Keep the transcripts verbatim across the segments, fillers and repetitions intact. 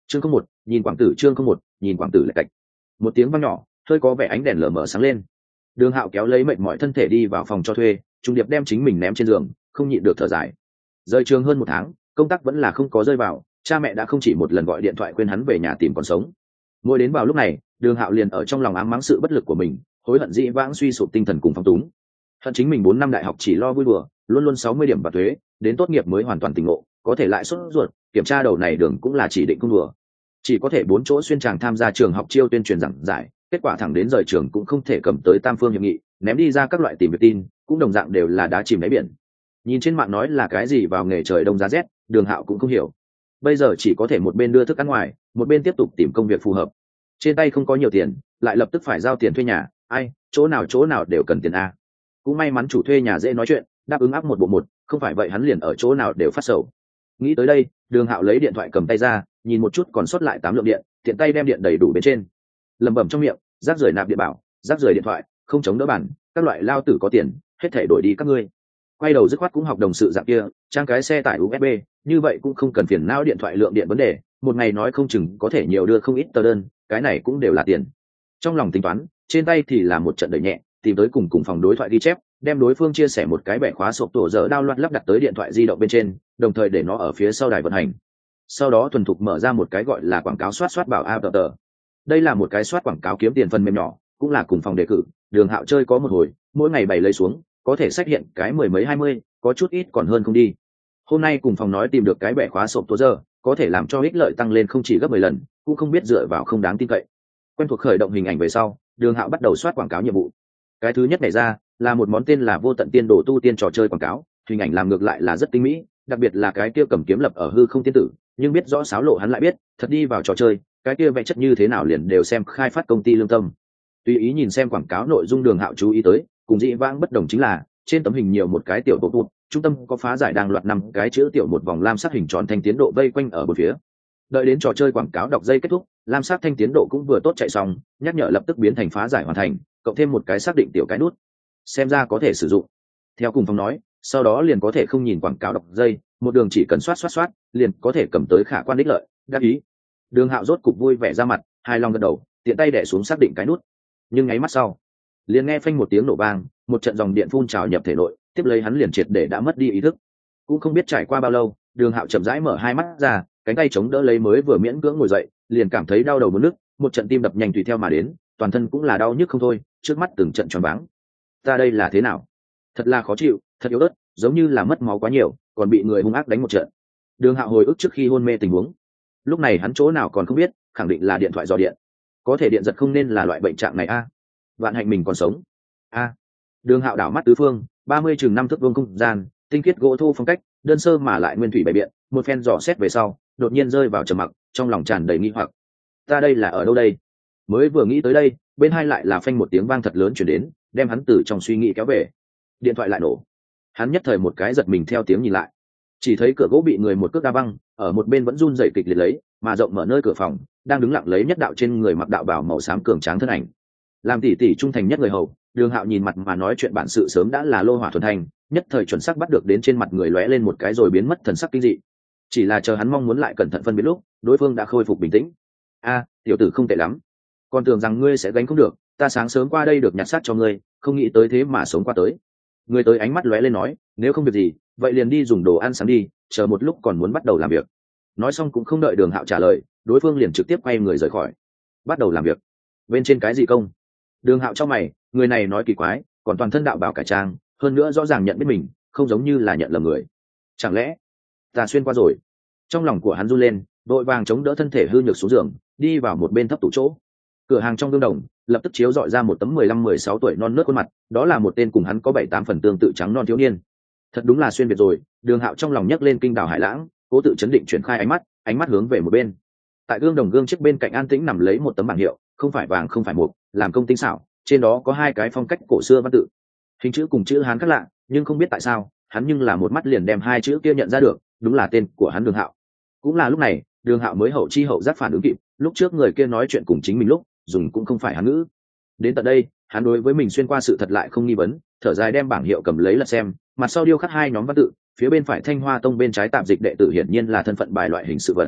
chương không một nhìn quảng tử chương không một nhìn quảng tử lạch cạch. Một tiếng vang nhỏ, hơi có vẻ ánh đèn lờ mờ sáng lên. Đường Hạo kéo lấy mệt mỏi thân thể đi vào phòng cho thuê, Trung Điệp đem chính mình ném trên giường, không nhịn được thở dài. Rời trường hơn một tháng, công tác vẫn là không có rơi vào, cha mẹ đã không chỉ một lần gọi điện thoại khuyên hắn về nhà tìm còn sống. Mỗi đến vào lúc này, Đường Hạo liền ở trong lòng ám mắng sự bất lực của mình, hối hận dĩ vãng suy sụp tinh thần cùng phóng túng. Hận chính mình bốn năm đại học chỉ lo vui đùa, luôn luôn sáu mươi điểm và thuế, đến tốt nghiệp mới hoàn toàn tỉnh ngộ, có thể lại sốt ruột, kiểm tra đầu này đường cũng là chỉ định không đùa. Chỉ có thể bốn chỗ xuyên tràng tham gia trường học chiêu tuyên truyền giảng giải, kết quả thẳng đến rời trường cũng không thể cầm tới tam phương hiệp nghị, ném đi ra các loại tìm việc tin, cũng đồng dạng đều là đá chìm đáy biển. Nhìn trên mạng nói là cái gì vào nghề trời đông giá rét, Đường Hạo cũng không hiểu. Bây giờ chỉ có thể một bên đưa thức ăn ngoài, một bên tiếp tục tìm công việc phù hợp. Trên tay không có nhiều tiền, lại lập tức phải giao tiền thuê nhà, ai, chỗ nào chỗ nào đều cần tiền a. Cũng may mắn chủ thuê nhà dễ nói chuyện, đáp ứng áp một bộ một, không phải vậy hắn liền ở chỗ nào đều phát sầu. Nghĩ tới đây, Đường Hạo lấy điện thoại cầm tay ra, nhìn một chút còn sót lại tám lượng điện, tiện tay đem điện đầy đủ bên trên. Lẩm bẩm trong miệng, rác rưởi nạp điện bảo, rác rưởi điện thoại, không chống đỡ bản, các loại lao tử có tiền, hết thể đổi đi các ngươi. Quay đầu dứt khoát cũng học đồng sự dạng kia, trang cái xe tải u ét bê, như vậy cũng không cần phiền não điện thoại lượng điện vấn đề, một ngày nói không chừng có thể nhiều đưa không ít tờ đơn, cái này cũng đều là tiền. Trong lòng tính toán, trên tay thì là một trận đẩy nhẹ, tìm tới cùng cùng phòng đối thoại ghi chép, đem đối phương chia sẻ một cái bẻ khóa sộp tổ dở đao loạn lắp đặt tới điện thoại di động bên trên, đồng thời để nó ở phía sau đài vận hành. Sau đó thuần thục mở ra một cái gọi là quảng cáo soát soát bảo app. Đây là một cái soát quảng cáo kiếm tiền phần mềm nhỏ, cũng là cùng phòng đề cử, Đường Hạo chơi có một hồi, mỗi ngày bày lấy xuống, có thể xác hiện cái mười mấy hai mươi, có chút ít còn hơn không đi. Hôm nay cùng phòng nói tìm được cái bẻ khóa sộp tổ dở, có thể làm cho ích lợi tăng lên không chỉ gấp mười lần, cũng không biết dựa vào không đáng tin cậy. Quen thuộc khởi động hình ảnh về sau, Đường Hạo bắt đầu soát quảng cáo nhiệm vụ. Cái thứ nhất này ra là một món tên là vô tận tiên đồ tu tiên trò chơi quảng cáo, hình ảnh làm ngược lại là rất tinh mỹ, đặc biệt là cái kia cầm kiếm lập ở hư không tiên tử, nhưng biết rõ sáo lộ hắn lại biết, thật đi vào trò chơi, cái kia vẽ chất như thế nào liền đều xem khai phát công ty lương tâm. Tùy ý nhìn xem quảng cáo nội dung, Đường Hạo chú ý tới, cùng dị vãng bất đồng chính là, trên tấm hình nhiều một cái tiểu bộ tụt, trung tâm có phá giải đang loạt năm cái chữ tiểu một vòng lam sắc hình tròn thanh tiến độ vây quanh ở bốn phía. Đợi đến trò chơi quảng cáo đọc dây kết thúc, lam sắc thanh tiến độ cũng vừa tốt chạy xong, nhắc nhở lập tức biến thành phá giải hoàn thành, cộng thêm một cái xác định tiểu cái nút, xem ra có thể sử dụng. Theo cùng phòng nói, sau đó liền có thể không nhìn quảng cáo đọc dây, một đường chỉ cần soát soát soát, liền có thể cầm tới khả quan đích lợi, đáp ý. Đường Hạo rốt cục vui vẻ ra mặt, hài lòng gật đầu, tiện tay đè xuống xác định cái nút. Nhưng nháy mắt sau, liền nghe phanh một tiếng nổ vang, một trận dòng điện phun trào nhập thể nội, tiếp lấy hắn liền triệt để đã mất đi ý thức. Cũng không biết trải qua bao lâu, Đường Hạo chậm rãi mở hai mắt ra, cánh tay chống đỡ lấy mới vừa miễn cưỡng ngồi dậy, liền cảm thấy đau đầu muốn nức, một trận tim đập nhanh tùy theo mà đến, toàn thân cũng là đau nhức không thôi, trước mắt từng trận choáng váng. Ta đây là thế nào? Thật là khó chịu, thật yếu ớt, giống như là mất máu quá nhiều, còn bị người hung ác đánh một trận. Đường Hạo hồi ức trước khi hôn mê tình huống. Lúc này hắn chỗ nào còn không biết, khẳng định là điện thoại dò điện. Có thể điện giật không nên là loại bệnh trạng này a. Vạn hạnh mình còn sống. A. Đường Hạo đảo mắt tứ phương, ba mươi chừng năm thước vuông không gian, tinh khiết gỗ thô phong cách, đơn sơ mà lại nguyên thủy bày biện, một phen dò xét về sau, đột nhiên rơi vào trầm mặc, trong lòng tràn đầy nghi hoặc. Ta đây là ở đâu đây? Mới vừa nghĩ tới đây, bên hai lại là phanh một tiếng vang thật lớn truyền đến, đem hắn từ trong suy nghĩ kéo về. Điện thoại lại nổ. Hắn nhất thời một cái giật mình theo tiếng nhìn lại, chỉ thấy cửa gỗ bị người một cước đá văng, ở một bên vẫn run rẩy kịch liệt lấy, mà rộng mở nơi cửa phòng đang đứng lặng lấy nhất đạo trên người mặc đạo bào màu xám cường tráng thân ảnh. Làm tỷ tỷ trung thành nhất người hầu, Đường Hạo nhìn mặt mà nói chuyện bản sự sớm đã là lô hỏa thuần thành, nhất thời chuẩn xác bắt được đến trên mặt người lóe lên một cái rồi biến mất thần sắc kinh dị. Chỉ là chờ hắn mong muốn lại cẩn thận phân biệt lúc, đối phương đã khôi phục bình tĩnh. A, tiểu tử không tệ lắm, còn tưởng rằng ngươi sẽ gánh không được, ta sáng sớm qua đây được nhặt xác cho ngươi, không nghĩ tới thế mà sống qua tới. Người tới ánh mắt lóe lên nói, nếu không việc gì, vậy liền đi dùng đồ ăn sáng đi, chờ một lúc còn muốn bắt đầu làm việc. Nói xong cũng không đợi Đường Hạo trả lời, đối phương liền trực tiếp quay người rời khỏi. Bắt đầu làm việc? Bên trên cái gì công? Đường Hạo trong mày, người này nói kỳ quái, còn toàn thân đạo bảo cải trang, hơn nữa rõ ràng nhận biết mình, không giống như là nhận lầm người. Chẳng lẽ ta xuyên qua rồi? Trong lòng của hắn run lên, vội vàng chống đỡ thân thể hư nhược xuống giường, đi vào một bên thấp tủ chỗ. Cửa hàng trong gương đồng lập tức chiếu dọi ra một tấm mười lăm mười sáu tuổi non nớt khuôn mặt, đó là một tên cùng hắn có bảy tám phần tương tự trắng non thiếu niên. Thật đúng là xuyên biệt rồi. Đường Hạo trong lòng nhấc lên kinh đảo hải lãng, cố tự chấn định chuyển khai ánh mắt, ánh mắt hướng về một bên. Tại gương đồng gương trước bên cạnh an tĩnh nằm lấy một tấm bảng hiệu, không phải vàng không phải mộc, làm công tinh xảo, trên đó có hai cái phong cách cổ xưa văn tự, hình chữ cùng chữ Hán khác lạ, nhưng không biết tại sao hắn nhưng là một mắt liền đem hai chữ kia nhận ra được, đúng là tên của hắn Đường Hạo. Cũng là lúc này, Đường Hạo mới hậu chi hậu giác phản ứng kịp, lúc trước người kia nói chuyện cùng chính mình lúc dùng cũng không phải Hán ngữ. Đến tận đây, hắn đối với mình xuyên qua sự thật lại không nghi vấn, thở dài đem bảng hiệu cầm lấy lật xem, mặt sau điêu khắc hai nhóm văn tự, phía bên phải Thanh Hoa Tông, bên trái tạp dịch đệ tử hiển nhiên là thân phận bài loại hình sự vật.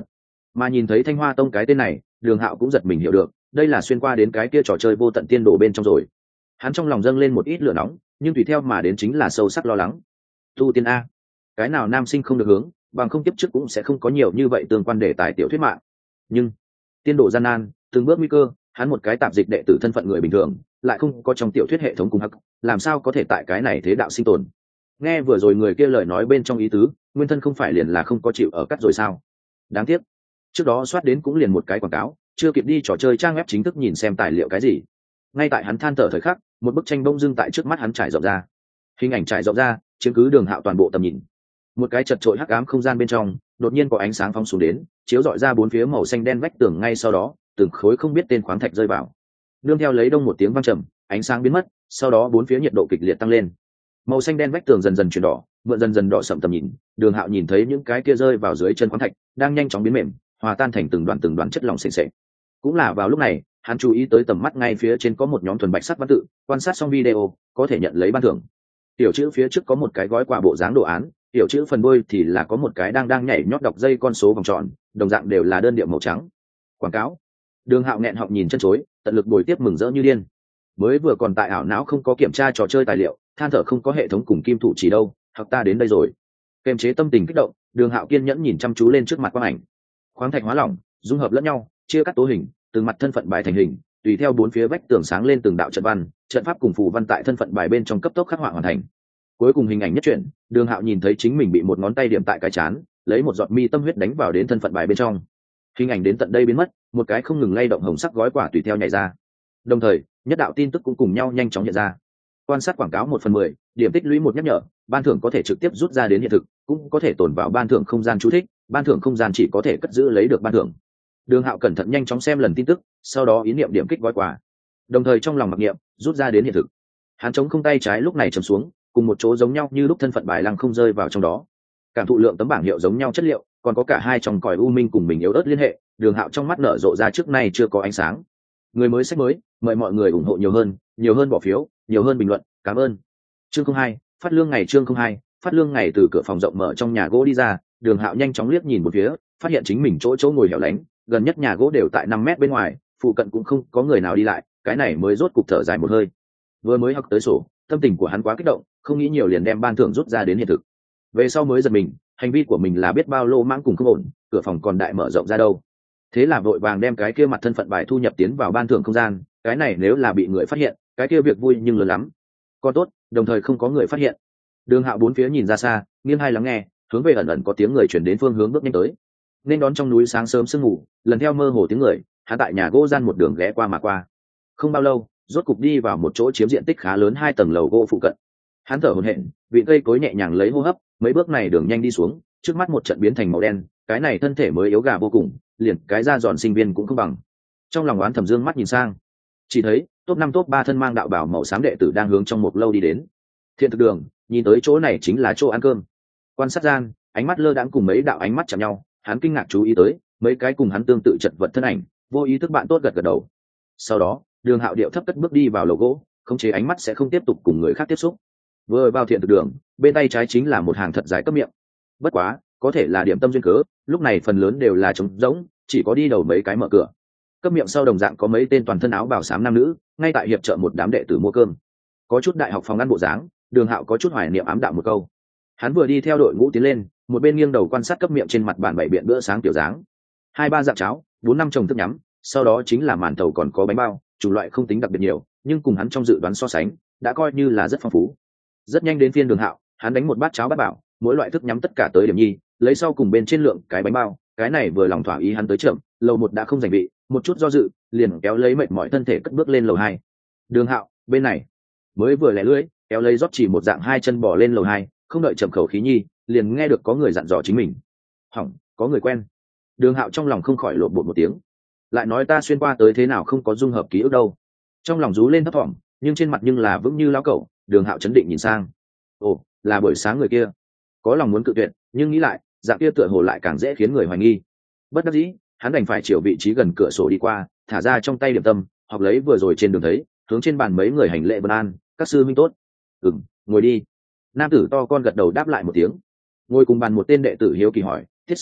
Mà nhìn thấy Thanh Hoa Tông cái tên này, Đường Hạo cũng giật mình hiểu được, đây là xuyên qua đến cái kia trò chơi vô tận tiên đồ bên trong rồi. Hắn trong lòng dâng lên một ít lửa nóng, nhưng tùy theo mà đến chính là sâu sắc lo lắng. Tu tiên a, cái nào nam sinh không được hướng, bằng không tiếp trước cũng sẽ không có nhiều như vậy tương quan đề tài tiểu thuyết mạng. Nhưng tiên độ gian nan, từng bước nguy cơ, hắn một cái tạp dịch đệ tử thân phận người bình thường, lại không có trong tiểu thuyết hệ thống cung hắc, làm sao có thể tại cái này thế đạo sinh tồn. Nghe vừa rồi người kia lời nói bên trong ý tứ, nguyên thân không phải liền là không có chịu ở cắt rồi sao? Đáng tiếc, trước đó soát đến cũng liền một cái quảng cáo, chưa kịp đi trò chơi trang web chính thức nhìn xem tài liệu cái gì. Ngay tại hắn than thở thời khắc, một bức tranh bông dưng tại trước mắt hắn trải rộng ra. Hình ảnh trải rộng ra, chiếm cứ Đường Hạo toàn bộ tầm nhìn. Một cái chật trội hắc ám không gian bên trong, đột nhiên có ánh sáng phóng xuống đến, chiếu rọi ra bốn phía màu xanh đen vách tường, ngay sau đó, từng khối không biết tên khoáng thạch rơi vào. Nương theo lấy đông một tiếng vang trầm, ánh sáng biến mất, sau đó bốn phía nhiệt độ kịch liệt tăng lên. Màu xanh đen vách tường dần dần chuyển đỏ, mượn dần dần đỏ sậm tầm nhìn, Đường Hạo nhìn thấy những cái kia rơi vào dưới chân khoáng thạch, đang nhanh chóng biến mềm, hòa tan thành từng đoàn từng đoàn chất lỏng sền sệt. Cũng là vào lúc này, hắn chú ý tới tầm mắt ngay phía trên có một nhóm thuần bạch sắc văn tự, quan sát xong video, có thể nhận lấy ban thưởng. Tiểu chữ phía trước có một cái gói quà bộ dáng đồ án, tiểu chữ phần đuôi thì là có một cái đang đang nhảy nhót đọc dây con số vòng tròn, đồng dạng đều là đơn điệu màu trắng. Quảng cáo. Đường Hạo nghẹn họng nhìn chân chối, tận lực bồi tiếp mừng rỡ như điên. Mới vừa còn tại ảo não không có kiểm tra trò chơi tài liệu, than thở không có hệ thống cùng kim thủ chỉ đâu, hoặc ta đến đây rồi. Kềm chế tâm tình kích động, Đường Hạo kiên nhẫn nhìn chăm chú lên trước mặt quang ảnh. Khoáng thạch hóa lỏng, dung hợp lẫn nhau, chia cắt tố hình, từng mặt thân phận bài thành hình, tùy theo bốn phía vách tường sáng lên từng đạo trận văn, trận pháp cùng phù văn tại thân phận bài bên trong cấp tốc khắc họa hoàn thành. Cuối cùng hình ảnh nhất chuyển, Đường Hạo nhìn thấy chính mình bị một ngón tay điểm tại cái chán, lấy một giọt mi tâm huyết đánh vào đến thân phận bài bên trong. Hình ảnh đến tận đây biến mất, một cái không ngừng lay động hồng sắc gói quà tùy theo nhảy ra. Đồng thời, nhất đạo tin tức cũng cùng nhau nhanh chóng hiện ra. Quan sát quảng cáo một phần mười, điểm tích lũy một nhắc nhở, ban thưởng có thể trực tiếp rút ra đến hiện thực, cũng có thể tồn vào ban thưởng không gian chú thích, ban thưởng không gian chỉ có thể cất giữ lấy được ban thưởng. Đường Hạo cẩn thận nhanh chóng xem lần tin tức, sau đó ý niệm điểm kích gói quà. Đồng thời trong lòng mặc niệm, rút ra đến hiện thực. Hắn chống không tay trái lúc này chầm xuống, cùng một chỗ giống nhau như lúc thân phận bài lăng không rơi vào trong đó. Cảm thụ lượng tấm bảng hiệu giống nhau chất liệu, còn có cả hai trong còi u minh cùng mình yếu ớt liên hệ, Đường Hạo trong mắt nở rộ ra trước nay chưa có ánh sáng. Người mới sách mới, mời mọi người ủng hộ nhiều hơn, nhiều hơn bỏ phiếu, nhiều hơn bình luận, cảm ơn. Chương không hai, phát lương ngày chương không hai, phát lương ngày từ cửa phòng rộng mở trong nhà gỗ đi ra, Đường Hạo nhanh chóng liếc nhìn một phía, phát hiện chính mình chỗ chỗ ngồi hẻo lánh, gần nhất nhà gỗ đều tại năm mét bên ngoài, phụ cận cũng không có người nào đi lại, cái này mới rốt cục thở dài một hơi. Vừa mới học tới sổ, tâm tình của hắn quá kích động, không nghĩ nhiều liền đem ban thưởng rút ra đến hiện thực. Về sau mới giật mình, hành vi của mình là biết bao lô mãng cùng không ổn, cửa phòng còn đại mở rộng ra đâu. Thế là vội vàng đem cái kia mặt thân phận bài thu nhập tiến vào ban thưởng không gian, cái này nếu là bị người phát hiện, cái kia việc vui nhưng lớn lắm. Còn tốt, đồng thời không có người phát hiện. Đường Hạo bốn phía nhìn ra xa, nghiêng hai lắng nghe, hướng về ẩn ẩn có tiếng người chuyển đến phương hướng bước nhanh tới. Nên đón trong núi sáng sớm sương ngủ, lần theo mơ hồ tiếng người, hắn tại nhà gỗ gian một đường ghé qua mà qua. Không bao lâu, rốt cục đi vào một chỗ chiếm diện tích khá lớn hai tầng lầu gỗ phụ cận. Hắn thở hổn hển, vị cây cối nhẹ nhàng lấy hô hấp, mấy bước này đường nhanh đi xuống, trước mắt một trận biến thành màu đen, cái này thân thể mới yếu gà vô cùng, liền cái da giòn sinh viên cũng không bằng. Trong lòng oán thầm dương mắt nhìn sang, chỉ thấy top năm top ba thân mang đạo bào màu xám đệ tử đang hướng trong một lâu đi đến. Thiện thực đường, nhìn tới chỗ này chính là chỗ ăn cơm. Quan sát gian, ánh mắt lơ đãng cùng mấy đạo ánh mắt chạm nhau, hắn kinh ngạc chú ý tới mấy cái cùng hắn tương tự chật vật thân ảnh, vô ý thức bạn tốt gật gật đầu. Sau đó, Đường Hạo điệu thấp cất bước đi vào lầu gỗ, khống chế ánh mắt sẽ không tiếp tục cùng người khác tiếp xúc. Vừa vào thiện thực đường, bên tay trái chính là một hàng thật dài cấp miệng. Bất quá, có thể là điểm tâm duyên cớ, lúc này phần lớn đều là trống rỗng, chỉ có đi đầu mấy cái mở cửa. Cấp miệng sau đồng dạng có mấy tên toàn thân áo bào xám nam nữ, ngay tại hiệp trợ một đám đệ tử mua cơm. Có chút đại học phòng ăn bộ dáng, Đường Hạo có chút hoài niệm ám đạo một câu. Hắn vừa đi theo đội ngũ tiến lên, một bên nghiêng đầu quan sát cấp miệng trên mặt bàn bày biện bữa sáng tiểu dáng. Hai ba dạng cháo, bốn năm chồng thức nhắm, sau đó chính là màn thầu còn có bánh bao, chủng loại không tính đặc biệt nhiều, nhưng cùng hắn trong dự đoán so sánh, đã coi như là rất phong phú. Rất nhanh đến phiên Đường Hạo, hắn đánh một bát cháo bát bảo, mỗi loại thức nhắm tất cả tới điểm nhi, lấy sau cùng bên trên lượng cái bánh bao, cái này vừa lòng thỏa ý hắn tới chậm, lầu một đã không giành vị, một chút do dự, liền kéo lấy mệt mỏi thân thể cất bước lên lầu hai. Đường Hạo, bên này, mới vừa lẻ lưỡi, kéo lấy rót chỉ một dạng hai chân bỏ lên lầu hai, không đợi chậm khẩu khí nhi, liền nghe được có người dặn dò chính mình. Hỏng, có người quen. Đường Hạo trong lòng không khỏi lộn bột một tiếng. Lại nói ta xuyên qua tới thế nào không có dung hợp ký ức đâu. Trong lòng rú lên thấp thỏm, nhưng trên mặt nhưng là vững như lão cẩu. Đường Hạo chấn định nhìn sang. Ồ, là buổi sáng người kia. Có lòng muốn cự tuyệt, nhưng nghĩ lại, dạng kia tựa hồ lại càng dễ khiến người hoài nghi. Bất đắc dĩ, hắn đành phải chiều vị trí gần cửa sổ đi qua, thả ra trong tay điểm tâm, học lấy vừa rồi trên đường thấy, hướng trên bàn mấy người hành lễ vân an, các sư minh tốt. Ừm, ngồi đi. Nam tử to con gật đầu đáp lại một tiếng. Ngồi cùng bàn một tên đệ tử hiếu kỳ hỏi, Thiết sư minh,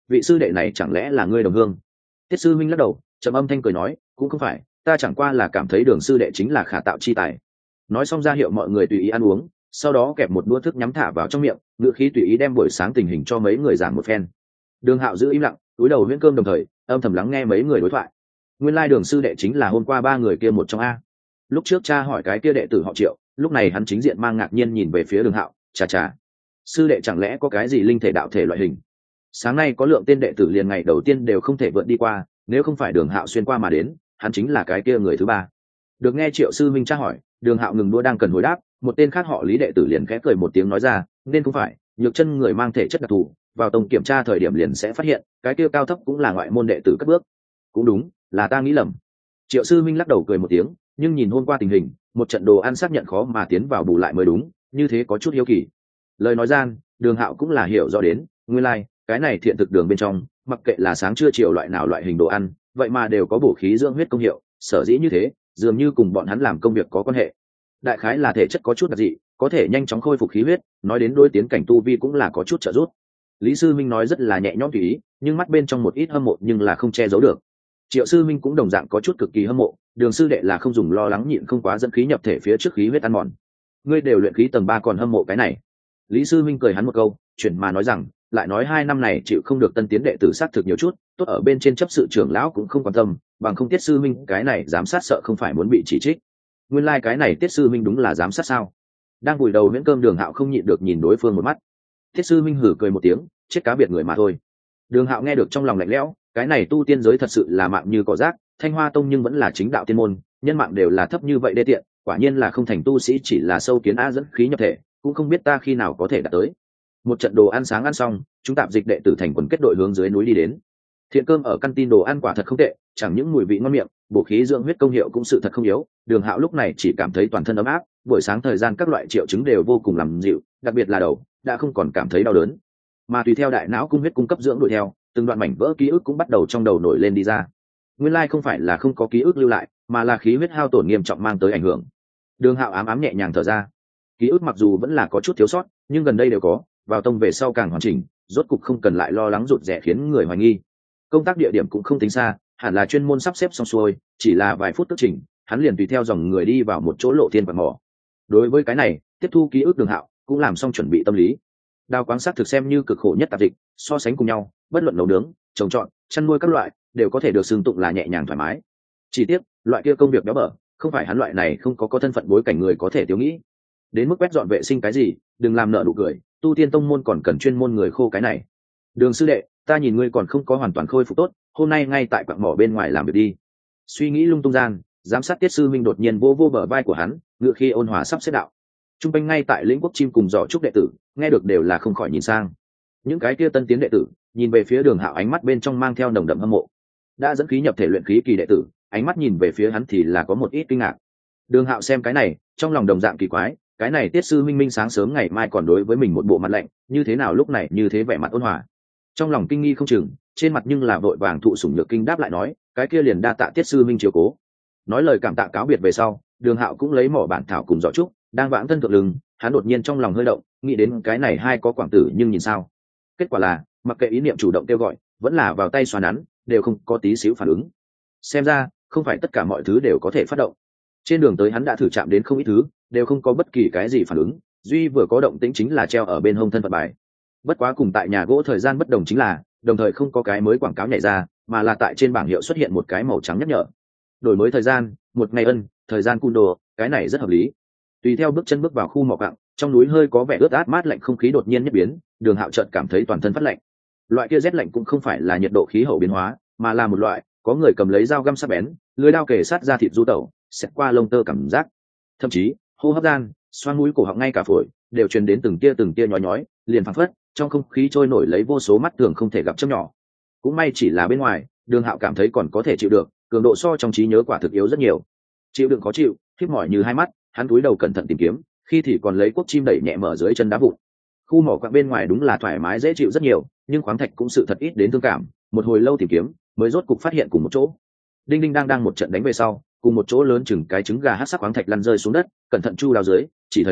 vị sư đệ này chẳng lẽ là ngươi đồng hương? Tiết sư minh lắc đầu, trầm âm thanh cười nói, cũng không phải, ta chẳng qua là cảm thấy Đường sư đệ chính là khả tạo chi tài. Nói xong ra hiệu mọi người tùy ý ăn uống, sau đó kẹp một đũa thức nhắm thả vào trong miệng, ngựa khí tùy ý đem buổi sáng tình hình cho mấy người giảng một phen. Đường Hạo giữ im lặng, cúi đầu huyễn cơm đồng thời âm thầm lắng nghe mấy người đối thoại. Nguyên lai Đường sư đệ chính là hôm qua ba người kia một trong a. Lúc trước cha hỏi cái kia đệ tử họ Triệu, lúc này hắn chính diện mang ngạc nhiên nhìn về phía Đường Hạo, chà chà, sư đệ chẳng lẽ có cái gì linh thể đạo thể loại hình? Sáng nay có lượng tên đệ tử liền ngày đầu tiên đều không thể vượt đi qua, nếu không phải Đường Hạo xuyên qua mà đến, hắn chính là cái kia người thứ ba. Được nghe Triệu sư minh tra hỏi, Đường Hạo ngừng đua đang cần hồi đáp, một tên khác họ Lý đệ tử liền khẽ cười một tiếng nói ra, nên không phải, nhược chân người mang thể chất đặc thù, vào tông kiểm tra thời điểm liền sẽ phát hiện, cái kia cao thấp cũng là ngoại môn đệ tử cất bước. Cũng đúng, là ta nghĩ lầm. Triệu sư minh lắc đầu cười một tiếng, nhưng nhìn hôm qua tình hình, một trận đồ ăn xác nhận khó mà tiến vào bù lại mới đúng, như thế có chút hiếu kỳ. Lời nói gian, Đường Hạo cũng là hiểu rõ đến, nguyên lai, like, cái này thiện thực đường bên trong, mặc kệ là sáng trưa chiều loại nào loại hình đồ ăn, vậy mà đều có bổ khí dưỡng huyết công hiệu, sở dĩ như thế, dường như cùng bọn hắn làm công việc có quan hệ. Đại khái là thể chất có chút đặc dị, có thể nhanh chóng khôi phục khí huyết, nói đến đôi tiến cảnh tu vi cũng là có chút trợ giúp. Lý sư minh nói rất là nhẹ nhõm tùy ý, nhưng mắt bên trong một ít hâm mộ nhưng là không che giấu được. Triệu sư minh cũng đồng dạng có chút cực kỳ hâm mộ, Đường sư đệ là không dùng lo lắng nhịn không quá dẫn khí nhập thể phía trước khí huyết ăn mòn. Ngươi đều luyện khí tầng ba còn hâm mộ cái này. Lý sư minh cười hắn một câu, chuyển mà nói rằng, lại nói hai năm này chịu không được tân tiến đệ tử sát thực nhiều chút, tốt ở bên trên chấp sự trưởng lão cũng không quan tâm, bằng không Tiết sư minh cái này giám sát sợ không phải muốn bị chỉ trích. Nguyên lai like cái này Tiết sư minh đúng là giám sát sao? Đang vùi đầu miễn cơm Đường Hạo không nhịn được nhìn đối phương một mắt. Tiết sư minh hử cười một tiếng, chết cá biệt người mà thôi. Đường Hạo nghe được trong lòng lạnh lẽo, cái này tu tiên giới thật sự là mạng như cỏ rác, Thanh Hoa tông nhưng vẫn là chính đạo tiên môn, nhân mạng đều là thấp như vậy đê tiện, quả nhiên là không thành tu sĩ chỉ là sâu kiến a dẫn khí nhập thể, cũng không biết ta khi nào có thể đạt tới. Một trận đồ ăn sáng ăn xong, chúng tạp dịch đệ tử thành quần kết đội hướng dưới núi đi đến. Thiện cơm ở căn tin đồ ăn quả thật không tệ, chẳng những mùi vị ngon miệng, bổ khí dưỡng huyết công hiệu cũng sự thật không yếu. Đường Hạo lúc này chỉ cảm thấy toàn thân ấm áp, buổi sáng thời gian các loại triệu chứng đều vô cùng làm dịu, đặc biệt là đầu đã không còn cảm thấy đau đớn, mà tùy theo đại não cung huyết cung cấp dưỡng đuổi theo, từng đoạn mảnh vỡ ký ức cũng bắt đầu trong đầu nổi lên đi ra. Nguyên lai không phải là không có ký ức lưu lại, mà là khí huyết hao tổn nghiêm trọng mang tới ảnh hưởng. Đường Hạo ám ám nhẹ nhàng thở ra, ký ức mặc dù vẫn là có chút thiếu sót, nhưng gần đây đều có, vào tông về sau càng hoàn chỉnh, rốt cục không cần lại lo lắng rụt rè khiến người hoài nghi. Công tác địa điểm cũng không tính xa, hẳn là chuyên môn sắp xếp xong xuôi, chỉ là vài phút tức trình, hắn liền tùy theo dòng người đi vào một chỗ lộ thiên quạt mỏ. Đối với cái này, tiếp thu ký ức Đường Hạo cũng làm xong chuẩn bị tâm lý. Đào quáng sát thực xem như cực khổ nhất tạp dịch, so sánh cùng nhau, bất luận nấu nướng, trồng trọt, chăn nuôi các loại, đều có thể được xưng tụng là nhẹ nhàng thoải mái. Chỉ tiếc, loại kia công việc béo bở, không phải hắn loại này không có có thân phận bối cảnh người có thể tiêu nghĩ. Đến mức quét dọn vệ sinh cái gì, đừng làm nợ nụ cười, tu tiên tông môn còn cần chuyên môn người khô cái này. Đường sư đệ, ta nhìn ngươi còn không có hoàn toàn khôi phục tốt, hôm nay ngay tại quặng mỏ bên ngoài làm việc đi. Suy nghĩ lung tung gian, giám sát Tiết sư minh đột nhiên vô vô bờ vai của hắn, ngựa khi ôn hòa sắp xếp đạo. Trung quanh ngay tại lĩnh quốc chim cùng giỏ trúc đệ tử, nghe được đều là không khỏi nhìn sang. Những cái kia tân tiến đệ tử, nhìn về phía Đường Hạo ánh mắt bên trong mang theo nồng đậm hâm mộ. Đã dẫn khí nhập thể luyện khí kỳ đệ tử, ánh mắt nhìn về phía hắn thì là có một ít kinh ngạc. Đường Hạo xem cái này, trong lòng đồng dạng kỳ quái, cái này Tiết sư minh minh sáng sớm ngày mai còn đối với mình một bộ mặt lạnh, như thế nào lúc này như thế vẻ mặt ôn hòa. Trong lòng kinh nghi không chừng, trên mặt nhưng là vội vàng thụ sủng nhược kinh đáp lại nói, cái kia liền đa tạ Tiết sư minh chiếu cố. Nói lời cảm tạ cáo biệt về sau, Đường Hạo cũng lấy mỏ bản thảo cùng giỏ trúc, đang vãng thân thượng lưng, hắn đột nhiên trong lòng hơi động, nghĩ đến cái này hai có quảng tử nhưng nhìn sao. Kết quả là, mặc kệ ý niệm chủ động kêu gọi, vẫn là vào tay xoa nắn, đều không có tí xíu phản ứng. Xem ra, không phải tất cả mọi thứ đều có thể phát động. Trên đường tới hắn đã thử chạm đến không ít thứ, đều không có bất kỳ cái gì phản ứng, duy vừa có động tĩnh chính là treo ở bên hông thân phận bài. Bất quá cùng tại nhà gỗ thời gian bất đồng chính là, đồng thời không có cái mới quảng cáo nhảy ra, mà là tại trên bảng hiệu xuất hiện một cái màu trắng nhắc nhở. Đổi mới thời gian, một ngày ân, thời gian cung đồ, cái này rất hợp lý. Tùy theo bước chân bước vào khu mỏ quặng, trong núi hơi có vẻ ướt át mát lạnh, không khí đột nhiên nhất biến, Đường Hạo chợt cảm thấy toàn thân phát lạnh. Loại kia rét lạnh cũng không phải là nhiệt độ khí hậu biến hóa, mà là một loại có người cầm lấy dao găm sắc bén, lưỡi dao kề sát ra thịt du tẩu, xẹt qua lông tơ cảm giác. Thậm chí, hô hấp gian, xoang mũi cổ họng ngay cả phổi, đều truyền đến từng tia từng tia nhói nhói, liền phảng phất trong không khí trôi nổi lấy vô số mắt thường không thể gặp chớp nhỏ. Cũng may chỉ là bên ngoài, Đường Hạo cảm thấy còn có thể chịu được, cường độ so trong trí nhớ quả thực yếu rất nhiều. Chịu đựng khó chịu, khép mỏi như hai mắt, hắn cúi đầu cẩn thận tìm kiếm, khi thì còn lấy cuốc chim đẩy nhẹ mở dưới chân đá vụn. Khu mỏ quặng bên ngoài đúng là thoải mái dễ chịu rất nhiều, nhưng khoáng thạch cũng sự thật ít đến thương cảm, một hồi lâu tìm kiếm, mới rốt cục phát hiện cùng một chỗ. Đinh đinh đang đang một trận đánh về sau, cùng một chỗ lớn chừng cái trứng gà hắc sắc khoáng thạch lăn rơi xuống đất, cẩn thận chu đào dưới, chỉ thấy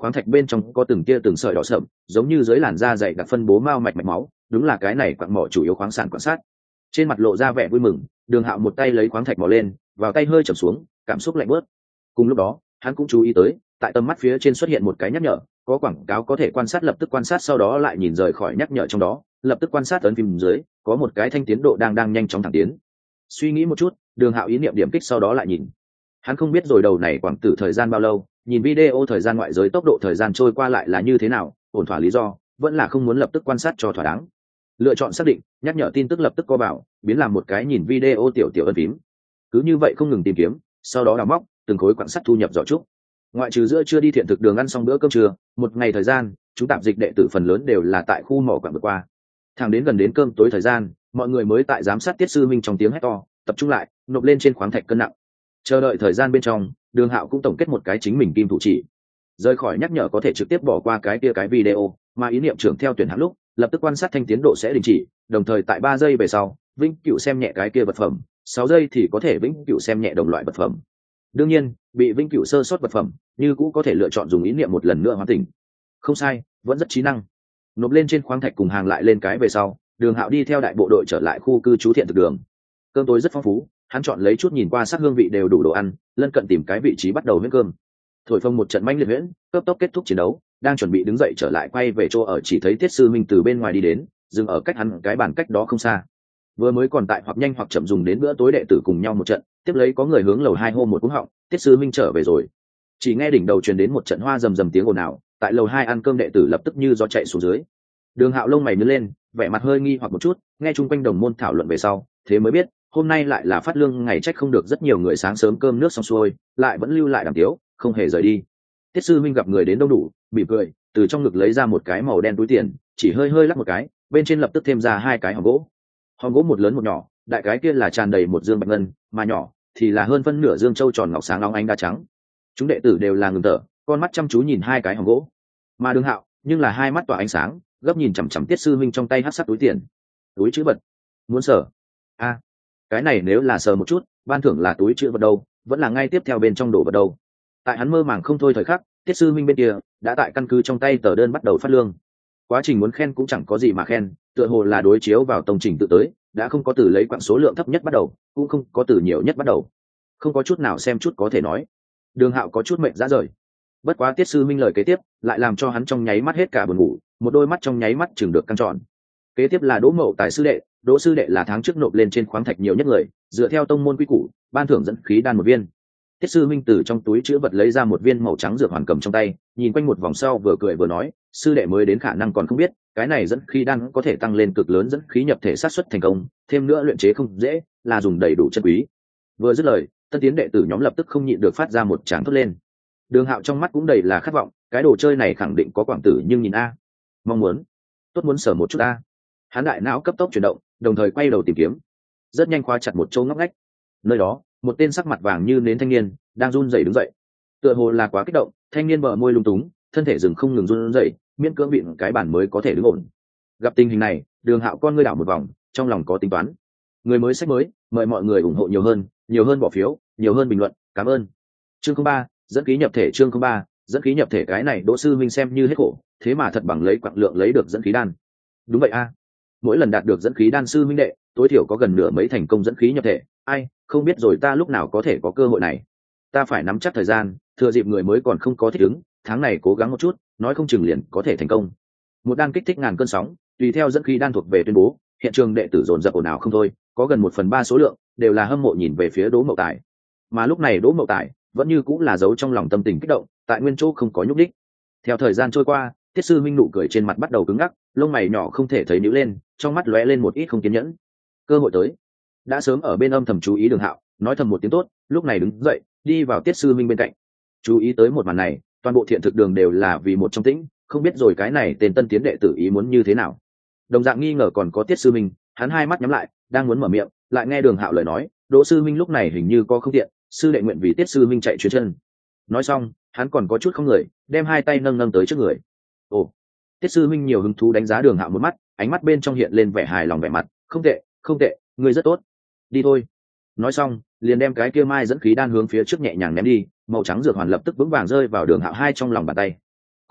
khoáng thạch bên trong có từng tia từng sợi đỏ sậm, giống như dưới làn da dày đặc phân bố mao mạch mạch máu, đúng là cái này quặng mỏ chủ yếu khoáng sản quan sát. Trên mặt lộ ra vẻ vui mừng, Đường Hạo một tay lấy khoáng thạch mỏ lên, vào tay hơi trầm xuống, cảm xúc lạnh bớt. Cùng lúc đó, hắn cũng chú ý tới, tại tầm mắt phía trên xuất hiện một cái nhắc nhở, có quảng cáo có thể quan sát, lập tức quan sát, sau đó lại nhìn rời khỏi nhắc nhở trong đó, lập tức quan sát ấn phím dưới, có một cái thanh tiến độ đang đang nhanh chóng thẳng tiến. Suy nghĩ một chút, Đường Hạo ý niệm điểm kích sau đó lại nhìn. Hắn không biết rồi đầu này quảng tử thời gian bao lâu, nhìn video thời gian ngoại giới tốc độ thời gian trôi qua lại là như thế nào, ổn thỏa lý do, vẫn là không muốn lập tức quan sát cho thỏa đáng. Lựa chọn xác định, nhắc nhở tin tức lập tức co vào, biến làm một cái nhìn video tiểu tiểu ấn phím. Cứ như vậy không ngừng tìm kiếm, sau đó đào móc từng khối quặng sắt thu nhập giỏ trúc. Ngoại trừ giữa chưa đi thiện thực đường ăn xong bữa cơm trưa, một ngày thời gian, chúng tạp dịch đệ tử phần lớn đều là tại khu mỏ quặng vượt qua. Thẳng đến gần đến cơm tối thời gian, mọi người mới tại giám sát Tiết Sư Minh trong tiếng hét to, tập trung lại, nộp lên trên khoáng thạch cân nặng. Chờ đợi thời gian bên trong, Đường Hạo cũng tổng kết một cái chính mình kim thủ chỉ. Rời khỏi nhắc nhở có thể trực tiếp bỏ qua cái kia cái video, mà ý niệm trưởng theo tuyển hạng lúc, lập tức quan sát thanh tiến độ sẽ đình chỉ, đồng thời tại ba giây về sau, vĩnh cửu xem nhẹ cái kia vật phẩm, sáu giây thì có thể vĩnh cửu xem nhẹ đồng loại vật phẩm. Đương nhiên, bị vĩnh cửu sơ sót vật phẩm, như cũng có thể lựa chọn dùng ý niệm một lần nữa hoàn tỉnh. Không sai, vẫn rất trí năng. Nộp lên trên khoáng thạch cùng hàng lại lên cái về sau, Đường Hạo đi theo đại bộ đội trở lại khu cư trú thiện thực đường. Cơm tối rất phong phú, hắn chọn lấy chút nhìn qua sắc hương vị đều đủ đồ ăn, lân cận tìm cái vị trí bắt đầu huyễn cơm. Thổi phồng một trận manh liệt huyễn, cấp tốc kết thúc chiến đấu, đang chuẩn bị đứng dậy trở lại quay về chỗ ở, chỉ thấy Tiết Sư Minh từ bên ngoài đi đến, dừng ở cách hắn cái bàn cách đó không xa. Vừa mới còn tại hoặc nhanh hoặc chậm dùng đến bữa tối đệ tử cùng nhau một trận, tiếp lấy có người hướng lầu hai hô một cú họng, Tiết Sư Minh trở về rồi. Chỉ nghe đỉnh đầu truyền đến một trận hoa rầm rầm tiếng ồn ào, tại lầu hai ăn cơm đệ tử lập tức như gió chạy xuống dưới. Đường Hạo lông mày nhướng lên, vẻ mặt hơi nghi hoặc một chút, nghe chung quanh đồng môn thảo luận về sau, thế mới biết, hôm nay lại là phát lương ngày, trách không được rất nhiều người sáng sớm cơm nước xong xuôi, lại vẫn lưu lại đàm tiếu, không hề rời đi. Tiết Sư Minh gặp người đến đông đủ, mỉm cười, từ trong ngực lấy ra một cái màu đen túi tiền, chỉ hơi hơi lắc một cái, bên trên lập tức thêm ra hai cái hòm gỗ. Hòm gỗ một lớn một nhỏ, đại cái kia là tràn đầy một dương bạch ngân, mà nhỏ thì là hơn phân nửa dương châu tròn ngọc sáng long ánh đá trắng. Chúng đệ tử đều là ngừng thở, con mắt chăm chú nhìn hai cái hòm gỗ. Mà Đường Hạo nhưng là hai mắt tỏa ánh sáng, gấp nhìn chằm chằm Tiết Sư Minh trong tay hắc sắc túi tiền. Túi chữ vật. Muốn sở? A, cái này nếu là sờ một chút, ban thưởng là túi chữ vật đâu, vẫn là ngay tiếp theo bên trong đồ vật đâu. Tại hắn mơ màng không thôi thời khắc, Tiết Sư Minh bên kia đã tại căn cứ trong tay tờ đơn bắt đầu phát lương. Quá trình muốn khen cũng chẳng có gì mà khen, tựa hồ là đối chiếu vào tông trình tự tới, đã không có từ lấy quãng số lượng thấp nhất bắt đầu, cũng không có từ nhiều nhất bắt đầu, không có chút nào xem chút có thể nói. Đường Hạo có chút mệnh ra rời. Bất quá Tiết Sư Minh lời kế tiếp lại làm cho hắn trong nháy mắt hết cả buồn ngủ, một đôi mắt trong nháy mắt chừng được căng tròn. Kế tiếp là Đỗ Mậu Tài sư đệ, Đỗ sư đệ là tháng trước nộp lên trên khoáng thạch nhiều nhất người, dựa theo tông môn quy củ, ban thưởng dẫn khí đan một viên. Tiết Sư Minh từ trong túi chữ vật lấy ra một viên màu trắng dược hoàn cầm trong tay, nhìn quanh một vòng sau vừa cười vừa nói, sư đệ mới đến khả năng còn không biết, cái này dẫn khí đan có thể tăng lên cực lớn dẫn khí nhập thể sát suất thành công, thêm nữa luyện chế không dễ, là dùng đầy đủ chân quý. Vừa dứt lời, tân tiến đệ tử nhóm lập tức không nhịn được phát ra một tràng thốt lên. Đường Hạo trong mắt cũng đầy là khát vọng, cái đồ chơi này khẳng định có quảng tử, nhưng nhìn a, mong muốn, tốt muốn sở một chút a. Hắn đại não cấp tốc chuyển động, đồng thời quay đầu tìm kiếm, rất nhanh khóa chặt một chỗ ngóc ngách. Nơi đó, một tên sắc mặt vàng như nến thanh niên đang run rẩy đứng dậy, tựa hồ là quá kích động, thanh niên bờ môi lung túng, thân thể dừng không ngừng run rẩy, miễn cưỡng vịn cái bản mới có thể đứng ổn. Gặp tình hình này, Đường Hạo con ngươi đảo một vòng, trong lòng có tính toán. Người mới sách mới, mời mọi người ủng hộ nhiều hơn, nhiều hơn bỏ phiếu, nhiều hơn bình luận, cảm ơn. Chương không ba, dẫn khí nhập thể. Chương không ba, dẫn khí nhập thể. Cái này Đỗ Sư Minh xem như hết khổ, thế mà thật bằng lấy quặng lượng lấy được dẫn khí đan. Đúng vậy a, mỗi lần đạt được dẫn khí đan sư minh đệ, tối thiểu có gần nửa mấy thành công dẫn khí nhập thể. Ai, không biết rồi ta lúc nào có thể có cơ hội này. Ta phải nắm chắc thời gian, thừa dịp người mới còn không có thích ứng, tháng này cố gắng một chút, nói không chừng liền có thể thành công. Một đan kích thích ngàn cơn sóng, tùy theo dẫn khí đan thuộc về tuyên bố, hiện trường đệ tử dồn dập ồn ào không thôi, có gần một phần ba số lượng đều là hâm mộ nhìn về phía Đỗ Mậu Tài. Mà lúc này Đỗ Mậu Tài vẫn như cũng là giấu trong lòng tâm tình kích động, tại nguyên chỗ không có nhúc đích. Theo thời gian trôi qua, Tiết Sư Minh nụ cười trên mặt bắt đầu cứng ngắc, lông mày nhỏ không thể thấy nhíu lên, trong mắt lóe lên một ít không kiên nhẫn. Cơ hội tới. Đã sớm ở bên âm thầm chú ý Đường Hạo, nói thầm một tiếng tốt, lúc này đứng dậy, đi vào Tiết Sư Minh bên cạnh. Chú ý tới một màn này, toàn bộ thiện thực đường đều là vì một trong tĩnh, không biết rồi cái này tên tân tiến đệ tử ý muốn như thế nào. Đồng dạng nghi ngờ còn có Tiết Sư Minh, hắn hai mắt nhắm lại, đang muốn mở miệng, lại nghe Đường Hạo lời nói, Đỗ Sư Minh lúc này hình như có không tiện, sư đệ nguyện vì Tiết Sư Minh chạy chuyến chân. Nói xong, hắn còn có chút không người, đem hai tay nâng nâng tới trước người. Ồ, Tiết Sư Minh nhiều hứng thú đánh giá Đường Hạo một mắt, ánh mắt bên trong hiện lên vẻ hài lòng vẻ mặt, không tệ, không tệ, ngươi rất tốt. Đi thôi. Nói xong, liền đem cái kia mai dẫn khí đan hướng phía trước nhẹ nhàng ném đi, màu trắng dược hoàn lập tức vững vàng rơi vào Đường Hạo hai trong lòng bàn tay.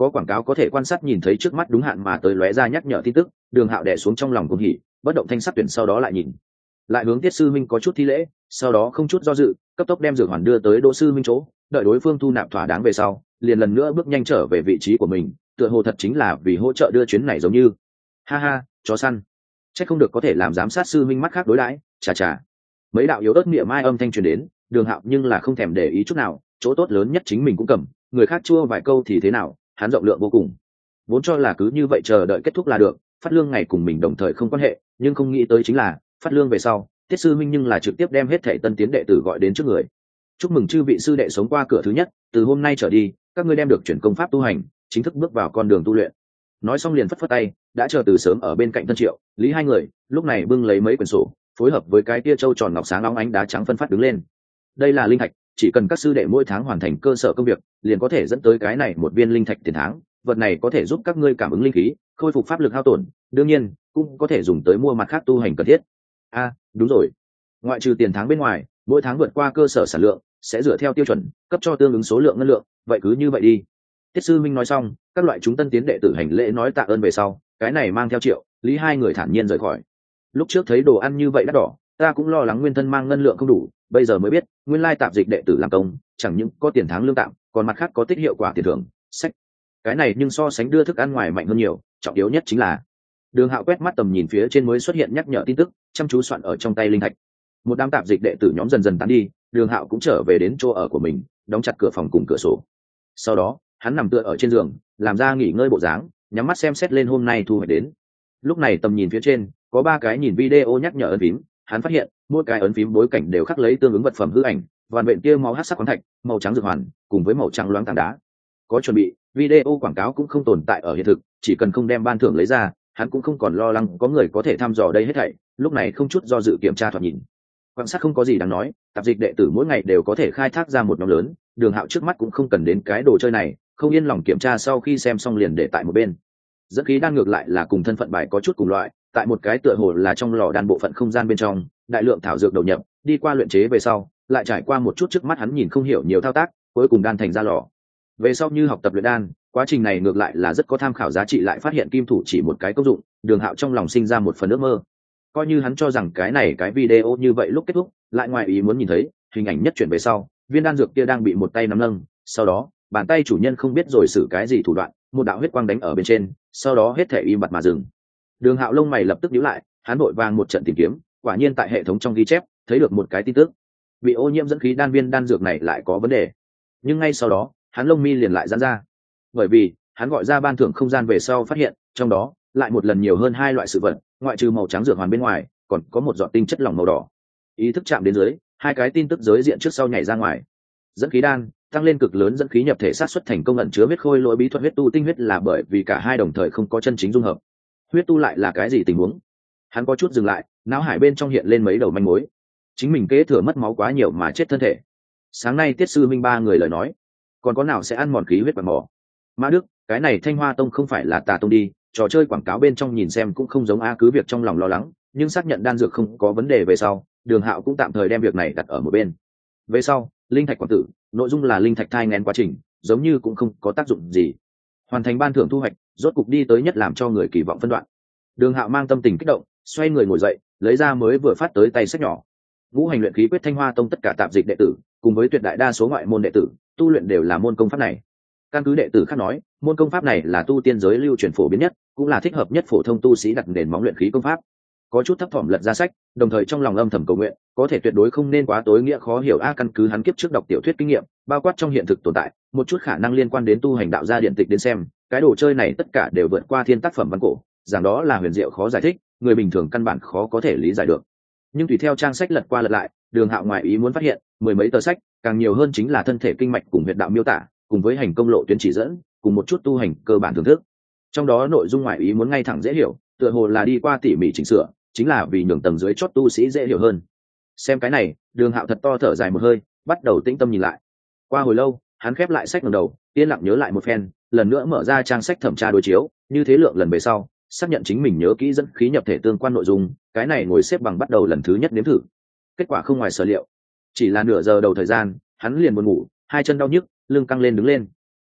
có quảng cáo có thể quan sát nhìn thấy trước mắt đúng hạn mà tới lóe ra nhắc nhở tin tức. Đường Hạo đè xuống trong lòng cuồng hỉ, bất động thanh sắc tuyển sau đó lại nhìn, lại hướng Tiết sư minh có chút thi lễ, sau đó không chút do dự cấp tốc đem dược hoàn đưa tới Đỗ sư minh chỗ, đợi đối phương thu nạp thỏa đáng về sau liền lần nữa bước nhanh trở về vị trí của mình, tựa hồ thật chính là vì hỗ trợ đưa chuyến này giống như. Ha ha, chó săn, chắc không được có thể làm giám sát sư minh mắt khác đối đãi. Chà chà, mấy đạo yếu ớt miệng mai âm thanh truyền đến. Đường Hạo nhưng là không thèm để ý chút nào, chỗ tốt lớn nhất chính mình cũng cầm, người khác chua vài câu thì thế nào, hắn rộng lượng vô cùng. Vốn cho là cứ như vậy chờ đợi kết thúc là được, phát lương ngày cùng mình đồng thời không quan hệ, nhưng không nghĩ tới chính là phát lương về sau Tiết sư minh nhưng là trực tiếp đem hết thảy tân tiến đệ tử gọi đến trước người. Chúc mừng chư vị sư đệ sống qua cửa thứ nhất, từ hôm nay trở đi các ngươi đem được chuyển công pháp tu hành, chính thức bước vào con đường tu luyện. Nói xong liền phất phất tay, đã chờ từ sớm ở bên cạnh Tân Triệu, Lý hai người lúc này bưng lấy mấy quyển sổ, phối hợp với cái tia châu tròn ngọc sáng óng ánh đá trắng phân phát đứng lên. Đây là linh thạch, chỉ cần các sư đệ mỗi tháng hoàn thành cơ sở công việc liền có thể dẫn tới cái này một viên linh thạch tiền tháng, vật này có thể giúp các ngươi cảm ứng linh khí, khôi phục pháp lực hao tổn, đương nhiên cũng có thể dùng tới mua mặt khác tu hành cần thiết. A à, đúng rồi, ngoại trừ tiền tháng bên ngoài, mỗi tháng vượt qua cơ sở sản lượng sẽ dựa theo tiêu chuẩn cấp cho tương ứng số lượng ngân lượng, vậy cứ như vậy đi. Tiết sư minh nói xong, các loại chúng tân tiến đệ tử hành lễ nói tạ ơn về sau, cái này mang theo Triệu, Lý hai người thản nhiên rời khỏi. Lúc trước thấy đồ ăn như vậy đắt đỏ, ta cũng lo lắng nguyên thân mang ngân lượng không đủ, bây giờ mới biết nguyên lai tạp dịch đệ tử làm công chẳng những có tiền tháng lương tạm, còn mặt khác có tích hiệu quả tiền thưởng sách. Cái này nhưng so sánh đưa thức ăn ngoài mạnh hơn nhiều, trọng yếu nhất chính là Đường Hạo quét mắt tầm nhìn phía trên mới xuất hiện nhắc nhở tin tức, chăm chú soạn ở trong tay linh thạch. Một đám tạp dịch đệ tử nhóm dần dần tán đi, Đường Hạo cũng trở về đến chỗ ở của mình, đóng chặt cửa phòng cùng cửa sổ. Sau đó hắn nằm tựa ở trên giường, làm ra nghỉ ngơi bộ dáng, nhắm mắt xem xét lên hôm nay thu hoạch đến. Lúc này tầm nhìn phía trên có ba cái nhìn video nhắc nhở ấn phím, hắn phát hiện mỗi cái ấn phím bối cảnh đều khắc lấy tương ứng vật phẩm hư ảnh, vằn vện kia máu hắc sắc khoáng thạch, màu trắng dược hoàn cùng với màu trắng loáng tảng đá. Có chuẩn bị, video quảng cáo cũng không tồn tại ở hiện thực, chỉ cần không đem ban thưởng lấy ra, hắn cũng không còn lo lắng có người có thể thăm dò đây hết thảy. Lúc này không chút do dự kiểm tra thoạt nhìn, quan sát không có gì đáng nói, tạp dịch đệ tử mỗi ngày đều có thể khai thác ra một nhóm lớn. Đường Hạo trước mắt cũng không cần đến cái đồ chơi này, không yên lòng kiểm tra sau khi xem xong liền để tại một bên. Dẫn khí đan ngược lại là cùng thân phận bài có chút cùng loại, tại một cái tựa hồ là trong lò đan bộ phận không gian bên trong, đại lượng thảo dược đầu nhập, đi qua luyện chế về sau, lại trải qua một chút trước mắt hắn nhìn không hiểu nhiều thao tác, cuối cùng đan thành ra lò. Về sau như học tập luyện đan, quá trình này ngược lại là rất có tham khảo giá trị, lại phát hiện kim thủ chỉ một cái công dụng, Đường Hạo trong lòng sinh ra một phần ước mơ. Coi như hắn cho rằng cái này cái video như vậy lúc kết thúc, lại ngoài ý muốn nhìn thấy hình ảnh nhất chuyển về sau, viên đan dược kia đang bị một tay nắm nâng, sau đó bàn tay chủ nhân không biết rồi xử cái gì thủ đoạn, một đạo huyết quang đánh ở bên trên, sau đó hết thể im bặt mà dừng. Đường Hạo lông mày lập tức nhíu lại, hắn vội vàng một trận tìm kiếm, quả nhiên tại hệ thống trong ghi chép thấy được một cái tin tức, bị ô nhiễm dẫn khí đan viên đan dược này lại có vấn đề. Nhưng ngay sau đó hắn lông mi liền lại giãn ra, bởi vì hắn gọi ra ban thưởng không gian về sau phát hiện trong đó lại một lần nhiều hơn hai loại sự vật, ngoại trừ màu trắng dược hoàn bên ngoài còn có một giọt tinh chất lỏng màu đỏ. Ý thức chạm đến dưới, hai cái tin tức giới diện trước sau nhảy ra ngoài. Dẫn khí đan tăng lên cực lớn dẫn khí nhập thể sát xuất thành công ẩn chứa huyết khôi lỗi bí thuật huyết tu tinh huyết, là bởi vì cả hai đồng thời không có chân chính dung hợp. Huyết tu lại là cái gì tình huống? Hắn có chút dừng lại, não hải bên trong hiện lên mấy đầu manh mối. Chính mình kế thừa mất máu quá nhiều mà chết thân thể. Sáng nay Tiết sư minh ba người lời nói, còn có nào sẽ ăn mòn khí huyết bạc mỏ? Mã Đức, cái này Thanh Hoa Tông không phải là tà tông đi, trò chơi quảng cáo bên trong nhìn xem cũng không giống a. Cứ việc trong lòng lo lắng, nhưng xác nhận đan dược không có vấn đề về sau, Đường Hạo cũng tạm thời đem việc này đặt ở một bên. Về sau, linh thạch quảng tử, nội dung là linh thạch thai nghén quá trình, giống như cũng không có tác dụng gì. Hoàn thành ban thưởng thu hoạch, rốt cục đi tới nhất làm cho người kỳ vọng phân đoạn. Đường Hạo mang tâm tình kích động, xoay người ngồi dậy, lấy ra mới vừa phát tới tay sách nhỏ. Ngũ hành luyện khí quyết Thanh Hoa Tông tất cả tạp dịch đệ tử, cùng với tuyệt đại đa số ngoại môn đệ tử, tu luyện đều là môn công pháp này. Căn cứ đệ tử khác nói, môn công pháp này là tu tiên giới lưu truyền phổ biến nhất, cũng là thích hợp nhất phổ thông tu sĩ đặt nền móng luyện khí công pháp. Có chút thấp thỏm lật ra sách, đồng thời trong lòng âm thầm cầu nguyện, có thể tuyệt đối không nên quá tối nghĩa khó hiểu a. Căn cứ hắn kiếp trước đọc tiểu thuyết kinh nghiệm, bao quát trong hiện thực tồn tại một chút khả năng liên quan đến tu hành đạo gia điện tịch đến xem, cái đồ chơi này tất cả đều vượt qua thiên tác phẩm văn cổ, rằng đó là huyền diệu khó giải thích, người bình thường căn bản khó có thể lý giải được. Nhưng tùy theo trang sách lật qua lật lại, Đường Hạo ngoài ý muốn phát hiện mười mấy tờ sách, càng nhiều hơn chính là thân thể kinh mạch cùng huyệt đạo miêu tả, cùng với hành công lộ tuyến chỉ dẫn, cùng một chút tu hành cơ bản thưởng thức. Trong đó nội dung ngoài ý muốn ngay thẳng dễ hiểu, tựa hồ là đi qua tỉ mỉ chỉnh sửa, chính là vì nhường tầng dưới chót tu sĩ dễ hiểu hơn. Xem cái này, Đường Hạo thật to thở dài một hơi, bắt đầu tĩnh tâm nhìn lại. Qua hồi lâu, hắn khép lại sách ngẩng đầu, yên lặng nhớ lại một phen, lần nữa mở ra trang sách thẩm tra đối chiếu, như thế lượng lần về sau, xác nhận chính mình nhớ kỹ dẫn khí nhập thể tương quan nội dung, cái này ngồi xếp bằng bắt đầu lần thứ nhất nếm thử. Kết quả không ngoài sở liệu, chỉ là nửa giờ đầu thời gian, hắn liền buồn ngủ, hai chân đau nhức, lưng căng lên đứng lên.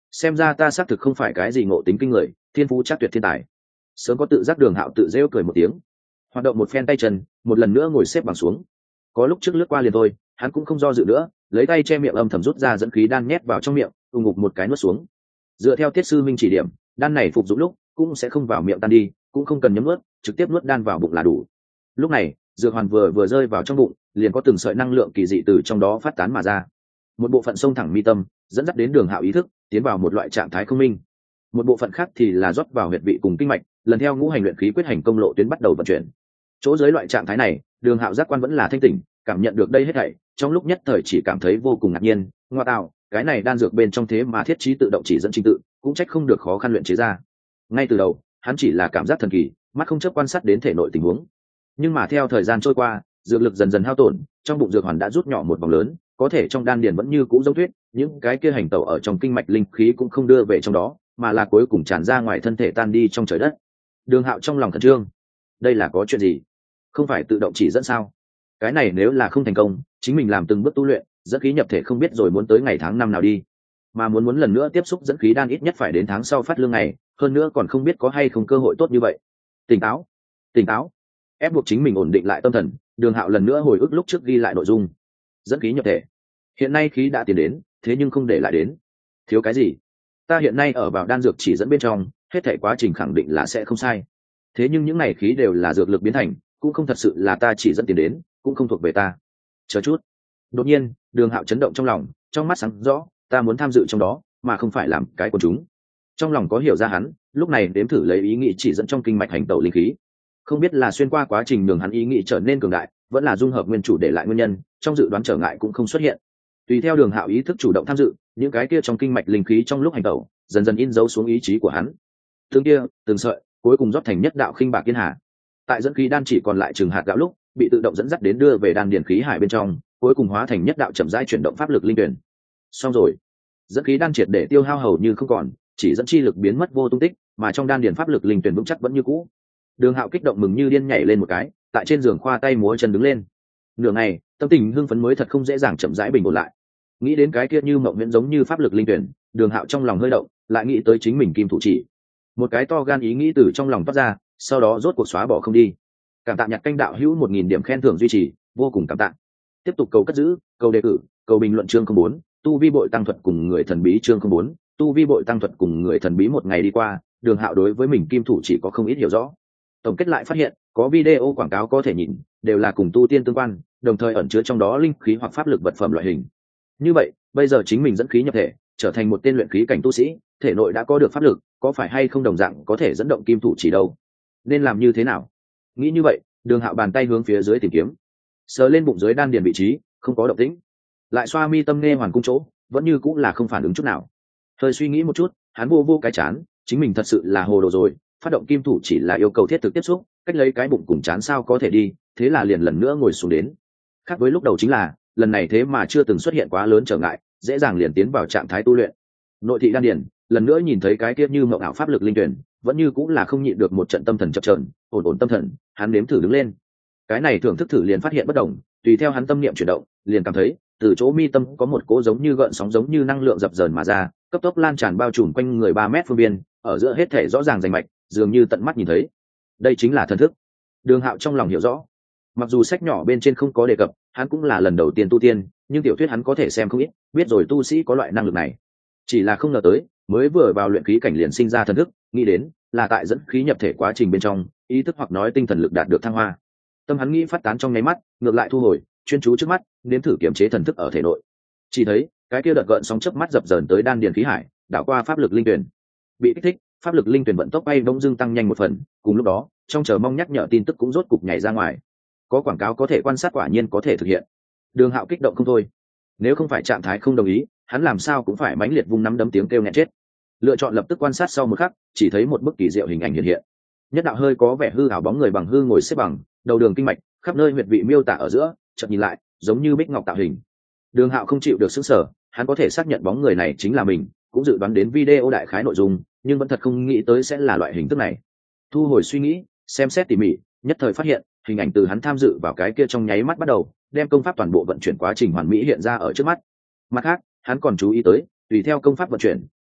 xem ra ta xác thực không phải cái gì ngộ tính kinh người, thiên phú chắc tuyệt thiên tài. Sớm có tự giác Đường Hạo tự rêu cười một tiếng, hoạt động một phen tay chân, một lần nữa ngồi xếp bằng xuống. Có lúc trước lướt qua liền thôi, hắn cũng không do dự nữa, lấy tay che miệng âm thầm rút ra dẫn khí đan nhét vào trong miệng, ung ngục một cái nuốt xuống. Dựa theo tiết sư minh chỉ điểm, đan này phục dụng lúc cũng sẽ không vào miệng tan đi, cũng không cần nhấm nuốt, trực tiếp nuốt đan vào bụng là đủ. Lúc này dược hoàn vừa vừa rơi vào trong bụng, liền có từng sợi năng lượng kỳ dị từ trong đó phát tán mà ra. Một bộ phận xông thẳng mi tâm, dẫn dắt đến Đường Hạo ý thức tiến vào một loại trạng thái không minh. Một bộ phận khác thì là rót vào huyệt vị cùng kinh mạch, lần theo ngũ hành luyện khí quyết hành công lộ tuyến bắt đầu vận chuyển. Chỗ dưới loại trạng thái này, Đường Hạo giác quan vẫn là thanh tỉnh, cảm nhận được đây hết thảy, trong lúc nhất thời chỉ cảm thấy vô cùng ngạc nhiên. Ngoa tạo, cái này đan dược bên trong thế mà thiết trí tự động chỉ dẫn trình tự, cũng trách không được khó khăn luyện chế ra. Ngay từ đầu hắn chỉ là cảm giác thần kỳ, mắt không chớp quan sát đến thể nội tình huống. Nhưng mà theo thời gian trôi qua, dược lực dần dần hao tổn, trong bụng dược hoàn đã rút nhỏ một vòng lớn, có thể trong đan điền vẫn như cũ giống tuyết, những cái kia hành tẩu ở trong kinh mạch linh khí cũng không đưa về trong đó, mà là cuối cùng tràn ra ngoài thân thể tan đi trong trời đất. Đường Hạo trong lòng khẩn trương, đây là có chuyện gì? Không phải tự động chỉ dẫn sao? Cái này nếu là không thành công, chính mình làm từng bước tu luyện, dẫn khí nhập thể không biết rồi muốn tới ngày tháng năm nào đi. Mà muốn muốn lần nữa tiếp xúc dẫn khí đan ít nhất phải đến tháng sau phát lương ngày, hơn nữa còn không biết có hay không cơ hội tốt như vậy. Tỉnh táo, tỉnh táo. Ép buộc chính mình ổn định lại tâm thần, Đường Hạo lần nữa hồi ức lúc trước ghi lại nội dung. Dẫn khí nhập thể. Hiện nay khí đã tiến đến, thế nhưng không để lại đến. Thiếu cái gì? Ta hiện nay ở vào đan dược chỉ dẫn bên trong, hết thảy quá trình khẳng định là sẽ không sai. Thế nhưng những này khí đều là dược lực biến thành, cũng không thật sự là ta chỉ dẫn tiến đến, cũng không thuộc về ta. Chờ chút. Đột nhiên, Đường Hạo chấn động trong lòng, trong mắt sáng rõ, ta muốn tham dự trong đó, mà không phải làm cái của chúng. Trong lòng có hiểu ra hắn, lúc này đếm thử lấy ý nghĩ chỉ dẫn trong kinh mạch hành tẩu linh khí. Không biết là xuyên qua quá trình đường hắn ý nghĩ trở nên cường đại, vẫn là dung hợp nguyên chủ để lại nguyên nhân, trong dự đoán trở ngại cũng không xuất hiện. Tùy theo Đường Hạo ý thức chủ động tham dự, những cái kia trong kinh mạch linh khí trong lúc hành tẩu, dần dần in dấu xuống ý chí của hắn. Từng kia, từng sợi, cuối cùng rót thành nhất đạo khinh bạc kiên hà. Tại dẫn khí đan chỉ còn lại chừng hạt gạo lúc, bị tự động dẫn dắt đến đưa về đan điền khí hải bên trong, cuối cùng hóa thành nhất đạo chậm rãi chuyển động pháp lực linh tuyển. Xong rồi, dẫn khí đan triệt để tiêu hao hầu như không còn, chỉ dẫn chi lực biến mất vô tung tích, mà trong đan điền pháp lực linh tuyển vững chắc vẫn như cũ. Đường Hạo kích động mừng như điên nhảy lên một cái, tại trên giường khoa tay múa chân đứng lên. Nửa ngày, tâm tình hưng phấn mới thật không dễ dàng chậm rãi bình ổn lại. Nghĩ đến cái kia như mộng viễn giống như pháp lực linh tuyển, Đường Hạo trong lòng hơi động, lại nghĩ tới chính mình kim thủ chỉ. Một cái to gan ý nghĩ từ trong lòng toát ra, sau đó rốt cuộc xóa bỏ không đi. Cảm tạ Nhạc Canh đạo hữu một nghìn điểm khen thưởng duy trì, vô cùng cảm tạ. Tiếp tục cầu cất giữ, cầu đề cử, cầu bình luận chương không bốn, tu vi bội tăng thuật cùng người thần bí chương không bốn, tu vi bội tăng thuật cùng người thần bí. Một ngày đi qua, Đường Hạo đối với mình kim thủ chỉ có không ít hiểu rõ. Tổng kết lại phát hiện, có video quảng cáo có thể nhìn, đều là cùng tu tiên tương quan, đồng thời ẩn chứa trong đó linh khí hoặc pháp lực vật phẩm loại hình. Như vậy, bây giờ chính mình dẫn khí nhập thể, trở thành một tên luyện khí cảnh tu sĩ, thể nội đã có được pháp lực, có phải hay không đồng dạng có thể dẫn động kim thủ chỉ đâu? Nên làm như thế nào? Nghĩ như vậy, Đường Hạo bàn tay hướng phía dưới tìm kiếm, sờ lên bụng dưới đan điền vị trí, không có động tĩnh. Lại xoa mi tâm nghe hoàn cung chỗ, vẫn như cũng là không phản ứng chút nào. Hơi suy nghĩ một chút, hắn vô vô cái chán, chính mình thật sự là hồ đồ rồi, phát động kim thủ chỉ là yêu cầu thiết thực tiếp xúc, cách lấy cái bụng cùng chán sao có thể đi, thế là liền lần nữa ngồi xuống đến. Khác với lúc đầu chính là, lần này thế mà chưa từng xuất hiện quá lớn trở ngại, dễ dàng liền tiến vào trạng thái tu luyện. Nội thị đan điền, lần nữa nhìn thấy cái kia như mộng ảo pháp lực linh tuyển, vẫn như cũng là không nhịn được một trận tâm thần chập chờn, ổn ổn tâm thần, hắn nếm thử đứng lên. Cái này thưởng thức thử liền phát hiện bất đồng, tùy theo hắn tâm niệm chuyển động, liền cảm thấy từ chỗ mi tâm có một cỗ giống như gợn sóng giống như năng lượng dập dờn mà ra, cấp tốc lan tràn bao trùm quanh người ba mét phương biên, ở giữa hết thể rõ ràng rành mạch, dường như tận mắt nhìn thấy. Đây chính là thần thức. Đường Hạo trong lòng hiểu rõ. Mặc dù sách nhỏ bên trên không có đề cập, hắn cũng là lần đầu tiên tu tiên, nhưng tiểu thuyết hắn có thể xem không ít, biết rồi tu sĩ có loại năng lực này. Chỉ là không ngờ tới, mới vừa vào luyện khí cảnh liền sinh ra thần thức, nghĩ đến là tại dẫn khí nhập thể quá trình bên trong, ý thức hoặc nói tinh thần lực đạt được thăng hoa. Tâm hắn nghĩ phát tán trong nháy mắt, ngược lại thu hồi, chuyên chú trước mắt, nếm thử kiểm chế thần thức ở thể nội. Chỉ thấy cái kia đợt gợn sóng chớp mắt dập dờn tới đan điền khí hải, đảo qua pháp lực linh tuyển. Bị kích thích, pháp lực linh tuyển vận tốc bay bỗng dưng tăng nhanh một phần, cùng lúc đó, trong chờ mong nhắc nhở tin tức cũng rốt cục nhảy ra ngoài. Có quảng cáo có thể quan sát, quả nhiên có thể thực hiện. Đường Hạo kích động không thôi. Nếu không phải trạng thái không đồng ý, hắn làm sao cũng phải mãnh liệt vung nắm đấm tiếng kêu nghẹn chết. Lựa chọn lập tức quan sát sau một khắc, chỉ thấy một bức kỳ diệu hình ảnh hiện hiện. Nhất đạo hơi có vẻ hư ảo bóng người bằng hư ngồi xếp bằng, đầu đường kinh mạch, khắp nơi huyệt vị miêu tả ở giữa, chợt nhìn lại, giống như bích ngọc tạo hình. Đường Hạo không chịu được sững sờ, hắn có thể xác nhận bóng người này chính là mình, cũng dự đoán đến video đại khái nội dung, nhưng vẫn thật không nghĩ tới sẽ là loại hình thức này. Thu hồi suy nghĩ, xem xét tỉ mỉ, nhất thời phát hiện, hình ảnh từ hắn tham dự vào cái kia trong nháy mắt bắt đầu, đem công pháp toàn bộ vận chuyển quá trình hoàn mỹ hiện ra ở trước mắt. Mặt khác, hắn còn chú ý tới, tùy theo công pháp vận chuyển,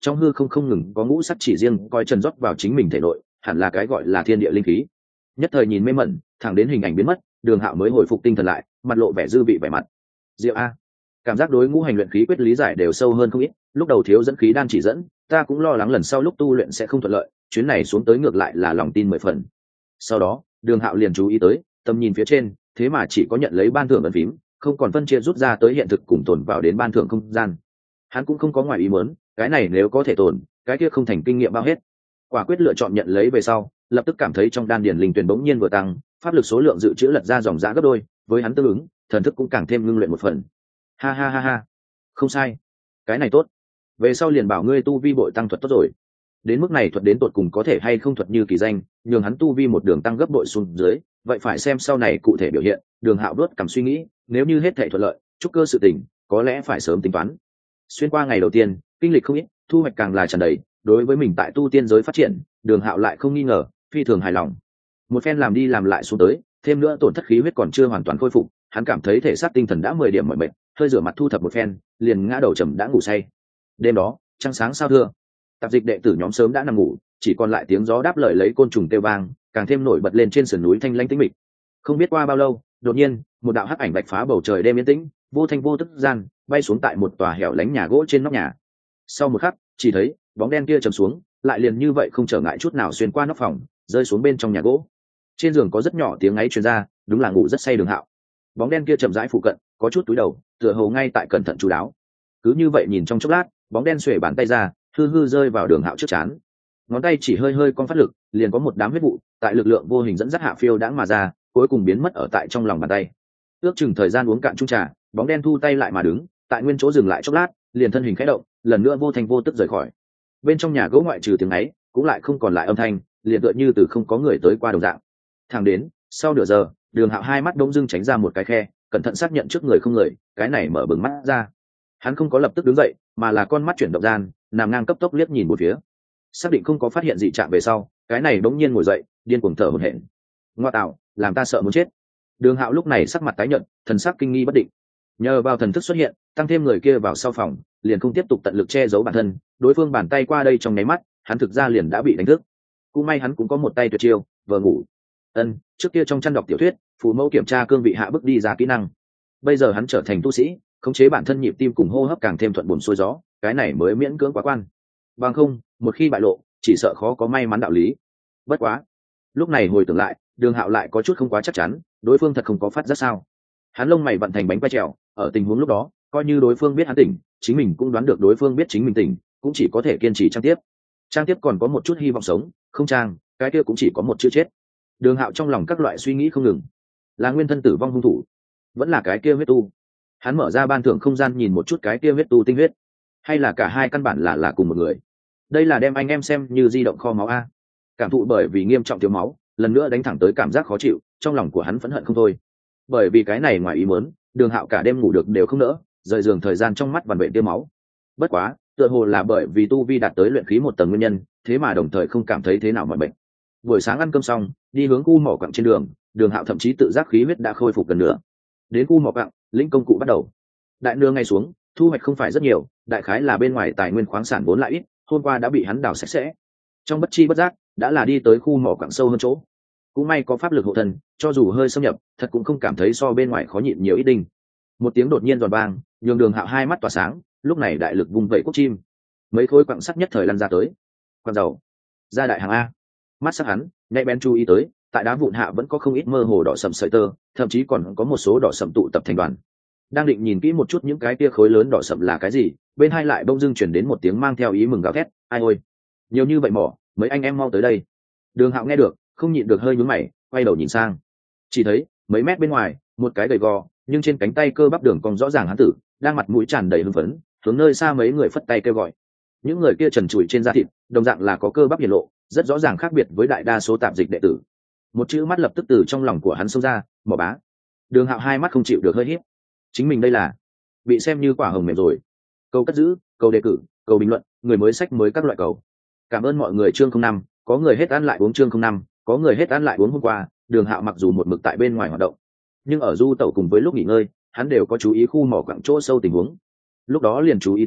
trong hư không không ngừng có ngũ sắc chỉ riêng coi chân rót vào chính mình thể nội, hẳn là cái gọi là thiên địa linh khí. Nhất thời nhìn mê mẩn, thẳng đến hình ảnh biến mất, Đường Hạo mới hồi phục tinh thần lại, mặt lộ vẻ dư vị vẻ mặt. Diệu a, cảm giác đối ngũ hành luyện khí quyết lý giải đều sâu hơn không ít, lúc đầu thiếu dẫn khí đan chỉ dẫn, ta cũng lo lắng lần sau lúc tu luyện sẽ không thuận lợi, chuyến này xuống tới ngược lại là lòng tin mười phần. Sau đó, Đường Hạo liền chú ý tới, tầm nhìn phía trên, thế mà chỉ có nhận lấy ban thưởng ấn phím, không còn phân chia rút ra tới hiện thực cùng tồn vào đến ban thưởng không gian. Hắn cũng không có ngoài ý muốn, cái này nếu có thể tồn, cái kia không thành kinh nghiệm bao hết. Quả quyết lựa chọn nhận lấy về sau, lập tức cảm thấy trong đan điền linh tuyền bỗng nhiên vừa tăng, pháp lực số lượng dự trữ lật ra dòng giá gấp đôi, với hắn tương ứng, thần thức cũng càng thêm ngưng luyện một phần. Ha ha ha ha, không sai, cái này tốt. Về sau liền bảo ngươi tu vi bội tăng thuật tốt rồi. Đến mức này thuật đến tột cùng có thể hay không thuật như kỳ danh, nhường hắn tu vi một đường tăng gấp bội xuống dưới, vậy phải xem sau này cụ thể biểu hiện. Đường Hạo đốt cầm suy nghĩ, nếu như hết thảy thuận lợi, chúc cơ sự tình, có lẽ phải sớm tính toán. Xuyên qua ngày đầu tiên, kinh lịch không ít, thu hoạch càng là tràn đầy. Đối với mình tại tu tiên giới phát triển, Đường Hạo lại không nghi ngờ, phi thường hài lòng. Một phen làm đi làm lại xuống tới, thêm nữa tổn thất khí huyết còn chưa hoàn toàn khôi phục, hắn cảm thấy thể xác tinh thần đã mười điểm mỏi mệt, hơi rửa mặt thu thập một phen, liền ngã đầu trầm đã ngủ say. Đêm đó, trăng sáng sao thưa, tạp dịch đệ tử nhóm sớm đã nằm ngủ, chỉ còn lại tiếng gió đáp lời lấy côn trùng kêu vang, càng thêm nổi bật lên trên sườn núi thanh lãnh tĩnh mịch. Không biết qua bao lâu, đột nhiên, một đạo hắc ảnh bạch phá bầu trời đêm yên tĩnh, vô thanh vô tức gian, bay xuống tại một tòa hẻo lánh nhà gỗ trên nóc nhà. Sau một khắc, chỉ thấy bóng đen kia trầm xuống, lại liền như vậy không trở ngại chút nào xuyên qua nóc phòng, rơi xuống bên trong nhà gỗ. Trên giường có rất nhỏ tiếng ngáy truyền ra, đúng là ngủ rất say Đường Hạo. Bóng đen kia chậm rãi phụ cận, có chút túi đầu, tựa hồ ngay tại cẩn thận chú đáo. Cứ như vậy nhìn trong chốc lát, bóng đen xuề bàn tay ra, hư hư rơi vào Đường Hạo trước chán. Ngón tay chỉ hơi hơi cong phát lực, liền có một đám huyết vụ tại lực lượng vô hình dẫn dắt hạ phiêu đãng mà ra, cuối cùng biến mất ở tại trong lòng bàn tay. Ước chừng thời gian uống cạn chung trà, bóng đen thu tay lại mà đứng, tại nguyên chỗ dừng lại chốc lát, liền thân hình khẽ động, lần nữa vô thanh vô tức rời khỏi. Bên trong nhà gỗ ngoại trừ tiếng ấy, cũng lại không còn lại âm thanh, liền tựa như từ không có người tới qua đồng dạng. Thẳng đến sau nửa giờ, Đường Hạo hai mắt bỗng dưng tránh ra một cái khe, cẩn thận xác nhận trước người không người, cái này mở bừng mắt ra. Hắn không có lập tức đứng dậy, mà là con mắt chuyển động gian, nằm ngang cấp tốc liếc nhìn một phía, xác định không có phát hiện gì chạm về sau, cái này bỗng nhiên ngồi dậy, điên cuồng thở hổn hển. Ngoa tạo, làm ta sợ muốn chết. Đường Hạo lúc này sắc mặt tái nhợt, thần sắc kinh nghi bất định. Nhờ vào thần thức xuất hiện, tăng thêm người kia vào sau phòng, liền không tiếp tục tận lực che giấu bản thân, đối phương bàn tay qua đây trong nháy mắt, hắn thực ra liền đã bị đánh thức. Cũng may hắn cũng có một tay tuyệt chiêu, vừa ngủ. Ân, trước kia trong chăn đọc tiểu thuyết, phù mẫu kiểm tra cương vị hạ bức đi ra kỹ năng. Bây giờ hắn trở thành tu sĩ, khống chế bản thân nhịp tim cùng hô hấp càng thêm thuận buồm xuôi gió, cái này mới miễn cưỡng quá quan. Bằng không, một khi bại lộ, chỉ sợ khó có may mắn đạo lý. Bất quá, lúc này hồi tưởng lại, Đường Hạo lại có chút không quá chắc chắn, đối phương thật không có phát giác sao? Hắn lông mày vận thành bánh quay trèo, ở tình huống lúc đó, coi như đối phương biết hắn tỉnh, chính mình cũng đoán được đối phương biết chính mình tỉnh, cũng chỉ có thể kiên trì trang tiếp. Trang tiếp còn có một chút hy vọng sống, không trang, cái kia cũng chỉ có một chữ chết. Đường Hạo trong lòng các loại suy nghĩ không ngừng, là nguyên thân tử vong hung thủ, vẫn là cái kia huyết tu. Hắn mở ra ban thưởng không gian nhìn một chút cái kia huyết tu tinh huyết, hay là cả hai căn bản là là cùng một người. Đây là đem anh em xem như di động kho máu a. Cảm thụ bởi vì nghiêm trọng thiếu máu, lần nữa đánh thẳng tới cảm giác khó chịu, trong lòng của hắn phẫn hận không thôi. Bởi vì cái này ngoài ý muốn, Đường Hạo cả đêm ngủ được đều không nỡ, rời giường thời gian trong mắt vằn vện tiêu máu. Bất quá, tựa hồ là bởi vì tu vi đạt tới luyện khí một tầng nguyên nhân, thế mà đồng thời không cảm thấy thế nào mọi bệnh. Buổi sáng ăn cơm xong, đi hướng khu mỏ quặng trên đường, Đường Hạo thậm chí tự giác khí huyết đã khôi phục gần nữa. Đến khu mỏ quặng, lĩnh công cụ bắt đầu. Đại nương ngay xuống, thu hoạch không phải rất nhiều, đại khái là bên ngoài tài nguyên khoáng sản vốn lại ít, hôm qua đã bị hắn đào sạch sẽ. Trong bất chi bất giác, đã là đi tới khu mỏ quặng sâu hơn chỗ. Cũng may có pháp lực hộ thân, cho dù hơi xâm nhập, thật cũng không cảm thấy so bên ngoài khó nhịn nhiều ít đinh. Một tiếng đột nhiên giòn vang, nhường Đường Hạo hai mắt tỏa sáng, lúc này đại lực vung vẩy quốc chim, mấy khối quặng sắt nhất thời lăn ra tới. Quặng dầu, ra đại hàng a. Mắt sắc hắn nhạy bén chú ý tới, tại đá vụn hạ vẫn có không ít mơ hồ đỏ sậm sợi tơ, thậm chí còn có một số đỏ sậm tụ tập thành đoàn. Đang định nhìn kỹ một chút những cái tia khối lớn đỏ sậm là cái gì, bên hai lại bỗng dưng chuyển đến một tiếng mang theo ý mừng gào thét, ai ôi, nhiều như vậy mỏ, mấy anh em mau tới đây. Đường Hạo nghe được, không nhịn được hơi nhướng mày, quay đầu nhìn sang, chỉ thấy mấy mét bên ngoài, một cái gầy gò nhưng trên cánh tay cơ bắp đường cong rõ ràng hắn tử đang mặt mũi tràn đầy hưng phấn, hướng nơi xa mấy người phất tay kêu gọi. Những người kia trần trụi trên da thịt, đồng dạng là có cơ bắp hiển lộ, rất rõ ràng khác biệt với đại đa số tạp dịch đệ tử. Một chữ mắt lập tức từ trong lòng của hắn xông ra, mỏ bá. Đường Hạo hai mắt không chịu được hơi híp, chính mình đây là bị xem như quả hồng mềm rồi. Câu cất giữ, câu đề cử, câu bình luận, người mới sách mới các loại cầu. Cảm ơn mọi người. Chương không năm, có người hết ăn lại uống. Chương không năm, có người hết ăn lại uống. Hôm qua, Đường Hạo mặc dù một mực tại bên ngoài hoạt động, nhưng ở du tẩu cùng với lúc nghỉ ngơi, hắn đều có chú ý khu mỏ quặng chỗ sâu tình huống. Lúc đó liền chú ý tới,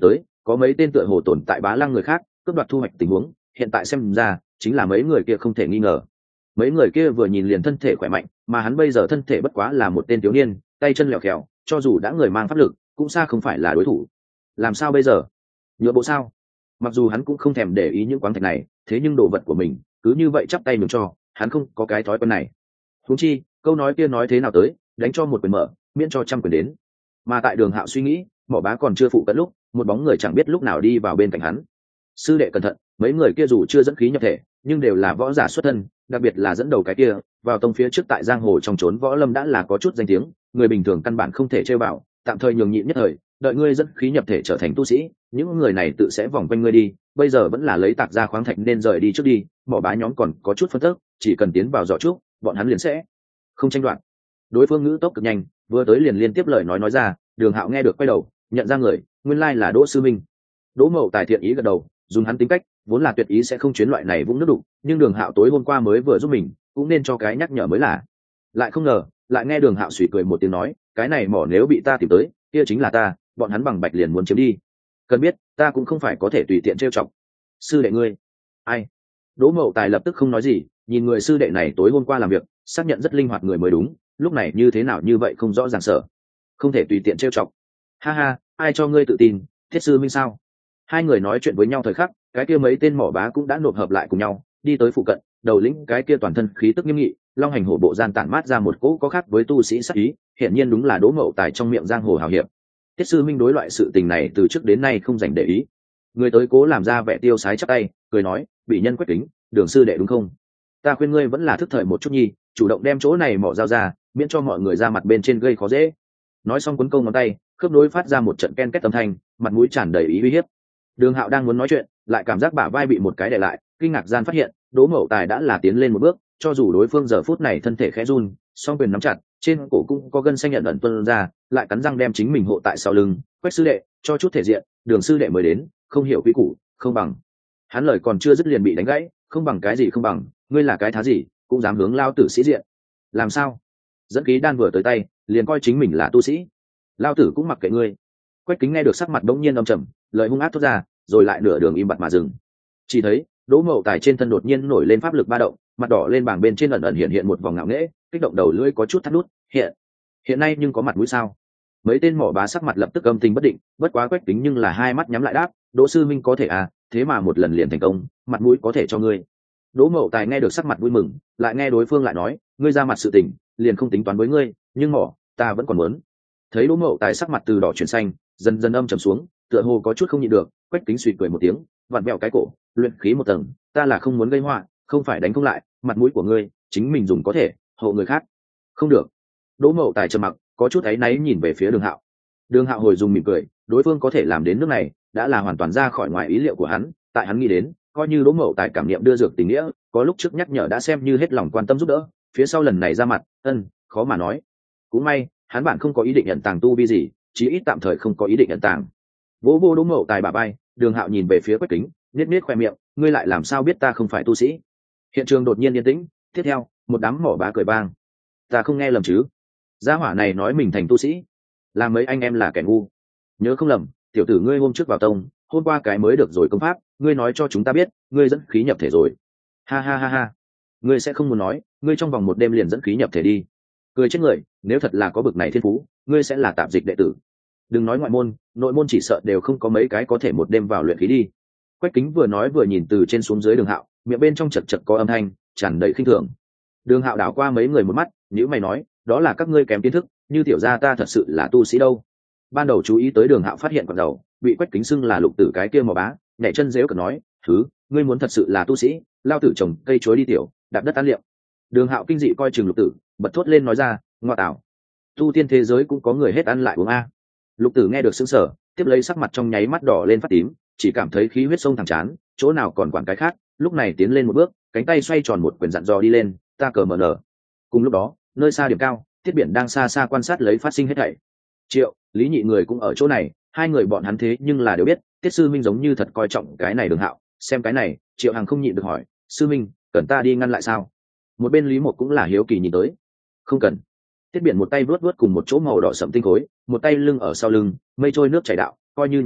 có mấy tên tựa hồ tồn tại bá lăng người khác cướp đoạt thu hoạch tình huống, hiện tại xem ra chính là mấy người kia không thể nghi ngờ. Mấy người kia vừa nhìn liền thân thể khỏe mạnh, mà hắn bây giờ thân thể bất quá là một tên thiếu niên, tay chân lẹo khèo, cho dù đã người mang pháp lực cũng xa không phải là đối thủ. Làm sao bây giờ? Nhựa bộ sao? Mặc dù hắn cũng không thèm để ý những khoáng thạch này, thế nhưng đồ vật của mình cứ như vậy chắp tay mừng cho, hắn không có cái thói quen này. Huống chi câu nói kia nói thế nào tới, đánh cho một quyền mở, miễn cho trăm quyền đến. Mà tại Đường Hạo suy nghĩ, Mỏ Bá còn chưa phụ cận lúc, một bóng người chẳng biết lúc nào đi vào bên cạnh hắn. Sư đệ cẩn thận, mấy người kia dù chưa dẫn khí nhập thể, nhưng đều là võ giả xuất thân, đặc biệt là dẫn đầu cái kia, vào tông phía trước tại giang hồ trong trốn võ lâm đã là có chút danh tiếng, người bình thường căn bản không thể chơi vào, tạm thời nhường nhịn nhất thời, đợi ngươi dẫn khí nhập thể trở thành tu sĩ, những người này tự sẽ vòng quanh ngươi đi, bây giờ vẫn là lấy tạc ra khoáng thạch nên rời đi trước đi, Mỏ Bá nhóm còn có chút phân tức, chỉ cần tiến vào dọ trúc, bọn hắn liền sẽ không tranh đoạt. Đối phương ngữ tốc cực nhanh, vừa tới liền liên tiếp lời nói nói ra. Đường Hạo nghe được quay đầu, nhận ra người, nguyên lai là Đỗ Sư Minh. Đỗ Mậu Tài thiện ý gật đầu, dùng hắn tính cách vốn là tuyệt ý sẽ không chuyến loại này vũng nước đục, nhưng Đường Hạo tối hôm qua mới vừa giúp mình, cũng nên cho cái nhắc nhở mới là. Lại không ngờ, lại nghe Đường Hạo suy cười một tiếng nói, cái này mỏ nếu bị ta tìm tới, kia chính là ta, bọn hắn bằng bạch liền muốn chiếm đi. Cần biết, ta cũng không phải có thể tùy tiện trêu chọc. Sư đệ ngươi, ai? Đỗ Mậu Tài lập tức không nói gì, nhìn người sư đệ này tối hôm qua làm việc, xác nhận rất linh hoạt người mới đúng, lúc này như thế nào như vậy không rõ ràng sở, không thể tùy tiện trêu chọc. Ha ha, ai cho ngươi tự tin? Thiết Sư Minh sao? Hai người nói chuyện với nhau thời khắc, cái kia mấy tên mỏ bá cũng đã nộp hợp lại cùng nhau, đi tới phụ cận, đầu lĩnh cái kia toàn thân khí tức nghiêm nghị, long hành hổ bộ gian tản mát ra một cỗ có khác với tu sĩ sắc ý, hiện nhiên đúng là Đỗ Mậu Tài trong miệng giang hồ hào hiệp. Thiết Sư Minh đối loại sự tình này từ trước đến nay không dành để ý. Người tới cố làm ra vẻ tiêu sái chắp tay, cười nói, bị nhân quách kính, Đường sư đệ đúng không? Ta khuyên ngươi vẫn là thức thời một chút nhi, chủ động đem chỗ này mỏ giao ra, miễn cho mọi người ra mặt bên trên gây khó dễ. Nói xong cuốn câu ngón tay, khớp nối phát ra một trận ken két âm thanh, mặt mũi tràn đầy ý uy hiếp. Đường Hạo đang muốn nói chuyện, lại cảm giác bả vai bị một cái đè lại, kinh ngạc gian phát hiện Đỗ Mậu Tài đã là tiến lên một bước, cho dù đối phương giờ phút này thân thể khẽ run, song quyền nắm chặt, trên cổ cũng có gân xanh nhận ẩn tuôn ra, lại cắn răng đem chính mình hộ tại sau lưng. Quách sư đệ, cho chút thể diện, Đường sư đệ mới đến, không hiểu quy củ, không bằng. Hắn lời còn chưa dứt liền bị đánh gãy, không bằng cái gì không bằng, ngươi là cái thá gì, cũng dám hướng lao tử sĩ diện. Làm sao? Dẫn khí đan vừa tới tay, liền coi chính mình là tu sĩ. Lao tử cũng mặc kệ ngươi. Quách Kính nghe được sắc mặt bỗng nhiên âm trầm, lời hung ác thốt ra, rồi lại nửa đường im bặt mà dừng. Chỉ thấy Đỗ Mậu Tài trên thân đột nhiên nổi lên pháp lực ba động, mặt đỏ lên bảng bên trên ẩn ẩn hiện hiện một vòng ngạo nghễ, kích động đầu lưỡi có chút thắt nút. Hiện, hiện nay nhưng có mặt mũi sao? Mấy tên mỏ bá sắc mặt lập tức âm tình bất định, bất quá Quách Kính nhưng là hai mắt nhắm lại đáp, Đỗ sư minh có thể à, thế mà một lần liền thành công, mặt mũi có thể cho ngươi. Đỗ Mậu Tài nghe được sắc mặt vui mừng, lại nghe đối phương lại nói, ngươi ra mặt sự tình, liền không tính toán với ngươi, nhưng mỏ, ta vẫn còn muốn. Thấy Đỗ Mậu Tài sắc mặt từ đỏ chuyển xanh, dần dần âm trầm xuống, tựa hồ có chút không nhịn được, Quách Kính suy cười một tiếng, vặn vẹo cái cổ, luyện khí một tầng, ta là không muốn gây họa, không phải đánh không lại, mặt mũi của ngươi, chính mình dùng có thể, hộ người khác, không được. Đỗ Mậu Tài trầm mặc, có chút áy náy nhìn về phía Đường Hạo. Đường Hạo hồi dùng mỉm cười, đối phương có thể làm đến nước này, đã là hoàn toàn ra khỏi ngoài ý liệu của hắn, tại hắn nghĩ đến, coi như Đỗ Mậu Tài cảm nghiệm đưa dược tình nghĩa, có lúc trước nhắc nhở đã xem như hết lòng quan tâm giúp đỡ, phía sau lần này ra mặt, ân, khó mà nói. Cũng may, hắn bạn không có ý định nhận tàng tu vi gì, chí ít tạm thời không có ý định nhận tàng. Vỗ vô Đỗ Mậu Tài bả vai, Đường Hạo nhìn về phía Quách Kính, niết niết khoe miệng, ngươi lại làm sao biết ta không phải tu sĩ? Hiện trường đột nhiên yên tĩnh, tiếp theo, một đám mỏ bá cười bang. Ta không nghe lầm chứ? Gia hỏa này nói mình thành tu sĩ, làm mấy anh em là kẻ ngu. Nhớ không lầm, tiểu tử ngươi hôm trước vào tông, hôm qua cái mới được rồi công pháp, ngươi nói cho chúng ta biết, ngươi dẫn khí nhập thể rồi. Ha ha ha ha, ngươi sẽ không muốn nói, ngươi trong vòng một đêm liền dẫn khí nhập thể đi. Cười chết người, nếu thật là có bực này thiên phú, ngươi sẽ là tạp dịch đệ tử. Đừng nói ngoại môn, nội môn chỉ sợ đều không có mấy cái có thể một đêm vào luyện khí đi. Quách Kính vừa nói vừa nhìn từ trên xuống dưới Đường Hạo, miệng bên trong chật chật có âm thanh, tràn đầy khinh thường. Đường Hạo đảo qua mấy người một mắt, nhíu mày nói, đó là các ngươi kém kiến thức, như tiểu gia ta thật sự là tu sĩ đâu. Ban đầu chú ý tới Đường Hạo phát hiện còn đầu, bị Quách Kính xưng là lục tử cái kia mò bá, nhảy chân dếu cợt nói, thứ, ngươi muốn thật sự là tu sĩ, lao tử trồng cây chuối đi tiểu, đạp đất tán liệm. Đường Hạo kinh dị coi chừng lục tử, bật thốt lên nói ra, ngoa tạo, tu tiên thế giới cũng có người hết ăn lại uống a. Lục tử nghe được sững sờ, tiếp lấy sắc mặt trong nháy mắt đỏ lên phát tím, chỉ cảm thấy khí huyết sông thẳng chán, chỗ nào còn quản cái khác, lúc này tiến lên một bước, cánh tay xoay tròn một quyền dặn dò đi lên, ta cờ mờ nở. Cùng lúc đó, nơi xa điểm cao, Tiết Biển đang xa xa quan sát lấy phát sinh hết thảy. Triệu, Lý Nhị người cũng ở chỗ này, hai người bọn hắn thế nhưng là đều biết, Tiết sư minh giống như thật coi trọng cái này Đường Hạo, xem cái này, Triệu Hằng không nhịn được hỏi, sư minh, cần ta đi ngăn lại sao? Một bên Lý Một cũng là hiếu kỳ nhìn tới. Không cần. Tiết Biển một tay vớt vớt cùng một chỗ màu đỏ sẫm tinh khối, một tay lưng ở sau lưng, mây trôi nước chảy đạo, coi như nhúng tay,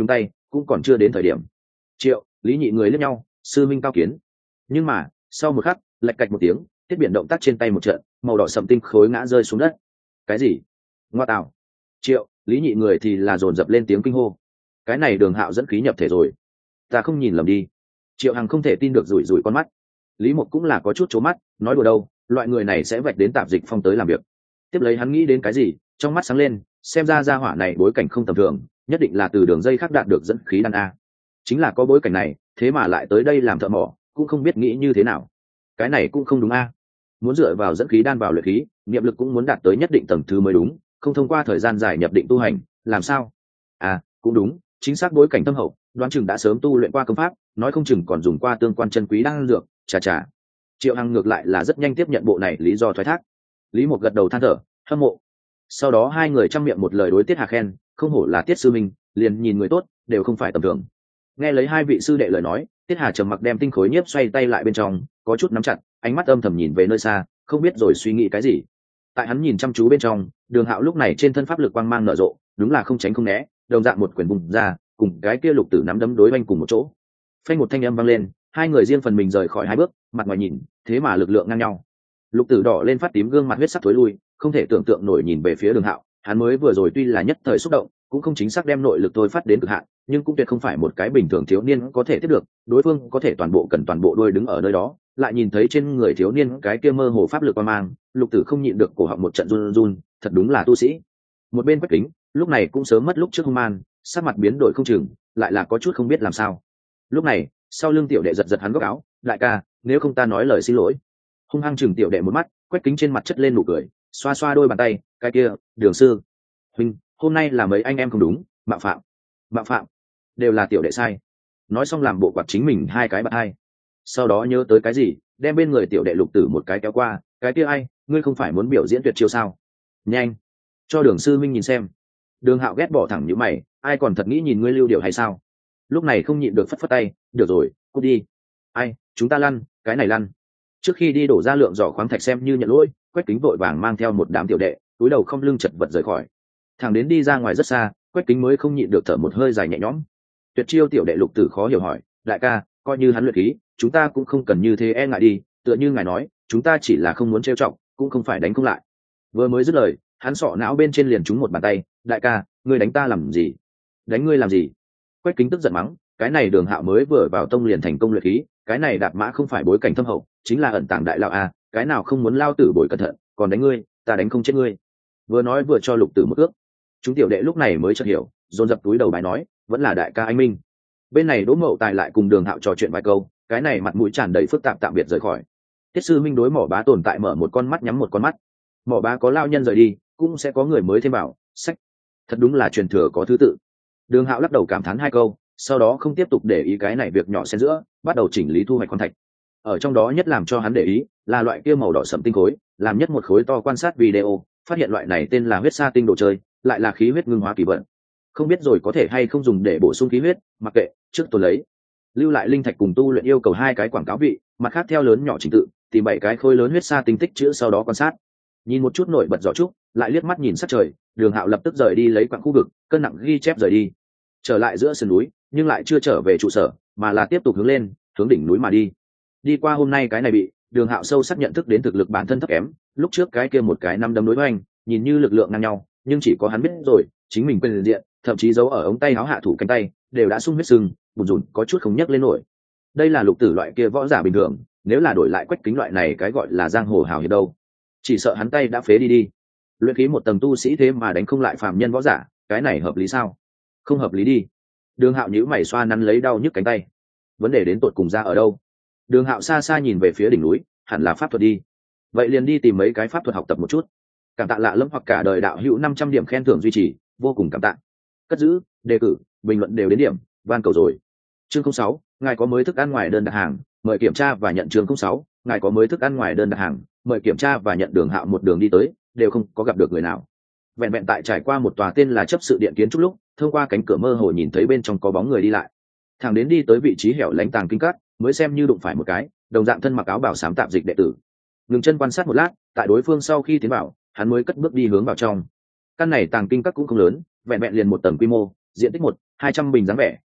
cũng còn chưa đến thời điểm. Triệu, Lý nhị người liếc nhau, sư minh cao kiến. Nhưng mà sau một khắc, lạch cạch một tiếng, thiết biển động tác trên tay một trận, màu đỏ sậm tinh khối ngã rơi xuống đất. Cái gì? Ngoa tạo! Triệu, Lý nhị người thì là dồn dập lên tiếng kinh hô. Cái này Đường Hạo dẫn khí nhập thể rồi, ta không nhìn lầm đi. Triệu Hằng không thể tin được, rủi rủi con mắt. Lý Mộc cũng là có chút trố mắt, nói đùa đâu, loại người này sẽ vạch đến Tạp Dịch Phong tới làm việc. Tiếp lấy hắn nghĩ đến cái gì, trong mắt sáng lên, xem ra gia hỏa này bối cảnh không tầm thường, nhất định là từ đường dây khác đạt được dẫn khí đan a. Chính là có bối cảnh này, thế mà lại tới đây làm thợ mỏ, cũng không biết nghĩ như thế nào. Cái này cũng không đúng a. Muốn dựa vào dẫn khí đan vào luyện khí, niệm lực cũng muốn đạt tới nhất định tầng thứ mới đúng, không thông qua thời gian dài nhập định tu hành, làm sao? À, cũng đúng, chính xác bối cảnh tâm hậu, đoán chừng đã sớm tu luyện qua công pháp, nói không chừng còn dùng qua tương quan chân quý đan dược, chà chà. Triệu Hằng ngược lại là rất nhanh tiếp nhận bộ này lý do thoái thác. Lý Một gật đầu than thở, hâm mộ. Sau đó hai người trăm miệng một lời đối Tiết Hà khen, không hổ là Tiết sư minh, liền nhìn người tốt, đều không phải tầm thường. Nghe lấy hai vị sư đệ lời nói, Tiết Hà trầm mặc đem tinh khối nhiếp xoay tay lại bên trong, có chút nắm chặt, ánh mắt âm thầm nhìn về nơi xa, không biết rồi suy nghĩ cái gì. Tại hắn nhìn chăm chú bên trong, Đường Hạo lúc này trên thân pháp lực quang mang nở rộ, đúng là không tránh không né, đồng dạng một quyền vùng ra, cùng cái kia lục tử nắm đấm đối oanh cùng một chỗ. Phanh một thanh âm vang lên, hai người riêng phần mình rời khỏi hai bước, mặt ngoài nhìn, thế mà lực lượng ngang nhau. Lục tử đỏ lên phát tím, gương mặt huyết sắc thối lui, không thể tưởng tượng nổi nhìn về phía Đường Hạo, hắn mới vừa rồi tuy là nhất thời xúc động, cũng không chính xác đem nội lực thôi phát đến cực hạn, nhưng cũng tuyệt không phải một cái bình thường thiếu niên có thể tiếp được, đối phương có thể toàn bộ cần toàn bộ đôi đứng ở nơi đó, lại nhìn thấy trên người thiếu niên cái kia mơ hồ pháp lực qua mang, lục tử không nhịn được cổ họng một trận run run, thật đúng là tu sĩ. Một bên Quách Kính, lúc này cũng sớm mất lúc trước hung man, sắc mặt biến đổi không chừng, lại là có chút không biết làm sao. Lúc này, sau lưng tiểu đệ giật giật hắn góc áo, đại ca, nếu không ta nói lời xin lỗi. Hung hăng chừng tiểu đệ một mắt, Quách Kính trên mặt chất lên nụ cười, xoa xoa đôi bàn tay, cái kia, Đường sư huynh, hôm nay là mấy anh em không đúng, mạo phạm mạo phạm đều là tiểu đệ sai. Nói xong làm bộ quạt chính mình hai cái bạt hai, sau đó nhớ tới cái gì, đem bên người tiểu đệ lục tử một cái kéo qua, cái kia ai, ngươi không phải muốn biểu diễn tuyệt chiêu sao? Nhanh cho Đường sư minh nhìn xem. Đường Hạo ghét bỏ thẳng như mày, ai còn thật nghĩ nhìn ngươi lưu điều hay sao? Lúc này không nhịn được phất phất tay, được rồi, cút đi. Ai, chúng ta lăn, cái này lăn. Trước khi đi đổ ra lượng giỏ khoáng thạch xem như nhận lỗi, Quách Kính vội vàng mang theo một đám tiểu đệ, túi đầu không lưng chật vật rời khỏi. Thằng đến đi ra ngoài rất xa, Quách Kính mới không nhịn được thở một hơi dài nhẹ nhõm. Tuyệt chiêu tiểu đệ lục tử khó hiểu hỏi, đại ca, coi như hắn luyện khí, chúng ta cũng không cần như thế e ngại đi, tựa như ngài nói, chúng ta chỉ là không muốn trêu chọc, cũng không phải đánh không lại. Vừa mới dứt lời, hắn sọ não bên trên liền trúng một bàn tay, đại ca, ngươi đánh ta làm gì? Đánh ngươi làm gì? Quách Kính tức giận mắng, cái này Đường Hạo mới vừa vào tông liền thành công luyện khí, cái này Đạt Mã không phải bối cảnh thâm hậu, chính là ẩn tàng đại lão a, cái nào không muốn lao tử bồi cẩn thận, còn đánh ngươi, ta đánh không chết ngươi. Vừa nói vừa cho lục tử một ước. Chúng tiểu đệ lúc này mới chợt hiểu, dồn dập túi đầu bài nói, vẫn là đại ca anh minh. Bên này Đỗ Mậu Tài lại cùng Đường Hạo trò chuyện vài câu, cái này mặt mũi tràn đầy phức tạp tạm biệt rời khỏi. Tiết sư minh đối Mỏ Bá tồn tại mở một con mắt nhắm một con mắt. Mỏ Bá có lao nhân rời đi, cũng sẽ có người mới thêm vào, sách. Thật đúng là truyền thừa có thứ tự. Đường Hạo lắc đầu cảm thán hai câu, sau đó không tiếp tục để ý cái này việc nhỏ xen giữa, bắt đầu chỉnh lý thu hoạch khoáng thạch. Ở trong đó nhất làm cho hắn để ý là loại kia màu đỏ sẫm tinh khối, làm nhất một khối to quan sát video, phát hiện loại này tên là huyết sa tinh đồ chơi, lại là khí huyết ngưng hóa kỳ vận. Không biết rồi có thể hay không dùng để bổ sung khí huyết, mặc kệ, trước tôi lấy. Lưu lại linh thạch cùng tu luyện yêu cầu hai cái quảng cáo vị, mặt khác theo lớn nhỏ trình tự, tìm bảy cái khối lớn huyết sa tinh tích chữ sau đó quan sát. Nhìn một chút nổi bật giỏ trúc, lại liếc mắt nhìn sắc trời, Đường Hạo lập tức rời đi lấy quặng khu vực, cân nặng ghi chép rời đi. Trở lại giữa sườn núi, nhưng lại chưa trở về trụ sở, mà là tiếp tục hướng lên, hướng đỉnh núi mà đi. Đi qua hôm nay cái này bị Đường Hạo sâu sắc nhận thức đến thực lực bản thân thấp kém, lúc trước cái kia một cái năm đấm đối với anh, nhìn như lực lượng ngang nhau, nhưng chỉ có hắn biết rồi, chính mình quyền diện, thậm chí giấu ở ống tay áo hạ thủ cánh tay, đều đã sung huyết sưng, bùn rùn, có chút không nhấc lên nổi. Đây là lục tử loại kia võ giả bình thường, nếu là đổi lại Quách Kính loại này cái gọi là giang hồ hào hiệp đâu, chỉ sợ hắn tay đã phế đi đi. Luyện khí một tầng tu sĩ thế mà đánh không lại phàm nhân võ giả, cái này hợp lý sao? Không hợp lý đi. Đường Hạo nhíu mày xoa nắn lấy đau nhức cánh tay. Vấn đề đến tột cùng ra ở đâu? Đường Hạo xa xa nhìn về phía đỉnh núi, hẳn là pháp thuật đi. Vậy liền đi tìm mấy cái pháp thuật học tập một chút. Cảm tạ lạ lẫm hoặc cả đời đạo hữu năm trăm điểm khen thưởng duy trì, vô cùng cảm tạ. Cất giữ, đề cử, bình luận đều đến điểm, van cầu rồi. Chương không sáu, ngài có mới thức ăn ngoài đơn đặt hàng, mời kiểm tra và nhận. Chương không sáu, ngài có mới thức ăn ngoài đơn đặt hàng, mời kiểm tra và nhận. Đường Hạo một đường đi tới, đều không có gặp được người nào. Vẹn vẹn tại trải qua một tòa tên là chấp sự điện kiến trúc lúc, thông qua cánh cửa mơ hồ nhìn thấy bên trong có bóng người đi lại. Thằng đến đi tới vị trí hẻo lánh tàng kinh các, mới xem như đụng phải một cái đồng dạng thân mặc áo bảo xám tạp dịch đệ tử. Ngừng chân quan sát một lát, tại đối phương sau khi tiến vào, hắn mới cất bước đi hướng vào trong. Căn này tàng kinh các cũng không lớn, vẹn vẹn liền một tầng quy mô, diện tích một hai trăm bình dáng vẻ,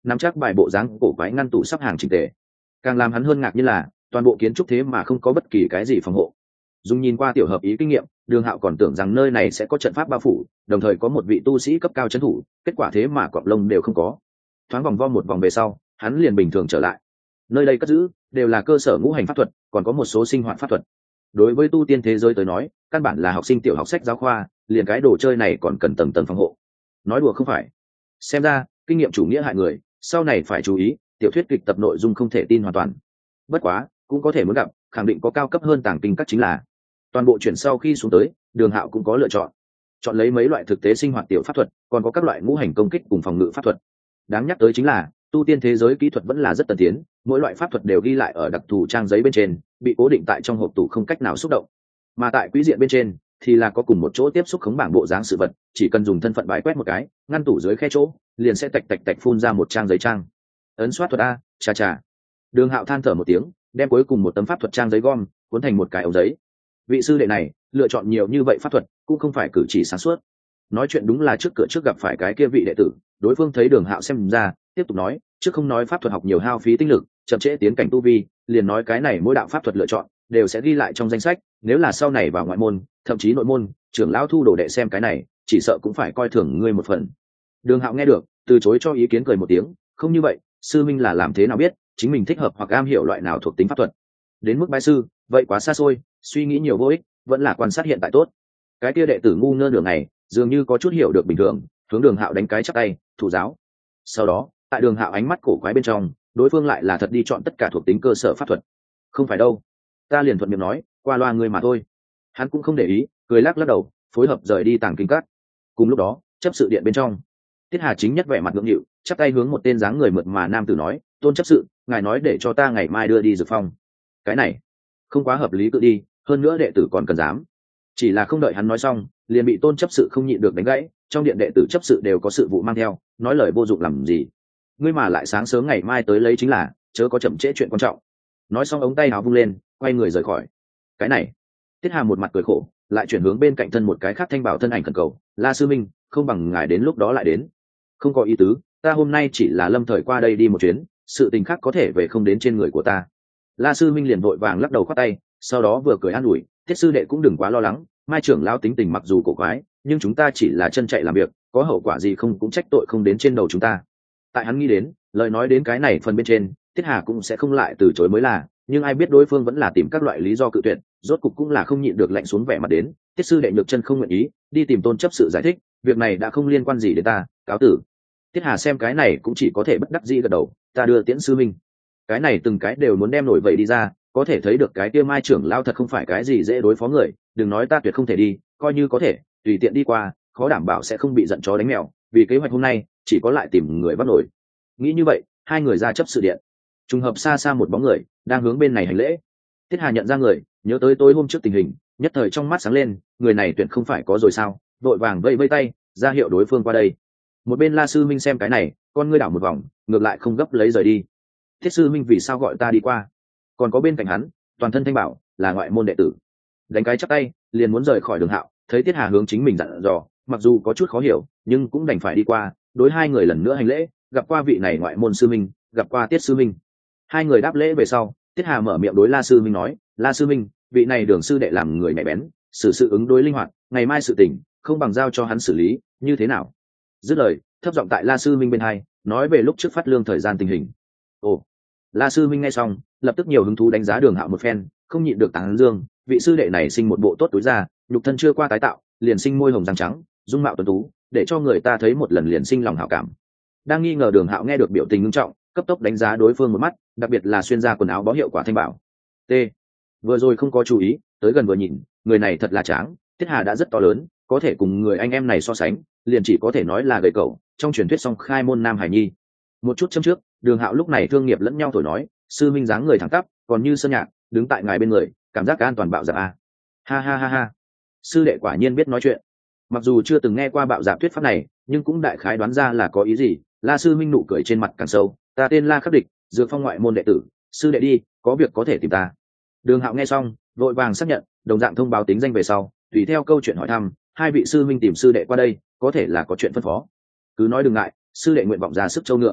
nắm chắc bài bộ dáng cổ quái ngăn tủ sắp hàng chỉnh tề. Càng làm hắn hơn ngạc như là toàn bộ kiến trúc thế mà không có bất kỳ cái gì phòng hộ. Dùng nhìn qua tiểu hợp ý kinh nghiệm, Đường Hạo còn tưởng rằng nơi này sẽ có trận pháp bao phủ, đồng thời có một vị tu sĩ cấp cao trấn thủ, kết quả thế mà cọp lông đều không có. Thoáng vòng vo một vòng về sau, hắn liền bình thường trở lại. Nơi đây cất giữ đều là cơ sở ngũ hành pháp thuật, còn có một số sinh hoạt pháp thuật. Đối với tu tiên thế giới tới nói, căn bản là học sinh tiểu học sách giáo khoa, liền cái đồ chơi này còn cần tầng tầng phòng hộ. Nói đùa không phải. Xem ra, kinh nghiệm chủ nghĩa hại người, sau này phải chú ý, tiểu thuyết kịch tập nội dung không thể tin hoàn toàn. Bất quá, cũng có thể muốn gặp, khẳng định có cao cấp hơn tàng kinh các chính là. Toàn bộ chuyển sau khi xuống tới, Đường Hạo cũng có lựa chọn. Chọn lấy mấy loại thực tế sinh hoạt tiểu pháp thuật, còn có các loại ngũ hành công kích cùng phòng ngự pháp thuật. Đáng nhắc tới chính là, tu tiên thế giới kỹ thuật vẫn là rất tân tiến, mỗi loại pháp thuật đều ghi lại ở đặc thù trang giấy bên trên, bị cố định tại trong hộp tủ không cách nào xúc động. Mà tại quỹ diện bên trên thì là có cùng một chỗ tiếp xúc khống bảng bộ dáng sự vật, chỉ cần dùng thân phận bài quét một cái, ngăn tủ dưới khe chỗ liền sẽ tạch tạch tạch phun ra một trang giấy trang. Ấn soát thuật a, chà chà. Đường Hạo than thở một tiếng, đem cuối cùng một tấm pháp thuật trang giấy gom, cuốn thành một cái ống giấy. Vị sư đệ này lựa chọn nhiều như vậy pháp thuật cũng không phải cử chỉ sáng suốt. Nói chuyện đúng là trước cửa trước gặp phải cái kia vị đệ tử, đối phương thấy Đường Hạo xem ra, tiếp tục nói, trước không nói pháp thuật học nhiều hao phí tinh lực, chậm trễ tiến cảnh tu vi, liền nói cái này mỗi đạo pháp thuật lựa chọn đều sẽ ghi lại trong danh sách, nếu là sau này vào ngoại môn, thậm chí nội môn, trưởng lão thu đồ đệ xem cái này, chỉ sợ cũng phải coi thường ngươi một phần. Đường Hạo nghe được, từ chối cho ý kiến cười một tiếng, không như vậy, sư minh là làm thế nào biết chính mình thích hợp hoặc am hiểu loại nào thuộc tính pháp thuật? Đến mức bái sư, vậy quá xa xôi, suy nghĩ nhiều vô ích, vẫn là quan sát hiện tại tốt. Cái kia đệ tử ngu ngơ nửa ngày, dường như có chút hiểu được bình thường, hướng Đường Hạo đánh cái chắp tay, thủ giáo. Sau đó, tại Đường Hạo ánh mắt cổ quái bên trong, đối phương lại là thật đi chọn tất cả thuộc tính cơ sở pháp thuật. Không phải đâu, ta liền thuận miệng nói, qua loa ngươi mà thôi. Hắn cũng không để ý, cười lắc lắc đầu, phối hợp rời đi tàng kinh các. Cùng lúc đó, chấp sự điện bên trong, Tiết Hà chính nhất vẻ mặt ngưỡng nghịu, chắp tay hướng một tên dáng người mượt mà nam tử nói, tôn chấp sự, ngài nói để cho ta ngày mai đưa đi dược phong. Cái này không quá hợp lý cự đi, hơn nữa đệ tử còn cần dám. Chỉ là không đợi hắn nói xong, liền bị tôn chấp sự không nhịn được đánh gãy, trong điện đệ tử chấp sự đều có sự vụ mang theo, nói lời vô dụng làm gì. Ngươi mà lại sáng sớm ngày mai tới lấy chính là, chớ có chậm trễ chuyện quan trọng. Nói xong ống tay áo vung lên, quay người rời khỏi. Cái này, Tiết Hà một mặt cười khổ, lại chuyển hướng bên cạnh thân một cái khác thanh bảo thân ảnh khẩn cầu, La sư minh, không bằng ngài đến lúc đó lại đến. Không có ý tứ, ta hôm nay chỉ là lâm thời qua đây đi một chuyến, sự tình khác có thể về không đến trên người của ta. La sư minh liền vội vàng lắc đầu khoát tay, sau đó vừa cười an ủi, Tiết sư đệ cũng đừng quá lo lắng, mai trưởng lão tính tình mặc dù cổ quái, nhưng chúng ta chỉ là chân chạy làm việc, có hậu quả gì không cũng trách tội không đến trên đầu chúng ta. Tại hắn nghĩ đến, lời nói đến cái này phần bên trên, Tiết Hà cũng sẽ không lại từ chối mới là, nhưng ai biết đối phương vẫn là tìm các loại lý do cự tuyệt, rốt cục cũng là không nhịn được lạnh xuống vẻ mặt đến, Tiết sư đệ nhược chân không nguyện ý, đi tìm tôn chấp sự giải thích, việc này đã không liên quan gì đến ta, cáo tử. Tiết Hà xem cái này cũng chỉ có thể bất đắc dĩ gật đầu, ta đưa tiễn sư minh. Cái này từng cái đều muốn đem nổi vậy đi ra, có thể thấy được cái kia mai trưởng lao thật không phải cái gì dễ đối phó người, đừng nói ta tuyệt không thể đi, coi như có thể, tùy tiện đi qua, khó đảm bảo sẽ không bị giận chó đánh mèo, vì kế hoạch hôm nay chỉ có lại tìm người bắt nổi. Nghĩ như vậy, hai người ra chấp sự điện. Trùng hợp xa xa một bóng người đang hướng bên này hành lễ. Tiết Hà nhận ra người, nhớ tới tối hôm trước tình hình, nhất thời trong mắt sáng lên, người này tuyệt không phải có rồi sao, vội vàng vây vây tay ra hiệu đối phương qua đây. Một bên La sư minh xem cái này, con ngươi đảo một vòng, ngược lại không gấp lấy rời đi. Thiết sư minh vì sao gọi ta đi qua? Còn có bên cạnh hắn, toàn thân thanh bảo, là ngoại môn đệ tử. Đánh cái chắp tay, liền muốn rời khỏi Đường Hạo, thấy Tiết Hà hướng chính mình dặn dò, mặc dù có chút khó hiểu, nhưng cũng đành phải đi qua, đối hai người lần nữa hành lễ, gặp qua vị này ngoại môn sư minh, gặp qua Tiết sư minh. Hai người đáp lễ về sau, Tiết Hà mở miệng đối La sư minh nói, La sư minh, vị này Đường sư đệ làm người nhạy bén, xử sự ứng đối linh hoạt, ngày mai sự tình không bằng giao cho hắn xử lý, như thế nào? Dứt lời, thấp giọng tại La sư minh bên hai, nói về lúc trước phát lương thời gian tình hình. Ồ, La sư minh nghe xong, lập tức nhiều hứng thú đánh giá Đường Hạo một phen, không nhịn được tán dương, vị sư đệ này sinh một bộ tốt túi ra, nhục thân chưa qua tái tạo, liền sinh môi hồng răng trắng, dung mạo tuấn tú, để cho người ta thấy một lần liền sinh lòng hảo cảm. Đang nghi ngờ Đường Hạo nghe được biểu tình nghiêm trọng, cấp tốc đánh giá đối phương một mắt, đặc biệt là xuyên ra quần áo báo hiệu quả thanh bảo. T. Vừa rồi không có chú ý, tới gần vừa nhìn, người này thật là tráng, Tiết Hà đã rất to lớn, có thể cùng người anh em này so sánh, liền chỉ có thể nói là gầy cẩu, trong truyền thuyết song khai môn nam hải nhi. Một chút châm trước, Đường Hạo lúc này thương nghiệp lẫn nhau thổi nói, sư minh dáng người thẳng tắp, còn như sơn nhạc, đứng tại ngài bên người, cảm giác an toàn bạo dạn a. Ha ha ha ha. Sư đệ quả nhiên biết nói chuyện. Mặc dù chưa từng nghe qua bạo dạn thuyết pháp này, nhưng cũng đại khái đoán ra là có ý gì. La sư minh nụ cười trên mặt càng sâu, ta tên La Khắc Địch, dược phong ngoại môn đệ tử, sư đệ đi, có việc có thể tìm ta. Đường Hạo nghe xong, vội vàng xác nhận, đồng dạng thông báo tính danh về sau, tùy theo câu chuyện hỏi thăm, hai vị sư minh tìm sư đệ qua đây, có thể là có chuyện phân phó. Cứ nói đừng ngại, sư đệ nguyện vọng ra sức châu ngựa.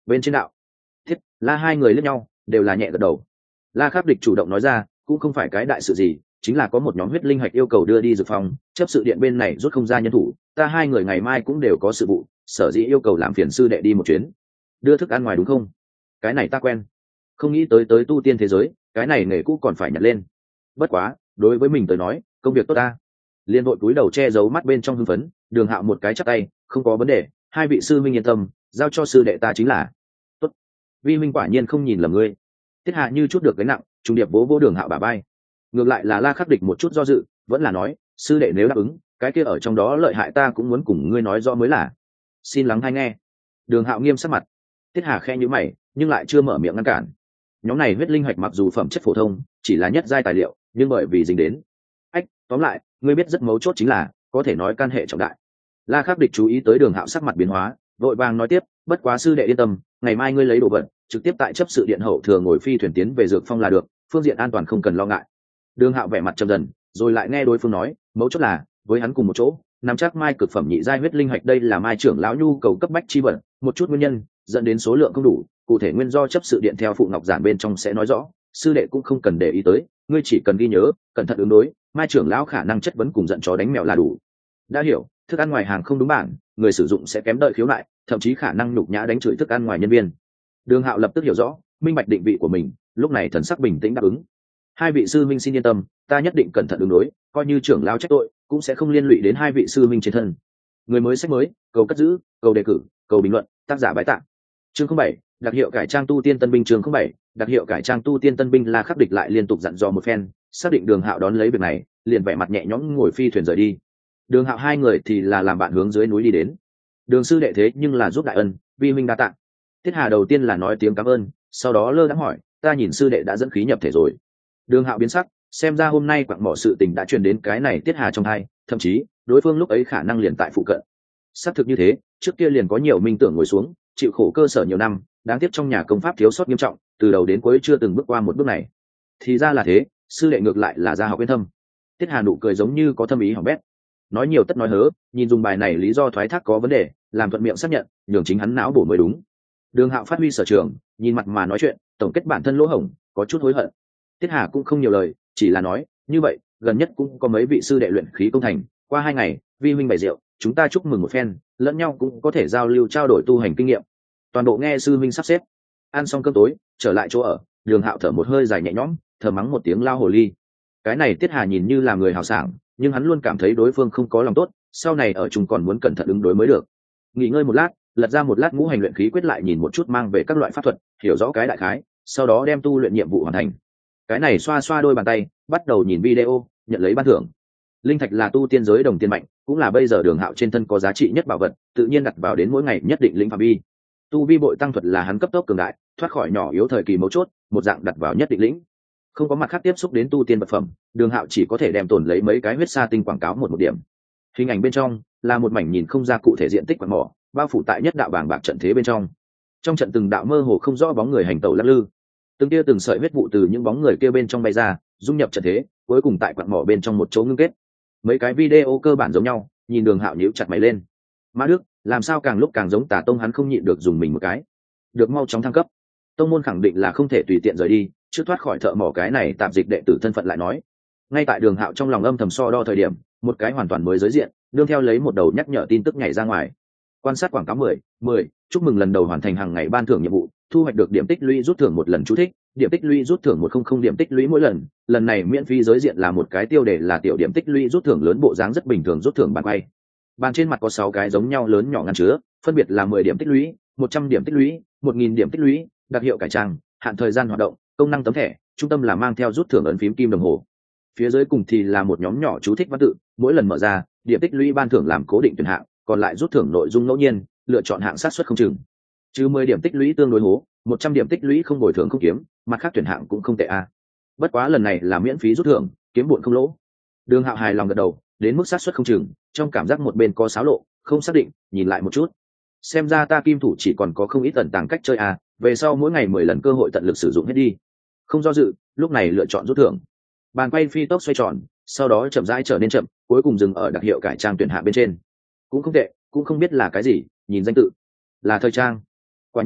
bên trên đạo. Thiết La hai người liếc nhau đều là nhẹ gật đầu. La Khắc Địch chủ động nói ra, cũng không phải cái đại sự gì, chính là có một nhóm huyết linh hạch yêu cầu đưa đi dược phòng, chấp sự điện bên này rút không ra nhân thủ, ta hai người ngày mai cũng đều có sự vụ, sở dĩ yêu cầu làm phiền sư đệ đi một chuyến, đưa thức ăn ngoài đúng không? Cái này ta quen, không nghĩ tới tới tu tiên thế giới, cái này nghề cũ còn phải nhặt lên. Bất quá, đối với mình tới nói, công việc tốt ta. Liên đội cúi đầu che giấu mắt bên trong hưng phấn, Đường Hạo một cái chắp tay, không có vấn đề, hai vị sư minh yên tâm, giao cho sư đệ ta chính là. Tốt. Vi minh quả nhiên không nhìn lầm ngươi. Tiết Hạ như chút được cái nặng, trung điệp vỗ vỗ Đường Hạo bả vai. Ngược lại là La Khắc Địch một chút do dự, vẫn là nói, sư đệ nếu đáp ứng, cái kia ở trong đó lợi hại ta cũng muốn cùng ngươi nói rõ mới là. Xin lắng hay nghe. Đường Hạo nghiêm sắc mặt. Tiết Hà khe nhíu mày, nhưng lại chưa mở miệng ngăn cản. Nhóm này huyết linh hạch mặc dù phẩm chất phổ thông, chỉ là nhất giai tài liệu, nhưng bởi vì dính đến. Ách, tóm lại, ngươi biết rất mấu chốt chính là, có thể nói can hệ trọng đại. La Khắc Địch chú ý tới Đường Hạo sắc mặt biến hóa, vội vàng nói tiếp, bất quá sư đệ yên tâm, ngày mai ngươi lấy đồ vật, trực tiếp tại chấp sự điện hậu thừa ngồi phi thuyền tiến về dược phong là được, phương diện an toàn không cần lo ngại. Đường Hạo vẻ mặt trầm dần, rồi lại nghe đối phương nói, mấu chốt là, với hắn cùng một chỗ, nắm chắc mai cực phẩm nhị giai huyết linh hạch đây là mai trưởng lão nhu cầu cấp bách chi vật, một chút nguyên nhân dẫn đến số lượng không đủ, cụ thể nguyên do chấp sự điện theo phụ ngọc giản bên trong sẽ nói rõ, sư đệ cũng không cần để ý tới, ngươi chỉ cần ghi nhớ, cẩn thận ứng đối, mai trưởng lão khả năng chất vấn cùng giận chó đánh mèo là đủ. Đã hiểu, thức ăn ngoài hàng không đúng bản, người sử dụng sẽ kém đợi khiếu nại, thậm chí khả năng nhục nhã đánh chửi thức ăn ngoài nhân viên. Đường Hạo lập tức hiểu rõ, minh bạch định vị của mình, lúc này thần sắc bình tĩnh đáp ứng. Hai vị sư minh xin yên tâm, ta nhất định cẩn thận ứng đối, coi như trưởng lão trách tội, cũng sẽ không liên lụy đến hai vị sư minh trên thân. Người mới sách mới, cầu cất giữ, cầu đề cử, cầu bình luận, tác giả bái tạ. Chương không bảy, đặc hiệu cải trang tu tiên tân binh chương không bảy, đặc hiệu cải trang tu tiên tân binh La Khắc Địch lại liên tục dặn dò một phen, xác định Đường Hạo đón lấy việc này, liền vẻ mặt nhẹ nhõm ngồi phi thuyền rời đi. Đường Hạo hai người thì là làm bạn hướng dưới núi đi đến. Đường sư đệ thế nhưng là giúp đại ân, vi huynh đa tạ. Tiết Hà đầu tiên là nói tiếng cảm ơn, sau đó lơ đãng hỏi, ta nhìn sư đệ đã dẫn khí nhập thể rồi. Đường Hạo biến sắc, xem ra hôm nay quặng mỏ sự tình đã truyền đến cái này Tiết Hà trong hai, thậm chí đối phương lúc ấy khả năng liền tại phụ cận. Xác thực như thế, trước kia liền có nhiều minh tưởng ngồi xuống, chịu khổ cơ sở nhiều năm, đáng tiếc trong nhà công pháp thiếu sót nghiêm trọng, từ đầu đến cuối chưa từng bước qua một bước này. Thì ra là thế, sư đệ ngược lại là ra học yên thâm. Tiết Hà nụ cười giống như có thâm ý hỏng bét. Nói nhiều tất nói hớ, nhìn dùng bài này lý do thoái thác có vấn đề, làm thuận miệng xác nhận, nhường chính hắn não bổ mới đúng. Đường Hạo phát huy sở trường, nhìn mặt mà nói chuyện, tổng kết bản thân lỗ hổng, có chút hối hận. Tiết Hà cũng không nhiều lời, chỉ là nói, như vậy, gần nhất cũng có mấy vị sư đệ luyện khí công thành, qua hai ngày, vi huynh bày rượu, chúng ta chúc mừng một phen, lẫn nhau cũng có thể giao lưu trao đổi tu hành kinh nghiệm. Toàn bộ nghe sư huynh sắp xếp. Ăn xong cơm tối, trở lại chỗ ở, Đường Hạo thở một hơi dài nhẹ nhõm, thở mắng một tiếng lao hồ ly. Cái này Tiết Hà nhìn như là người hào sảng, nhưng hắn luôn cảm thấy đối phương không có lòng tốt, sau này ở chung còn muốn cẩn thận ứng đối mới được. Nghỉ ngơi một lát, lật ra một lát ngũ hành luyện khí quyết lại nhìn một chút mang về các loại pháp thuật, hiểu rõ cái đại khái, sau đó đem tu luyện nhiệm vụ hoàn thành. Cái này xoa xoa đôi bàn tay, bắt đầu nhìn video, nhận lấy ban thưởng. Linh thạch là tu tiên giới đồng tiền mạnh, cũng là bây giờ Đường Hạo trên thân có giá trị nhất bảo vật, tự nhiên đặt vào đến mỗi ngày nhất định lĩnh phạm vi. Tu vi bội tăng thuật là hắn cấp tốc cường đại, thoát khỏi nhỏ yếu thời kỳ mấu chốt, một dạng đặt vào nhất định lĩnh. Không có mặt khác tiếp xúc đến tu tiên vật phẩm, Đường Hạo chỉ có thể đem tồn lấy mấy cái huyết sa tinh quảng cáo một một điểm. Hình ảnh bên trong là một mảnh nhìn không ra cụ thể diện tích quặng mỏ, bao phủ tại nhất đạo bảng bạc trận thế bên trong. Trong trận từng đạo mơ hồ không rõ bóng người hành tẩu lắc lư, từng tia từng sợi huyết vụ từ những bóng người kia bên trong bay ra, dung nhập trận thế, cuối cùng tại quặng mỏ bên trong một chỗ ngưng kết. Mấy cái video cơ bản giống nhau, nhìn Đường Hạo nhíu chặt mày lên. Mã Đức, làm sao càng lúc càng giống Tà Tông, hắn không nhịn được dùng mình một cái. Được mau chóng thăng cấp. Tông môn khẳng định là không thể tùy tiện rời đi, trước thoát khỏi thợ mỏ cái này tạm dịch đệ tử thân phận lại nói. Ngay tại Đường Hạo trong lòng âm thầm so đo thời điểm, một cái hoàn toàn mới giới diện, đương theo lấy một đầu nhắc nhở tin tức nhảy ra ngoài. Quan sát quảng cáo mười, mười, chúc mừng lần đầu hoàn thành hàng ngày ban thưởng nhiệm vụ, thu hoạch được điểm tích lũy rút thưởng một lần chú thích, điểm tích lũy rút thưởng một trăm linh điểm tích lũy mỗi lần, lần này miễn phí giới diện là một cái tiêu đề là tiểu điểm tích lũy rút thưởng lớn bộ dáng rất bình thường rút thưởng bàn quay. Bàn trên mặt có sáu cái giống nhau lớn nhỏ ngăn chứa, phân biệt là mười điểm tích lũy, một trăm điểm tích lũy, một nghìn điểm tích lũy, đặc hiệu cải trang, hạn thời gian hoạt động, công năng tấm thẻ, trung tâm là mang theo rút thưởng ấn phím kim đồng hồ. Phía dưới cùng thì là một nhóm nhỏ chú thích văn tự, mỗi lần mở ra, điểm tích lũy ban thưởng làm cố định tuyển hạng, còn lại rút thưởng nội dung ngẫu nhiên, lựa chọn hạng sát suất không chừng. Chứ mười điểm tích lũy tương đối hố, một trăm điểm tích lũy không bồi thường không kiếm, mặt khác tuyển hạng cũng không tệ a. À. Bất quá lần này là miễn phí rút thưởng, kiếm bộn không lỗ. Đường Hạo hài lòng gật đầu, đến mức sát suất không chừng, trong cảm giác một bên có xáo lộ, không xác định, nhìn lại một chút. Xem ra ta kim thủ chỉ còn có không ít ẩn tàng cách chơi a, về sau mỗi ngày mười lần cơ hội tận lực sử dụng hết đi. Không do dự, lúc này lựa chọn rút thưởng. Bàn quay phi tốc xoay tròn, sau đó chậm rãi trở nên chậm, cuối cùng dừng ở đặc hiệu cải trang tuyển hạng bên trên. Cũng không tệ, cũng không biết là cái gì, nhìn danh tự là thời trang. Quả nhiên,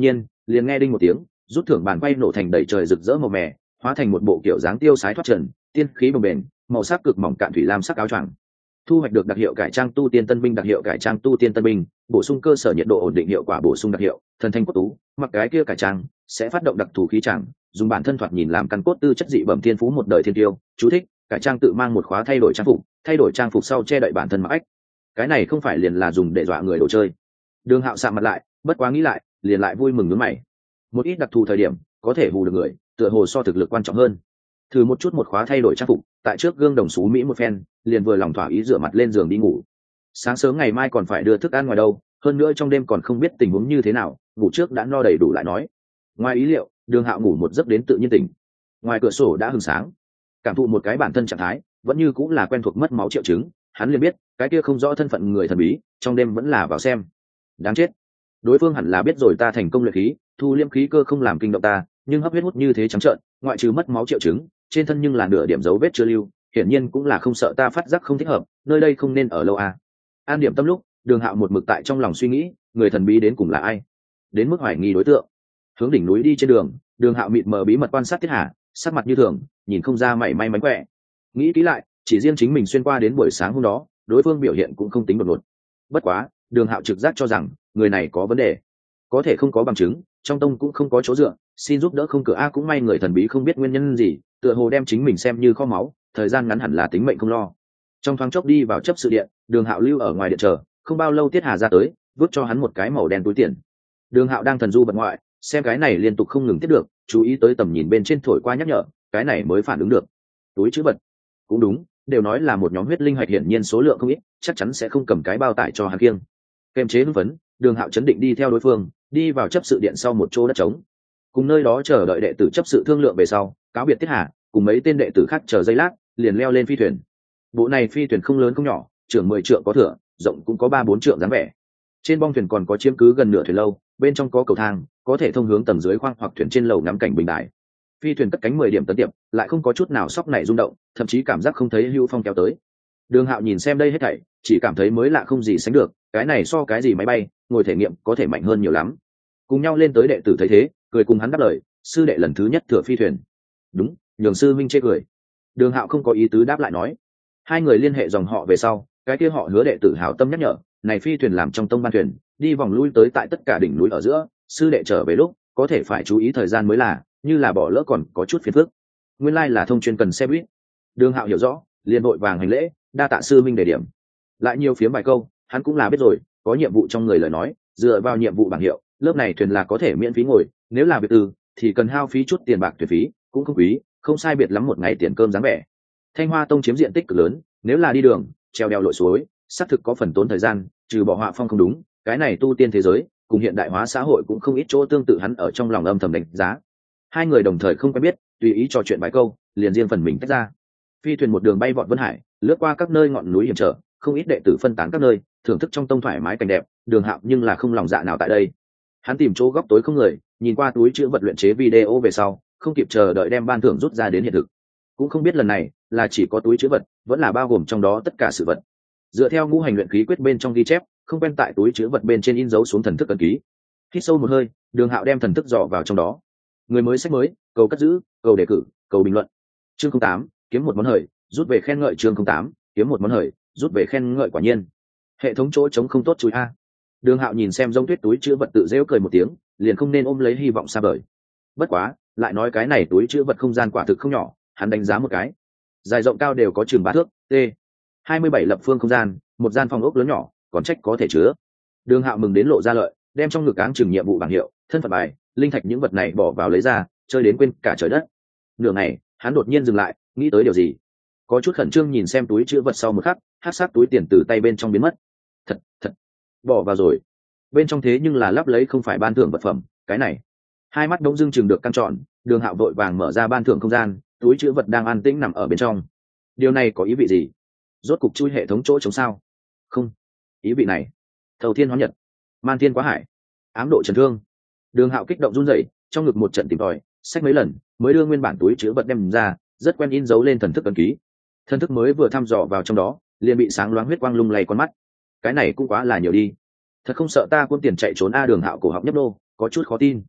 liền nghe đinh một tiếng, rút thưởng bàn quay nổ thành đầy trời rực rỡ màu mè, hóa thành một bộ kiểu dáng tiêu sái thoát trần, tiên khí bồng bềnh, màu sắc cực mỏng cạn thủy lam sắc áo choàng. Thu hoạch được đặc hiệu cải trang tu tiên tân binh, đặc hiệu cải trang tu tiên tân binh, bổ sung cơ sở nhiệt độ ổn định hiệu quả, bổ sung đặc hiệu thần thanh cốt tú, mặc cái kia cải trang sẽ phát động đặc thù khí chẳng, dùng bản thân thoạt nhìn làm căn cốt tư chất dị bẩm thiên phú một đời thiên tiêu. Chú thích: cải trang tự mang một khóa thay đổi trang phục, thay đổi trang phục sau che đậy bản thân mặc ách. Cái này không phải liền là dùng để dọa người đồ chơi. Đường Hạo sạm mặt lại, bất quá nghĩ lại, liền lại vui mừng nhướng mày. Một ít đặc thù thời điểm có thể hù được người, tựa hồ so thực lực quan trọng hơn. Thử một chút một khóa thay đổi trang phục, tại trước gương đồng xú mỹ một phen, liền vừa lòng thỏa ý rửa mặt lên giường đi ngủ. Sáng sớm ngày mai còn phải đưa thức ăn ngoài đâu, hơn nữa trong đêm còn không biết tình huống như thế nào, ngủ trước đã no đầy đủ lại nói. Ngoài ý liệu, Đường Hạo ngủ một giấc đến tự nhiên tỉnh. Ngoài cửa sổ đã hừng sáng, cảm thụ một cái bản thân trạng thái, vẫn như cũng là quen thuộc mất máu triệu chứng, hắn liền biết, cái kia không rõ thân phận người thần bí, trong đêm vẫn là vào xem. Đáng chết. Đối phương hẳn là biết rồi ta thành công luyện khí, thu liêm khí cơ không làm kinh động ta, nhưng hấp huyết hút như thế trắng trợn, ngoại trừ mất máu triệu chứng, trên thân nhưng là nửa điểm dấu vết chưa lưu, hiển nhiên cũng là không sợ ta phát giác không thích hợp, nơi đây không nên ở lâu à. An điểm tâm lúc, Đường Hạo một mực tại trong lòng suy nghĩ, người thần bí đến cùng là ai, đến mức hoài nghi đối tượng. Hướng đỉnh núi đi trên đường, Đường Hạo mịt mờ bí mật quan sát Tiết Hà, sắc mặt như thường, nhìn không ra mảy may mánh khỏe. Nghĩ kỹ lại, chỉ riêng chính mình xuyên qua đến buổi sáng hôm đó, đối phương biểu hiện cũng không tính đột ngột. Bất quá, Đường Hạo trực giác cho rằng người này có vấn đề, có thể không có bằng chứng, trong tông cũng không có chỗ dựa, xin giúp đỡ không cửa a. Cũng may người thần bí không biết nguyên nhân gì, tựa hồ đem chính mình xem như kho máu, thời gian ngắn hẳn là tính mệnh không lo. Trong thoáng chốc đi vào chấp sự điện, Đường Hạo lưu ở ngoài điện chờ, không bao lâu Tiết Hà ra tới, vứt cho hắn một cái màu đen túi tiền. Đường Hạo đang thần du vật ngoại, xem cái này liên tục không ngừng tiếp được, chú ý tới tầm nhìn bên trên thổi qua nhắc nhở, cái này mới phản ứng được. Túi trữ vật. Cũng đúng, đều nói là một nhóm huyết linh hạch, hiển nhiên số lượng không ít, chắc chắn sẽ không cầm cái bao tải cho hắn kiêng. Kềm chế hưng phấn, Đường Hạo chấn định đi theo đối phương, đi vào chấp sự điện sau một chỗ đất trống. Cùng nơi đó chờ đợi đệ tử chấp sự thương lượng về sau, cáo biệt Tiết Hà, cùng mấy tên đệ tử khác chờ giây lát, liền leo lên phi thuyền. Bộ này phi thuyền không lớn không nhỏ, trưởng mười trượng có thửa, rộng cũng có ba bốn trượng dáng vẻ. Trên bong thuyền còn có chiếm cứ gần nửa thuyền lâu, bên trong có cầu thang, có thể thông hướng tầng dưới khoang hoặc thuyền trên lầu ngắm cảnh bình đài. Phi thuyền cất cánh mười điểm tấn tiệp, lại không có chút nào sóc nảy rung động, thậm chí cảm giác không thấy hưu phong kéo tới. Đường Hạo nhìn xem đây hết thảy, chỉ cảm thấy mới lạ không gì sánh được, cái này so cái gì máy bay, ngồi thể nghiệm có thể mạnh hơn nhiều lắm. Cùng nhau lên tới đệ tử thấy thế, cười cùng hắn đáp lời, sư đệ lần thứ nhất thừa phi thuyền. Đúng, nhường sư minh chê cười. Đường Hạo không có ý tứ đáp lại nói. Hai người liên hệ dòng họ về sau, cái kia họ Hứa đệ tử hảo tâm nhắc nhở, này phi thuyền làm trong tông ban thuyền, đi vòng lui tới tại tất cả đỉnh núi ở giữa, sư đệ trở về lúc có thể phải chú ý thời gian mới là, như là bỏ lỡ còn có chút phiền phức. Nguyên lai là thông chuyên cần xe buýt. Đường Hạo hiểu rõ, liền vội vàng hành lễ, đa tạ sư minh đề điểm. Lại nhiều phiếm vài câu, hắn cũng là biết rồi, có nhiệm vụ trong người lời nói, dựa vào nhiệm vụ bảng hiệu, lớp này thuyền là có thể miễn phí ngồi, nếu là việc tư thì cần hao phí chút tiền bạc thuyền phí, cũng không quý, không sai biệt lắm một ngày tiền cơm dáng vẻ. Thanh Hoa Tông chiếm diện tích cực lớn, nếu là đi đường, treo đèo lội suối, xác thực có phần tốn thời gian, trừ bỏ họa phong không đúng, cái này tu tiên thế giới cùng hiện đại hóa xã hội cũng không ít chỗ tương tự, hắn ở trong lòng âm thầm đánh giá. Hai người đồng thời không quen biết, tùy ý trò chuyện vài câu, liền riêng phần mình tách ra. Phi thuyền một đường bay vọt Vân Hải, lướt qua các nơi ngọn núi hiểm trở, không ít đệ tử phân tán các nơi, thưởng thức trong tông thoải mái cảnh đẹp. Đường Hạo nhưng là không lòng dạ nào tại đây. Hắn tìm chỗ góc tối không người, nhìn qua túi chứa vật luyện chế video về sau, không kịp chờ đợi đem ban thưởng rút ra đến hiện thực. Cũng không biết lần này là chỉ có túi chứa vật, vẫn là bao gồm trong đó tất cả sự vật. Dựa theo ngũ hành luyện khí quyết bên trong ghi chép, không quen tại túi chứa vật bên trên in dấu xuống thần thức ấn ký. Hít sâu một hơi, Đường Hạo đem thần thức dò vào trong đó. Người mới sách mới, cầu cất giữ, cầu đề cử, cầu bình luận. Chương không tám, kiếm một món hời, rút về khen ngợi. Chương không tám, kiếm một món hời, rút về khen ngợi. Quả nhiên, hệ thống chỗ trống không tốt chui a. Đường Hạo nhìn xem giống tuyết túi chứa vật tự rêu cười một tiếng, liền không nên ôm lấy hy vọng xa vời. Bất quá, lại nói cái này túi chứa vật không gian quả thực không nhỏ, hắn đánh giá một cái, dài rộng cao đều có chừng ba thước, t hai mươi bảy lập phương không gian, một gian phòng ốc lớn nhỏ, còn trách có thể chứa. Đường Hạo mừng đến lộ ra lợi, đem trong ngực áng chừng nhiệm vụ bảng hiệu, thân phận bài, linh thạch những vật này bỏ vào lấy ra, chơi đến quên cả trời đất. Nửa ngày, hắn đột nhiên dừng lại, nghĩ tới điều gì, có chút khẩn trương nhìn xem túi chứa vật, sau một khắc, hắc sắc túi tiền từ tay bên trong biến mất. Thật, thật, bỏ vào rồi. Bên trong thế nhưng là lắp lấy không phải ban thưởng vật phẩm, cái này. Hai mắt đống dưng chừng được căng trọn, Đường Hạo vội vàng mở ra ban thưởng không gian, túi chứa vật đang an tĩnh nằm ở bên trong. Điều này có ý vị gì? Rốt cục chui hệ thống chỗ chống sao? Không, ý vị này, thầu thiên hóa nhật, man thiên quá hải, ám độ trần thương. Đường Hạo kích động run rẩy, trong ngực một trận tìm tòi, xách mấy lần mới đưa nguyên bản túi chứa vật đem ra, rất quen in dấu lên thần thức ấn ký. Thần thức mới vừa thăm dò vào trong đó, liền bị sáng loáng huyết quang lung lay con mắt. Cái này cũng quá là nhiều đi, thật không sợ ta quân tiền chạy trốn a. Đường Hạo cổ họng nhấp nô, có chút khó tin.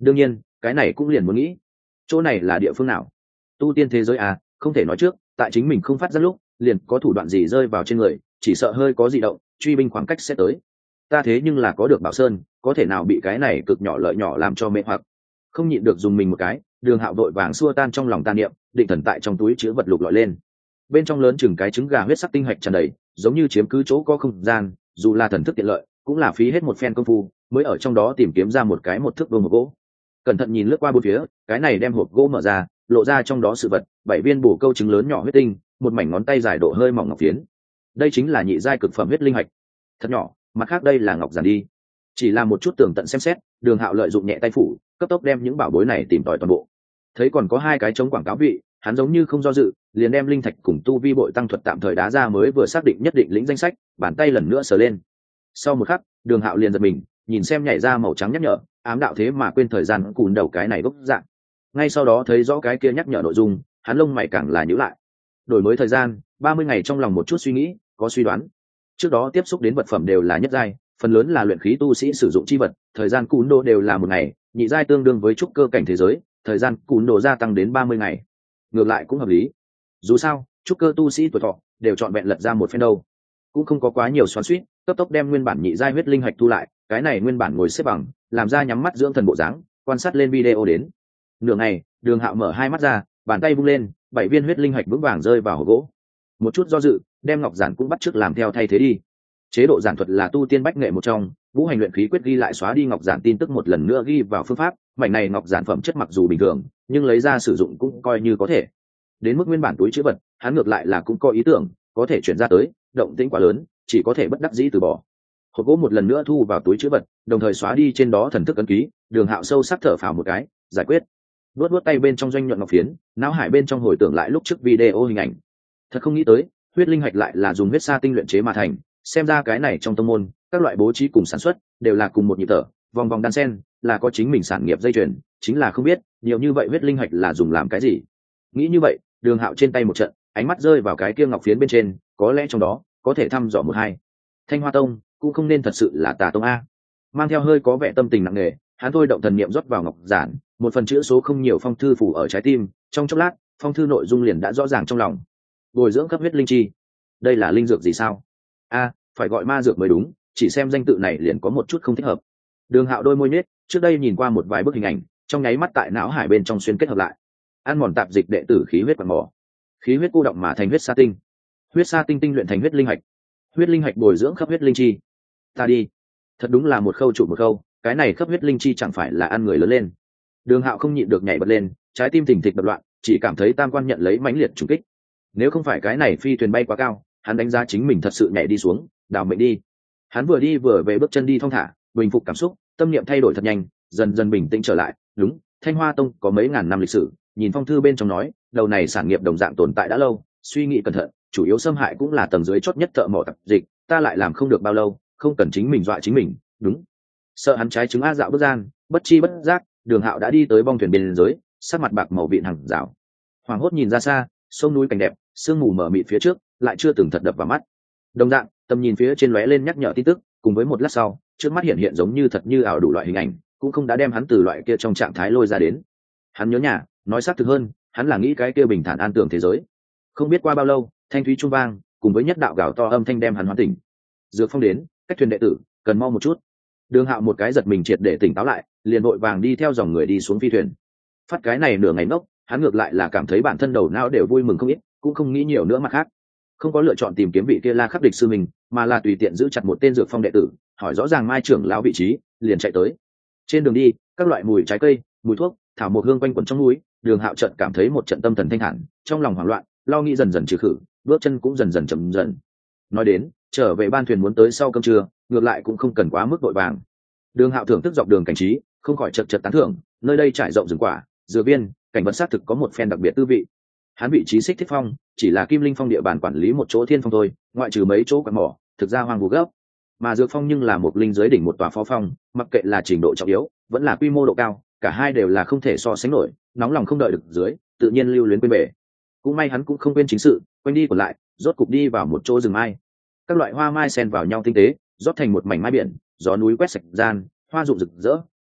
đương nhiên cái này cũng liền muốn nghĩ chỗ này là địa phương nào. Tu tiên thế giới à, không thể nói trước, tại chính mình không phát ra lúc liền có thủ đoạn gì rơi vào trên người, chỉ sợ hơi có gì động truy binh khoảng cách sẽ tới. Ta thế nhưng là có được bảo sơn, có thể nào bị cái này cực nhỏ lợi nhỏ làm cho mê hoặc. Không nhịn được dùng mình một cái, Đường Hạo vội vàng xua tan trong lòng tàn niệm, định thần tại trong túi chứa vật lục lọi lên. Bên trong lớn chừng cái trứng gà huyết sắc tinh hạch tràn đầy, giống như chiếm cứ chỗ có không gian, dù là thần thức tiện lợi cũng là phí hết một phen công phu mới ở trong đó tìm kiếm ra một cái một thước vuông hộp gỗ. Cẩn thận nhìn lướt qua bốn phía, cái này đem hộp gỗ mở ra, lộ ra trong đó sự vật, bảy viên bổ câu trứng lớn nhỏ huyết tinh, một mảnh ngón tay dài độ hơi mỏng ngọc phiến. Đây chính là nhị giai cực phẩm huyết linh hạch. Thật nhỏ, mặt khác đây là ngọc giản đi. Chỉ là một chút tường tận xem xét, Đường Hạo lợi dụng nhẹ tay phủ, cấp tốc đem những bảo bối này tìm tòi toàn bộ. Thấy còn có hai cái chống quảng cáo vị, hắn giống như không do dự, liền đem linh thạch cùng tu vi bội tăng thuật tạm thời đá ra, mới vừa xác định nhất định lĩnh danh sách, bàn tay lần nữa sờ lên. Sau một khắc, Đường Hạo liền giật mình, nhìn xem nhảy ra màu trắng nhắc nhở, ám đạo thế mà quên thời gian cùn đầu cái này gốc dạng. Ngay sau đó thấy rõ cái kia nhắc nhở nội dung, hắn lông mày càng là nhíu lại. Đổi mới thời gian, ba mươi ngày, trong lòng một chút suy nghĩ, có suy đoán. Trước đó tiếp xúc đến vật phẩm đều là nhất giai, phần lớn là luyện khí tu sĩ sử dụng chi vật, thời gian cùn đồ đều là một ngày, nhị giai tương đương với trúc cơ cảnh thế giới, thời gian cùn đồ gia tăng đến ba mươi ngày. Ngược lại cũng hợp lý. Dù sao, trúc cơ tu sĩ tuổi thọ đều chọn vẹn lật ra một phen đâu, cũng không có quá nhiều xoắn xuýt, cấp tốc đem nguyên bản nhị giai huyết linh hạch thu lại, cái này nguyên bản ngồi xếp bằng, làm ra nhắm mắt dưỡng thần bộ dáng, quan sát lên video đến. Nửa ngày, Đường Hạo mở hai mắt ra, bàn tay vung lên, bảy viên huyết linh hạch vững vàng rơi vào hộp gỗ. Một chút do dự, đem ngọc giản cũng bắt chước làm theo thay thế đi. Chế độ giản thuật là tu tiên bách nghệ một trong, ngũ hành luyện khí quyết ghi lại xóa đi ngọc giản tin tức một lần nữa ghi vào phương pháp, mảnh này ngọc giản phẩm chất mặc dù bình thường, nhưng lấy ra sử dụng cũng coi như có thể. Đến mức nguyên bản túi chữ vật, hắn ngược lại là cũng có ý tưởng, có thể chuyển ra tới, động tĩnh quá lớn, chỉ có thể bất đắc dĩ từ bỏ. Hộp gỗ một lần nữa thu vào túi chữ vật, đồng thời xóa đi trên đó thần thức ấn ký. Đường Hạo sâu sắc thở phào một cái, giải quyết. Vuốt vuốt tay bên trong doanh nhuận ngọc phiến, não hải bên trong hồi tưởng lại lúc trước video hình ảnh. Thật không nghĩ tới, huyết linh hạch lại là dùng huyết sa tinh luyện chế mà thành, xem ra cái này trong tông môn, các loại bố trí cùng sản xuất đều là cùng một nhịp thở, vòng vòng đan sen, là có chính mình sản nghiệp dây chuyền, chính là không biết, nhiều như vậy huyết linh hạch là dùng làm cái gì. Nghĩ như vậy, Đường Hạo trên tay một trận, ánh mắt rơi vào cái kia ngọc phiến bên trên, có lẽ trong đó có thể thăm dò một hai. Thanh Hoa Tông cũng không nên thật sự là Tà Tông a. Mang theo hơi có vẻ tâm tình nặng nề, hắn thôi động thần niệm rót vào ngọc giản, một phần chữ số không nhiều phong thư phủ ở trái tim, trong chốc lát, phong thư nội dung liền đã rõ ràng trong lòng. Bồi dưỡng cấp huyết linh chi, đây là linh dược gì sao? A, phải gọi ma dược mới đúng, chỉ xem danh tự này liền có một chút không thích hợp. Đường Hạo đôi môi nhếch, trước đây nhìn qua một vài bức hình ảnh, trong nháy mắt tại não hải bên trong xuyên kết hợp lại. Ăn mòn tạp dịch đệ tử khí huyết quằn mỏ, khí huyết cô động mà thành huyết sa tinh, huyết sa tinh tinh luyện thành huyết linh hạch, huyết linh hạch bồi dưỡng khắp huyết linh chi. Ta đi, thật đúng là một khâu trụ một khâu, cái này khắp huyết linh chi chẳng phải là ăn người lớn lên. Đường Hạo không nhịn được nhảy bật lên, trái tim thình thịch đập loạn, chỉ cảm thấy tam quan nhận lấy mãnh liệt trùng kích. Nếu không phải cái này phi thuyền bay quá cao, hắn đánh giá chính mình thật sự nhảy đi xuống, đào mệnh đi. Hắn vừa đi vừa về bước chân đi thong thả, bình phục cảm xúc, tâm niệm thay đổi thật nhanh, dần dần bình tĩnh trở lại. Đúng, Thanh Hoa Tông có mấy ngàn năm lịch sử, nhìn phong thư bên trong nói, đầu này sản nghiệp đồng dạng tồn tại đã lâu, suy nghĩ cẩn thận, chủ yếu xâm hại cũng là tầng dưới chót nhất thợ mỏ tạp dịch, ta lại làm không được bao lâu, không cần chính mình dọa chính mình. Đúng, sợ hắn trái trứng a dạo bước gian, bất chi bất giác, Đường Hạo đã đi tới bong thuyền biên giới, sắc mặt bạc màu vịn hàng rào. Hoàng hốt nhìn ra xa, sông núi cảnh đẹp, sương mù mờ mịt phía trước, lại chưa từng thật đập vào mắt. Đồng dạng, tầm nhìn phía trên lóe lên nhắc nhở tin tức, cùng với một lát sau, trước mắt hiện hiện giống như thật như ảo đủ loại hình ảnh, cũng không đã đem hắn từ loại kia trong trạng thái lôi ra đến. Hắn nhớ nhà, nói xác thực hơn, hắn là nghĩ cái kia bình thản an tưởng thế giới. Không biết qua bao lâu, thanh thúy trung vang, cùng với nhất đạo gào to âm thanh đem hắn hoán tỉnh. Dược Phong đến, cách thuyền đệ tử, cần mau một chút. Đường Hạo một cái giật mình triệt để tỉnh táo lại, liền vội vàng đi theo dòng người đi xuống phi thuyền. Phát cái này nửa ngày ngốc, hắn ngược lại là cảm thấy bản thân đầu não đều vui mừng không ít, cũng không nghĩ nhiều nữa mặt khác. Không có lựa chọn tìm kiếm vị kia La Khắc địch sư mình, mà là tùy tiện giữ chặt một tên Dược Phong đệ tử, hỏi rõ ràng Mai trưởng lão vị trí, liền chạy tới. Trên đường đi, các loại mùi trái cây, mùi thuốc, thảo mộc hương quanh quẩn trong núi, Đường Hạo chợt cảm thấy một trận tâm thần thanh thản, trong lòng hoảng loạn, lo nghĩ dần dần trừ khử, bước chân cũng dần dần chậm dần. Nói đến, trở về ban thuyền muốn tới sau cơm trưa, ngược lại cũng không cần quá mức vội vàng. Đường Hạo thưởng thức dọc đường cảnh trí, không khỏi chợt chợt tán thưởng, nơi đây trải rộng rừng quả, dừa viên, cảnh vật xác thực có một phen đặc biệt tư vị. Hắn vị trí Xích Thiết Phong, chỉ là Kim Linh Phong địa bàn quản lý một chỗ thiên phong thôi, ngoại trừ mấy chỗ quặng mỏ, thực ra hoang vu gấp. Mà Dược Phong nhưng là một linh dưới đỉnh một tòa phó phong, mặc kệ là trình độ trọng yếu, vẫn là quy mô độ cao, cả hai đều là không thể so sánh nổi, nóng lòng không đợi được dưới, tự nhiên lưu luyến quên bể. Cũng may hắn cũng không quên chính sự, quanh đi còn lại, rốt cục đi vào một chỗ rừng mai. Các loại hoa mai xen vào nhau tinh tế, rót thành một mảnh mai biển, gió núi quét sạch gian, hoa rụng rực rỡ,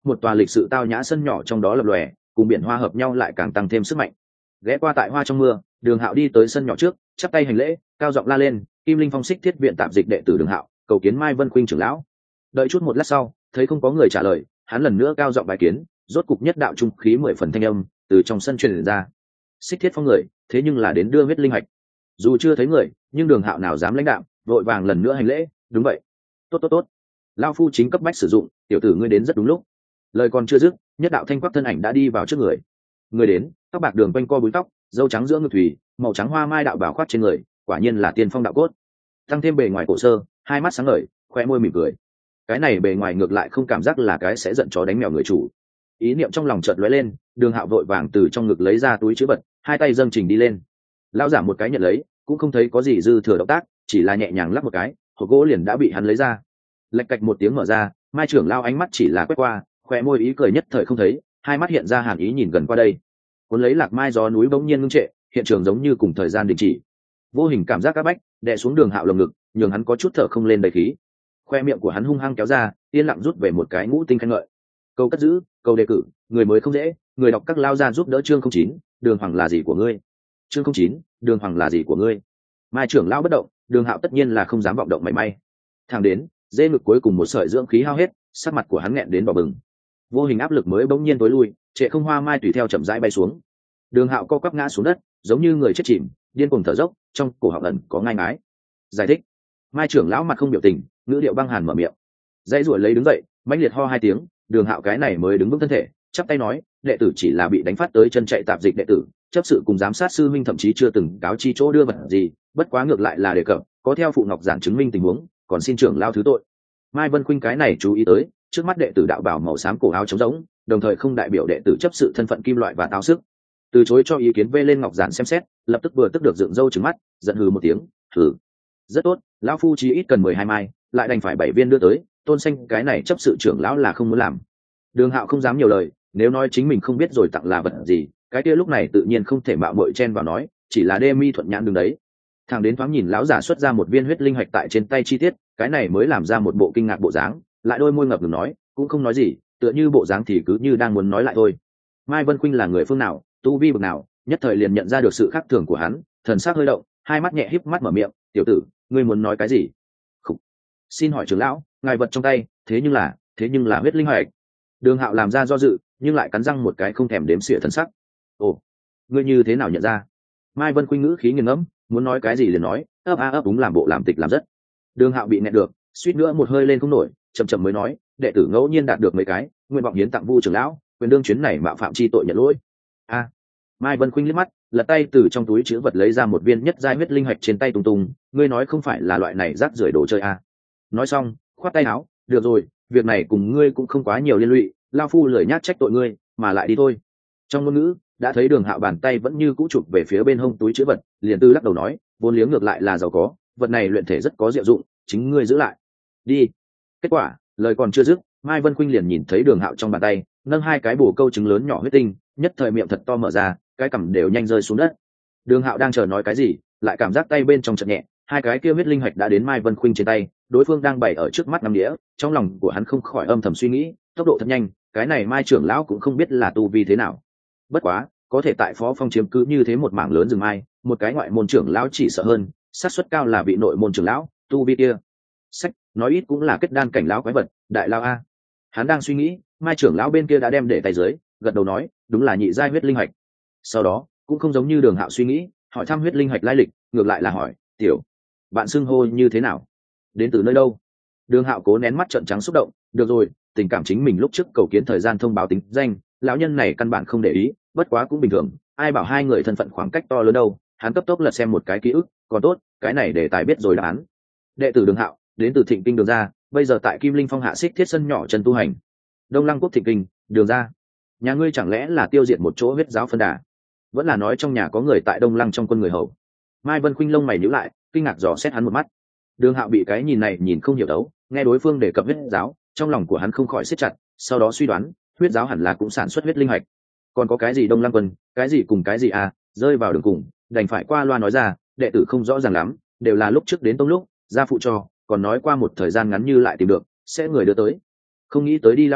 một tòa lịch sự tao nhã sân nhỏ trong đó lập lòe, cùng biển hoa hợp nhau lại càng tăng thêm sức mạnh. Ghé qua tại hoa trong mưa, Đường Hạo đi tới sân nhỏ trước, chắp tay hành lễ, cao giọng la lên, Kim Linh Phong Xích Thiết viện tạm dịch đệ tử Đường Hạo, cầu kiến Mai Vân Khuynh trưởng lão. Đợi chút một lát sau, thấy không có người trả lời, hắn lần nữa cao giọng bài kiến, rốt cục nhất đạo trung khí mười phần thanh âm từ trong sân truyền ra. Xích Thiết Phong người, thế nhưng là đến đưa huyết linh hạch. Dù chưa thấy người, nhưng Đường Hạo nào dám lãnh đạm, vội vàng lần nữa hành lễ, đúng vậy. Tốt tốt tốt. Lão phu chính cấp bách sử dụng, tiểu tử ngươi đến rất đúng lúc. Lời còn chưa dứt, nhất đạo thanh quắc thân ảnh đã đi vào trước người. Người đến, tóc bạc đường quanh co búi tóc, râu trắng giữa ngực thủy, màu trắng hoa mai đạo bảo khoát trên người, quả nhiên là tiên phong đạo cốt. Tăng thêm bề ngoài cổ sơ, hai mắt sáng ngời, khoe môi mỉm cười. Cái này bề ngoài ngược lại không cảm giác là cái sẽ giận chó đánh mèo người chủ. Ý niệm trong lòng chợt lóe lên, Đường Hạo vội vàng từ trong ngực lấy ra túi chứa vật, hai tay dâng trình đi lên. Lão giả một cái nhận lấy, cũng không thấy có gì dư thừa động tác, chỉ là nhẹ nhàng lắc một cái, hộp gỗ liền đã bị hắn lấy ra. Lạch cạch một tiếng mở ra, Mai trưởng lao ánh mắt chỉ là quét qua, khoe môi ý cười nhất thời không thấy, hai mắt hiện ra hàn ý nhìn gần qua đây. Cuốn lấy lạc mai gió núi bỗng nhiên ngưng trệ, hiện trường giống như cùng thời gian đình chỉ. Vô hình cảm giác áp bách đè xuống Đường Hạo lồng ngực, nhường hắn có chút thở không lên đầy khí. Khoe miệng của hắn hung hăng kéo ra, yên lặng rút về một cái ngũ tinh khen ngợi. Câu cất giữ, câu đề cử, người mới không dễ, người đọc các lao ra giúp đỡ chương không chín, Đường Hoàng là gì của ngươi? Chương không chín, Đường Hoàng là gì của ngươi? Mai trưởng lão bất động, Đường Hạo tất nhiên là không dám vọng động mảy may. Thẳng đến, dê ngực cuối cùng một sợi dưỡng khí hao hết, sắc mặt của hắn nghẹn đến đỏ bừng. Vô hình áp lực mới bỗng nhiên tối lui, trệ không hoa mai tùy theo chậm rãi bay xuống. Đường Hạo co quắp ngã xuống đất, giống như người chết chìm, điên cuồng thở dốc, trong cổ họng ẩn có ngai ngái. Giải thích. Mai trưởng lão mặt không biểu tình, ngữ điệu băng hàn mở miệng. Dãy ruổi lấy đứng dậy, mãnh liệt ho hai tiếng, Đường Hạo cái này mới đứng vững thân thể, chắp tay nói, đệ tử chỉ là bị đánh phát tới chân chạy tạp dịch đệ tử, chấp sự cùng giám sát sư minh thậm chí chưa từng cáo chi chỗ đưa vật gì, bất quá ngược lại là đề cập, có theo phụ ngọc giản chứng minh tình huống, còn xin trưởng lao thứ tội. Mai Vân Khuynh cái này chú ý tới, trước mắt đệ tử đạo bào màu xám cổ áo trống rỗng, đồng thời không đại biểu đệ tử chấp sự thân phận kim loại và táo sức. Từ chối cho ý kiến vê lên ngọc giản xem xét, lập tức vừa tức được dựng râu trừng mắt, giận hừ một tiếng, hừ. Rất tốt, lão phu chí ít cần mười hai mai, lại đành phải bảy viên đưa tới, tôn xanh cái này chấp sự trưởng lão là không muốn làm. Đường Hạo không dám nhiều lời, nếu nói chính mình không biết rồi tặng là vật gì, cái kia lúc này tự nhiên không thể mạo muội chen vào nói, chỉ là đê mi thuận nhãn đứng đấy. Thằng đến thoáng nhìn lão giả xuất ra một viên huyết linh hạch tại trên tay chi tiết, cái này mới làm ra một bộ kinh ngạc bộ dáng, lại đôi môi ngập ngừng nói, cũng không nói gì, tựa như bộ dáng thì cứ như đang muốn nói lại thôi. Mai Vân Khuynh là người phương nào, tu vi bậc nào, nhất thời liền nhận ra được sự khác thường của hắn, thần sắc hơi động, hai mắt nhẹ híp mắt mở miệng, tiểu tử, ngươi muốn nói cái gì? Khủ. Xin hỏi trưởng lão, ngài vật trong tay, thế nhưng là, thế nhưng là huyết linh hạch. Đường Hạo làm ra do dự, nhưng lại cắn răng một cái không thèm đếm xỉa thần sắc. Ồ, ngươi như thế nào nhận ra? Mai Vân Khuynh ngữ khí nghiền ngẫm, muốn nói cái gì liền nói, ấp a ấp đúng làm bộ làm tịch làm rất. Đường Hạo bị nẹt được, suýt nữa một hơi lên không nổi, chậm chậm mới nói, đệ tử ngẫu nhiên đạt được mấy cái, nguyện vọng hiến tặng Vu trưởng lão, quyền đương chuyến này mạo phạm chi tội nhận lỗi. A. Mai Vân Khuynh liếc mắt, lật tay từ trong túi chứa vật lấy ra một viên nhất giai huyết linh hạch trên tay tung tung, ngươi nói không phải là loại này rác rưởi đồ chơi a? Nói xong, khoát tay áo, được rồi, việc này cùng ngươi cũng không quá nhiều liên lụy, lao phu lười nhác trách tội ngươi, mà lại đi thôi. Trong ngôn ngữ, đã thấy Đường Hạo bàn tay vẫn như cũ chụp về phía bên hông túi chứa vật, liền tư lắc đầu nói, vốn liếng ngược lại là giàu có, vật này luyện thể rất có diệu dụng, chính ngươi giữ lại. Đi. Kết quả, lời còn chưa dứt, Mai Vân Khuynh liền nhìn thấy Đường Hạo trong bàn tay nâng hai cái bồ câu trứng lớn nhỏ huyết tinh, nhất thời miệng thật to mở ra, cái cằm đều nhanh rơi xuống đất. Đường Hạo đang chờ nói cái gì, lại cảm giác tay bên trong chợt nhẹ, hai cái kia huyết linh hạch đã đến Mai Vân Khuynh trên tay, đối phương đang bày ở trước mắt năm đĩa, trong lòng của hắn không khỏi âm thầm suy nghĩ, tốc độ thật nhanh, cái này Mai trưởng lão cũng không biết là tu vi thế nào. Bất quá, có thể tại Phó Phong chiếm cứ như thế một mảng lớn rừng mai, một cái ngoại môn trưởng lão chỉ sợ hơn, xác suất cao là vị nội môn trưởng lão, tu vi kia. Sách, nói ít cũng là kết đan cảnh lão quái vật, đại lao a. Hắn đang suy nghĩ, Mai trưởng lão bên kia đã đem để tay dưới, gật đầu nói, đúng là nhị giai huyết linh hạch. Sau đó, cũng không giống như Đường Hạo suy nghĩ, hỏi thăm huyết linh hạch lai lịch, ngược lại là hỏi, tiểu, bạn xưng hô như thế nào, đến từ nơi đâu? Đường Hạo cố nén mắt trợn trắng xúc động, được rồi, tình cảm chính mình lúc trước cầu kiến thời gian thông báo tính danh, lão nhân này căn bản không để ý, bất quá cũng bình thường, ai bảo hai người thân phận khoảng cách to lớn đâu. Hắn cấp tốc lật xem một cái ký ức, còn tốt, cái này để tài biết rồi đáp án. Đệ tử Đường Hạo, đến từ Thịnh Kinh Đường gia, bây giờ tại Kim Linh Phong hạ xích thiết sân nhỏ chân tu hành. Đông Lăng Quốc Thịnh Kinh, Đường gia. Nhà ngươi chẳng lẽ là tiêu diệt một chỗ huyết giáo phân đà? Vẫn là nói trong nhà có người tại Đông Lăng trong quân người hầu? Mai Vân Khuynh lông mày nhíu lại, kinh ngạc dò xét hắn một mắt. Đường Hạo bị cái nhìn này nhìn không hiểu đấu, nghe đối phương đề cập huyết giáo, trong lòng của hắn không khỏi siết chặt, sau đó suy đoán, huyết giáo hẳn là cũng sản xuất huyết linh hạch. Còn có cái gì Đông Lăng quân, cái gì cùng cái gì à, rơi vào đường cùng, đành phải qua loa nói ra, đệ tử không rõ ràng lắm, đều là lúc trước đến tông lúc, gia phụ cho, còn nói qua một thời gian ngắn như lại tìm được, sẽ người đưa tới. Không nghĩ tới đi lão đầu,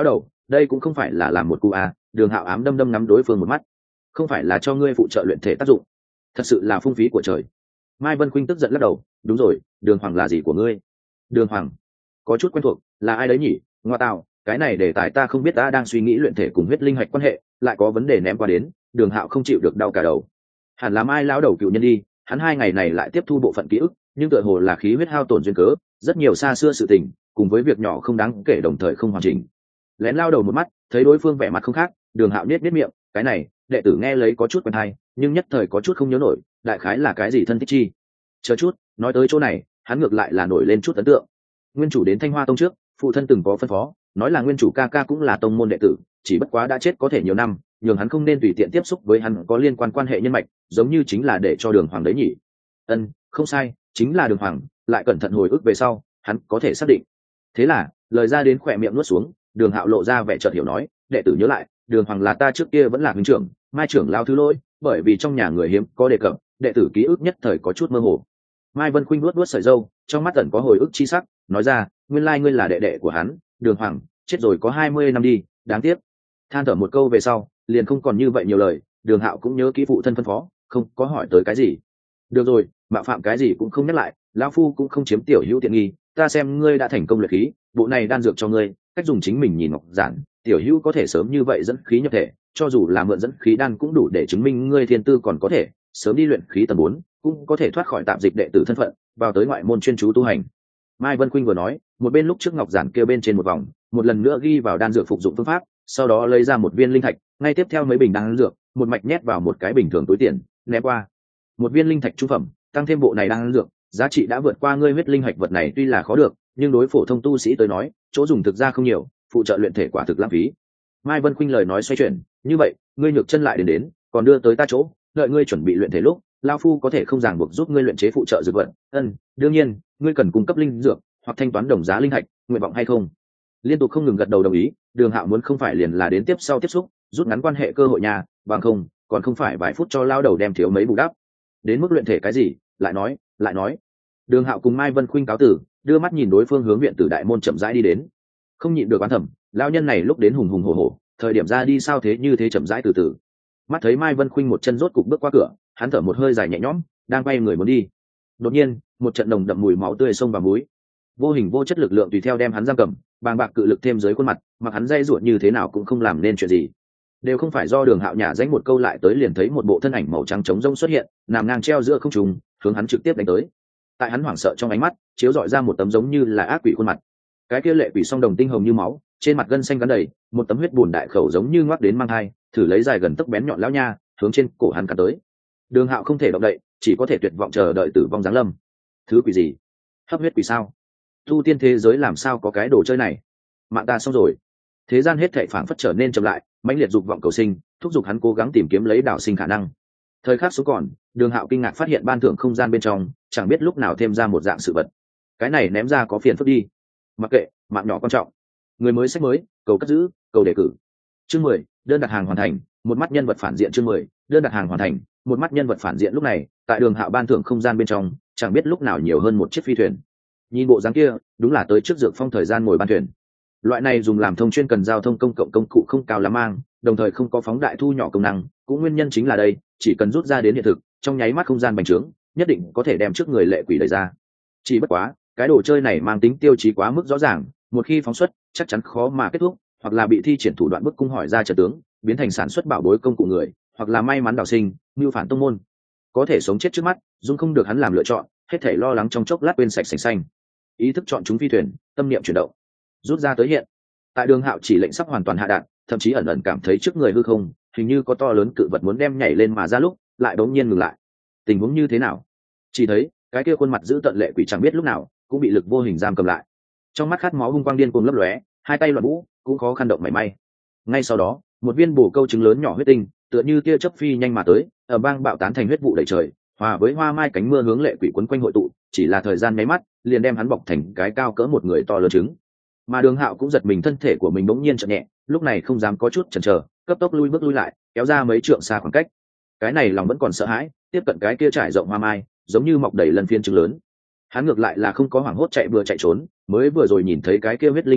đây cũng không phải là làm một cụ à. Đường Hạo ám đâm đâm ngắm đối phương một mắt. Không phải là cho ngươi phụ trợ luyện thể tác dụng, thật sự là phung phí của trời. Mai Vân Khuynh tức giận lắc đầu, đúng rồi, Đường Hoàng là gì của ngươi? Đường Hoàng có chút quen thuộc, là ai đấy nhỉ? Ngoa tạo, cái này để tài ta không biết, ta đang suy nghĩ luyện thể cùng huyết linh hạch quan hệ, lại có vấn đề ném qua đến. Đường Hạo không chịu được đau cả đầu. Hẳn là Mai lão đầu cựu nhân đi, hắn hai ngày này lại tiếp thu bộ phận ký ức, nhưng tựa hồ là khí huyết hao tổn duyên cớ, rất nhiều xa xưa sự tình, cùng với việc nhỏ không đáng kể đồng thời không hoàn chỉnh. Lén lao đầu một mắt, thấy đối phương vẻ mặt không khác, Đường Hạo nhếch nhếch miệng, cái này, đệ tử nghe lấy có chút quen hay, nhưng nhất thời có chút không nhớ nổi, đại khái là cái gì thân thích chi. Chờ chút, nói tới chỗ này, hắn ngược lại là nổi lên chút ấn tượng. Nguyên chủ đến Thanh Hoa Tông trước, phụ thân từng có phân phó, nói là nguyên chủ ca ca cũng là tông môn đệ tử, chỉ bất quá đã chết có thể nhiều năm, nhường hắn không nên tùy tiện tiếp xúc với hắn có liên quan quan hệ nhân mạch, giống như chính là để cho Đường Hoàng đấy nhỉ. Ân, không sai, chính là Đường Hoàng, lại cẩn thận hồi ức về sau, hắn có thể xác định. Thế là, lời ra đến khỏe miệng nuốt xuống, Đường Hạo lộ ra vẻ chợt hiểu nói, đệ tử nhớ lại, Đường Hoàng là ta trước kia vẫn là huynh trưởng, Mai trưởng lao thứ lỗi, bởi vì trong nhà người hiếm có đề cập, đệ tử ký ức nhất thời có chút mơ hồ. Mai Vân Khuynh nuốt nuốt sợi râu, trong mắt tẩn có hồi ức chi sắc, nói ra, nguyên lai ngươi là đệ đệ của hắn, Đường Hoàng, chết rồi có hai mươi năm đi, đáng tiếc. Than thở một câu về sau, liền không còn như vậy nhiều lời. Đường Hạo cũng nhớ kỹ phụ thân phân phó, không có hỏi tới cái gì. Được rồi, mạo phạm cái gì cũng không nhắc lại, lão phu cũng không chiếm tiểu hữu tiện nghi, ta xem ngươi đã thành công luyện khí, bộ này đan dược cho ngươi, cách dùng chính mình nhìn ngọc giản, tiểu hữu có thể sớm như vậy dẫn khí nhập thể, cho dù là mượn dẫn khí đan cũng đủ để chứng minh ngươi thiên tư còn có thể sớm đi luyện khí tầng bốn, cũng có thể thoát khỏi tạm dịch đệ tử thân phận, vào tới ngoại môn chuyên chú tu hành. Mai Vân Khuynh vừa nói, một bên lúc trước ngọc giản kia bên trên một vòng, một lần nữa ghi vào đan dược phục dụng phương pháp, sau đó lấy ra một viên linh thạch, ngay tiếp theo mấy bình đan dược, một mạch nhét vào một cái bình thường túi tiền, ném qua. Một viên linh thạch trung phẩm, tăng thêm bộ này đan dược, giá trị đã vượt qua ngươi huyết linh hạch vật này tuy là khó được, nhưng đối phổ thông tu sĩ tới nói, chỗ dùng thực ra không nhiều, phụ trợ luyện thể quả thực lãng phí. Mai Vân Khuynh lời nói xoay chuyển, như vậy, ngươi nhược chân lại đến đến, còn đưa tới ta chỗ, đợi ngươi chuẩn bị luyện thể lúc, lão phu có thể không ràng buộc giúp ngươi luyện chế phụ trợ dược vật. Ân, đương nhiên, ngươi cần cung cấp linh dược hoặc thanh toán đồng giá linh hạch, nguyện vọng hay không? Liên tục không ngừng gật đầu đồng ý. Đường Hạo muốn không phải liền là đến tiếp sau tiếp xúc, rút ngắn quan hệ cơ hội nhà, bằng không, còn không phải vài phút cho lao đầu đem thiếu mấy bù đắp. Đến mức luyện thể cái gì, lại nói, lại nói. Đường Hạo cùng Mai Vân Khuynh cáo tử, đưa mắt nhìn đối phương hướng viện tử đại môn chậm rãi đi đến. Không nhịn được oán thầm, lão nhân này lúc đến hùng hùng hổ hổ, thời điểm ra đi sao thế như thế chậm rãi từ từ. Mắt thấy Mai Vân Khuynh một chân rốt cục bước qua cửa, hắn thở một hơi dài nhẹ nhõm, đang quay người muốn đi. Đột nhiên, một trận nồng đậm mùi máu tươi xông vào mũi. Vô hình vô chất lực lượng tùy theo đem hắn giam cầm, bàng bạc cự lực thêm dưới khuôn mặt, mặc hắn dây ruột như thế nào cũng không làm nên chuyện gì. Đều không phải do Đường Hạo nhả danh một câu lại tới liền thấy một bộ thân ảnh màu trắng trống rỗng xuất hiện, nằm ngang treo giữa không trung, hướng hắn trực tiếp đánh tới. Tại hắn hoảng sợ trong ánh mắt, chiếu rọi ra một tấm giống như là ác quỷ khuôn mặt. Cái kia lệ quỷ song đồng tinh hồng như máu, trên mặt gân xanh gắn đầy, một tấm huyết bùn đại khẩu giống như ngoác đến mang hai, thử lấy dài gần tấc bén nhọn lão nha, hướng trên cổ hắn cắn tới. Đường Hạo không thể động đậy, chỉ có thể tuyệt vọng chờ đợi tử vong giáng lâm. Thứ quỷ gì? Hấp huyết quỷ sao? Tu tiên thế giới làm sao có cái đồ chơi này? Mạng ta xong rồi. Thế gian hết thảy phảng phất trở nên chậm lại, mãnh liệt dục vọng cầu sinh, thúc giục hắn cố gắng tìm kiếm lấy đảo sinh khả năng. Thời khắc số còn, Đường Hạo kinh ngạc phát hiện ban thưởng không gian bên trong, chẳng biết lúc nào thêm ra một dạng sự vật. Cái này ném ra có phiền phức đi. Mặc kệ, mạng nhỏ quan trọng. Người mới sách mới, cầu cất giữ, cầu đề cử. Chương mười, đơn đặt hàng hoàn thành, một mắt nhân vật phản diện. Chương mười, đơn đặt hàng hoàn thành, một mắt nhân vật phản diện. Lúc này, tại Đường Hạo ban thưởng không gian bên trong, chẳng biết lúc nào nhiều hơn một chiếc phi thuyền. Nhìn bộ dáng kia, đúng là tới trước Dược Phong thời gian ngồi ban thuyền. Loại này dùng làm thông chuyên cần giao thông công cộng công cụ không cao lắm mang, đồng thời không có phóng đại thu nhỏ công năng, cũng nguyên nhân chính là đây, chỉ cần rút ra đến hiện thực, trong nháy mắt không gian bành trướng, nhất định có thể đem trước người lệ quỷ đẩy ra. Chỉ bất quá, cái đồ chơi này mang tính tiêu chí quá mức rõ ràng, một khi phóng xuất, chắc chắn khó mà kết thúc, hoặc là bị thi triển thủ đoạn bức cung hỏi ra trận tướng, biến thành sản xuất bảo bối công cụ người, hoặc là may mắn đào sinh, mưu phản tông môn. Có thể sống chết trước mắt, dung không được hắn làm lựa chọn, hết thảy lo lắng trong chốc lát quên sạch sành xanh. Ý thức chọn chúng phi thuyền, tâm niệm chuyển động, rút ra tới hiện. Tại Đường Hạo chỉ lệnh sắp hoàn toàn hạ đạn, thậm chí ẩn ẩn cảm thấy trước người hư không, hình như có to lớn cự vật muốn đem nhảy lên mà ra lúc, lại đống nhiên ngừng lại. Tình huống như thế nào? Chỉ thấy, cái kia khuôn mặt giữ tận lệ quỷ chẳng biết lúc nào cũng bị lực vô hình giam cầm lại. Trong mắt khát máu hung quang điên cuồng lấp lóe, hai tay loạn vũ, cũng khó khăn động mảy may. Ngay sau đó, một viên bổ câu trứng lớn nhỏ huyết tinh, tựa như tia chớp phi nhanh mà tới, ở bang bạo tán thành huyết vụ đầy trời, hòa với hoa mai cánh mưa hướng lệ quỷ quấn quanh hội tụ, chỉ là thời gian nháy mắt, liền đem hắn bọc thành cái cao cỡ một người to lớn trứng. Mà Đường Hạo cũng giật mình, thân thể của mình bỗng nhiên chợt nhẹ, lúc này không dám có chút chần chờ, cấp tốc lui bước lui lại, kéo ra mấy trượng xa khoảng cách. Cái này lòng vẫn còn sợ hãi, tiếp cận cái kia trải rộng hoa mai, giống như mọc đầy lần phiên trứng lớn. Hắn ngược lại là không có hoảng hốt chạy vừa chạy trốn, mới vừa rồi nhìn thấy cái kia huyết linh hạch lúc,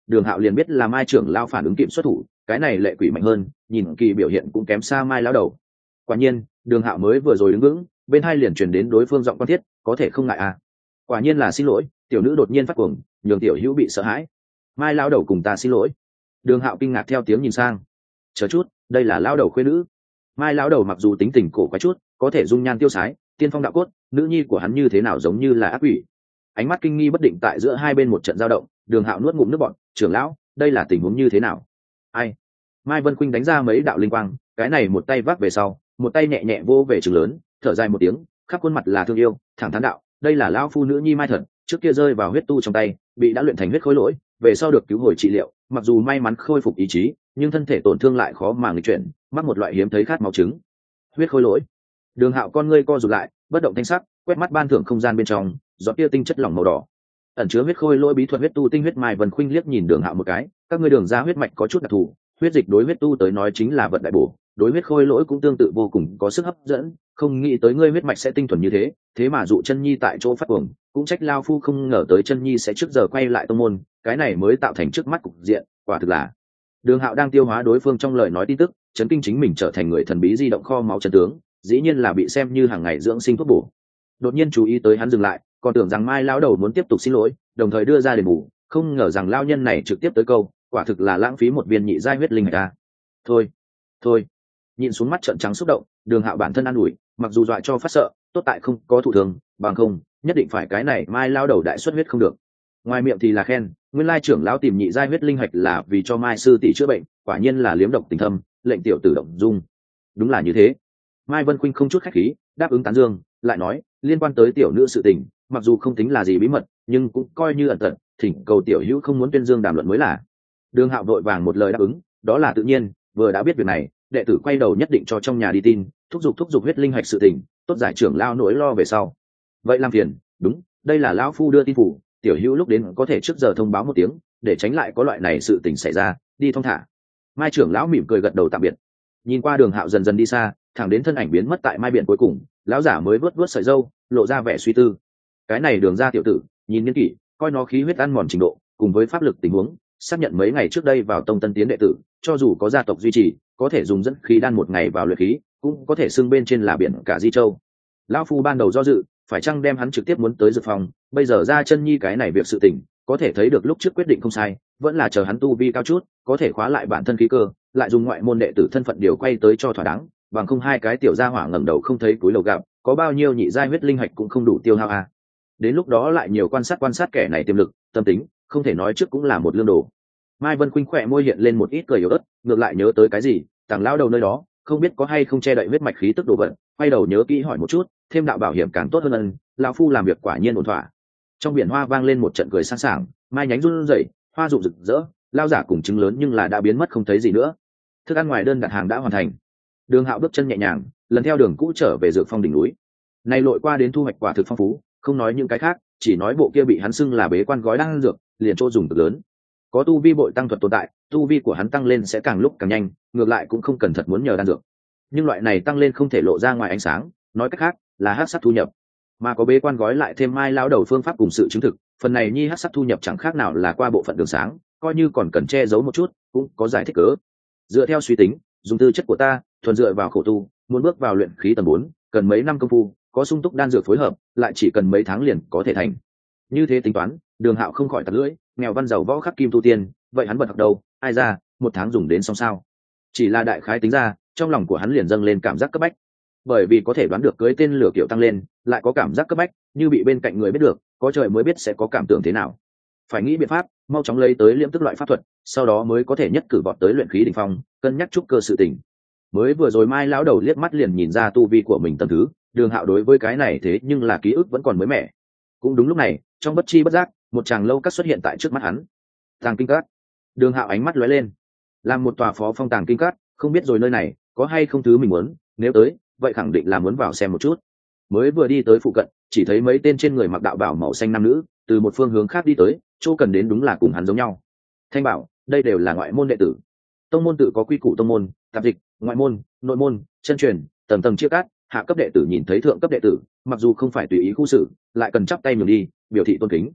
Đường Hạo liền biết là Mai trưởng lao phản ứng kịp xuất thủ, cái này lệ quỷ mạnh hơn, nhìn kỳ biểu hiện cũng kém xa Mai lão đầu. Quả nhiên, Đường Hạo mới vừa rồi đứng vững, bên hai liền truyền đến đối phương giọng quan thiết, có thể không ngại à? Quả nhiên là xin lỗi, tiểu nữ đột nhiên phát cuồng, nhường tiểu hữu bị sợ hãi. Mai lão đầu cùng ta xin lỗi. Đường Hạo kinh ngạc theo tiếng nhìn sang. Chờ chút, đây là lão đầu khuê nữ. Mai lão đầu mặc dù tính tình cổ quái chút, có thể dung nhan tiêu sái, tiên phong đạo cốt, nữ nhi của hắn như thế nào giống như là ác quỷ. Ánh mắt kinh nghi bất định tại giữa hai bên một trận giao động, Đường Hạo nuốt ngụm nước bọt, trưởng lão, đây là tình huống như thế nào? Ai? Mai Vân Khuynh đánh ra mấy đạo linh quang, cái này một tay vác về sau, một tay nhẹ nhẹ vô về trường lớn, thở dài một tiếng, khắp khuôn mặt là thương yêu, thẳng thắn đạo, đây là lão phu nữ nhi Mai Thật, trước kia rơi vào huyết tu trong tay, bị đã luyện thành huyết khối lỗi, về sau được cứu hồi trị liệu, mặc dù may mắn khôi phục ý chí, nhưng thân thể tổn thương lại khó mà nghịch chuyển, mắc một loại hiếm thấy khát máu chứng. Huyết khối lỗi. Đường Hạo con ngươi co rụt lại, bất động thanh sắc, quét mắt ban thưởng không gian bên trong, giọt tia tinh chất lỏng màu đỏ. Ẩn chứa huyết khôi lỗi bí thuật huyết tu tinh huyết. Mai Vân Khuynh liếc nhìn Đường Hạo một cái, các ngươi Đường gia huyết mạch có chút đặc thù, huyết dịch đối huyết tu tới nói chính là vật đại bổ, đối huyết khôi lỗi cũng tương tự vô cùng có sức hấp dẫn, không nghĩ tới ngươi huyết mạch sẽ tinh thuần như thế, thế mà dụ chân nhi tại chỗ phát cuồng, cũng trách lao phu không ngờ tới chân nhi sẽ trước giờ quay lại tông môn, cái này mới tạo thành trước mắt cục diện, quả thực là. Đường Hạo đang tiêu hóa đối phương trong lời nói tin tức, chấn kinh chính mình trở thành người thần bí di động kho máu chân tướng, dĩ nhiên là bị xem như hàng ngày dưỡng sinh thuốc bổ. Đột nhiên chú ý tới hắn dừng lại, còn tưởng rằng Mai lão đầu muốn tiếp tục xin lỗi, đồng thời đưa ra đền bù, không ngờ rằng lao nhân này trực tiếp tới câu, quả thực là lãng phí một viên nhị giai huyết linh hạch a. Thôi, thôi. Nhìn xuống mắt trợn trắng xúc động, Đường Hạo bản thân an ủi, mặc dù dọa cho phát sợ, tốt tại không có thụ thường, bằng không, nhất định phải cái này Mai lão đầu đại xuất huyết không được. Ngoài miệng thì là khen, nguyên lai trưởng lão tìm nhị giai huyết linh hạch là vì cho Mai sư tỷ chữa bệnh, quả nhiên là liếm độc tình thâm, lệnh tiểu tử động dung. Đúng là như thế. Mai Vân Khuynh không chút khách khí, đáp ứng tán dương, lại nói, liên quan tới tiểu nữ sự tình, mặc dù không tính là gì bí mật, nhưng cũng coi như ẩn tật, thỉnh cầu tiểu hữu không muốn tuyên dương đàm luận mới là. Đường Hạo vội vàng một lời đáp ứng, đó là tự nhiên, vừa đã biết việc này, đệ tử quay đầu nhất định cho trong nhà đi tin, thúc giục thúc giục huyết linh hạch sự tình, tốt giải trưởng lao nỗi lo về sau. Vậy làm phiền, đúng, đây là lão phu đưa tin phủ, tiểu hữu lúc đến có thể trước giờ thông báo một tiếng, để tránh lại có loại này sự tình xảy ra, đi thong thả. Mai trưởng lão mỉm cười gật đầu tạm biệt. Nhìn qua Đường Hạo dần dần đi xa, thẳng đến thân ảnh biến mất tại mai biển cuối cùng, lão giả mới vớt vớt sợi râu, lộ ra vẻ suy tư. Cái này Đường gia tiểu tử, nhìn niên kỷ, coi nó khí huyết ăn mòn trình độ, cùng với pháp lực tình huống, xác nhận mấy ngày trước đây vào tông tân tiến đệ tử, cho dù có gia tộc duy trì, có thể dùng dẫn khí đan một ngày vào luyện khí, cũng có thể xưng bên trên là biển cả di châu. Lão phu ban đầu do dự, phải chăng đem hắn trực tiếp muốn tới dược phòng, bây giờ ra chân nhi cái này việc sự tình, có thể thấy được lúc trước quyết định không sai, vẫn là chờ hắn tu vi cao chút, có thể khóa lại bản thân khí cơ, lại dùng ngoại môn đệ tử thân phận điều quay tới cho thỏa đáng, bằng không hai cái tiểu gia hỏa ngẩng đầu không thấy túi lầu gặp, có bao nhiêu nhị giai huyết linh hạch cũng không đủ tiêu hao à. Đến lúc đó lại nhiều quan sát quan sát kẻ này tiềm lực, tâm tính, không thể nói trước cũng là một lương đồ. Mai Vân Khuynh khỏe môi hiện lên một ít cười yếu ớt, ngược lại nhớ tới cái gì, tàng lão đầu nơi đó, không biết có hay không che đậy huyết mạch khí tức đồ vật, quay đầu nhớ kỹ hỏi một chút, thêm đạo bảo hiểm càng tốt hơn ân, lão phu làm việc quả nhiên ổn thỏa. Trong biển hoa vang lên một trận cười sang sảng, mai nhánh run rẩy, hoa rụng rực rỡ, lao giả cùng trứng lớn nhưng là đã biến mất không thấy gì nữa. Thức ăn ngoài đơn đặt hàng đã hoàn thành. Đường Hạo bước chân nhẹ nhàng, lần theo đường cũ trở về dược phong đỉnh núi. Này lội qua đến thu hoạch quả thực phong phú, không nói những cái khác, chỉ nói bộ kia bị hắn xưng là bế quan gói đan dược, liền chỗ dùng cực lớn. Có tu vi bội tăng thuật tồn tại, tu vi của hắn tăng lên sẽ càng lúc càng nhanh, ngược lại cũng không cần thật muốn nhờ đan dược. Nhưng loại này tăng lên không thể lộ ra ngoài ánh sáng, nói cách khác, là hắc sắc thu nhập. Mà có bế quan gói lại thêm mai lão đầu phương pháp cùng sự chứng thực, phần này nhi hắc sắc thu nhập chẳng khác nào là qua bộ phận đường sáng, coi như còn cần che giấu một chút, cũng có giải thích cớ. Dựa theo suy tính, dùng tư chất của ta, thuần dựa vào khổ tu, muốn bước vào luyện khí tầng bốn, cần mấy năm công phu, có sung túc đan dược phối hợp, lại chỉ cần mấy tháng liền có thể thành. Như thế tính toán, Đường Hạo không khỏi tặc lưỡi, nghèo văn giàu võ khắc kim tu tiên, vậy hắn bật học đâu, ai ra, một tháng dùng đến xong sao? Chỉ là đại khái tính ra, trong lòng của hắn liền dâng lên cảm giác cấp bách. Bởi vì có thể đoán được cưới tên lửa kiểu tăng lên, lại có cảm giác cấp bách, như bị bên cạnh người biết được, có trời mới biết sẽ có cảm tưởng thế nào. Phải nghĩ biện pháp, mau chóng lấy tới liễm tức loại pháp thuật, sau đó mới có thể nhất cử vọt tới luyện khí đỉnh phong, cân nhắc trúc cơ sự tình. Mới vừa rồi mai lão đầu liếc mắt liền nhìn ra tu vi của mình tầm thứ, Đường Hạo đối với cái này thế nhưng là ký ức vẫn còn mới mẻ. Cũng đúng lúc này, trong bất chi bất giác, một tràng lâu cát xuất hiện tại trước mắt hắn. Tàng kinh cát. Đường Hạo ánh mắt lóe lên, làm một tòa phó phong tàng kinh cát, không biết rồi nơi này có hay không thứ mình muốn, nếu tới, vậy khẳng định là muốn vào xem một chút. Mới vừa đi tới phụ cận, chỉ thấy mấy tên trên người mặc đạo bào màu xanh nam nữ, từ một phương hướng khác đi tới, chỗ cần đến đúng là cùng hắn giống nhau. Thanh bảo, đây đều là ngoại môn đệ tử. Tông môn tự có quy củ tông môn, tạp dịch, ngoại môn, nội môn, chân truyền, tầng tầng chia cát, hạ cấp đệ tử nhìn thấy thượng cấp đệ tử, mặc dù không phải tùy ý khu xử, lại cần chắp tay nhường đi, biểu thị tôn kính.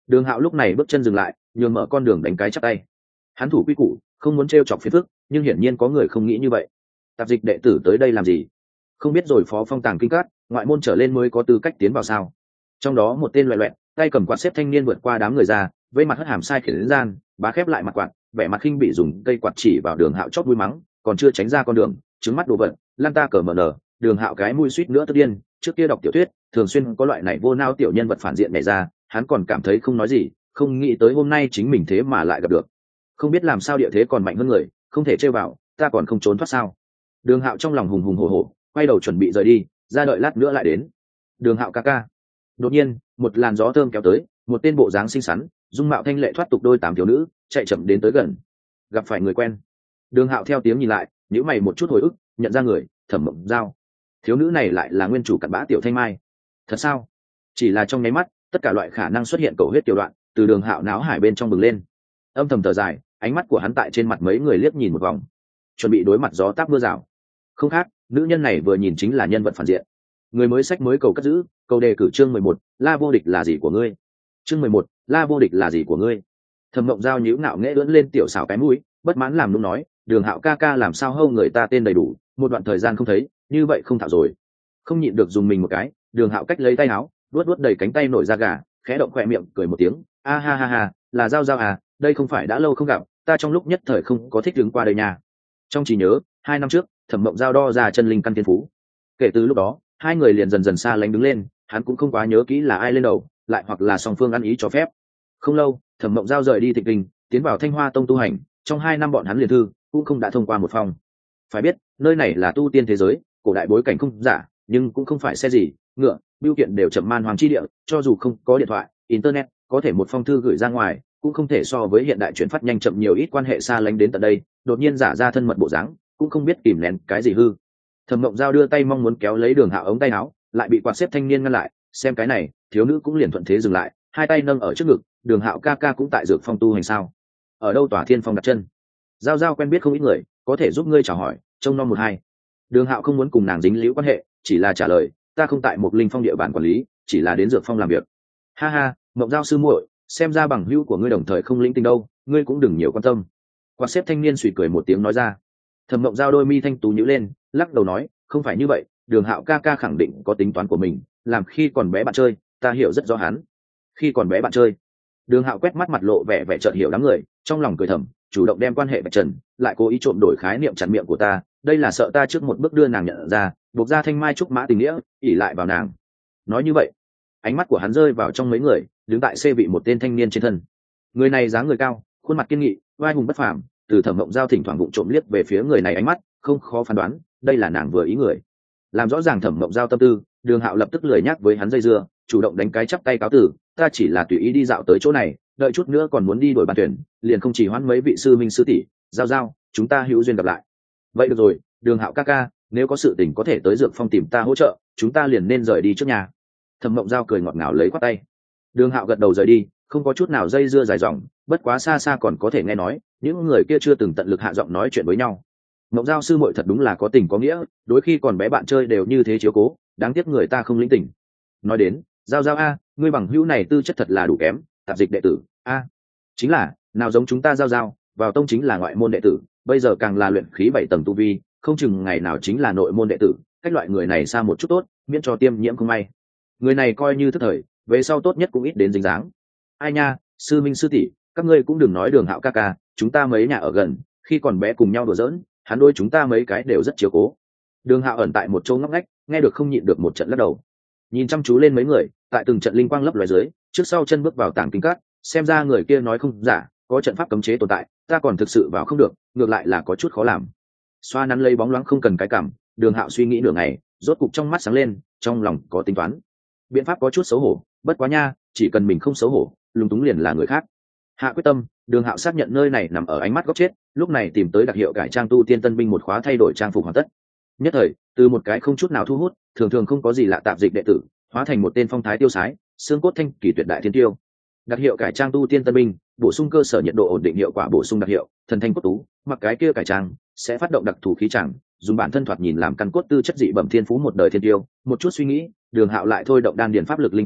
Đường Hạo lúc này bước chân dừng lại, nhường mở con đường đánh cái chắp tay. Hắn thủ quy củ, không muốn trêu chọc phiền phức, nhưng hiển nhiên có người không nghĩ như vậy. Tạp dịch đệ tử tới đây làm gì? Không biết rồi Phó Phong tàng kinh cát, ngoại môn trở lên mới có tư cách tiến vào sao? Trong đó một tên loẹt loẹt, tay cầm quạt xếp thanh niên vượt qua đám người ra, với mặt hất hàm sai khiển gian, bá khép lại mặt quạt, vẻ mặt khinh bị dùng cây quạt chỉ vào Đường Hạo chót mũi mắng, còn chưa tránh ra con đường, trứng mắt đồ vật, lan ta cờ mở nở. Đường Hạo cái mũi suýt nữa tức điên, trước kia đọc tiểu thuyết, thường xuyên có loại này vô nao tiểu nhân vật phản diện nhảy ra, hắn còn cảm thấy không nói gì, không nghĩ tới hôm nay chính mình thế mà lại gặp được. Không biết làm sao địa thế còn mạnh hơn người, không thể chơi vào, ta còn không trốn thoát sao? Đường Hạo trong lòng hùng hùng hổ hổ, quay đầu chuẩn bị rời đi, ra đợi lát nữa lại đến. Đường Hạo ca ca. Đột nhiên, một làn gió thơm kéo tới, một tên bộ dáng xinh xắn, dung mạo thanh lệ thoát tục đôi tám thiếu nữ, chạy chậm đến tới gần. Gặp phải người quen. Đường Hạo theo tiếng nhìn lại, nhíu mày một chút hồi ức, nhận ra người, Thẩm Mộng Giao. Thiếu nữ này lại là nguyên chủ cặn bã tiểu Thanh Mai. Thật sao? Chỉ là trong nháy mắt, tất cả loại khả năng xuất hiện cầu huyết tiểu đoạn, từ Đường Hạo náo hải bên trong bừng lên. Âm thầm thở dài, ánh mắt của hắn tại trên mặt mấy người liếc nhìn một vòng, chuẩn bị đối mặt gió táp mưa rào. Không khác, nữ nhân này vừa nhìn chính là nhân vật phản diện. Người mới sách mới cầu cất giữ, cầu đề cử chương mười một, La vô địch là gì của ngươi? Chương mười một, La vô địch là gì của ngươi? Thẩm Mộng Giao nhíu ngạo nghễ ưỡn lên tiểu xảo cái mũi, bất mãn làm nũng nói, Đường Hạo ca ca làm sao hâu người ta tên đầy đủ, một đoạn thời gian không thấy, như vậy không thạo rồi. Không nhịn được dùng mình một cái, Đường Hạo cách lấy tay áo, luốt luốt đầy cánh tay nổi da gà, khẽ động khóe miệng cười một tiếng, a ha ha ha, là Giao Giao à, đây không phải đã lâu không gặp, ta trong lúc nhất thời không có thích đứng qua đây nha. Trong trí nhớ, hai năm trước, Thẩm Mộng Giao đo ra chân linh căn thiên phú. Kể từ lúc đó, hai người liền dần dần xa lánh đứng lên, hắn cũng không quá nhớ kỹ là ai lên đầu, lại hoặc là song phương ăn ý cho phép. Không lâu, Thẩm Mộng Giao rời đi Tịch Kinh, tiến vào Thanh Hoa Tông tu hành, trong hai năm bọn hắn liền thư cũng không đã thông qua một phòng. Phải biết, nơi này là tu tiên thế giới, cổ đại bối cảnh không giả, nhưng cũng không phải xe gì, ngựa, bưu kiện đều chậm man hoàng chi địa, cho dù không có điện thoại, internet, có thể một phong thư gửi ra ngoài, cũng không thể so với hiện đại chuyển phát nhanh chậm nhiều ít, quan hệ xa lánh đến tận đây, đột nhiên giả ra thân mật bộ dáng, cũng không biết kìm nén cái gì hư. Thẩm Mộng Giao đưa tay mong muốn kéo lấy Đường Hạo ống tay áo, lại bị quạt xếp thanh niên ngăn lại, xem cái này, thiếu nữ cũng liền thuận thế dừng lại, hai tay nâng ở trước ngực, Đường Hạo ca ca cũng tại dược phong tu hành sao? Ở đâu Tỏa Thiên Phong đặt chân? Giao Giao quen biết không ít người, có thể giúp ngươi chào hỏi, trông nom một hai. Đường Hạo không muốn cùng nàng dính líu quan hệ, chỉ là trả lời, ta không tại một linh phong địa bàn quản lý, chỉ là đến dược phong làm việc. Ha ha, Mộng Giao sư muội, xem ra bằng hữu của ngươi đồng thời không lĩnh tình đâu, ngươi cũng đừng nhiều quan tâm. Quạt xếp thanh niên suy cười một tiếng nói ra. Thẩm Mộng Giao đôi mi thanh tú nhíu lên, lắc đầu nói, không phải như vậy, Đường Hạo ca ca khẳng định có tính toán của mình, làm khi còn bé bạn chơi, ta hiểu rất rõ hắn. Khi còn bé bạn chơi. Đường Hạo quét mắt mặt lộ vẻ vẻ chợt hiểu đám người, trong lòng cười thầm, chủ động đem quan hệ bạch trần, lại cố ý trộm đổi khái niệm chặn miệng của ta, đây là sợ ta trước một bước đưa nàng nhận ra, buộc ra thanh mai trúc mã tình nghĩa, ỉ lại vào nàng. Nói như vậy, ánh mắt của hắn rơi vào trong mấy người, đứng tại xê vị một tên thanh niên trên thân. Người này dáng người cao, khuôn mặt kiên nghị, vai hùng bất phàm, từ Thẩm Mộng Giao thỉnh thoảng vụng trộm liếc về phía người này ánh mắt, không khó phán đoán, đây là nàng vừa ý người. Làm rõ ràng Thẩm Mộng Giao tâm tư, Đường Hạo lập tức lười nhắc với hắn dây dưa, chủ động đánh cái chắp tay cáo tử, ta chỉ là tùy ý đi dạo tới chỗ này, đợi chút nữa còn muốn đi đổi bàn tuyển, liền không chỉ hoãn mấy vị sư minh sư tỷ, Giao Giao, chúng ta hữu duyên gặp lại. Vậy được rồi, Đường Hạo ca ca, nếu có sự tình có thể tới dược phong tìm ta hỗ trợ, chúng ta liền nên rời đi trước nhà. Thẩm Mộng Giao cười ngọt ngào lấy quát tay. Đường Hạo gật đầu rời đi, không có chút nào dây dưa dài dòng, bất quá xa xa còn có thể nghe nói, những người kia chưa từng tận lực hạ giọng nói chuyện với nhau. Mộng Giao sư muội thật đúng là có tình có nghĩa, đối khi còn bé bạn chơi đều như thế chiếu cố, đáng tiếc người ta không lĩnh tình. Nói đến, Giao Giao a, ngươi bằng hữu này tư chất thật là đủ kém, tạp dịch đệ tử a, chính là, nào giống chúng ta Giao Giao, vào tông chính là ngoại môn đệ tử, bây giờ càng là luyện khí bảy tầng tu vi, không chừng ngày nào chính là nội môn đệ tử, cách loại người này xa một chút tốt, miễn cho tiêm nhiễm không may. Người này coi như thức thời, về sau tốt nhất cũng ít đến dính dáng. Ai nha, sư minh sư tỷ, các ngươi cũng đừng nói Đường Hạo ca ca, chúng ta mấy nhà ở gần, khi còn bé cùng nhau đùa giỡn, hắn đôi chúng ta mấy cái đều rất chiếu cố. Đường Hạo ẩn tại một chỗ ngóc ngách, nghe được không nhịn được một trận lắc đầu. Nhìn chăm chú lên mấy người, tại từng trận linh quang lấp loài dưới, trước sau chân bước vào tảng kinh cát, xem ra người kia nói không giả, có trận pháp cấm chế tồn tại, ta còn thực sự vào không được, ngược lại là có chút khó làm. Xoa nắn lấy bóng loáng không cần cái cảm, Đường Hạo suy nghĩ nửa ngày, rốt cục trong mắt sáng lên, trong lòng có tính toán. Biện pháp có chút xấu hổ, bất quá nha, chỉ cần mình không xấu hổ, lúng túng liền là người khác. Hạ quyết tâm, Đường Hạo xác nhận nơi này nằm ở ánh mắt góc chết, lúc này tìm tới đặc hiệu cải trang tu tiên tân binh một khóa thay đổi trang phục hoàn tất. Nhất thời, từ một cái không chút nào thu hút, thường thường không có gì lạ tạp dịch đệ tử, hóa thành một tên phong thái tiêu sái, xương cốt thanh kỳ tuyệt đại thiên tiêu. Đặc hiệu cải trang tu tiên tân binh, bổ sung cơ sở nhiệt độ ổn định hiệu quả bổ sung đặc hiệu, thần thanh cốt tú, mặc cái kia cải trang sẽ phát động đặc thù khí chẳng, dùng bản thân thoạt nhìn làm căn cốt tư chất dị bẩm thiên phú một đời thiên tiêu. Một chút suy nghĩ, Đường Hạo lại thôi động đan điền pháp lực linh tuyển,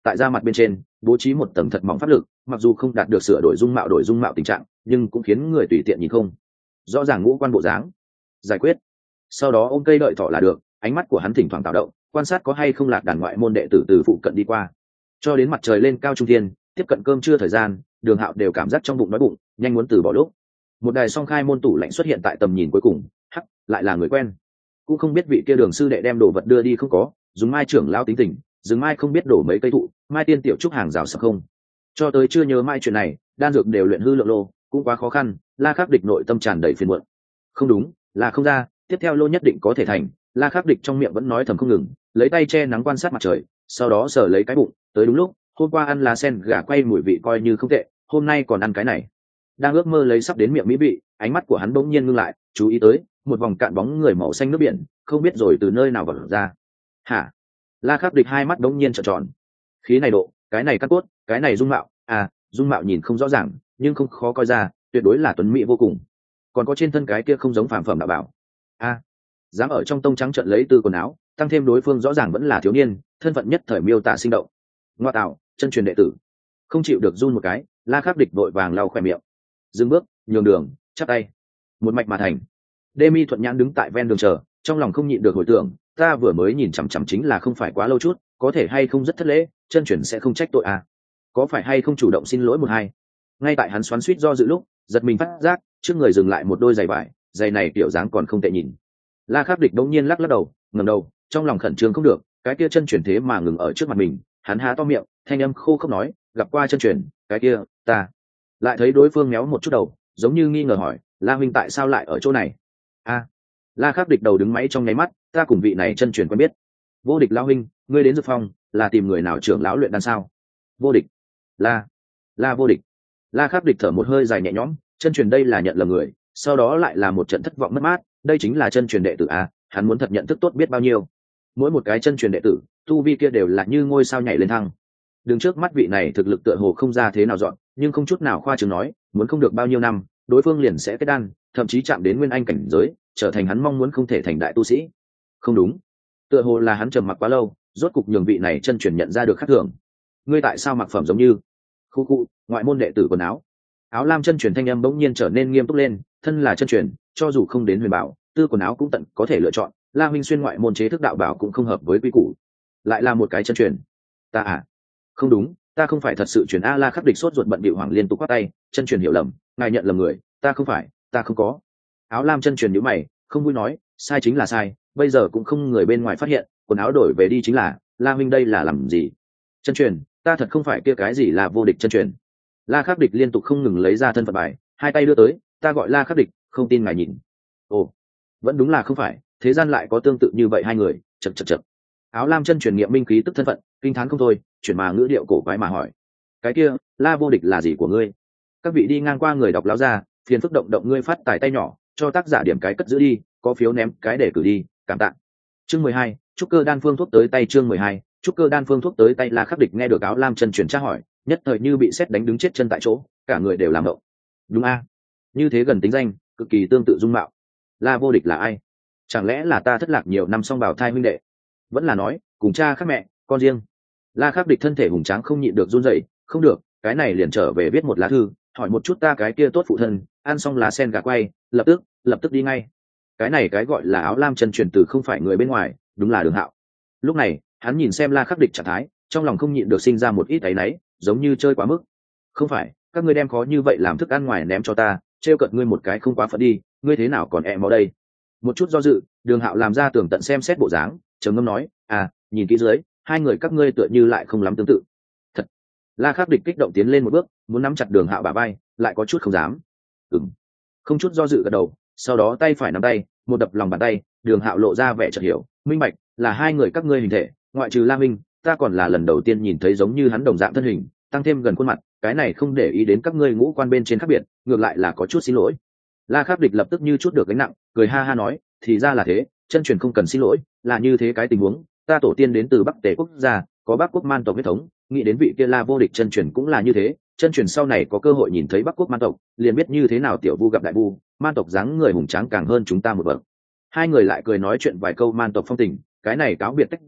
tại da mặt bên trên bố trí một tầng thật mỏng pháp lực, mặc dù không đạt được sửa đổi dung mạo đổi dung mạo tình trạng, nhưng cũng khiến người tùy tiện nhìn không rõ ràng ngũ quan bộ dáng. Giải quyết, sau đó ôm cây đợi thỏ là được. Ánh mắt của hắn thỉnh thoảng tạo động, quan sát có hay không lạc đàn ngoại môn đệ tử từ phụ cận đi qua, cho đến mặt trời lên cao trung thiên, tiếp cận cơm trưa thời gian, Đường Hạo đều cảm giác trong bụng đói bụng, nhanh muốn từ bỏ lúc. Một đài song khai môn tủ lạnh xuất hiện tại tầm nhìn cuối cùng, hắc, lại là người quen. Cũng không biết vị kia Đường sư đệ đem đồ vật đưa đi không có, dùng Mai trưởng lao tính tình, dừng Mai không biết đổ mấy cây thụ, Mai tiên tiểu trúc hàng rào sập không. Cho tới chưa nhớ Mai chuyện này, đan dược đều luyện hư lượng lô, cũng quá khó khăn. La Khắc Địch nội tâm tràn đầy phiền muộn. Không đúng, là không ra, tiếp theo lô nhất định có thể thành. La Khắc Địch trong miệng vẫn nói thầm không ngừng, lấy tay che nắng quan sát mặt trời, sau đó sờ lấy cái bụng. Tới đúng lúc, hôm qua ăn lá sen gà quay mùi vị coi như không tệ, hôm nay còn ăn cái này. Đang ước mơ lấy sắp đến miệng mỹ vị, ánh mắt của hắn bỗng nhiên ngưng lại, chú ý tới một vòng cạn bóng người màu xanh nước biển, không biết rồi từ nơi nào vật ra. Hả? La Khắc Địch hai mắt bỗng nhiên trợn tròn. Khí này độ, cái này cắt cốt, cái này dung mạo, à, dung mạo nhìn không rõ ràng, nhưng không khó coi ra, tuyệt đối là tuấn mỹ vô cùng. Còn có trên thân cái kia không giống phàm phẩm đạo bảo. A, à, dám ở trong tông trắng trận lấy từ quần áo, tăng thêm đối phương rõ ràng vẫn là thiếu niên, thân phận nhất thời miêu tả sinh động. Ngoa tạo, chân truyền đệ tử. Không chịu được run một cái, La Khắc Địch vội vàng lau khỏe miệng, dừng bước, nhường đường, chắp tay, một mạch mà thành. Demi thuận nhãn đứng tại ven đường chờ, trong lòng không nhịn được hồi tưởng, ta vừa mới nhìn chằm chằm chính là không phải quá lâu chút, có thể hay không rất thất lễ, chân truyền sẽ không trách tội à? Có phải hay không chủ động xin lỗi một hai? Ngay tại hắn xoắn xuýt do dự lúc, giật mình phát giác, trước người dừng lại một đôi giày vải, giày này kiểu dáng còn không tệ nhìn. La Khắc Địch đột nhiên lắc lắc đầu, ngẩng đầu, trong lòng khẩn trương không được, cái kia chân truyền thế mà ngừng ở trước mặt mình, hắn há to miệng, thanh âm khô khốc nói, gặp qua chân truyền, cái kia, ta. Lại thấy đối phương méo một chút đầu, giống như nghi ngờ hỏi, La huynh tại sao lại ở chỗ này? A. À, La Khắc Địch đầu đứng máy trong nháy mắt, ta cùng vị này chân truyền quen biết. Vô Địch lão huynh, ngươi đến Dược Phong là tìm người nào trưởng lão luyện đan sao? Vô Địch. La. La Vô Địch. La Khắc Địch thở một hơi dài nhẹ nhõm, chân truyền đây là nhận lầm người, sau đó lại là một trận thất vọng mất mát, đây chính là chân truyền đệ tử a, hắn muốn thật nhận thức tốt biết bao nhiêu. Mỗi một cái chân truyền đệ tử, tu vi kia đều là như ngôi sao nhảy lên thăng. Đứng trước mắt vị này thực lực tựa hồ không ra thế nào dọn, nhưng không chút nào khoa trương nói, muốn không được bao nhiêu năm, đối phương liền sẽ kết đan, thậm chí chạm đến nguyên anh cảnh giới, trở thành hắn mong muốn không thể thành đại tu sĩ. Không đúng, tựa hồ là hắn trầm mặc quá lâu, rốt cục nhường vị này chân truyền nhận ra được khác thường. Ngươi tại sao mặc phẩm giống như khu khu ngoại môn đệ tử quần áo? Áo lam chân truyền thanh âm bỗng nhiên trở nên nghiêm túc lên, thân là chân truyền, cho dù không đến huyền bảo, tư quần áo cũng tận có thể lựa chọn. La huynh xuyên ngoại môn chế thức đạo bảo cũng không hợp với quy củ. Lại là một cái chân truyền. Ta à? Không đúng, ta không phải thật sự truyền a. La Khắc Địch sốt ruột bận bịu hoàng liên tục quát tay, chân truyền hiểu lầm, ngài nhận lầm người, ta không phải, ta không có. Áo lam chân truyền nhíu mày, không vui nói, sai chính là sai, bây giờ cũng không người bên ngoài phát hiện, quần áo đổi về đi chính là. La huynh đây là làm gì? Chân truyền, ta thật không phải kia cái gì là Vô Địch chân truyền. La Khắc Địch liên tục không ngừng lấy ra thân phận bài, hai tay đưa tới, ta gọi La Khắc Địch, không tin ngài nhìn. Ồ, vẫn đúng là không phải, thế gian lại có tương tự như vậy hai người. Chậc chậc chậc. Áo lam chân truyền nghiệm minh khí tức thân phận, kinh thán không thôi, chuyển mà ngữ điệu cổ quái mà hỏi, cái kia La Vô Địch là gì của ngươi? Các vị đi ngang qua người đọc láo ra, phiền phức động động ngươi phát tài tay nhỏ, cho tác giả điểm cái cất giữ đi, có phiếu ném cái để cử đi, cảm tạ. Chương mười hai, trúc cơ đan phương thuốc tới tay. Chương mười hai, trúc cơ đan phương thuốc tới tay. La Khắc Địch nghe được áo lam chân truyền tra hỏi, nhất thời như bị sét đánh đứng chết chân tại chỗ, cả người đều làm động. Đúng a, như thế gần tính danh, cực kỳ tương tự dung mạo. La Vô Địch là ai? Chẳng lẽ là ta thất lạc nhiều năm song bào thai huynh đệ? Vẫn là nói cùng cha khác mẹ con riêng? La Khắc Địch thân thể hùng tráng không nhịn được run rẩy, không được, cái này liền trở về viết một lá thư, hỏi một chút ta cái kia tốt phụ thân, ăn xong lá sen gà quay, lập tức, lập tức đi ngay. Cái này cái gọi là áo lam chân truyền từ không phải người bên ngoài, đúng là Đường Hạo. Lúc này, hắn nhìn xem La Khắc Địch trạng thái, trong lòng không nhịn được sinh ra một ít áy náy, giống như chơi quá mức. Không phải, các ngươi đem khó như vậy làm thức ăn ngoài ném cho ta, trêu cợt ngươi một cái không quá phận đi, ngươi thế nào còn e máu đây? Một chút do dự, Đường Hạo làm ra tường tận xem xét bộ dáng, trầm ngâm nói, à, nhìn kỹ dưới, hai người các ngươi tựa như lại không lắm tương tự. Thật. La Khắc Địch kích động tiến lên một bước, muốn nắm chặt Đường Hạo bả vai, lại có chút không dám. Ừm. Không chút do dự gật đầu, sau đó tay phải nắm tay, một đập lòng bàn tay, Đường Hạo lộ ra vẻ chợt hiểu, minh bạch, là hai người các ngươi hình thể, ngoại trừ La Minh, ta còn là lần đầu tiên nhìn thấy giống như hắn đồng dạng thân hình, tăng thêm gần khuôn mặt, cái này không để ý đến các ngươi ngũ quan bên trên khác biệt, ngược lại là có chút xin lỗi. La Khắc Địch lập tức như chút được gánh nặng, cười ha ha nói, thì ra là thế, chân truyền không cần xin lỗi, là như thế cái tình huống, ta tổ tiên đến từ Bắc Tề quốc gia, có Bắc quốc man tộc huyết thống, nghĩ đến vị kia La Vô Địch chân truyền cũng là như thế, chân truyền sau này có cơ hội nhìn thấy Bắc quốc man tộc, liền biết như thế nào tiểu vu gặp đại vu, man tộc dáng người hùng tráng càng hơn chúng ta một bậc. Hai người lại cười nói chuyện vài câu man tộc phong tình, cái này cáo biệt tách ra,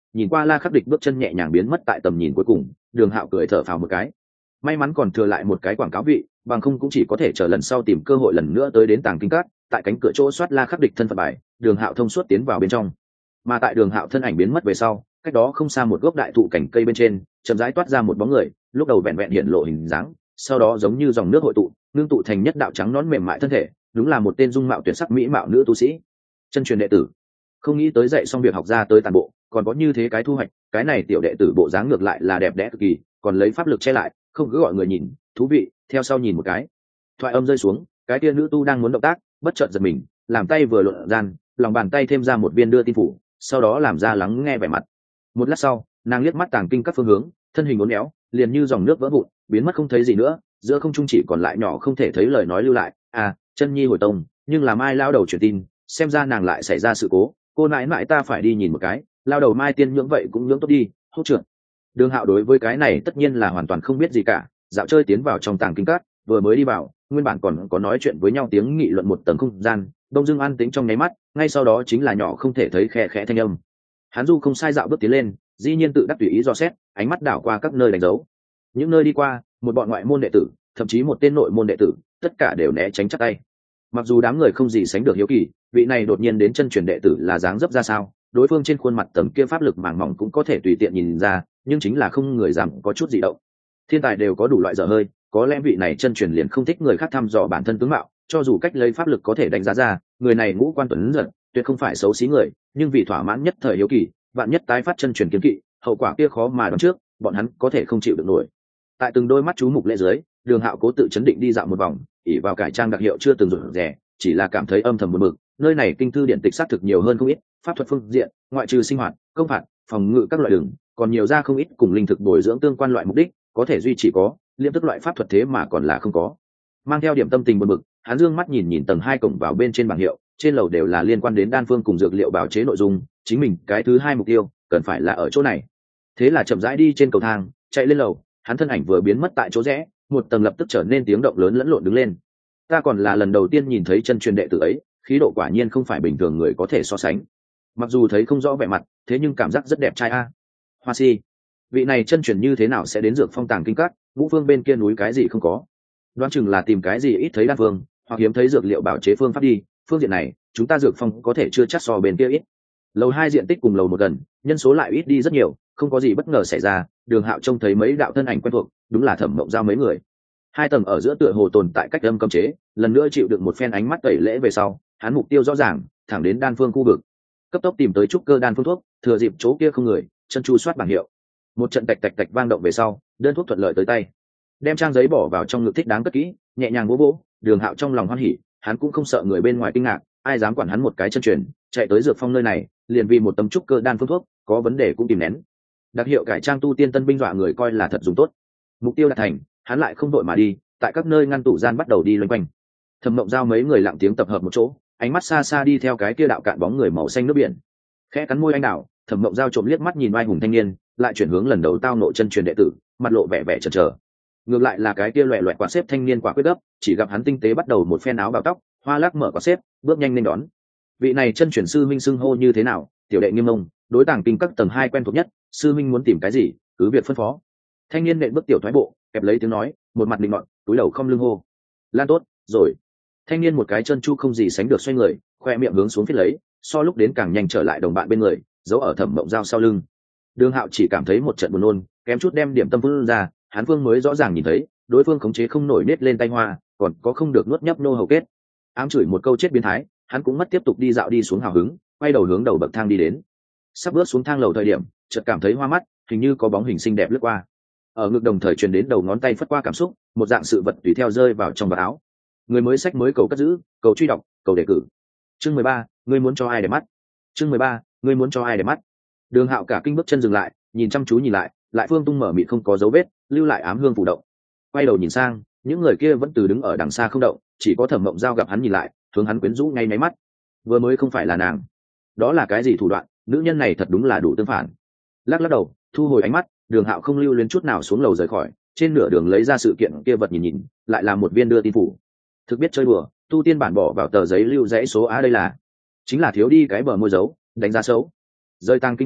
nhìn qua La Khắc Địch bước chân nhẹ nhàng biến mất tại tầm nhìn cuối cùng, Đường Hạo cười thở phào một cái. May mắn còn thừa lại một cái quảng cáo vị, bằng không cũng chỉ có thể chờ lần sau tìm cơ hội lần nữa tới đến Tàng Kinh Các, tại cánh cửa chỗ soát La Khắc Địch thân phận bài, Đường Hạo thông suốt tiến vào bên trong. Mà tại Đường Hạo thân ảnh biến mất về sau, cách đó không xa một gốc đại thụ cảnh cây bên trên, chậm rãi toát ra một bóng người, lúc đầu vẹn vẹn hiện lộ hình dáng, sau đó giống như dòng nước hội tụ, ngưng tụ thành nhất đạo trắng nón mềm mại thân thể, đúng là một tên dung mạo tuyệt sắc mỹ mạo nữ tu sĩ, chân truyền đệ tử. Không nghĩ tới dạy xong việc học ra tới toàn bộ, còn có như thế cái thu hoạch, cái này tiểu đệ tử bộ dáng ngược lại là đẹp đẽ cực kỳ, còn lấy pháp lực che lại, không cứ gọi người nhìn, thú vị, theo sau nhìn một cái. Thoại âm rơi xuống, cái kia nữ tu đang muốn động tác, bất chợt giật mình, làm tay vừa lộn gian, lòng bàn tay thêm ra một viên đưa tin phủ, sau đó làm ra lắng nghe vẻ mặt. Một lát sau, nàng liếc mắt Tàng Kinh các phương hướng, thân hình uốn éo, liền như dòng nước vỡ vụn, biến mất không thấy gì nữa, giữa không trung chỉ còn lại nhỏ không thể thấy lời nói lưu lại. À, chân nhi hồi tông, nhưng làm ai lao đầu truyền tin, xem ra nàng lại xảy ra sự cố, cô nãi nãi ta phải đi nhìn một cái, lao đầu mai tiên nhưỡng vậy cũng nhưỡng tốt đi, hốt trưởng. Đường Hạo đối với cái này tất nhiên là hoàn toàn không biết gì cả, dạo chơi tiến vào trong Tàng Kinh các, vừa mới đi vào, nguyên bản còn có nói chuyện với nhau tiếng nghị luận một tầng không gian, đông dưng an tĩnh trong nháy mắt, ngay sau đó chính là nhỏ không thể thấy khe khẽ thanh âm. Hắn du không sai dạo bước tiến lên, dĩ nhiên tự đắc tùy ý dò xét, ánh mắt đảo qua các nơi đánh dấu. Những nơi đi qua, một bọn ngoại môn đệ tử, thậm chí một tên nội môn đệ tử, tất cả đều né tránh chắc tay. Mặc dù đám người không gì sánh được hiếu kỳ, vị này đột nhiên đến chân truyền đệ tử là dáng dấp ra sao, đối phương trên khuôn mặt tầm kia pháp lực màng mỏng cũng có thể tùy tiện nhìn ra, nhưng chính là không người dám có chút gì động. Thiên tài đều có đủ loại dở hơi, có lẽ vị này chân truyền liền không thích người khác thăm dò bản thân tướng mạo, cho dù cách lấy pháp lực có thể đánh giá ra, người này ngũ quan tuấn giật, tuyệt không phải xấu xí người, nhưng vì thỏa mãn nhất thời hiếu kỳ, vạn nhất tái phát chân truyền kiếm kỵ, hậu quả kia khó mà đoán trước, bọn hắn có thể không chịu được nổi. Tại từng đôi mắt chú mục lễ dưới, Đường Hạo cố tự chấn định đi dạo một vòng, ỷ vào cải trang đặc hiệu chưa từng rủi rẻ, chỉ là cảm thấy âm thầm buồn bực, nơi này kinh thư điện tịch xác thực nhiều hơn không ít, pháp thuật phương diện, ngoại trừ sinh hoạt, công phạt, phòng ngự các loại đường, còn nhiều ra không ít cùng linh thực bồi dưỡng tương quan loại mục đích, có thể duy trì có, liêm tức loại pháp thuật thế mà còn là không có. Mang theo điểm tâm tình buồn bực, hắn dương mắt nhìn nhìn tầng hai cổng vào bên trên bảng hiệu, trên lầu đều là liên quan đến đan phương cùng dược liệu bào chế nội dung, chính mình cái thứ hai mục tiêu cần phải là ở chỗ này. Thế là chậm rãi đi trên cầu thang, chạy lên lầu, hắn thân ảnh vừa biến mất tại chỗ rẽ, một tầng lập tức trở nên tiếng động lớn lẫn lộn đứng lên. Ta còn là lần đầu tiên nhìn thấy chân truyền đệ tử ấy, khí độ quả nhiên không phải bình thường người có thể so sánh. Mặc dù thấy không rõ vẻ mặt, thế nhưng cảm giác rất đẹp trai a. Hoa Si, vị này chân truyền như thế nào sẽ đến dược phong Tàng Kinh Các, Ngũ Phương bên kia núi cái gì không có? Đoán chừng là tìm cái gì ít thấy đan phương, hoặc hiếm thấy dược liệu bảo chế phương pháp đi, phương diện này, chúng ta dược phong có thể chưa chắc so bên kia ít. Lầu hai diện tích cùng lầu một gần, nhân số lại ít đi rất nhiều, không có gì bất ngờ xảy ra. Đường Hạo trông thấy mấy đạo thân ảnh quen thuộc, đúng là Thẩm Mộng Giao mấy người. Hai tầng ở giữa tựa hồ tồn tại cách âm cấm chế, lần nữa chịu được một phen ánh mắt tẩy lễ về sau, hắn mục tiêu rõ ràng, thẳng đến đan phương khu vực, cấp tốc tìm tới trúc cơ đan phương thuốc, thừa dịp chỗ kia không người, chân chu soát bảng hiệu. Một trận tạch tạch tạch vang động về sau, đơn thuốc thuận lợi tới tay, đem trang giấy bỏ vào trong ngực thích đáng cất kỹ, nhẹ nhàng vỗ vỗ. Đường Hạo trong lòng hoan hỉ, hắn cũng không sợ người bên ngoài kinh ngạc, ai dám quản hắn một cái chân truyền, chạy tới dược phong nơi này, liền vì một tấm trúc cơ đan phương thuốc, có vấn đề cũng tìm nén. Đặc hiệu cải trang tu tiên tân binh dọa người coi là thật dùng tốt. Mục tiêu đạt thành, hắn lại không đội mà đi, tại các nơi ngăn tủ gian bắt đầu đi loanh quanh. Thẩm Mộng Giao mấy người lặng tiếng tập hợp một chỗ, ánh mắt xa xa đi theo cái kia đạo cạn bóng người màu xanh nước biển. Khẽ cắn môi anh đào, Thẩm Mộng Giao trộm liếc mắt nhìn oai hùng thanh niên, lại chuyển hướng lần đầu tao nộ chân truyền đệ tử, mặt lộ vẻ vẻ chần chờ. Ngược lại là cái kia loẻ loẹt quả xếp thanh niên quả quyết gấp, chỉ gặp hắn tinh tế bắt đầu một phen áo bào tóc, hoa lắc mở quả xếp, bước nhanh lên đón. Vị này chân truyền sư minh xưng hô như thế nào? Tiểu đệ Nghiêm Mông, đối Tàng Kinh các tầng hai quen thuộc nhất, sư minh muốn tìm cái gì, cứ việc phân phó. Thanh niên nện bước tiểu thoái bộ, kẹp lấy tiếng nói, một mặt định mọn, túi đầu không lưng hô. Lan tốt, rồi. Thanh niên một cái chân chu không gì sánh được xoay người, khoe miệng hướng xuống phía lấy, so lúc đến càng nhanh trở lại đồng bạn bên người, giấu ở Thẩm Mộng Giao sau lưng. Đường Hạo chỉ cảm thấy một trận buồn nôn, kém chút đem điểm tâm vươn ra, hắn phương mới rõ ràng nhìn thấy, đối phương khống chế không nổi nết lên tay hoa, còn có không được nuốt nhấp nô hầu kết. Ám chửi một câu chết biến thái, hắn cũng mất tiếp tục đi dạo đi xuống hào hứng, quay đầu hướng đầu bậc thang đi đến. Sắp bước xuống thang lầu thời điểm, chợt cảm thấy hoa mắt, hình như có bóng hình xinh đẹp lướt qua. Ở ngực đồng thời truyền đến đầu ngón tay phất qua cảm xúc, một dạng sự vật tùy theo rơi vào trong vạt áo. Người mới sách mới cầu cất giữ, cầu truy đọc, cầu đề cử. Chương mười ba, ngươi muốn cho ai để mắt? Chương mười ba, ngươi muốn cho ai để mắt? Đường Hạo cả kinh bước chân dừng lại, nhìn chăm chú nhìn lại, lại phương tung mở mịt không có dấu vết, lưu lại ám hương phủ động. Quay đầu nhìn sang, những người kia vẫn từ đứng ở đằng xa không động, chỉ có Thẩm Mộng Giao gặp hắn nhìn lại, hướng hắn quyến rũ ngay máy mắt. Vừa mới không phải là nàng, đó là cái gì thủ đoạn? Nữ nhân này thật đúng là đủ tương phản. Lắc lắc đầu, thu hồi ánh mắt, Đường Hạo không lưu luyến chút nào xuống lầu rời khỏi, trên nửa đường lấy ra sự kiện kia vật nhìn nhìn, lại là một viên đưa tin phủ. Thực biết chơi đùa, tu tiên bản bỏ vào tờ giấy lưu dãy số á, đây là chính là thiếu đi cái bờ môi dấu, đánh giá xấu. Rơi Tàng Kinh Các,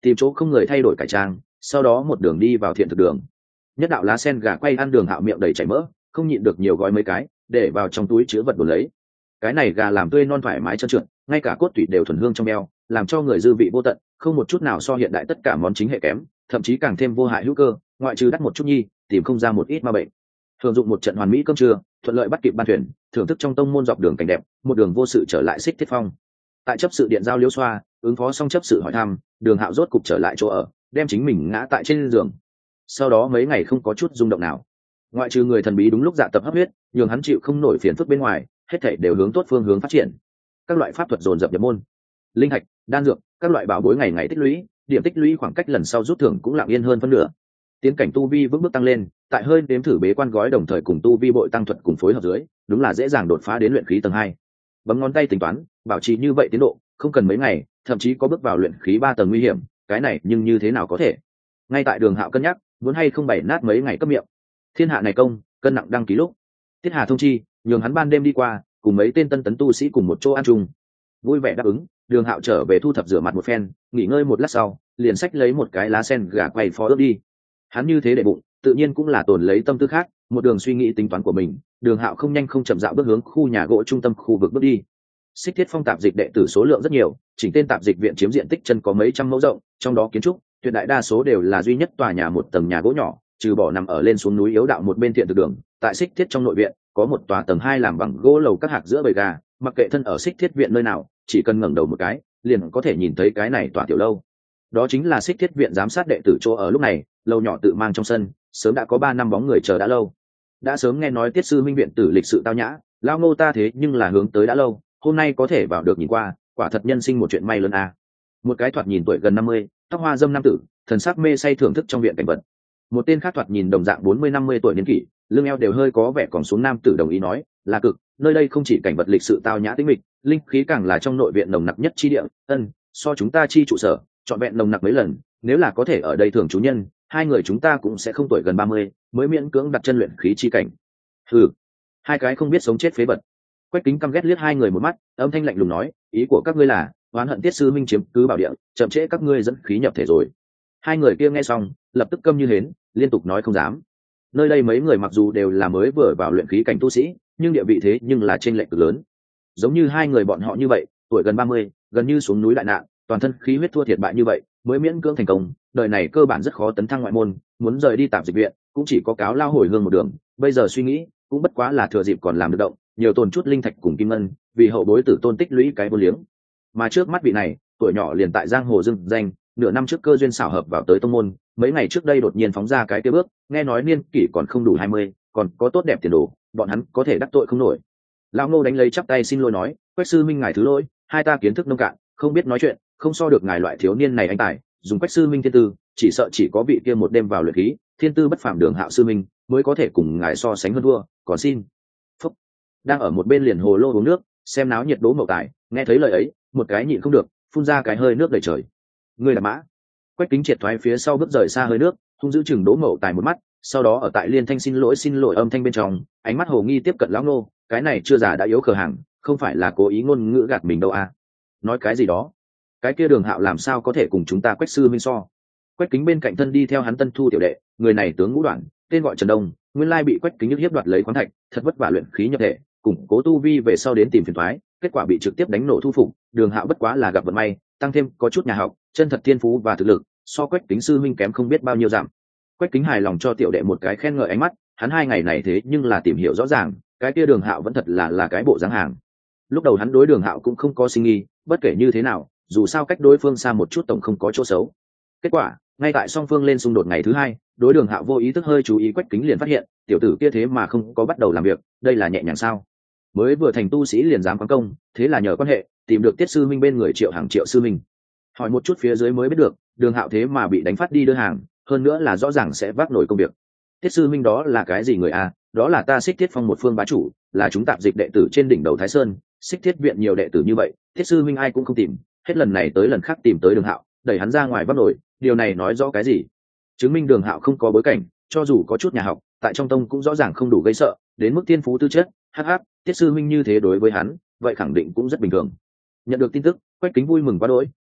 tìm chỗ không người thay đổi cải trang, sau đó một đường đi vào thiện thực đường. Nhất đạo lá sen gà quay ăn, Đường Hạo miệng đầy chảy mỡ, không nhịn được nhiều gói mấy cái để vào trong túi chứa vật đồ lấy. Cái này gà làm tươi non thoải mái trơn trượt, ngay cả cốt tủy đều thuần hương trong eo, làm cho người dư vị vô tận, không một chút nào so hiện đại tất cả món chính hệ kém, thậm chí càng thêm vô hại hữu cơ, ngoại trừ đắt một chút nhi, tìm không ra một ít ma bệnh. Thường dụng một trận hoàn mỹ cơm trưa, thuận lợi bắt kịp ban thuyền, thưởng thức trong tông môn dọc đường cảnh đẹp, một đường vô sự trở lại Xích Thiết Phong. Tại chấp sự điện giao liễu xoa, ứng phó xong chấp sự hỏi thăm, Đường Hạo rốt cục trở lại chỗ ở, đem chính mình ngã tại trên giường. Sau đó mấy ngày không có chút rung động nào, ngoại trừ người thần bí đúng lúc dạ tập hấp huyết, nhường hắn chịu không nổi phiền phức bên ngoài, hết thảy đều hướng tốt phương hướng phát triển. Các loại pháp thuật dồn dập nhập môn, linh thạch, đan dược, các loại bảo bối ngày ngày tích lũy, điểm tích lũy khoảng cách lần sau rút thưởng cũng lặng yên hơn phân nửa. Tiến cảnh tu vi vững bước tăng lên, tại hơi đếm thử bế quan gói đồng thời cùng tu vi bội tăng thuật cùng phối hợp dưới, đúng là dễ dàng đột phá đến luyện khí tầng hai. Bấm ngón tay tính toán, bảo trì như vậy tiến độ, không cần mấy ngày, thậm chí có bước vào luyện khí ba tầng nguy hiểm, cái này nhưng như thế nào có thể? Ngay tại Đường Hạo cân nhắc, muốn hay không bày nát mấy ngày cấp miệng. Thiên hạ này công, cân nặng đăng ký lúc. Tiết Hà thông chi, nhường hắn ban đêm đi qua, cùng mấy tên tân tấn tu sĩ cùng một chỗ ăn chung. Vui vẻ đáp ứng, Đường Hạo trở về thu thập rửa mặt một phen, nghỉ ngơi một lát sau, liền xách lấy một cái lá sen gà quay phó ước đi. Hắn như thế để bụng, tự nhiên cũng là tồn lấy tâm tư khác, một đường suy nghĩ tính toán của mình. Đường Hạo không nhanh không chậm dạo bước hướng khu nhà gỗ trung tâm khu vực bước đi. Xích Thiết Phong tạp dịch đệ tử số lượng rất nhiều, chỉnh tên tạp dịch viện chiếm diện tích chân có mấy trăm mẫu rộng, trong đó kiến trúc tuyệt đại đa số đều là duy nhất tòa nhà một tầng nhà gỗ nhỏ, trừ bỏ nằm ở lên xuống núi yếu đạo một bên thiện thực đường. Tại Xích Thiết trong nội viện có một tòa tầng hai làm bằng gỗ lầu các hạc giữa bầy gà, mặc kệ thân ở Xích Thiết viện nơi nào, chỉ cần ngẩng đầu một cái liền có thể nhìn thấy cái này tòa tiểu lâu. Đó chính là Xích Thiết viện giám sát đệ tử chỗ ở. Lúc này lâu nhỏ tự mang trong sân, sớm đã có ba năm bóng người chờ đã lâu. Đã sớm nghe nói Tiết sư minh viện tử lịch sự tao nhã, lao ngô ta thế nhưng là hướng tới đã lâu, hôm nay có thể vào được nhìn qua, quả thật nhân sinh một chuyện may lớn a. À. Một cái thoạt nhìn tuổi gần năm mươi, tóc hoa dâm nam tử, thần sắc mê say thưởng thức trong viện cảnh vật. Một tên khác thoạt nhìn đồng dạng bốn mươi năm mươi tuổi niên kỷ, lưng eo đều hơi có vẻ còn xuống nam tử đồng ý nói, là cực, nơi đây không chỉ cảnh vật lịch sự tao nhã tĩnh mịch, linh khí càng là trong nội viện nồng nặc nhất chi địa, ân, so chúng ta chi trụ sở, trọn vẹn nồng nặc mấy lần, nếu là có thể ở đây thường chủ nhân, hai người chúng ta cũng sẽ không tuổi gần ba mươi, mới miễn cưỡng đặt chân luyện khí chi cảnh. Hừ, hai cái không biết sống chết phế vật. Quách Kính căm ghét liếc hai người một mắt, âm thanh lạnh lùng nói, ý của các ngươi là oán hận Tiết sư minh chiếm cứ bảo địa, chậm trễ các ngươi dẫn khí nhập thể rồi. Hai người kia nghe xong, lập tức câm như hến, liên tục nói không dám. Nơi đây mấy người mặc dù đều là mới vừa vào luyện khí cảnh tu sĩ, nhưng địa vị thế nhưng là trên lệch cực lớn. Giống như hai người bọn họ như vậy, tuổi gần ba mươi, gần như xuống núi đại nạn, toàn thân khí huyết thua thiệt bại như vậy, mới miễn cưỡng thành công, đời này cơ bản rất khó tấn thăng ngoại môn, muốn rời đi tạp dịch viện, cũng chỉ có cáo lao hồi hương một đường. Bây giờ suy nghĩ, cũng bất quá là thừa dịp còn làm được động, nhiều tồn chút linh thạch cùng kim ngân, vì hậu bối tử tôn tích lũy cái vô liếng. Mà trước mắt vị này, tuổi nhỏ liền tại giang hồ dưng danh, nửa năm trước cơ duyên xảo hợp vào tới tông môn, mấy ngày trước đây đột nhiên phóng ra cái kia bước, nghe nói niên kỷ còn không đủ hai mươi, còn có tốt đẹp tiền đồ, bọn hắn có thể đắc tội không nổi. Lão Ngô đánh lấy chắp tay xin lỗi nói, Quách sư minh ngài thứ lỗi, hai ta kiến thức nông cạn, không biết nói chuyện, không so được ngài loại thiếu niên này anh tài, dùng Quách sư minh thiên tư, chỉ sợ chỉ có vị kia một đêm vào luyện khí, thiên tư bất phàm Đường Hạo sư minh mới có thể cùng ngài so sánh hơn thua, còn xin. Phúc. Đang ở một bên liền hồ lô uống nước, xem náo nhiệt Đỗ Mậu Tài, nghe thấy lời ấy, một cái nhịn không được, phun ra cái hơi nước đầy trời. Ngươi là mã. Quách Kính triệt thoái phía sau bước rời xa hơi nước, hung giữ chừng Đỗ Mậu Tài một mắt, sau đó ở tại liên thanh xin lỗi xin lỗi âm thanh bên trong, ánh mắt hồ nghi tiếp cận lão Ngô, cái này chưa già đã yếu khờ hàng, không phải là cố ý ngôn ngữ gạt mình đâu à? Nói cái gì đó? Cái kia Đường Hạo làm sao có thể cùng chúng ta Quách sư minh so? Quách Kính bên cạnh thân đi theo hắn Tân Thu tiểu đệ, người này tướng ngũ đoạn, tên gọi Trần Đông, nguyên lai bị Quách Kính nhức hiếp đoạt lấy khoáng thạch, thật vất vả luyện khí nhập thể, củng cố tu vi về sau đến tìm phiền toái, kết quả bị trực tiếp đánh nổ thu phục. Đường Hạo bất quá là gặp vận may, tăng thêm có chút nhà học, chân thật thiên phú và thực lực, so Quách Kính sư minh kém không biết bao nhiêu giảm. Quách Kính hài lòng cho tiểu đệ một cái khen ngợi ánh mắt, hắn hai ngày này thế nhưng là tìm hiểu rõ ràng, cái kia Đường Hạo vẫn thật là là cái bộ dáng hàng. Lúc đầu hắn đối Đường Hạo cũng không có sinh nghi, bất kể như thế nào, dù sao cách đối phương xa một chút tổng không có chỗ xấu. Kết quả, ngay tại song phương lên xung đột ngày thứ hai, đối Đường Hạo vô ý thức hơi chú ý Quách Kính liền phát hiện, tiểu tử kia thế mà không có bắt đầu làm việc, đây là nhẹ nhàng sao? Mới vừa thành tu sĩ liền dám quán công, thế là nhờ quan hệ tìm được Tiết sư minh bên người Triệu Hàng Triệu sư minh. Hỏi một chút phía dưới mới biết được, Đường Hạo thế mà bị đánh phát đi đưa hàng, hơn nữa là rõ ràng sẽ vác nổi công việc. Tiết sư minh đó là cái gì người a? Đó là ta Xích Thiết Phong một phương bá chủ, là chúng tạp dịch đệ tử trên đỉnh đầu Thái Sơn, Xích Thiết viện nhiều đệ tử như vậy, Tiết sư minh ai cũng không tìm, hết lần này tới lần khác tìm tới Đường Hạo, đẩy hắn ra ngoài vác nổi, điều này nói rõ cái gì? Chứng minh Đường Hạo không có bối cảnh, cho dù có chút nhà học, tại trong tông cũng rõ ràng không đủ gây sợ, đến mức thiên phú tư chất, hắc hắc, Tiết sư minh như thế đối với hắn, vậy khẳng định cũng rất bình thường. Nhận được tin tức, Quách Kính vui mừng quá đỗi,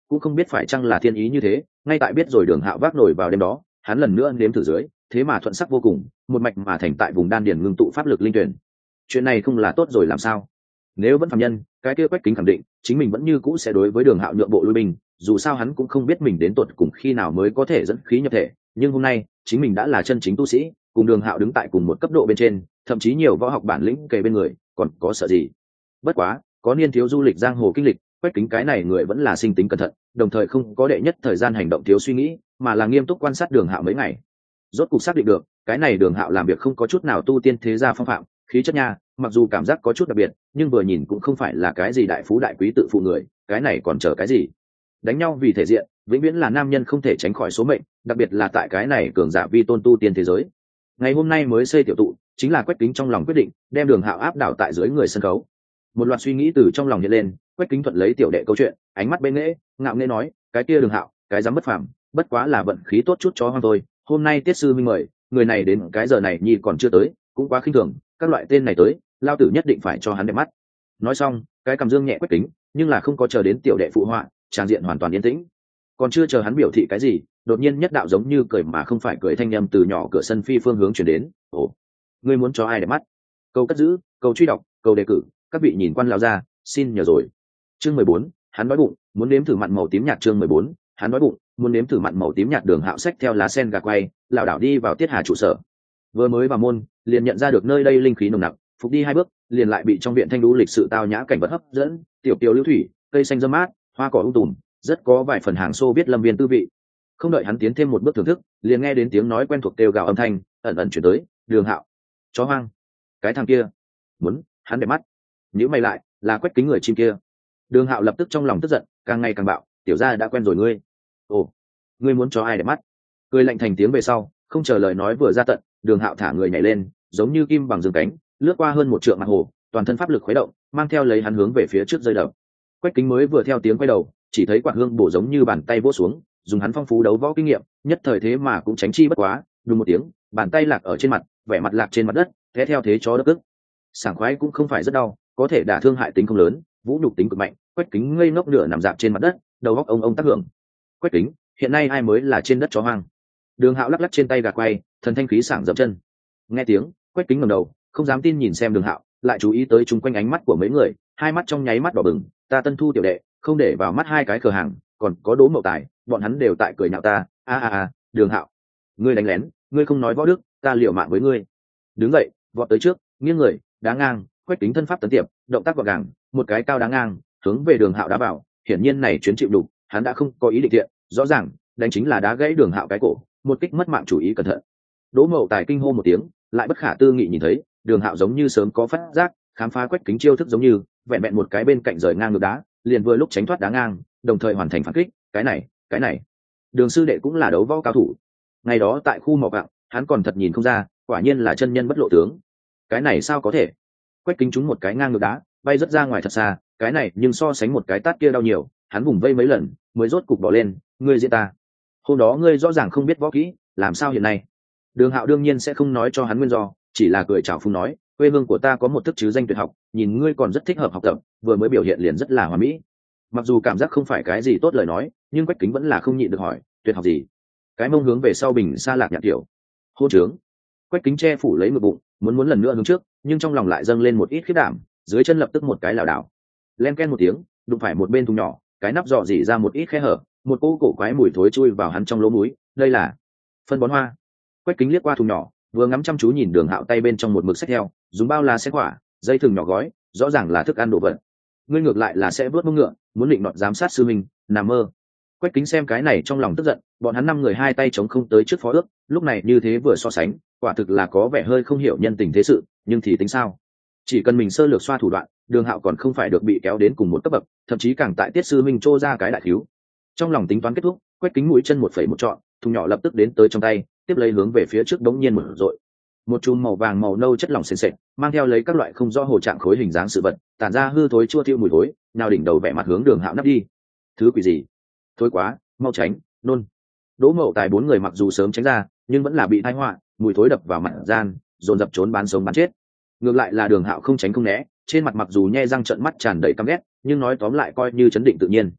cũng không biết phải chăng là thiên ý như thế. Ngay tại biết rồi đường hạo vác nổi vào đêm đó, hắn lần nữa nếm thử dưới, thế mà thuận sắc vô cùng, một mạch mà thành tại vùng đan điền ngưng tụ pháp lực linh tuyển. Chuyện này không là tốt rồi làm sao? Nếu vẫn phàm nhân, cái kia Quách Kính khẳng định chính mình vẫn như cũ sẽ đối với đường hạo nhượng bộ lui binh, dù sao hắn cũng không biết mình đến tột cùng khi nào mới có thể dẫn khí nhập thể. Nhưng hôm nay chính mình đã là chân chính tu sĩ, cùng đường hạo đứng tại cùng một cấp độ bên trên, thậm chí nhiều võ học bản lĩnh kề bên người, còn có sợ gì? Bất quá có niên thiếu du lịch giang hồ kinh lịch, Quách Kính cái này người vẫn là sinh tính cẩn thận, đồng thời không có đệ nhất thời gian hành động thiếu suy nghĩ, mà là nghiêm túc quan sát đường hạo mấy ngày. Rốt cục xác định được cái này đường hạo làm việc không có chút nào tu tiên thế gia phong phạm, khí chất nha, mặc dù cảm giác có chút đặc biệt, nhưng vừa nhìn cũng không phải là cái gì đại phú đại quý tự phụ người, cái này còn chờ cái gì? Đánh nhau vì thể diện, vĩnh viễn là nam nhân không thể tránh khỏi số mệnh, đặc biệt là tại cái này cường giả vi tôn tu tiên thế giới. Ngày hôm nay mới xây tiểu tụ, chính là Quách Kính trong lòng quyết định đem đường hạo áp đảo tại dưới người sân khấu. Một loạt suy nghĩ từ trong lòng hiện lên, Quách Kính thuận lấy tiểu đệ câu chuyện, ánh mắt bên nghễ ngạo nghễ nói, cái kia đường hạo cái dám bất phàm, bất quá là vận khí tốt chút chó hoang thôi. Hôm nay tiết sư minh mời, người này đến cái giờ này nhi còn chưa tới, cũng quá khinh thường, các loại tên này tới, lao tử nhất định phải cho hắn đẹp mắt. Nói xong cái cầm dương nhẹ Quách Kính, nhưng là không có chờ đến tiểu đệ phụ họa, tràng diện hoàn toàn yên tĩnh. Còn chưa chờ hắn biểu thị cái gì, đột nhiên nhất đạo giống như cười mà không phải cười thanh âm từ nhỏ cửa sân phi phương hướng chuyển đến. Ồ, ngươi muốn cho ai đẹp mắt? Câu cất giữ, câu truy đọc, câu đề cử, các vị nhìn quan lao ra, xin nhờ rồi. Chương mười bốn, hắn đói bụng, muốn nếm thử mặn màu tím nhạt. Chương mười bốn, hắn đói bụng, muốn nếm thử mặn màu tím nhạt. Đường hạo xách theo lá sen gà quay, lảo đảo đi vào Tiết Hà trụ sở. Vừa mới vào môn, liền nhận ra được nơi đây linh khí nồng nặc, phục đi hai bước, liền lại bị trong viện thanh lũ lịch sự tao nhã cảnh vật hấp dẫn, tiểu tiểu lưu thủy, cây xanh râm mát, hoa cỏ um tùm, rất có vài phần hàng xô biết lâm viên tư vị. Không đợi hắn tiến thêm một bước thưởng thức, liền nghe đến tiếng nói quen thuộc kêu gào âm thanh ẩn ẩn chuyển tới. Đường hạo, chó hoang, cái thằng kia muốn hắn đẹp mắt. Nhíu mày lại, là Quách Kính người chim kia. Đường hạo lập tức trong lòng tức giận, càng ngày càng bạo, tiểu gia đã quen rồi ngươi. Ồ, ngươi muốn cho ai đẹp mắt? Cười lạnh thành tiếng về sau, không chờ lời nói vừa ra tận, đường hạo thả người nhảy lên, giống như kim bằng dương cánh, lướt qua hơn một trượng mặt hồ, toàn thân pháp lực khuấy động, mang theo lấy hắn hướng về phía trước rơi đập. Quách Kính mới vừa theo tiếng quay đầu, chỉ thấy quạt hương bổ giống như bàn tay vỗ xuống, dùng hắn phong phú đấu võ kinh nghiệm, nhất thời thế mà cũng tránh chi bất quá, đùng một tiếng, bàn tay lạc ở trên mặt, vẻ mặt lạc trên mặt đất, thế theo thế chó đất tức. Sảng khoái cũng không phải rất đau, có thể đả thương hại tính không lớn, vũ nhục tính cực mạnh. Quách Kính ngây ngốc nửa nằm dạp trên mặt đất, đầu óc ông ông tác hưởng. Quách Kính, hiện nay ai mới là trên đất chó hoang? Đường hạo lắc lắc trên tay gà quay, thần thanh khí sảng dậm chân. Nghe tiếng, Quách Kính ngẩng đầu, không dám tin nhìn xem đường hạo, lại chú ý tới chung quanh ánh mắt của mấy người, hai mắt trong nháy mắt đỏ bừng. Ta Tân Thu tiểu đệ, không để vào mắt hai cái cửa hàng, còn có Đỗ Mậu Tài, bọn hắn đều tại cười nhạo ta. A a a, đường hạo, ngươi đánh lén, ngươi không nói võ đức, ta liều mạng với ngươi. Đứng dậy, vọt tới trước, nghiêng người, đá ngang. Quách Kính thân pháp tấn tiệp, động tác gọn gàng, một cái cao đá ngang, hướng về đường hạo đá vào. Hiển nhiên này chuyến chịu đủ, hắn đã không có ý định thiện, rõ ràng đánh chính là đá gãy đường hạo cái cổ, một kích mất mạng chủ ý cẩn thận. Đỗ Mậu Tài kinh hô một tiếng, lại bất khả tư nghị nhìn thấy đường hạo giống như sớm có phát giác, khám phá Quách Kính chiêu thức giống như vẹn vẹn một cái bên cạnh rời ngang ngược đá, liền vừa lúc tránh thoát đá ngang, đồng thời hoàn thành phản kích. Cái này, cái này, đường sư đệ cũng là đấu võ cao thủ. Ngày đó tại khu mỏ vạng, hắn còn thật nhìn không ra, quả nhiên là chân nhân bất lộ tướng. Cái này sao có thể? Quách Kính trúng một cái ngang ngược đá, bay rất ra ngoài thật xa, cái này nhưng so sánh một cái tát kia đau nhiều, hắn vùng vây mấy lần mới rốt cục bỏ lên. Ngươi diễn ta, hôm đó ngươi rõ ràng không biết võ kỹ, làm sao hiện nay? Đường hạo đương nhiên sẽ không nói cho hắn nguyên do, chỉ là cười chào phúng nói, quê hương của ta có một thức chứ danh tuyệt học, nhìn ngươi còn rất thích hợp học tập, vừa mới biểu hiện liền rất là hoàn mỹ. Mặc dù cảm giác không phải cái gì tốt lời nói, nhưng Quách Kính vẫn là không nhịn được hỏi, tuyệt học gì? Cái mông hướng về sau bình xa lạc nhạt tiểu. Hô trướng. Quách Kính che phủ lấy ngực bụng, muốn muốn lần nữa hướng trước, nhưng trong lòng lại dâng lên một ít khiếp đảm, dưới chân lập tức một cái lảo đảo. Len ken một tiếng, đụng phải một bên thùng nhỏ, cái nắp dò dỉ ra một ít khe hở, một cỗ cổ quái mùi thối chui vào hắn trong lỗ mũi. Đây là phân bón hoa. Quách Kính liếc qua thùng nhỏ, vừa ngắm chăm chú nhìn đường hạo tay bên trong một mực xách theo, dùng bao lá xé quả, dây thừng nhỏ gói, rõ ràng là thức ăn đồ vật. Ngươi ngược lại là sẽ vớt mông ngựa, muốn định nọt giám sát sư mình, nằm mơ. Quách Kính xem cái này trong lòng tức giận, bọn hắn năm người hai tay chống không tới trước phó ước, lúc này như thế vừa so sánh, quả thực là có vẻ hơi không hiểu nhân tình thế sự, nhưng thì tính sao? Chỉ cần mình sơ lược xoa thủ đoạn, đường hạo còn không phải được bị kéo đến cùng một cấp bậc, thậm chí càng tại tiết sư minh trô ra cái đại thiếu. Trong lòng tính toán kết thúc, Quách Kính mũi chân một phẩy một trọn, thùng nhỏ lập tức đến tới trong tay, tiếp lấy hướng về phía trước đống nhiên mở rội. Một chùm màu vàng màu nâu chất lỏng sền sệt, mang theo lấy các loại không rõ hồ trạng khối hình dáng sự vật, tản ra hư thối chua thiêu mùi thối, nào đỉnh đầu vẻ mặt hướng đường hạo nắp đi. Thứ quỷ gì? Thối quá, mau tránh, nôn. Đỗ Mậu Tài bốn người mặc dù sớm tránh ra, nhưng vẫn là bị tai họa, mùi thối đập vào mặt gian, dồn dập trốn bán sống bán chết. Ngược lại là đường hạo không tránh không né, trên mặt mặc dù nhe răng trợn mắt tràn đầy căm ghét, nhưng nói tóm lại coi như chấn định tự nhiên.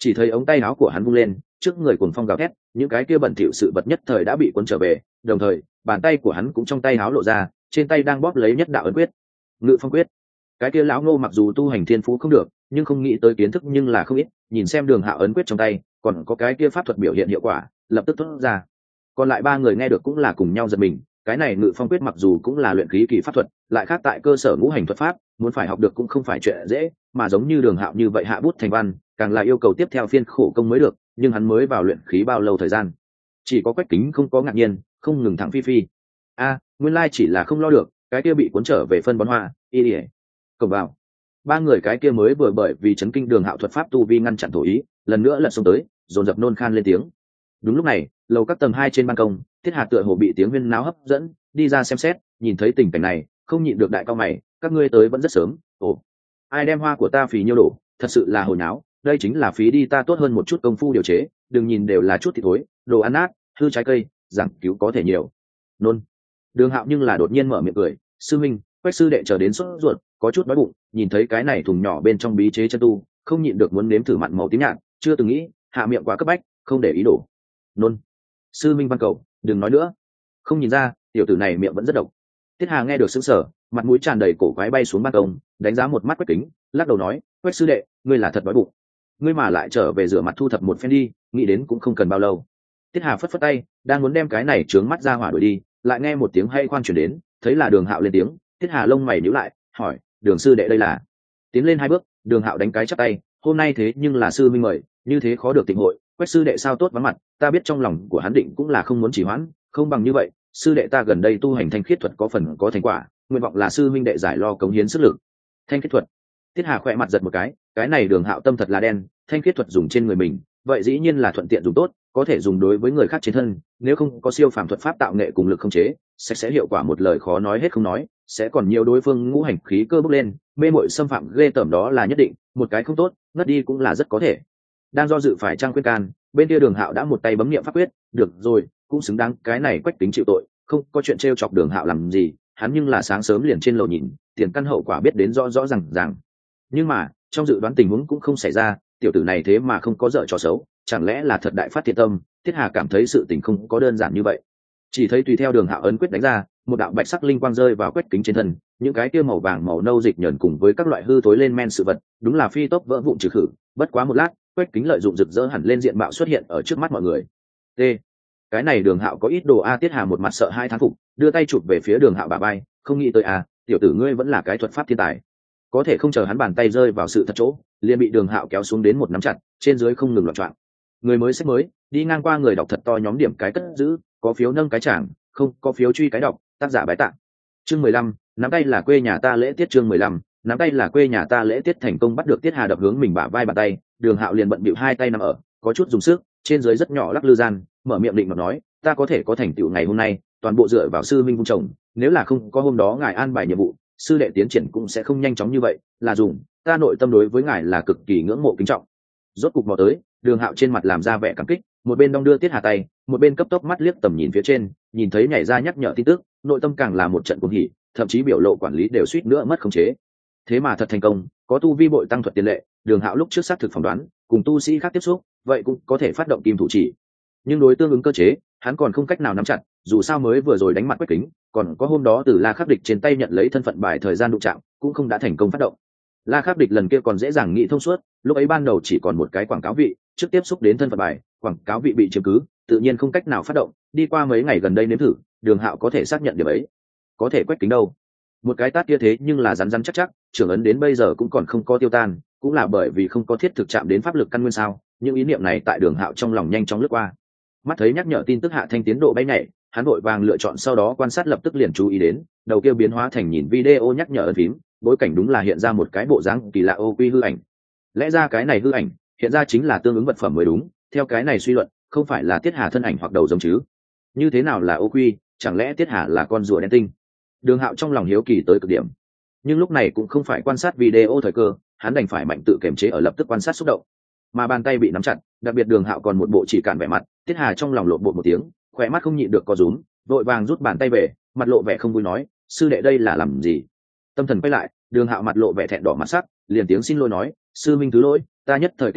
chỉ thấy ống tay áo của hắn vung lên, trước người cuồng phong gào thét, những cái kia bẩn thỉu sự vật nhất thời đã bị cuốn trở về, đồng thời bàn tay của hắn cũng trong tay áo lộ ra, trên tay đang bóp lấy nhất đạo ấn quyết, ngự phong quyết. Cái kia lão ngô mặc dù tu hành thiên phú không được, nhưng không nghĩ tới kiến thức nhưng là không ít, nhìn xem đường hạo ấn quyết trong tay còn có cái kia pháp thuật biểu hiện hiệu quả, lập tức thốt ra. Còn lại ba người nghe được cũng là cùng nhau giật mình, cái này ngự phong quyết mặc dù cũng là luyện khí kỳ pháp thuật, lại khác tại cơ sở ngũ hành thuật pháp, muốn phải học được cũng không phải chuyện dễ, mà giống như đường hạo như vậy hạ bút thành văn càng là yêu cầu tiếp theo phiên khổ công mới được, nhưng hắn mới vào luyện khí bao lâu thời gian. Chỉ có Quách Kính không có ngạc nhiên, không ngừng thẳng phi phi. A, nguyên lai chỉ là không lo được, cái kia bị cuốn trở về phân bón hoa, y ỉa. Cổng vào. Ba người cái kia mới vừa bởi vì chấn kinh đường hạo thuật pháp tu vi ngăn chặn thổ ý, lần nữa lật xông tới, dồn dập nôn khan lên tiếng. Đúng lúc này, lầu các tầng hai trên ban công, Thiết Hà tựa hồ bị tiếng huyên náo hấp dẫn, đi ra xem xét, nhìn thấy tình cảnh này, không nhịn được đại cao mày, các ngươi tới vẫn rất sớm. Ồ, ai đem hoa của ta phí nhiêu đổ, thật sự là hồi náo, đây chính là phí đi ta tốt hơn một chút công phu điều chế, đừng nhìn đều là chút thịt thối, đồ ăn nát, hư trái cây, giảng cứu có thể nhiều. Nôn. Đường Hạo nhưng là đột nhiên mở miệng cười, sư minh, Quách sư đệ chờ đến sốt ruột, có chút đói bụng, nhìn thấy cái này thùng nhỏ bên trong bí chế chân tu, không nhịn được muốn nếm thử mặn màu tím nhạt, chưa từng nghĩ, hạ miệng quá cấp bách, không để ý đổ. Nôn. Sư minh văn cầu, đừng nói nữa. Không nhìn ra, tiểu tử này miệng vẫn rất độc. Tiết Hà nghe được sững sờ, mặt mũi tràn đầy cổ quái bay xuống ban công, đánh giá một mắt Quách Kính, lắc đầu nói, Quách sư đệ, ngươi là thật đói bụng. Ngươi mà lại trở về rửa mặt thu thập một phen đi, nghĩ đến cũng không cần bao lâu. Tiết Hà phất phất tay, đang muốn đem cái này trướng mắt ra hỏa đuổi đi, lại nghe một tiếng hay khoan chuyển đến, thấy là Đường Hạo lên tiếng. Tiết Hà lông mày nhíu lại, hỏi, Đường sư đệ đây là? Tiến lên hai bước, Đường Hạo đánh cái chắp tay, hôm nay thế nhưng là sư minh mời, như thế khó được tịnh hội, Quách sư đệ sao tốt vắng mặt, ta biết trong lòng của hắn định cũng là không muốn trì hoãn, không bằng như vậy, sư đệ ta gần đây tu hành thanh khiết thuật có phần có thành quả, nguyện vọng là sư minh đệ giải lo cống hiến sức lực. Thanh khiết thuật. Tiết Hà khỏe mặt giật một cái, cái này Đường Hạo tâm thật là đen, thanh khiết thuật dùng trên người mình, vậy dĩ nhiên là thuận tiện dùng tốt, có thể dùng đối với người khác trên thân, nếu không có siêu phàm thuật pháp tạo nghệ cùng lực không chế, sẽ sẽ hiệu quả một lời khó nói hết không nói, sẽ còn nhiều đối phương ngũ hành khí cơ bốc lên, mê muội xâm phạm ghê tởm đó là nhất định, một cái không tốt, ngất đi cũng là rất có thể. Đang do dự phải trang khuyên can, bên kia Đường Hạo đã một tay bấm niệm pháp quyết, được rồi, cũng xứng đáng, cái này Quách Tính chịu tội, không có chuyện trêu chọc Đường Hạo làm gì, hắn nhưng là sáng sớm liền trên lầu nhìn, tiền căn hậu quả biết đến rõ rõ ràng ràng. Nhưng mà, trong dự đoán tình huống cũng không xảy ra, tiểu tử này thế mà không có dở trò xấu, chẳng lẽ là thật đại phát thiện tâm. Thiết Hà cảm thấy sự tình không có đơn giản như vậy, chỉ thấy tùy theo Đường Hạo ấn quyết đánh ra, một đạo bạch sắc linh quang rơi vào Quách Kính trên thân, những cái kia màu vàng màu nâu dịch nhờn cùng với các loại hư thối lên men sự vật, đúng là phi tốc vỡ vụn trừ khử. Bất quá một lát, Quách Kính lợi dụng rực rỡ hẳn lên diện mạo xuất hiện ở trước mắt mọi người. T. Cái này Đường Hạo có ít đồ a. Tiết Hà một mặt sợ hai thán phục, đưa tay chụp về phía Đường Hạo bà bay, không nghĩ tới a, tiểu tử ngươi vẫn là cái thuật pháp thiên tài. Có thể không chờ hắn bàn tay rơi vào sự thật chỗ, liền bị Đường Hạo kéo xuống đến một nắm chặt, trên dưới không ngừng loạn choạng. Người mới sách mới, đi ngang qua người đọc thật to nhóm điểm cái cất giữ, có phiếu nâng cái chảng, không có phiếu truy cái đọc, tác giả bái tạng. Chương mười lăm, nắm tay là quê nhà ta lễ tiết. Chương mười lăm, nắm tay là quê nhà ta lễ tiết. Thành công bắt được Tiết Hà đập hướng mình bả vai bàn tay, Đường Hạo liền bận bịu hai tay nằm ở, có chút dùng sức, trên dưới rất nhỏ lắc lư gian, mở miệng định mà nói, ta có thể có thành tựu ngày hôm nay, toàn bộ dựa vào sư minh vung chồng, nếu là không có hôm đó ngài an bài nhiệm vụ, sư đệ tiến triển cũng sẽ không nhanh chóng như vậy, là dùng, ta nội tâm đối với ngài là cực kỳ ngưỡng mộ kính trọng. Rốt cục mò tới, Đường Hạo trên mặt làm ra vẻ cảm kích, một bên đong đưa Tiết Hà tay, một bên cấp tốc mắt liếc tầm nhìn phía trên, nhìn thấy nhảy ra nhắc nhở tin tức, nội tâm càng là một trận cuồng hỉ, thậm chí biểu lộ quản lý đều suýt nữa mất khống chế. Thế mà thật thành công, có tu vi bội tăng thuật tiền lệ, Đường Hạo lúc trước xác thực phỏng đoán, cùng tu sĩ khác tiếp xúc, vậy cũng có thể phát động kim thủ chỉ. Nhưng đối tương ứng cơ chế, hắn còn không cách nào nắm chặt, dù sao mới vừa rồi đánh mặt Quách Kính, còn có hôm đó từ La Khắc Địch trên tay nhận lấy thân phận bài thời gian đụng chạm, cũng không đã thành công phát động. La Khắc Địch lần kia còn dễ dàng nghĩ thông suốt, lúc ấy ban đầu chỉ còn một cái quảng cáo vị, trước tiếp xúc đến thân phận bài, quảng cáo vị bị chiếm cứ, tự nhiên không cách nào phát động. Đi qua mấy ngày gần đây nếm thử, Đường Hạo có thể xác nhận điểm ấy. Có thể Quách Kính đâu? Một cái tát kia thế nhưng là rắn rắn chắc chắc, trưởng ấn đến bây giờ cũng còn không có tiêu tan, cũng là bởi vì không có thiết thực chạm đến pháp lực căn nguyên sao? Những ý niệm này tại Đường Hạo trong lòng nhanh chóng lướt qua. Mắt thấy nhắc nhở tin tức hạ thanh tiến độ bay nhảy, hắn vội vàng lựa chọn sau đó quan sát, lập tức liền chú ý đến, đầu kia biến hóa thành nhìn video nhắc nhở ấn phím, bối cảnh đúng là hiện ra một cái bộ dáng kỳ lạ ô quy hư ảnh. Lẽ ra cái này hư ảnh hiện ra chính là tương ứng vật phẩm mới đúng, theo cái này suy luận, không phải là Tiết Hà thân ảnh hoặc đầu giống chứ? Như thế nào là ô quy, chẳng lẽ Tiết Hà là con rùa đen tinh? Đường Hạo trong lòng hiếu kỳ tới cực điểm, nhưng lúc này cũng không phải quan sát video thời cơ, hắn đành phải mạnh tự kiềm chế ở lập tức quan sát xúc động. Mà bàn tay bị nắm chặt, đặc biệt Đường Hạo còn một bộ chỉ cản vẻ mặt, Tiết Hà trong lòng lộn bộ một tiếng, khỏe mắt không nhịn được co rúm, vội vàng rút bàn tay về, mặt lộ vẻ không vui nói, sư đệ đây là làm gì? Tâm thần quay lại, Đường Hạo mặt lộ vẻ thẹn đỏ mặt sắc, liền tiếng xin lỗi nói, sư minh thứ lỗi, ta nhất thời kích động,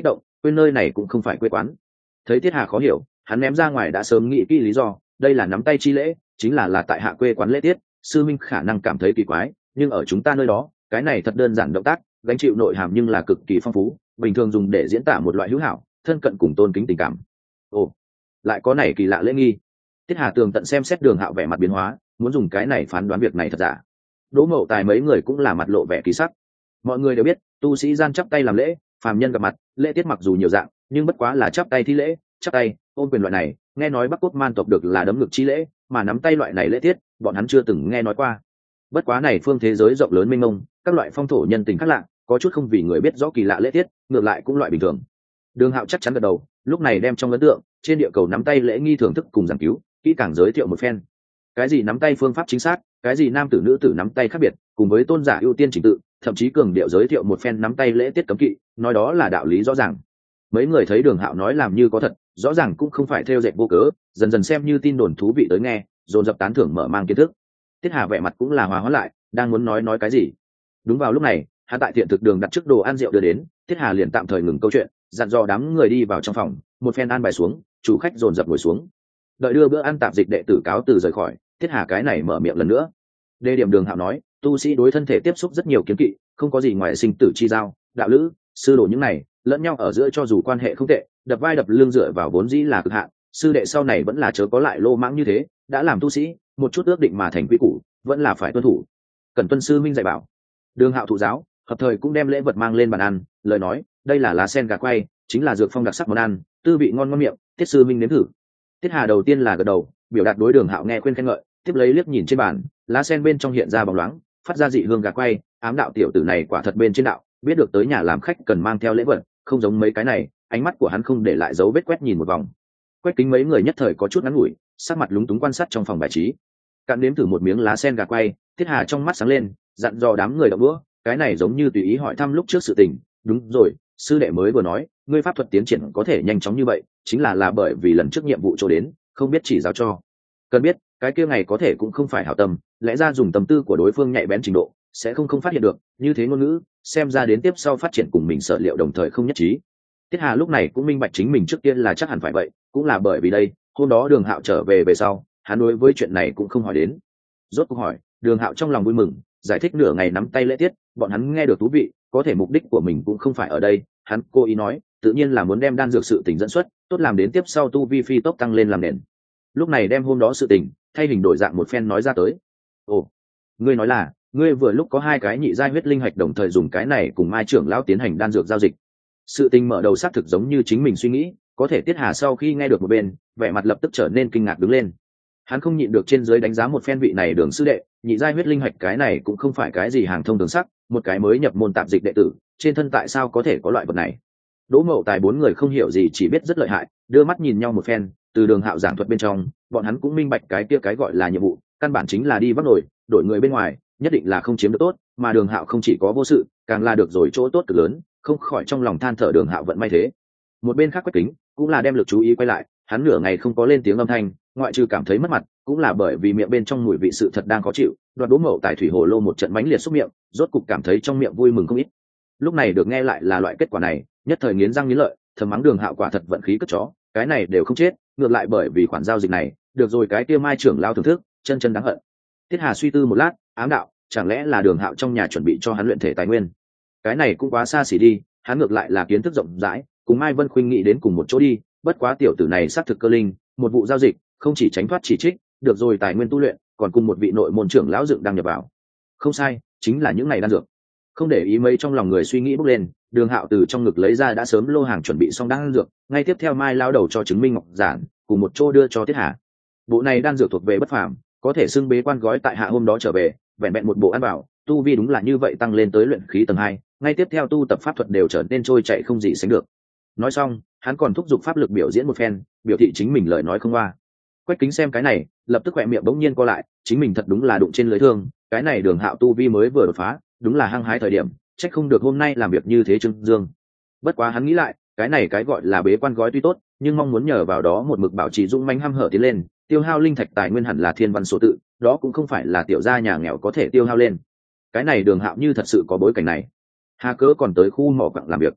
quên nơi này cũng không phải quê quán. Thấy Tiết Hà khó hiểu, hắn ném ra ngoài đã sớm nghĩ kỹ lý do, đây là nắm tay chi lễ, chính là là tại hạ quê quán lễ tiết, sư minh khả năng cảm thấy kỳ quái, nhưng ở chúng ta nơi đó, cái này thật đơn giản động tác, gánh chịu nội hàm nhưng là cực kỳ phong phú, bình thường dùng để diễn tả một loại hữu hảo, thân cận cùng tôn kính tình cảm. Ồ, lại có này kỳ lạ lễ nghi. Tiết Hà tường tận xem xét Đường Hạo vẻ mặt biến hóa, muốn dùng cái này phán đoán việc này thật giả. Đỗ Mậu Tài mấy người cũng là mặt lộ vẻ kỳ sắc. Mọi người đều biết, tu sĩ gian chắp tay làm lễ, phàm nhân gặp mặt, lễ tiết mặc dù nhiều dạng, nhưng bất quá là chắp tay thi lễ, chắp tay, ôm quyền loại này, nghe nói Bắc Quốc man tộc được là đấm ngực chi lễ, mà nắm tay loại này lễ tiết, bọn hắn chưa từng nghe nói qua. Bất quá này phương thế giới rộng lớn mênh mông, các loại phong thổ nhân tình khác lạ, có chút không vì người biết rõ kỳ lạ lễ tiết, ngược lại cũng loại bình thường. Đường Hạo chắc chắn gật đầu, lúc này đem trong ấn tượng, trên địa cầu nắm tay lễ nghi thưởng thức cùng giảng cứu, kỹ càng giới thiệu một phen. Cái gì nắm tay phương pháp chính xác, cái gì nam tử nữ tử nắm tay khác biệt, cùng với tôn giả ưu tiên trình tự, thậm chí cường điệu giới thiệu một phen nắm tay lễ tiết cấm kỵ, nói đó là đạo lý rõ ràng. Mấy người thấy Đường Hạo nói làm như có thật, rõ ràng cũng không phải theo dệt vô cớ, dần dần xem như tin đồn thú vị tới nghe, dồn dập tán thưởng mở mang kiến thức. Tiết Hà vẻ mặt cũng là hòa hóa lại, đang muốn nói nói cái gì. Đúng vào lúc này, hắn tại thiện thực đường đặt trước đồ ăn rượu đưa đến, Tiết Hà liền tạm thời ngừng câu chuyện, dặn dò đám người đi vào trong phòng, một phen an bài xuống, chủ khách dồn dập ngồi xuống. Đợi đưa bữa ăn tạp dịch đệ tử cáo từ rời khỏi, Tiết Hà cái này mở miệng lần nữa. Đề điểm Đường Hạo nói, tu sĩ đối thân thể tiếp xúc rất nhiều kiến kỵ, không có gì ngoài sinh tử chi giao, đạo lữ, sư đồ những này, lẫn nhau ở giữa cho dù quan hệ không tệ, đập vai đập lưng dựa vào vốn dĩ là cực hạn, sư đệ sau này vẫn là chớ có lại lô mãng như thế, đã làm tu sĩ, một chút ước định mà thành quy củ, vẫn là phải tuân thủ. Cần tuân sư minh dạy bảo. Đường Hạo thụ giáo, hợp thời cũng đem lễ vật mang lên bàn ăn, lời nói, đây là lá sen gà quay, chính là dược phong đặc sắc món ăn, tư vị ngon ngon miệng, Tiết sư minh nếm thử. Tiết Hà đầu tiên là gật đầu, biểu đạt đối Đường Hạo nghe khuyên khen ngợi, tiếp lấy liếc nhìn trên bàn, lá sen bên trong hiện ra bóng loáng, phát ra dị hương gà quay, ám đạo tiểu tử này quả thật bên trên đạo, biết được tới nhà làm khách cần mang theo lễ vật, không giống mấy cái này, ánh mắt của hắn không để lại dấu vết quét nhìn một vòng. Quét kính mấy người nhất thời có chút ngắn ngủi, sắc mặt lúng túng quan sát trong phòng bài trí. Cạn nếm thử một miếng lá sen gà quay, Tiết Hà trong mắt sáng lên, dặn dò đám người đậu đũa, cái này giống như tùy ý hỏi thăm lúc trước sự tình. Đúng rồi, sư đệ mới vừa nói, ngươi pháp thuật tiến triển có thể nhanh chóng như vậy, chính là là bởi vì lần trước nhiệm vụ chỗ đến, không biết chỉ giáo cho. Cần biết, cái kia ngày có thể cũng không phải hảo tâm, lẽ ra dùng tâm tư của đối phương nhạy bén trình độ, sẽ không không phát hiện được, như thế ngôn ngữ, xem ra đến tiếp sau phát triển cùng mình sở liệu đồng thời không nhất trí. Tiết Hà lúc này cũng minh bạch chính mình trước tiên là chắc hẳn phải vậy, cũng là bởi vì đây, hôm đó Đường Hạo trở về về sau, hắn đối với chuyện này cũng không hỏi đến. Rốt cuộc hỏi, Đường Hạo trong lòng vui mừng, giải thích nửa ngày nắm tay lễ tiết, bọn hắn nghe được thú vị, có thể mục đích của mình cũng không phải ở đây, hắn cố ý nói, tự nhiên là muốn đem đan dược sự tình dẫn xuất, tốt làm đến tiếp sau tu vi phi tốc tăng lên làm nền. Lúc này đem hôm đó sự tình, thay hình đổi dạng một phen nói ra tới. Ồ, ngươi nói là, ngươi vừa lúc có hai cái nhị giai huyết linh hạch đồng thời dùng cái này cùng Mai trưởng lão tiến hành đan dược giao dịch. Sự tình mở đầu xác thực giống như chính mình suy nghĩ, có thể Tiết Hà sau khi nghe được một bên, vẻ mặt lập tức trở nên kinh ngạc đứng lên. Hắn không nhịn được trên dưới đánh giá một phen vị này Đường sư đệ, nhị giai huyết linh hạch cái này cũng không phải cái gì hàng thông thường sắc, một cái mới nhập môn tạp dịch đệ tử, trên thân tại sao có thể có loại vật này? Đỗ Mậu Tài bốn người không hiểu gì chỉ biết rất lợi hại, đưa mắt nhìn nhau một phen, từ Đường Hạo giảng thuật bên trong, bọn hắn cũng minh bạch cái kia cái gọi là nhiệm vụ, căn bản chính là đi vác nổi, đổi người bên ngoài, nhất định là không chiếm được tốt, mà Đường Hạo không chỉ có vô sự, càng là được rồi chỗ tốt cực lớn, không khỏi trong lòng than thở Đường Hạo vận may thế. Một bên khác Quách Kính cũng là đem lực chú ý quay lại, hắn nửa ngày không có lên tiếng âm thanh, ngoại trừ cảm thấy mất mặt, cũng là bởi vì miệng bên trong mùi vị sự thật đang khó chịu, đoạt Đỗ Mậu Tài thủy hồ lô một trận mãnh liệt xúc miệng, rốt cục cảm thấy trong miệng vui mừng không ít. Lúc này được nghe lại là loại kết quả này, nhất thời nghiến răng nghiến lợi, thầm mắng Đường Hạo quả thật vận khí cất chó, cái này đều không chết, ngược lại bởi vì khoản giao dịch này, được rồi cái kia Mai trưởng lao thưởng thức, chân chân đáng hận. Tiết Hà suy tư một lát, ám đạo, chẳng lẽ là Đường Hạo trong nhà chuẩn bị cho hắn luyện thể tài nguyên? Cái này cũng quá xa xỉ đi, hắn ngược lại là kiến thức rộng rãi, cùng Mai Vân Khuynh nghĩ đến cùng một chỗ đi, bất quá tiểu tử này xác thực cơ linh, một vụ giao dịch, không chỉ tránh thoát chỉ trích, được rồi tài nguyên tu luyện, còn cùng một vị nội môn trưởng lão dựng đang nhập vào. Không sai, chính là những này đan dược. Không để ý mấy trong lòng người suy nghĩ bốc lên, Đường Hạo từ trong ngực lấy ra đã sớm lô hàng chuẩn bị xong đan dược, ngay tiếp theo Mai lao đầu cho chứng minh ngọc giản, cùng một chỗ đưa cho Tiết Hà. Bộ này đan dược thuộc về bất phàm, có thể xưng bế quan gói tại hạ hôm đó trở về, vẹn vẹn một bộ ăn vào, tu vi đúng là như vậy tăng lên tới luyện khí tầng hai, ngay tiếp theo tu tập pháp thuật đều trở nên trôi chảy không gì sánh được. Nói xong, hắn còn thúc giục pháp lực biểu diễn một phen, biểu thị chính mình lời nói không qua. Quách Kính xem cái này, lập tức khỏe miệng bỗng nhiên co lại, chính mình thật đúng là đụng trên lưới thương, cái này Đường Hạo tu vi mới vừa đột phá, đúng là hăng hái thời điểm, trách không được hôm nay làm việc như thế Trương Dương. Bất quá hắn nghĩ lại, cái này cái gọi là bế quan gói tuy tốt, nhưng mong muốn nhờ vào đó một mực bảo trì dũng mãnh hăm hở tiến lên, tiêu hao linh thạch tài nguyên hẳn là thiên văn số tự, đó cũng không phải là tiểu gia nhà nghèo có thể tiêu hao lên. Cái này Đường Hạo như thật sự có bối cảnh này, hà cớ còn tới khu mỏ quặng làm việc.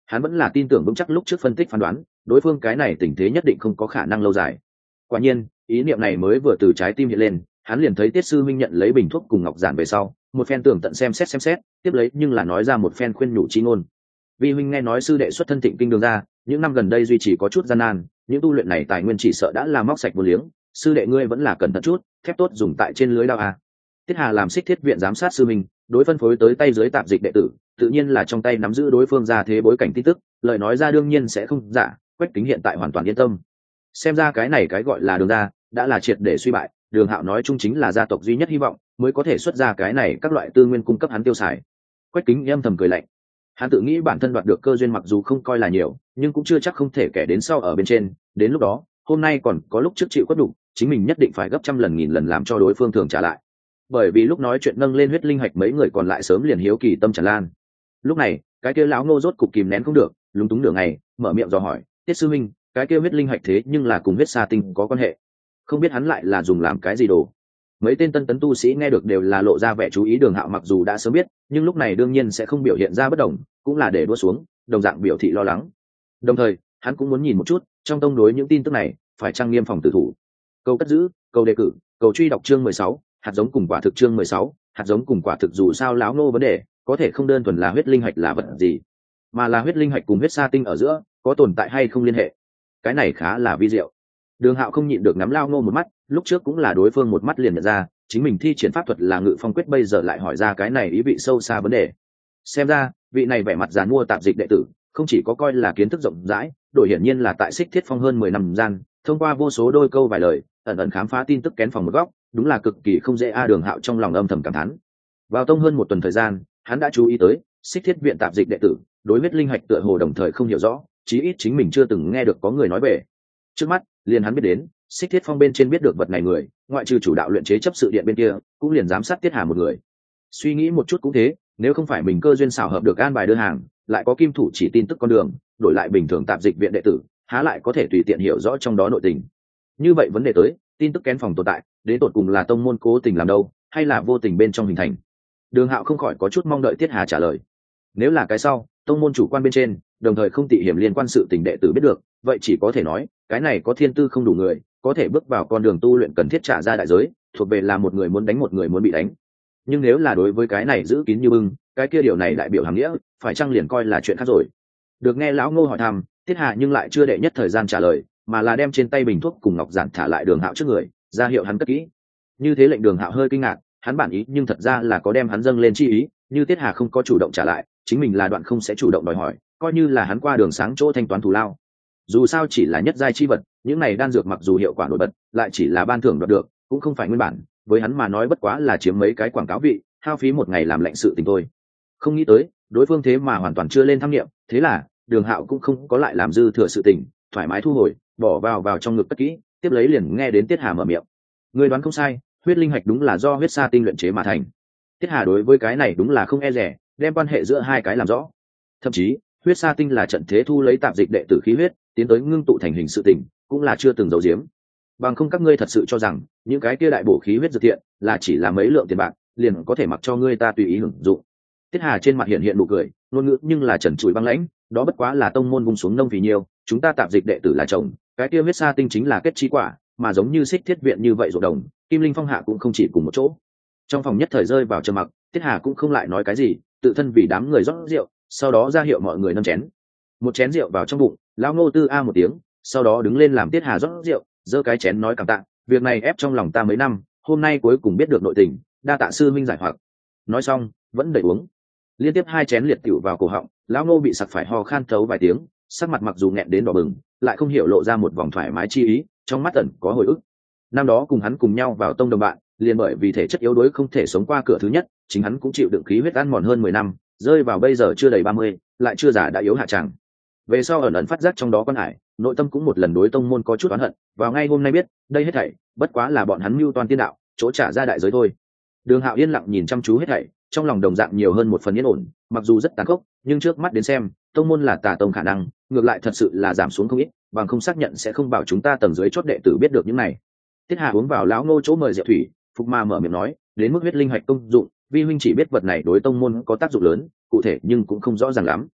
Hắn vẫn là tin tưởng vững chắc lúc trước phân tích phán đoán, đối phương cái này tình thế nhất định không có khả năng lâu dài. Quả nhiên, ý niệm này mới vừa từ trái tim hiện lên, hắn liền thấy Tiết sư minh nhận lấy bình thuốc cùng ngọc giản về sau, một phen tường tận xem xét xem xét, tiếp lấy nhưng là nói ra một phen khuyên nhủ chi ngôn. Vi huynh nghe nói sư đệ xuất thân Thịnh Kinh đường ra, những năm gần đây duy trì có chút gian nan, những tu luyện này tài nguyên chỉ sợ đã là móc sạch vô liếng, sư đệ ngươi vẫn là cẩn thận chút, thép tốt dùng tại trên lưới đao à. Tiết Hà làm Xích Thiết viện giám sát sư minh, đối phân phối tới tay dưới tạp dịch đệ tử, tự nhiên là trong tay nắm giữ đối phương ra thế bối cảnh tin tức, lời nói ra đương nhiên sẽ không giả. Quách Kính hiện tại hoàn toàn yên tâm. Xem ra cái này cái gọi là đường ra đã là triệt để suy bại, Đường Hạo nói chung chính là gia tộc duy nhất hy vọng mới có thể xuất ra cái này các loại tư nguyên cung cấp hắn tiêu xài. Quách Kính âm thầm cười lạnh, hắn tự nghĩ bản thân đoạt được cơ duyên mặc dù không coi là nhiều, nhưng cũng chưa chắc không thể kẻ đến sau ở bên trên. Đến lúc đó, hôm nay còn có lúc trước chịu quất đủ, chính mình nhất định phải gấp trăm lần nghìn lần làm cho đối phương thường trả lại. Bởi vì lúc nói chuyện nâng lên huyết linh hạch, mấy người còn lại sớm liền hiếu kỳ tâm tràn lan. Lúc này, cái kia lão Ngô rốt cục kìm nén không được, lúng túng nửa ngày, mở miệng dò hỏi, Tiết sư minh, cái kia huyết linh hạch thế nhưng là cùng huyết sa tinh có quan hệ, không biết hắn lại là dùng làm cái gì đồ. Mấy tên tân tấn tu sĩ nghe được đều là lộ ra vẻ chú ý. Đường Hạo mặc dù đã sớm biết, nhưng lúc này đương nhiên sẽ không biểu hiện ra bất đồng, cũng là để đua xuống, đồng dạng biểu thị lo lắng. Đồng thời, hắn cũng muốn nhìn một chút, trong tông đối những tin tức này, phải trang nghiêm phòng tử thủ. Câu cất giữ, câu đề cử, cầu truy đọc chương mười sáu, hạt giống cùng quả thực chương mười sáu, hạt giống cùng quả thực dù sao lão Ngô vấn đề, có thể không đơn thuần là huyết linh hạch là vật gì, mà là huyết linh hạch cùng huyết sa tinh ở giữa có tồn tại hay không liên hệ. Cái này khá là vi diệu. Đường Hạo không nhịn được ngắm lao Ngô một mắt, lúc trước cũng là đối phương một mắt liền nhận ra chính mình thi triển pháp thuật là Ngự Phong quyết, bây giờ lại hỏi ra cái này ý vị sâu xa vấn đề. Xem ra vị này vẻ mặt giàn mua tạp dịch đệ tử không chỉ có coi là kiến thức rộng rãi, đổi hiển nhiên là tại Xích Thiết Phong hơn mười năm gian, thông qua vô số đôi câu vài lời ẩn ẩn khám phá tin tức kén phòng một góc, đúng là cực kỳ không dễ a. Đường Hạo trong lòng âm thầm cảm thán. Vào tông hơn một tuần thời gian, hắn đã chú ý tới Xích Thiết viện tạp dịch đệ tử đối huyết linh hạch tựa hồ đồng thời không hiểu rõ, chí ít chính mình chưa từng nghe được có người nói về. Trước mắt liền hắn biết đến Xích Thiết Phong bên trên biết được vật này người, ngoại trừ chủ đạo luyện chế chấp sự điện bên kia, cũng liền giám sát Tiết Hà một người. Suy nghĩ một chút cũng thế, nếu không phải mình cơ duyên xảo hợp được an bài đưa hàng, lại có kim thủ chỉ tin tức con đường, đổi lại bình thường tạp dịch viện đệ tử, há lại có thể tùy tiện hiểu rõ trong đó nội tình. Như vậy vấn đề tới, tin tức kén phòng tồn tại, đến tột cùng là tông môn cố tình làm đâu, hay là vô tình bên trong hình thành? Đường Hạo không khỏi có chút mong đợi Tiết Hà trả lời. Nếu là cái sau, tông môn chủ quan bên trên, đồng thời không tị hiểm liên quan sự tình đệ tử biết được, vậy chỉ có thể nói, cái này có thiên tư không đủ người, có thể bước vào con đường tu luyện cần thiết trả ra đại giới, thuộc về là một người muốn đánh một người muốn bị đánh. Nhưng nếu là đối với cái này giữ kín như bưng, cái kia điều này đại biểu hàm nghĩa, phải chăng liền coi là chuyện khác rồi. Được nghe lão Ngô hỏi thăm, Tiết Hà nhưng lại chưa đệ nhất thời gian trả lời, mà là đem trên tay bình thuốc cùng ngọc giản thả lại Đường Hạo trước người, ra hiệu hắn cất kỹ. Như thế lệnh Đường Hạo hơi kinh ngạc, hắn bản ý nhưng thật ra là có đem hắn dâng lên chi ý, như Tiết Hà không có chủ động trả lại, chính mình là đoạn không sẽ chủ động đòi hỏi, coi như là hắn qua đường sáng chỗ thanh toán thù lao. Dù sao chỉ là nhất giai chi vật, những này đan dược mặc dù hiệu quả nổi bật, lại chỉ là ban thưởng đoạt được, cũng không phải nguyên bản, với hắn mà nói bất quá là chiếm mấy cái quảng cáo vị, hao phí một ngày làm lệnh sự tình thôi. Không nghĩ tới, đối phương thế mà hoàn toàn chưa lên tham nghiệm, thế là Đường Hạo cũng không có lại làm dư thừa sự tình, thoải mái thu hồi, bỏ vào vào trong ngực cất kỹ, tiếp lấy liền nghe đến Tiết Hà mở miệng. Người đoán không sai, huyết linh hạch đúng là do huyết sa tinh luyện chế mà thành. Tiết Hà đối với cái này đúng là không e dè, đem quan hệ giữa hai cái làm rõ. Thậm chí, huyết sa tinh là trận thế thu lấy tạp dịch đệ tử khí huyết, tiến tới ngưng tụ thành hình sự tình, cũng là chưa từng giấu giếm. Bằng không các ngươi thật sự cho rằng những cái kia đại bổ khí huyết dược thiện là chỉ là mấy lượng tiền bạc, liền có thể mặc cho ngươi ta tùy ý hưởng dụng. Tiết Hà trên mặt hiện hiện nụ cười, ngôn ngữ nhưng là trần trụi băng lãnh, đó bất quá là tông môn vung xuống nông vì nhiều, chúng ta tạp dịch đệ tử là chồng, cái kia huyết sa tinh chính là kết chi quả, mà giống như Xích Thiết viện như vậy ruộng đồng, Kim Linh Phong hạ cũng không chỉ cùng một chỗ. Trong phòng nhất thời rơi vào trầm mặc, Tiết Hà cũng không lại nói cái gì, tự thân vì đám người rót rượu, sau đó ra hiệu mọi người nâng chén. Một chén rượu vào trong bụng, lão Ngô tư a một tiếng, sau đó đứng lên làm Tiết Hà rót rượu, giơ cái chén nói cảm tạ, việc này ép trong lòng ta mấy năm, hôm nay cuối cùng biết được nội tình, đa tạ sư minh giải hoặc. Nói xong, vẫn đẩy uống. Liên tiếp hai chén liệt tiểu vào cổ họng, lão Ngô bị sặc phải ho khan thấu vài tiếng, sắc mặt mặc dù nghẹn đến đỏ bừng, lại không hiểu lộ ra một vòng thoải mái chi ý, trong mắt ẩn có hồi ức. Năm đó cùng hắn cùng nhau vào tông đồng bạn, liền bởi vì thể chất yếu đuối không thể sống qua cửa thứ nhất, chính hắn cũng chịu đựng khí huyết ăn mòn hơn mười năm, rơi vào bây giờ chưa đầy ba mươi, lại chưa già đã yếu hạ tràng. Về sau ẩn ẩn phát giác trong đó quan hải, nội tâm cũng một lần đối tông môn có chút oán hận, vào ngay hôm nay biết, đây hết thảy bất quá là bọn hắn mưu toan tiên đạo, chỗ trả ra đại giới thôi. Đường Hạo yên lặng nhìn chăm chú hết thảy, trong lòng đồng dạng nhiều hơn một phần yên ổn, mặc dù rất tàn khốc, nhưng trước mắt đến xem, tông môn là tà tông khả năng, ngược lại thật sự là giảm xuống không ít, bằng không xác nhận sẽ không bảo chúng ta tầng dưới chót đệ tử biết được những này. Tiết Hà uống vào lão Ngô chỗ mời rượu thủy, Phục Ma mở miệng nói, đến mức huyết linh hạch công dụng, vi huynh chỉ biết vật này đối tông môn có tác dụng lớn, cụ thể nhưng cũng không rõ ràng lắm.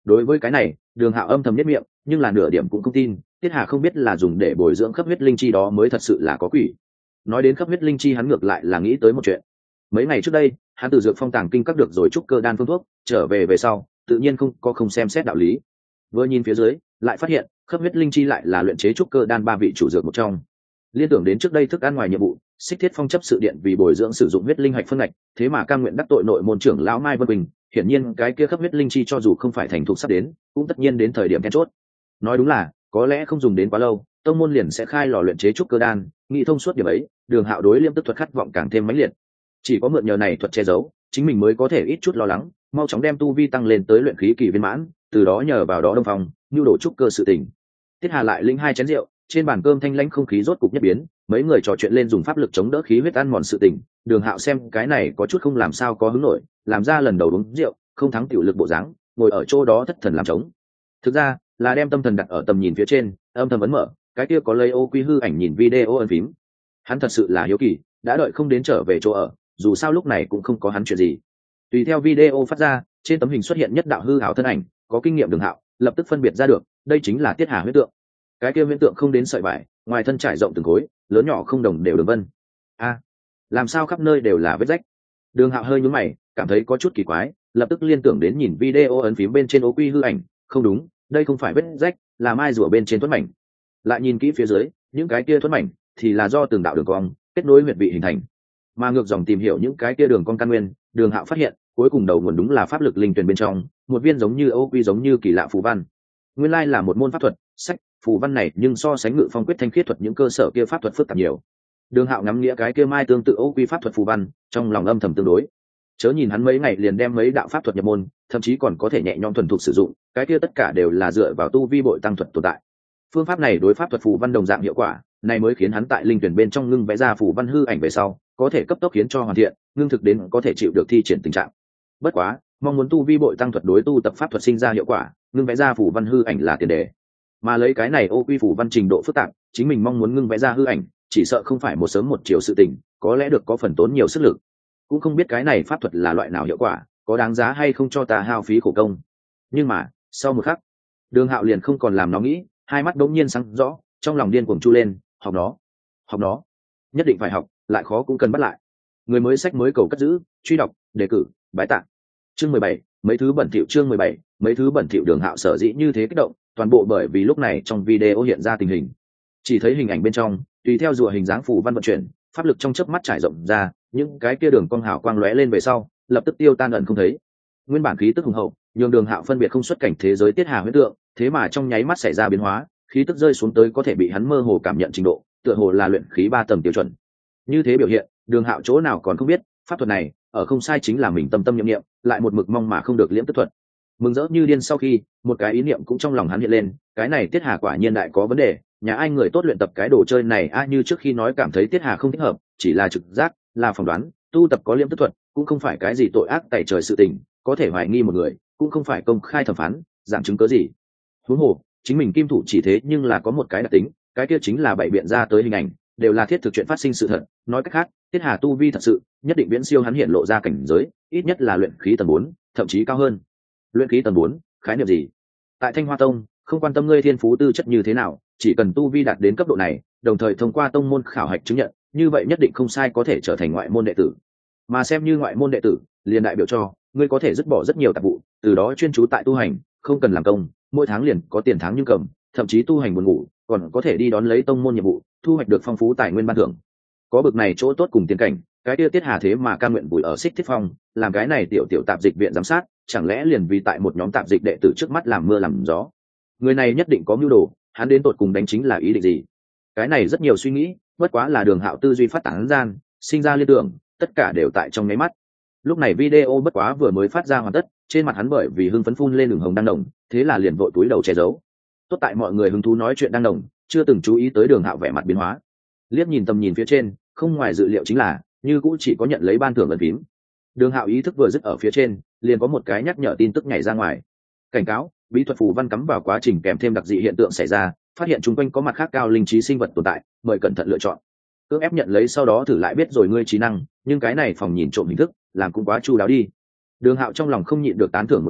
Đối với cái này Đường Hạo âm thầm nhất miệng, nhưng là nửa điểm cũng không tin Tiết Hà không biết là dùng để bồi dưỡng khắp huyết linh chi đó mới thật sự là có quỷ. Nói đến khắp huyết linh chi hắn ngược lại là nghĩ tới một chuyện. Mấy ngày trước đây hắn từ dược phong tàng kinh các được rồi trúc cơ đan phương thuốc, trở về về sau tự nhiên không có không xem xét đạo lý. Vừa nhìn phía dưới lại phát hiện khắp huyết linh chi lại là luyện chế trúc cơ đan ba vị chủ dược một trong. Liên tưởng đến trước đây thức ăn ngoài nhiệm vụ Xích Thiết Phong chấp sự điện vì bồi dưỡng sử dụng huyết linh hạch phân ngạch, thế mà cam nguyện đắc tội nội môn trưởng lão Mai Vân Bình, hiển nhiên cái kia khắp huyết linh chi cho dù không phải thành thục sắp đến, cũng tất nhiên đến thời điểm then chốt. Nói đúng là, có lẽ không dùng đến quá lâu, tông môn liền sẽ khai lò luyện chế trúc cơ đan, nghĩ thông suốt điểm ấy, Đường Hạo đối Liêm Tức thuật khát vọng càng thêm mãnh liệt. Chỉ có mượn nhờ này thuật che giấu, chính mình mới có thể ít chút lo lắng, mau chóng đem tu vi tăng lên tới luyện khí kỳ viên mãn, từ đó nhờ vào đó đông phòng, nhu đổ trúc cơ sự tình. Tiết Hà lại linh hai chén rượu, trên bàn cơm thanh lãnh không khí rốt cục nhất biến, mấy người trò chuyện lên dùng pháp lực chống đỡ khí huyết ăn mòn sự tình. Đường Hạo xem cái này có chút không làm sao có hứng nổi, làm ra lần đầu uống rượu không thắng tiểu lực bộ dáng, ngồi ở chỗ đó thất thần làm trống. Thực ra là đem tâm thần đặt ở tầm nhìn phía trên, âm thầm ấn mở cái kia có lấy ô quy hư ảnh nhìn video ấn phím. Hắn thật sự là hiếu kỳ, đã đợi không đến trở về chỗ ở, dù sao lúc này cũng không có hắn chuyện gì. Tùy theo video phát ra, trên tấm hình xuất hiện nhất đạo hư ảo thân ảnh, có kinh nghiệm Đường Hạo lập tức phân biệt ra được, đây chính là Tiết Hà huyết tượng. Cái kia huyễn tượng không đến sợi vải, ngoài thân trải rộng từng khối lớn nhỏ không đồng đều đường vân. A, làm sao khắp nơi đều là vết rách? Đường Hạo hơi nhướng mày, cảm thấy có chút kỳ quái, lập tức liên tưởng đến nhìn video ấn phím bên trên ô quy hư ảnh, không đúng, đây không phải vết rách, là mai rùa bên trên thuẫn mảnh. Lại nhìn kỹ phía dưới, những cái kia thuẫn mảnh thì là do từng đạo đường cong kết nối huyệt vị hình thành. Mà ngược dòng tìm hiểu những cái kia đường cong căn nguyên, Đường Hạo phát hiện, cuối cùng đầu nguồn đúng là pháp lực linh tuyển bên trong, một viên giống như ô quy giống như kỳ lạ phù văn. Nguyên lai là một môn pháp thuật, sách phù văn này nhưng so sánh Ngự Phong quyết thanh khiết thuật những cơ sở kia pháp thuật phức tạp nhiều. Đường Hạo ngắm nghĩa cái kia mai tương tự ô quy pháp thuật phù văn, trong lòng âm thầm tương đối. Chớ nhìn hắn mấy ngày liền đem mấy đạo pháp thuật nhập môn, thậm chí còn có thể nhẹ nhõm thuần thục sử dụng, cái kia tất cả đều là dựa vào tu vi bội tăng thuật tồn tại. Phương pháp này đối pháp thuật phù văn đồng dạng hiệu quả, này mới khiến hắn tại linh tuyển bên trong ngưng vẽ ra phù văn hư ảnh về sau, có thể cấp tốc khiến cho hoàn thiện, ngưng thực đến có thể chịu được thi triển tình trạng. Bất quá, mong muốn tu vi bội tăng thuật đối tu tập pháp thuật sinh ra hiệu quả, ngưng vẽ ra phù văn hư ảnh là tiền đề. Mà lấy cái này ô quy phù văn trình độ phức tạp, chính mình mong muốn ngưng vẽ ra hư ảnh, chỉ sợ không phải một sớm một chiều sự tình, có lẽ được có phần tốn nhiều sức lực. Cũng không biết cái này pháp thuật là loại nào hiệu quả, có đáng giá hay không cho ta hao phí khổ công. Nhưng mà sau một khắc, Đường Hạo liền không còn làm nó nghĩ, hai mắt đống nhiên sáng rõ, trong lòng điên cuồng chu lên, học nó, học nó, nhất định phải học, lại khó cũng cần bắt lại. Người mới sách mới cầu cất giữ, truy đọc, đề cử, bái tạng. Chương mười bảy, mấy thứ bẩn thỉu. Chương mười bảy, mấy thứ bẩn thỉu. Đường Hạo sở dĩ như thế kích động, toàn bộ bởi vì lúc này trong video hiện ra tình hình. Chỉ thấy hình ảnh bên trong, tùy theo rùa hình dáng phù văn vận chuyển, pháp lực trong chớp mắt trải rộng ra, những cái kia đường cong hào quang lóe lên về sau, lập tức tiêu tan ẩn không thấy. Nguyên bản khí tức hùng hậu, nhường Đường Hạo phân biệt không xuất cảnh thế giới Tiết Hà huyết tượng, thế mà trong nháy mắt xảy ra biến hóa, khí tức rơi xuống tới có thể bị hắn mơ hồ cảm nhận trình độ, tựa hồ là luyện khí ba tầng tiêu chuẩn. Như thế biểu hiện, Đường Hạo chỗ nào còn không biết, pháp thuật này, ở không sai chính là mình tâm tâm niệm niệm, lại một mực mong mà không được liễm tức thuật. Mừng rỡ như điên sau khi, một cái ý niệm cũng trong lòng hắn hiện lên, cái này Tiết Hà quả nhiên đại có vấn đề, nhà ai người tốt luyện tập cái đồ chơi này a như trước khi nói cảm thấy Tiết Hà không thích hợp, chỉ là trực giác, là phỏng đoán, tu tập có liễm tức thuật, cũng không phải cái gì tội ác tày trời sự tình, có thể hoài nghi một người, cũng không phải công khai thẩm phán, giảng chứng cớ gì. Huống hồ, chính mình kim thủ chỉ thế nhưng là có một cái đặc tính, cái kia chính là bảy biện ra tới hình ảnh, đều là thiết thực chuyện phát sinh sự thật, nói cách khác, Tiết Hà tu vi thật sự, nhất định viễn siêu hắn hiện lộ ra cảnh giới, ít nhất là luyện khí tầng bốn, thậm chí cao hơn. Luyện khí tầng bốn, khái niệm gì? Tại Thanh Hoa Tông, không quan tâm ngươi thiên phú tư chất như thế nào, chỉ cần tu vi đạt đến cấp độ này, đồng thời thông qua tông môn khảo hạch chứng nhận, như vậy nhất định không sai có thể trở thành ngoại môn đệ tử. Mà xem như ngoại môn đệ tử, liền đại biểu cho ngươi có thể dứt bỏ rất nhiều tạp vụ, từ đó chuyên chú tại tu hành, không cần làm công, mỗi tháng liền có tiền tháng nhưng cầm, thậm chí tu hành buồn ngủ, còn có thể đi đón lấy tông môn nhiệm vụ, thu hoạch được phong phú tài nguyên ban thưởng. Có bực này chỗ tốt cùng tiền cảnh, cái kia Tiết Hà thế mà cam nguyện bùi ở Xích Thiết Phong, làm cái này tiểu tiểu tạp dịch viện giám sát, chẳng lẽ liền vì tại một nhóm tạp dịch đệ tử trước mắt làm mưa làm gió? Người này nhất định có mưu đồ, hắn đến tột cùng đánh chính là ý định gì? Cái này rất nhiều suy nghĩ, bất quá là Đường Hạo tư duy phát tán gian, sinh ra liên tưởng, tất cả đều tại trong nháy mắt. Lúc này video bất quá vừa mới phát ra hoàn tất, trên mặt hắn bởi vì hưng phấn phun lên đường hồng đang đồng, thế là liền vội túi đầu che giấu. Tốt tại mọi người hứng thú nói chuyện đang đồng, chưa từng chú ý tới Đường Hạo vẻ mặt biến hóa. Liếc nhìn tầm nhìn phía trên, không ngoài dự liệu chính là, như cũng chỉ có nhận lấy ban thưởng ấn phím. Đường Hạo ý thức vừa dứt ở phía trên, liền có một cái nhắc nhở tin tức nhảy ra ngoài. Cảnh cáo, bí thuật phù văn cắm vào quá trình kèm thêm đặc dị hiện tượng xảy ra, phát hiện chung quanh có mặt khác cao linh trí sinh vật tồn tại, mời cẩn thận lựa chọn. Cưỡng ép nhận lấy sau đó thử lại biết rồi ngươi trí năng, nhưng cái này phòng nhìn trộm hình thức, làm cũng quá chu đáo đi. Đường Hạo trong lòng không nhịn được tán thưởng một câu,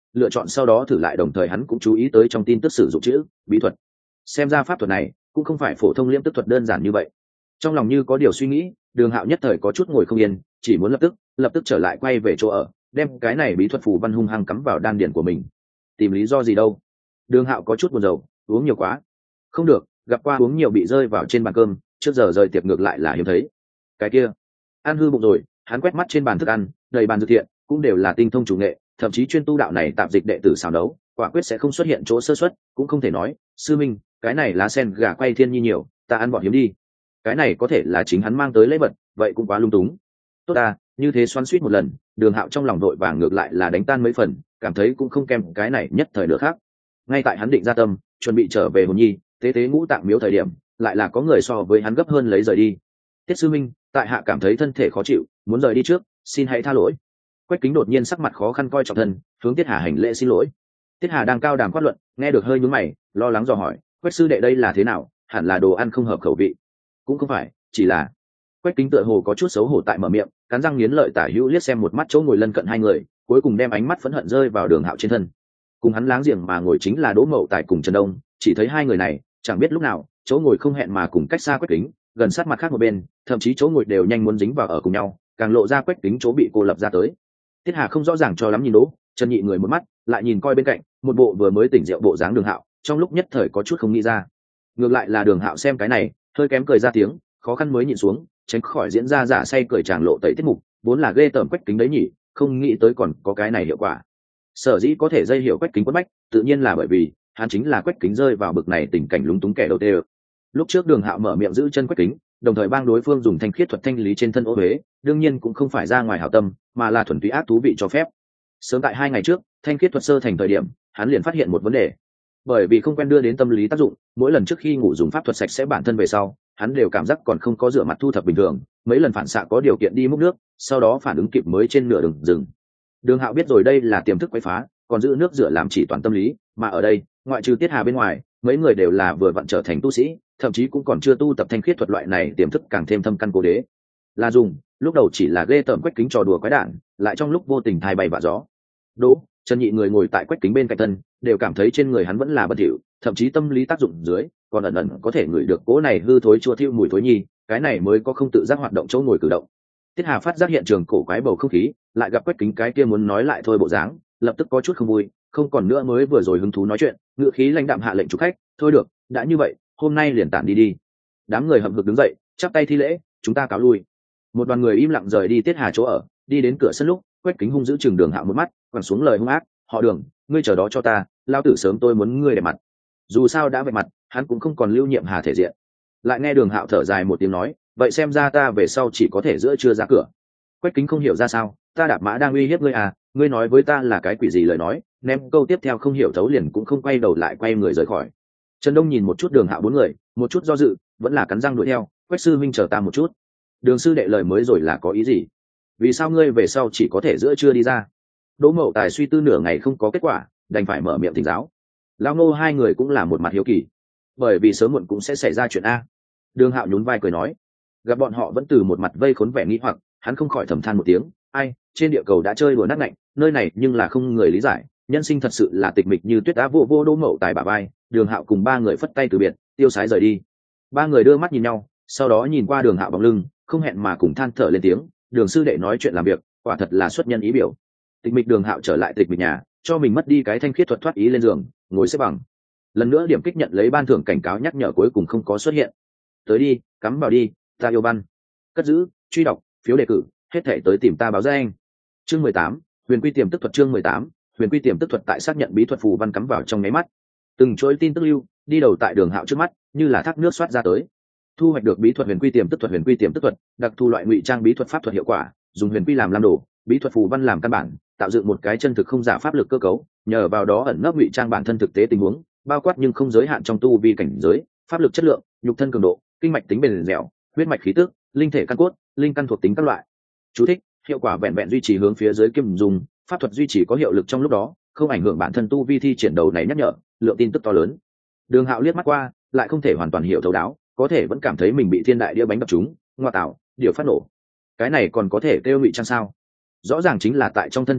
lựa chọn sau đó thử lại, đồng thời hắn cũng chú ý tới trong tin tức sử dụng chữ bí thuật. Xem ra pháp thuật này cũng không phải phổ thông liễm tức thuật đơn giản như vậy. Trong lòng như có điều suy nghĩ, Đường Hạo nhất thời có chút ngồi không yên, chỉ muốn lập tức lập tức trở lại quay về chỗ ở, đem cái này bí thuật phù văn hung hăng cắm vào đan điển của mình. Tìm lý do gì đâu? Đường Hạo có chút buồn rầu, uống nhiều quá. Không được, gặp qua uống nhiều bị rơi vào trên bàn cơm, trước giờ rời tiệc ngược lại là hiếm thấy. Cái kia, ăn hư bụng rồi. Hắn quét mắt trên bàn thức ăn, đầy bàn dược thiện, cũng đều là tinh thông chủ nghệ, thậm chí chuyên tu đạo này tạp dịch đệ tử xào nấu, quả quyết sẽ không xuất hiện chỗ sơ suất, cũng không thể nói, sư minh, cái này lá sen gà quay thiên nhi nhiều, ta ăn bọn hiếm đi. Cái này có thể là chính hắn mang tới lễ vật, vậy cũng quá lung túng. Tốt ta, như thế xoắn xuýt một lần, Đường Hạo trong lòng đội vàng ngược lại là đánh tan mấy phần, cảm thấy cũng không kém cái này nhất thời nữa khác. Ngay tại hắn định ra tâm, chuẩn bị trở về hồn nhi, tế tế ngũ tạng miếu thời điểm, lại là có người so với hắn gấp hơn lấy rời đi. Tiết sư minh, tại hạ cảm thấy thân thể khó chịu, muốn rời đi trước, xin hãy tha lỗi. Quách Kính đột nhiên sắc mặt khó khăn coi trọng thân, hướng Tiết Hà hành lễ xin lỗi. Tiết Hà đang cao đàm quát luận, nghe được hơi nhướng mày, lo lắng dò hỏi, Quách sư đệ đây là thế nào, hẳn là đồ ăn không hợp khẩu vị. Cũng không phải, chỉ là Quách Kính tựa hồ có chút xấu hổ tại mở miệng, cắn răng nghiến lợi tả hữu liếc xem một mắt chỗ ngồi lân cận hai người, cuối cùng đem ánh mắt phẫn hận rơi vào Đường Hạo trên thân. Cùng hắn láng giềng mà ngồi chính là Đỗ Mậu Tài cùng Trần Đông, chỉ thấy hai người này, chẳng biết lúc nào, chỗ ngồi không hẹn mà cùng cách xa Quách Kính, gần sát mặt khác một bên, thậm chí chỗ ngồi đều nhanh muốn dính vào ở cùng nhau, càng lộ ra Quách Kính chỗ bị cô lập ra tới. Tiết Hà không rõ ràng cho lắm nhìn Đỗ, Trần nhị người một mắt, lại nhìn coi bên cạnh, một bộ vừa mới tỉnh rượu bộ dáng Đường Hạo, trong lúc nhất thời có chút không nghĩ ra. Ngược lại là Đường Hạo xem cái này, hơi kém cười ra tiếng, khó khăn mới nhịn xuống, tránh khỏi diễn ra giả say cười tràng lộ tẩy tiết mục, vốn là ghê tởm Quách Kính đấy nhỉ, không nghĩ tới còn có cái này hiệu quả. Sở dĩ có thể dây hiểu Quách Kính quất bách, tự nhiên là bởi vì hắn chính là Quách Kính rơi vào bực này tình cảnh lúng túng kẻ đầu tiên. Lúc trước Đường Hạo mở miệng giữ chân Quách Kính, đồng thời bang đối phương dùng thanh khiết thuật thanh lý trên thân ô huế, đương nhiên cũng không phải ra ngoài hảo tâm, mà là thuần túy ác thú vị cho phép. Sớm tại hai ngày trước, thanh khiết thuật sơ thành thời điểm, hắn liền phát hiện một vấn đề. Bởi vì không quen đưa đến tâm lý tác dụng, mỗi lần trước khi ngủ dùng pháp thuật sạch sẽ bản thân về sau, hắn đều cảm giác còn không có rửa mặt thu thập bình thường, mấy lần phản xạ có điều kiện đi múc nước, sau đó phản ứng kịp mới trên nửa đường dừng. Đường Hạo biết rồi đây là tiềm thức quấy phá, còn giữ nước rửa làm chỉ toàn tâm lý, mà ở đây, ngoại trừ Tiết Hà bên ngoài, mấy người đều là vừa vặn trở thành tu sĩ, thậm chí cũng còn chưa tu tập thanh khiết thuật loại này tiềm thức càng thêm thâm căn cố đế. Là dùng, lúc đầu chỉ là ghê tởm Quách Kính trò đùa quái đản, lại trong lúc vô tình thai bay vạ gió. Đỗ, Trần nhị người ngồi tại Quách Kính bên cạnh thân, đều cảm thấy trên người hắn vẫn là bất hiểu, thậm chí tâm lý tác dụng dưới, còn ẩn ẩn có thể ngửi được cỗ này hư thối chua thiêu mùi thối nhi, cái này mới có không tự giác hoạt động chỗ ngồi cử động. Tiết Hà phát giác hiện trường cổ quái bầu không khí, lại gặp Quách Kính cái kia muốn nói lại thôi bộ dáng, lập tức có chút không vui, không còn nữa mới vừa rồi hứng thú nói chuyện, ngữ khí lãnh đạm hạ lệnh chủ khách, thôi được, đã như vậy, hôm nay liền tản đi đi. Đám người hậm hực đứng dậy, chắp tay thi lễ, chúng ta cáo lui. Một đoàn người im lặng rời đi Tiết Hà chỗ ở, đi đến cửa sân lúc, Quách Kính hung giữ chừng Đường Hạo một mắt, quẳng xuống lời hung ác, họ Đường, ngươi chờ đó cho ta, lao tử sớm tôi muốn ngươi để mặt. Dù sao đã vạch mặt, hắn cũng không còn lưu nhiệm Hà thể diện. Lại nghe Đường Hạo thở dài một tiếng nói, vậy xem ra ta về sau chỉ có thể giữa trưa ra cửa. Quách Kính không hiểu ra sao, ta đạp mã đang uy hiếp ngươi à, ngươi nói với ta là cái quỷ gì lời nói, ném câu tiếp theo không hiểu thấu liền cũng không quay đầu lại quay người rời khỏi. Trần Đông nhìn một chút Đường Hạo bốn người, một chút do dự, vẫn là cắn răng đuổi theo, Quách sư huynh chờ ta một chút. Đường sư đệ lời mới rồi là có ý gì? Vì sao ngươi về sau chỉ có thể giữa trưa đi ra? Đỗ Mậu Tài suy tư nửa ngày không có kết quả, đành phải mở miệng thỉnh giáo. Lão Ngô hai người cũng là một mặt hiếu kỳ, bởi vì sớm muộn cũng sẽ xảy ra chuyện a. Đường Hạo nhún vai cười nói, gặp bọn họ vẫn từ một mặt vây khốn vẻ nghĩ hoặc, hắn không khỏi thầm than một tiếng, ai, trên địa cầu đã chơi đùa nát nạnh, nơi này nhưng là không người lý giải, nhân sinh thật sự là tịch mịch như tuyết. Á vô vô Đỗ Mậu Tài bả vai, Đường Hạo cùng ba người phất tay từ biệt, tiêu sái rời đi. Ba người đưa mắt nhìn nhau, sau đó nhìn qua Đường Hạo bóng lưng, không hẹn mà cùng than thở lên tiếng, Đường sư đệ nói chuyện làm việc, quả thật là xuất nhân ý biểu. Tịch mịch. Đường Hạo trở lại tịch mịch nhà, cho mình mất đi cái thanh khiết thuật thoát ý lên giường, ngồi xếp bằng. Lần nữa điểm kích nhận lấy ban thưởng cảnh cáo nhắc nhở cuối cùng không có xuất hiện. Tới đi, cắm vào đi, ta yêu văn. Cất giữ, truy đọc, phiếu đề cử, hết thể tới tìm ta báo danh. Chương mười tám, Huyền Quy Tiềm Tức Thuật. Chương mười tám, Huyền Quy Tiềm Tức Thuật. Tại xác nhận bí thuật phù văn cắm vào trong nháy mắt, từng chuỗi tin tức lưu đi đầu tại Đường Hạo trước mắt, như là thác nước xoát ra tới. Thu hoạch được bí thuật Huyền Quy Tiềm Tức Thuật. Huyền Quy Tiềm Tức Thuật, đặc thù loại ngụy trang bí thuật pháp thuật hiệu quả, dùng huyền quy làm làm đồ, bí thuật phù văn làm căn bản, tạo dựng một cái chân thực không giả pháp lực cơ cấu, nhờ vào đó ẩn nấp ngụy trang bản thân thực tế tình huống, bao quát nhưng không giới hạn trong tu vi cảnh giới, pháp lực chất lượng, nhục thân cường độ, kinh mạch tính bền dẻo, huyết mạch khí tức, linh thể căn cốt, linh căn thuộc tính các loại. Chú thích: hiệu quả vẹn vẹn duy trì hướng phía dưới kim dùng, pháp thuật duy trì có hiệu lực trong lúc đó, không ảnh hưởng bản thân tu vi thi triển đầu này nhắc nhở, lượng tin tức to lớn. Đường Hạo liếc mắt qua, lại không thể hoàn toàn hiểu thấu đáo, có thể vẫn cảm thấy mình bị thiên đại đĩa bánh đập trúng, ngoa tạo, điều phát nổ. Cái này còn có thể kêu ngụy trang sao? Rõ ràng chính là tại trong thân thể ta,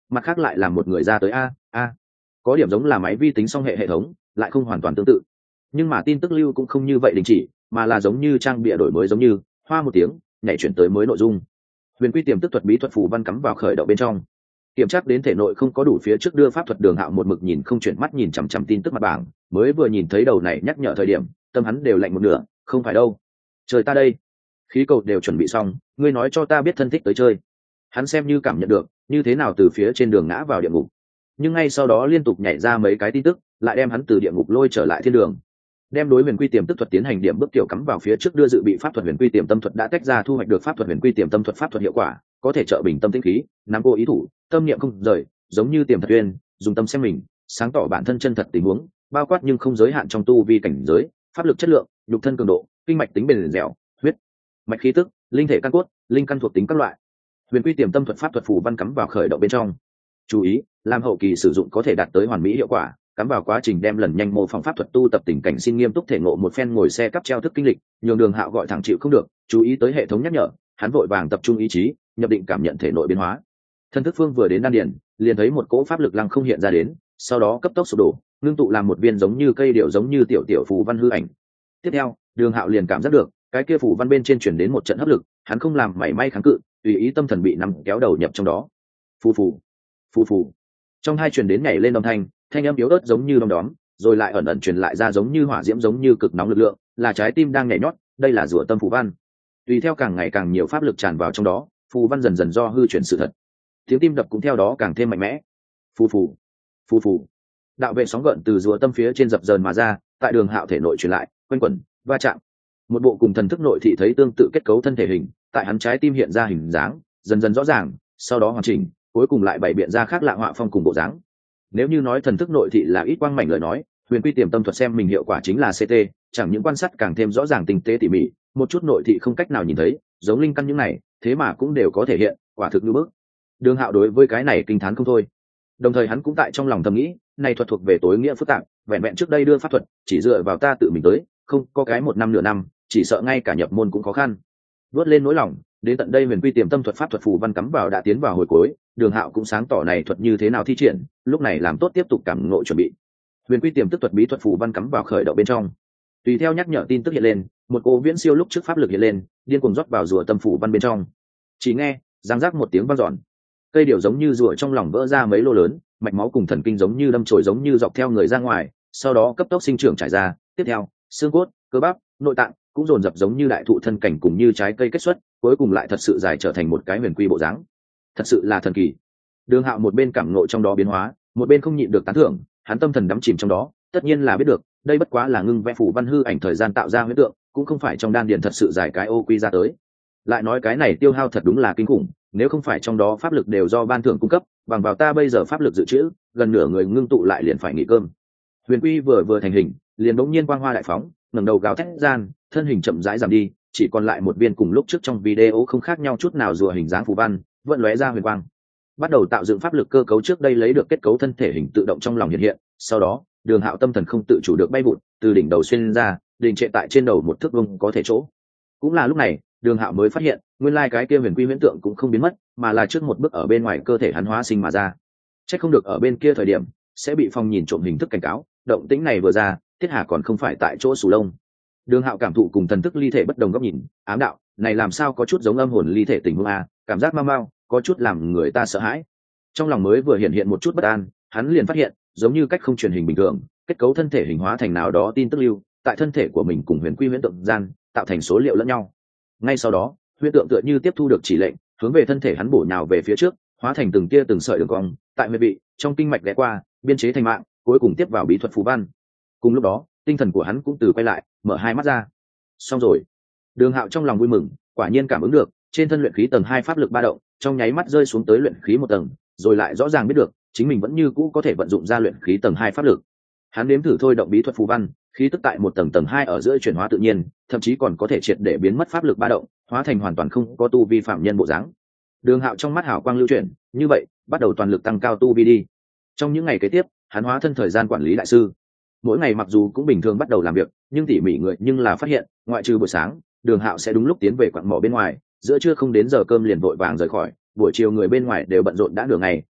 mặt khác lại là một người ra tới a a có điểm giống là máy vi tính song hệ hệ thống, lại không hoàn toàn tương tự. Nhưng mà tin tức lưu cũng không như vậy đình chỉ, mà là giống như trang bịa đổi mới, giống như hoa một tiếng nhảy chuyển tới mới nội dung. Huyền quy tiềm tức thuật bí thuật phù văn cắm vào khởi động bên trong, kiểm tra đến thể nội không có đủ phía trước đưa pháp thuật. Đường Hạo một mực nhìn không chuyển mắt nhìn chằm chằm tin tức mặt bảng, mới vừa nhìn thấy đầu này nhắc nhở thời điểm, tâm hắn đều lạnh một nửa. Không phải đâu, trời ta đây, khí cầu đều chuẩn bị xong, ngươi nói cho ta biết thân thích tới chơi. Hắn xem như cảm nhận được như thế nào từ phía trên đường ngã vào địa ngục, nhưng ngay sau đó liên tục nhảy ra mấy cái tin tức, lại đem hắn từ địa ngục lôi trở lại thiên đường. Đem đối huyền quy tiềm tức thuật tiến hành điểm bước tiểu cắm vào phía trước đưa dự bị pháp thuật. Huyền quy tiềm tâm thuật đã tách ra thu hoạch được pháp thuật huyền quy tiềm tâm thuật. Pháp thuật hiệu quả có thể trợ bình tâm tĩnh khí, nắm cô ý thủ, tâm niệm không rời, giống như tiềm thật uyên, dùng tâm xem mình, sáng tỏ bản thân chân thật tình huống, bao quát nhưng không giới hạn trong tu vi cảnh giới, pháp lực chất lượng, nhục thân cường độ, kinh mạch tính bền dẻo, huyết mạch khí tức, linh thể căn cốt, linh căn thuộc tính các loại. Huyền quy tiềm tâm thuật pháp thuật phù văn cắm vào khởi động bên trong. Chú ý, làm hậu kỳ sử dụng có thể đạt tới hoàn mỹ hiệu quả, cắm vào quá trình đem lần nhanh mô phỏng pháp thuật tu tập tình cảnh xin nghiêm túc thể ngộ một phen ngồi xe cắp treo thức kinh lịch, nhường Đường Hạo gọi thẳng chịu không được. Chú ý tới hệ thống nhắc nhở, hắn vội vàng tập trung ý chí, nhập định cảm nhận thể nội biến hóa. Thân thức phương vừa đến đan điền, liền thấy một cỗ pháp lực lăng không hiện ra đến, sau đó cấp tốc sụp đổ, ngưng tụ làm một viên giống như cây điệu, giống như tiểu tiểu phù văn hư ảnh. Tiếp theo, Đường Hạo liền cảm giác được cái kia phù văn bên trên chuyển đến một trận hấp lực, hắn không làm mảy may kháng cự, tùy ý tâm thần bị nắm kéo đầu nhập trong đó. Phù phù, phù phù. Trong hai truyền đến nhảy lên âm thanh, thanh âm yếu ớt giống như đom đóm, rồi lại ẩn ẩn truyền lại ra giống như hỏa diễm, giống như cực nóng lực lượng, là trái tim đang nhảy nhót. Đây là rùa tâm phù văn. Tùy theo càng ngày càng nhiều pháp lực tràn vào trong đó, phù văn dần dần do hư chuyển sự thật, tiếng tim đập cũng theo đó càng thêm mạnh mẽ. Phù phù, phù phù. Đạo vệ sóng gợn từ rùa tâm phía trên dập dờn mà ra, tại Đường Hạo thể nội truyền lại, quanh quẩn, va chạm. Một bộ cùng thần thức nội thị thấy tương tự kết cấu thân thể hình, tại hắn trái tim hiện ra hình dáng, dần dần rõ ràng, sau đó hoàn chỉnh, cuối cùng lại bày biện ra khác lạ họa phong cùng bộ dáng. Nếu như nói thần thức nội thị là ít quang mảnh lời nói, huyền quy tiềm tâm thuật xem mình hiệu quả chính là xê tê, chẳng những quan sát càng thêm rõ ràng tinh tế tỉ mỉ, một chút nội thị không cách nào nhìn thấy, giống linh căn những này, thế mà cũng đều có thể hiện, quả thực như bước. Đường Hạo đối với cái này kinh thán không thôi. Đồng thời hắn cũng tại trong lòng thầm nghĩ, này thuật thuộc về tối nghĩa phức tạp, vẹn vẹn trước đây đưa pháp thuật, chỉ dựa vào ta tự mình tới, không có cái một năm nửa năm, chỉ sợ ngay cả nhập môn cũng khó khăn. Vớt lên nỗi lòng, đến tận đây huyền quy tiềm tâm thuật pháp thuật phù văn cắm vào đã tiến vào hồi cuối, Đường Hạo cũng sáng tỏ này thuật như thế nào thi triển, lúc này làm tốt tiếp tục cảm ngộ chuẩn bị. Huyền quy tiềm tức thuật bí thuật phù văn cắm vào khởi động bên trong, tùy theo nhắc nhở tin tức hiện lên, một cô viễn siêu lúc trước pháp lực hiện lên, điên cuồng rót vào rùa tâm phù văn bên trong. Chỉ nghe giang rác một tiếng vang dọn, cây điểu giống như rùa trong lòng vỡ ra mấy lô lớn, mạch máu cùng thần kinh giống như đâm chồi giống như dọc theo người ra ngoài, sau đó cấp tốc sinh trưởng trải ra. Tiếp theo, xương cốt, cơ bắp, nội tạng cũng dồn dập giống như đại thụ thân cảnh cùng như trái cây kết xuất, cuối cùng lại thật sự dài trở thành một cái huyền quy bộ dáng. Thật sự là thần kỳ. Đường Hạo một bên cảm ngộ trong đó biến hóa, một bên không nhịn được tán thưởng, hắn tâm thần đắm chìm trong đó, tất nhiên là biết được, đây bất quá là ngưng vẽ phủ văn hư ảnh thời gian tạo ra huyễn tượng, cũng không phải trong đan điền thật sự giải cái ô quy ra tới. Lại nói cái này tiêu hao thật đúng là kinh khủng, nếu không phải trong đó pháp lực đều do ban thưởng cung cấp, bằng vào ta bây giờ pháp lực dự trữ, gần nửa người ngưng tụ lại liền phải nghỉ cơm. Huyền quy vừa vừa thành hình, liền bỗng nhiên quang hoa đại phóng, ngẩng đầu gào thét gian, thân hình chậm rãi giảm đi, chỉ còn lại một viên cùng lúc trước trong video không khác nhau chút nào rùa hình dáng phù văn, vẫn lóe ra huyền quang. Bắt đầu tạo dựng pháp lực cơ cấu trước đây lấy được kết cấu thân thể hình tự động trong lòng hiện hiện, sau đó, Đường Hạo tâm thần không tự chủ được bay vụt, từ đỉnh đầu xuyên ra, đình trệ tại trên đầu một thước vuông có thể chỗ. Cũng là lúc này, Đường Hạo mới phát hiện, nguyên lai cái kia huyền quy huyễn tượng cũng không biến mất, mà là trước một bước ở bên ngoài cơ thể hắn hóa sinh mà ra. Chắc không được ở bên kia thời điểm sẽ bị Phong nhìn trộm hình thức cảnh cáo, động tĩnh này vừa ra, Tiết Hà còn không phải tại chỗ sù lông. Đường Hạo cảm thụ cùng thần thức ly thể bất đồng góc nhìn, ám đạo, này làm sao có chút giống âm hồn ly thể tình huống a, cảm giác mau mau, có chút làm người ta sợ hãi. Trong lòng mới vừa hiện hiện một chút bất an, hắn liền phát hiện, giống như cách không truyền hình bình thường, kết cấu thân thể hình hóa thành nào đó tin tức lưu, tại thân thể của mình cùng huyền quy huyễn tượng gian, tạo thành số liệu lẫn nhau. Ngay sau đó, huyễn tượng tựa như tiếp thu được chỉ lệnh, hướng về thân thể hắn bổ nhào về phía trước, hóa thành từng tia từng sợi đường cong, tại huyệt vị, trong kinh mạch ghé qua, biên chế thành mạng, cuối cùng tiếp vào bí thuật phù văn. Cùng lúc đó, tinh thần của hắn cũng từ quay lại, mở hai mắt ra. Xong rồi. Đường Hạo trong lòng vui mừng, quả nhiên cảm ứng được, trên thân luyện khí tầng hai pháp lực ba động, trong nháy mắt rơi xuống tới luyện khí một tầng, rồi lại rõ ràng biết được, chính mình vẫn như cũ có thể vận dụng ra luyện khí tầng hai pháp lực. Hắn nếm thử thôi động bí thuật phù văn, khí tức tại một tầng tầng hai ở giữa chuyển hóa tự nhiên, thậm chí còn có thể triệt để biến mất pháp lực ba động, hóa thành hoàn toàn không có tu vi phạm nhân bộ dáng. Đường Hạo trong mắt hào quang lưu chuyển, như vậy, bắt đầu toàn lực tăng cao tu vi đi. Trong những ngày kế tiếp, hắn hóa thân thời gian quản lý đại sư. Mỗi ngày mặc dù cũng bình thường bắt đầu làm việc, nhưng tỉ mỉ người nhưng là phát hiện, ngoại trừ buổi sáng, Đường Hạo sẽ đúng lúc tiến về quặng mỏ bên ngoài, giữa trưa không đến giờ cơm liền vội vàng rời khỏi, buổi chiều người bên ngoài đều bận rộn đã nửa ngày,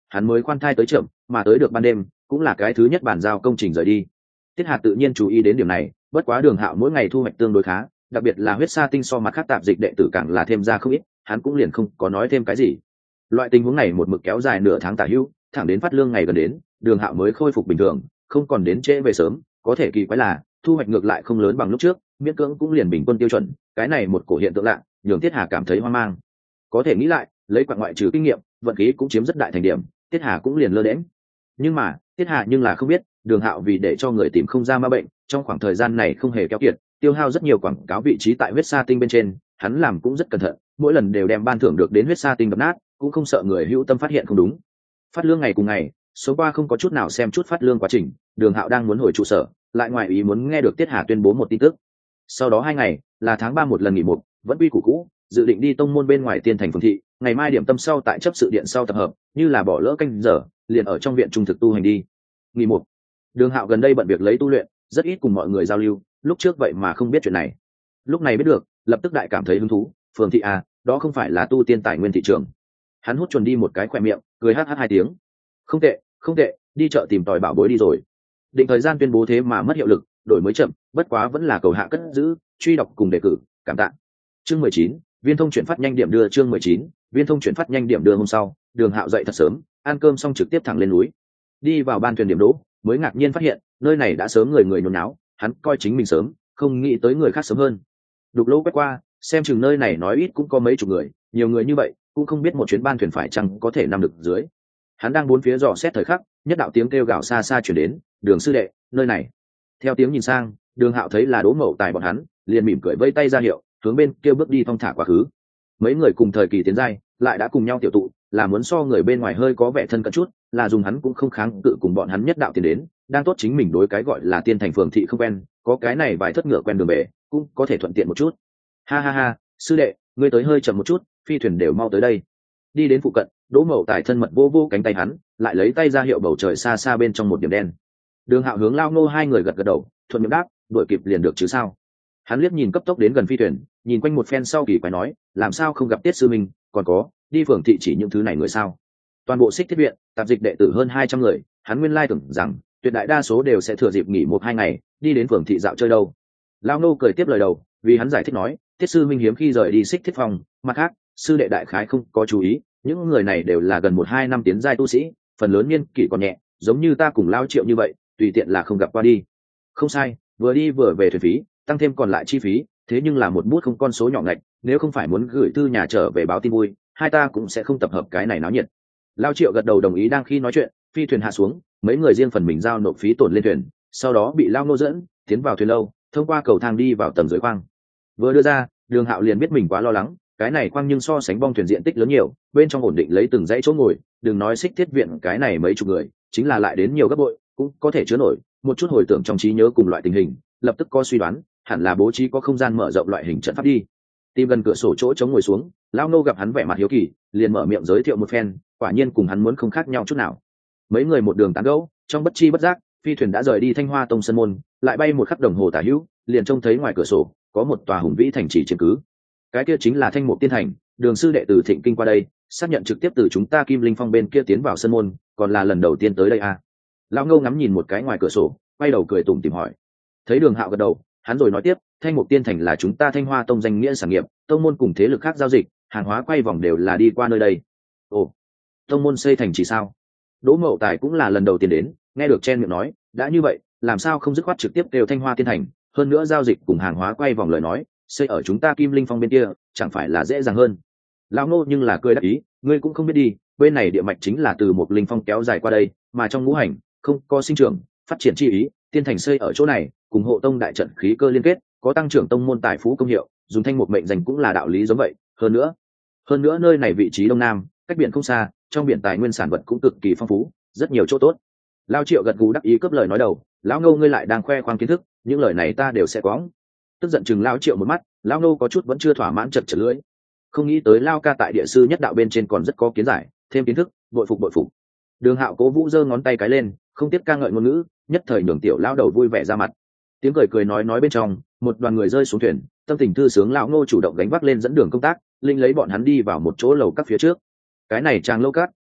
hắn mới khoan thai tới chậm, mà tới được ban đêm cũng là cái thứ nhất bàn giao công trình rời đi. Tiết Hà tự nhiên chú ý đến điểm này, bất quá Đường Hạo mỗi ngày thu hoạch tương đối khá, đặc biệt là huyết sa tinh so mặt khác tạp dịch đệ tử càng là thêm ra không ít, hắn cũng liền không có nói thêm cái gì. Loại tình huống này một mực kéo dài nửa tháng tả hữu, thẳng đến phát lương ngày gần đến, Đường Hạo mới khôi phục bình thường, không còn đến trễ về sớm. Có thể kỳ quái là thu hoạch ngược lại không lớn bằng lúc trước, miễn cưỡng cũng liền bình quân tiêu chuẩn. Cái này một cổ hiện tượng lạ, nhường Tiết Hà cảm thấy hoang mang. Có thể nghĩ lại, lấy quạng ngoại trừ kinh nghiệm, vận khí cũng chiếm rất đại thành điểm, Tiết Hà cũng liền lơ đễnh. Nhưng mà Tiết Hà nhưng là không biết, Đường Hạo vì để cho người tìm không ra ma bệnh, trong khoảng thời gian này không hề kéo kiệt, tiêu hao rất nhiều quảng cáo vị trí tại huyết sa tinh bên trên. Hắn làm cũng rất cẩn thận, mỗi lần đều đem ban thưởng được đến huyết sa tinh đập nát, cũng không sợ người hữu tâm phát hiện không đúng. Phát lương ngày cùng ngày, số qua không có chút nào xem chút phát lương quá trình, Đường Hạo đang muốn hồi trụ sở, lại ngoài ý muốn nghe được Tiết Hà tuyên bố một tin tức. Sau đó hai ngày là tháng ba một lần nghỉ một, vẫn quy củ cũ, dự định đi tông môn bên ngoài Tiên Thành phường thị, ngày mai điểm tâm sau tại chấp sự điện sau tập hợp, như là bỏ lỡ canh giờ, liền ở trong viện trung thực tu hành đi. Nghỉ một. Đường Hạo gần đây bận việc lấy tu luyện, rất ít cùng mọi người giao lưu, lúc trước vậy mà không biết chuyện này. Lúc này biết được, lập tức đại cảm thấy hứng thú, phường thị à, đó không phải là tu tiên tài nguyên thị trường. Hắn hút chuẩn đi một cái khỏe miệng, cười hát hát hai tiếng. Không tệ, không tệ, đi chợ tìm tòi bảo bối đi rồi. Định thời gian tuyên bố thế mà mất hiệu lực, đổi mới chậm, bất quá vẫn là cầu hạ cất giữ, truy đọc cùng đề cử, cảm tạ. Chương mười chín, viên thông chuyển phát nhanh điểm đưa chương mười chín, viên thông chuyển phát nhanh điểm đưa hôm sau, Đường Hạo dậy thật sớm, ăn cơm xong trực tiếp thẳng lên núi. Đi vào ban thuyền điểm đỗ, mới ngạc nhiên phát hiện, nơi này đã sớm người người nhốn náo, hắn coi chính mình sớm, không nghĩ tới người khác sớm hơn. Đục lỗ quét qua, xem chừng nơi này nói ít cũng có mấy chục người, nhiều người như vậy, cũng không biết một chuyến ban thuyền phải chăng có thể nằm được dưới. Hắn đang bốn phía dò xét thời khắc, nhất đạo tiếng kêu gào xa xa chuyển đến, Đường sư đệ, nơi này. Theo tiếng nhìn sang, Đường Hạo thấy là Đỗ Mậu Tài bọn hắn, liền mỉm cười vây tay ra hiệu, hướng bên kia bước đi thong thả quá khứ. Mấy người cùng thời kỳ tiến giai, lại đã cùng nhau tiểu tụ, là muốn so người bên ngoài hơi có vẻ thân cận chút, là dùng hắn cũng không kháng cự cùng bọn hắn nhất đạo tiến đến, đang tốt chính mình đối cái gọi là Tiên Thành phường thị không quen, có cái này vài thất ngựa quen đường bể, cũng có thể thuận tiện một chút. Ha ha ha, sư đệ, ngươi tới hơi chậm một chút, phi thuyền đều mau tới đây. Đi đến phụ cận, Đỗ Mậu Tài thân mật vô vô cánh tay hắn, lại lấy tay ra hiệu bầu trời xa xa bên trong một điểm đen. Đường Hạo hướng Lao Ngô hai người gật gật đầu, thuận miệng đáp, đuổi kịp liền được chứ sao. Hắn liếc nhìn cấp tốc đến gần phi thuyền, nhìn quanh một phen sau kỳ quái nói, làm sao không gặp Tiết sư minh, còn có, đi phường thị chỉ những thứ này người sao? Toàn bộ Xích Thiết viện, tạp dịch đệ tử hơn hai trăm người, hắn nguyên lai tưởng rằng tuyệt đại đa số đều sẽ thừa dịp nghỉ một hai ngày, đi đến phường thị dạo chơi đâu. Lao Ngô cười tiếp lời đầu, vì hắn giải thích nói, Tiết sư minh hiếm khi rời đi Xích Thiết phòng, mặt khác, sư đệ đại khái không có chú ý, những người này đều là gần một hai năm tiến giai tu sĩ, phần lớn niên kỷ còn nhẹ, giống như ta cùng Lao Triệu như vậy, tùy tiện là không gặp qua đi. Không sai, vừa đi vừa về thuyền phí, tăng thêm còn lại chi phí, thế nhưng là một bút không con số nhỏ ngạch, nếu không phải muốn gửi thư nhà trở về báo tin vui, hai ta cũng sẽ không tập hợp cái này náo nhiệt. Lao Triệu gật đầu đồng ý. Đang khi nói chuyện, phi thuyền hạ xuống, mấy người riêng phần mình giao nộp phí tổn lên thuyền, sau đó bị Lao Nô dẫn tiến vào thuyền lâu, thông qua cầu thang đi vào tầng dưới khoang. Vừa đưa ra, Đường Hạo liền biết mình quá lo lắng, cái này khoang nhưng so sánh bong thuyền diện tích lớn nhiều, bên trong ổn định lấy từng dãy chỗ ngồi, đừng nói Xích Thiết viện cái này mấy chục người, chính là lại đến nhiều gấp bội, cũng có thể chứa nổi. Một chút hồi tưởng trong trí nhớ cùng loại tình hình, lập tức có suy đoán, hẳn là bố trí có không gian mở rộng loại hình trận pháp đi. Tìm gần cửa sổ chỗ chống ngồi xuống, Lão Nô gặp hắn vẻ mặt hiếu kỳ, liền mở miệng giới thiệu một phen, quả nhiên cùng hắn muốn không khác nhau chút nào. Mấy người một đường tán gẫu, trong bất chi bất giác, phi thuyền đã rời đi Thanh Hoa Tông sân môn, lại bay một khắc đồng hồ tả hữu, liền trông thấy ngoài cửa sổ có một tòa hùng vĩ thành trì chiếm cứ. Cái kia chính là Thanh Mục Tiên Thành. Đường sư đệ tử Thịnh Kinh qua đây, xác nhận trực tiếp từ chúng ta Kim Linh Phong bên kia tiến vào sân môn, còn là lần đầu tiên tới đây à? Lão Ngô ngắm nhìn một cái ngoài cửa sổ, quay đầu cười tủm tỉm hỏi. Thấy Đường Hạo gật đầu, hắn rồi nói tiếp, Thanh Mục Tiên Thành là chúng ta Thanh Hoa Tông danh nghĩa sản nghiệp, tông môn cùng thế lực khác giao dịch, hàng hóa quay vòng đều là đi qua nơi đây. Ồ, tông môn xây thành chỉ sao? Đỗ Mậu Tài cũng là lần đầu tiên đến, nghe được chen miệng nói, đã như vậy, làm sao không dứt khoát trực tiếp đều Thanh Hoa Tiên Thành, hơn nữa giao dịch cùng hàng hóa quay vòng lời nói, xây ở chúng ta Kim Linh Phong bên kia, chẳng phải là dễ dàng hơn. Lão Ngô nhưng là cười đáp ý, ngươi cũng không biết đi, bên này địa mạch chính là từ một linh phong kéo dài qua đây, mà trong ngũ hành không có sinh trưởng, phát triển chi ý, tiên thành xây ở chỗ này, cùng hộ tông đại trận khí cơ liên kết, có tăng trưởng tông môn tài phú công hiệu, dùng thanh một mệnh dành cũng là đạo lý giống vậy. Hơn nữa, hơn nữa nơi này vị trí đông nam, cách biển không xa, trong biển tài nguyên sản vật cũng cực kỳ phong phú, rất nhiều chỗ tốt. Lao Triệu gật gù đắc ý cướp lời nói đầu, lão Ngô ngươi lại đang khoe khoang kiến thức, những lời này ta đều sẽ có. Tức giận chừng Lao Triệu một mắt, lão Ngô có chút vẫn chưa thỏa mãn chật chật lưỡi. Không nghĩ tới Lao ca tại địa sư nhất đạo bên trên còn rất có kiến giải, thêm kiến thức, bội phục bội phục. Đường Hạo cố vũ giơ ngón tay cái lên, không tiếp ca ngợi ngôn ngữ, nhất thời nhường tiểu lão đầu vui vẻ ra mặt. Tiếng cười cười nói nói bên trong, một đoàn người rơi xuống thuyền, tâm tình thư sướng lão Ngô chủ động gánh vác lên dẫn đường công tác, linh lấy bọn hắn đi vào một chỗ lầu các phía trước. Cái này trang lâu cát,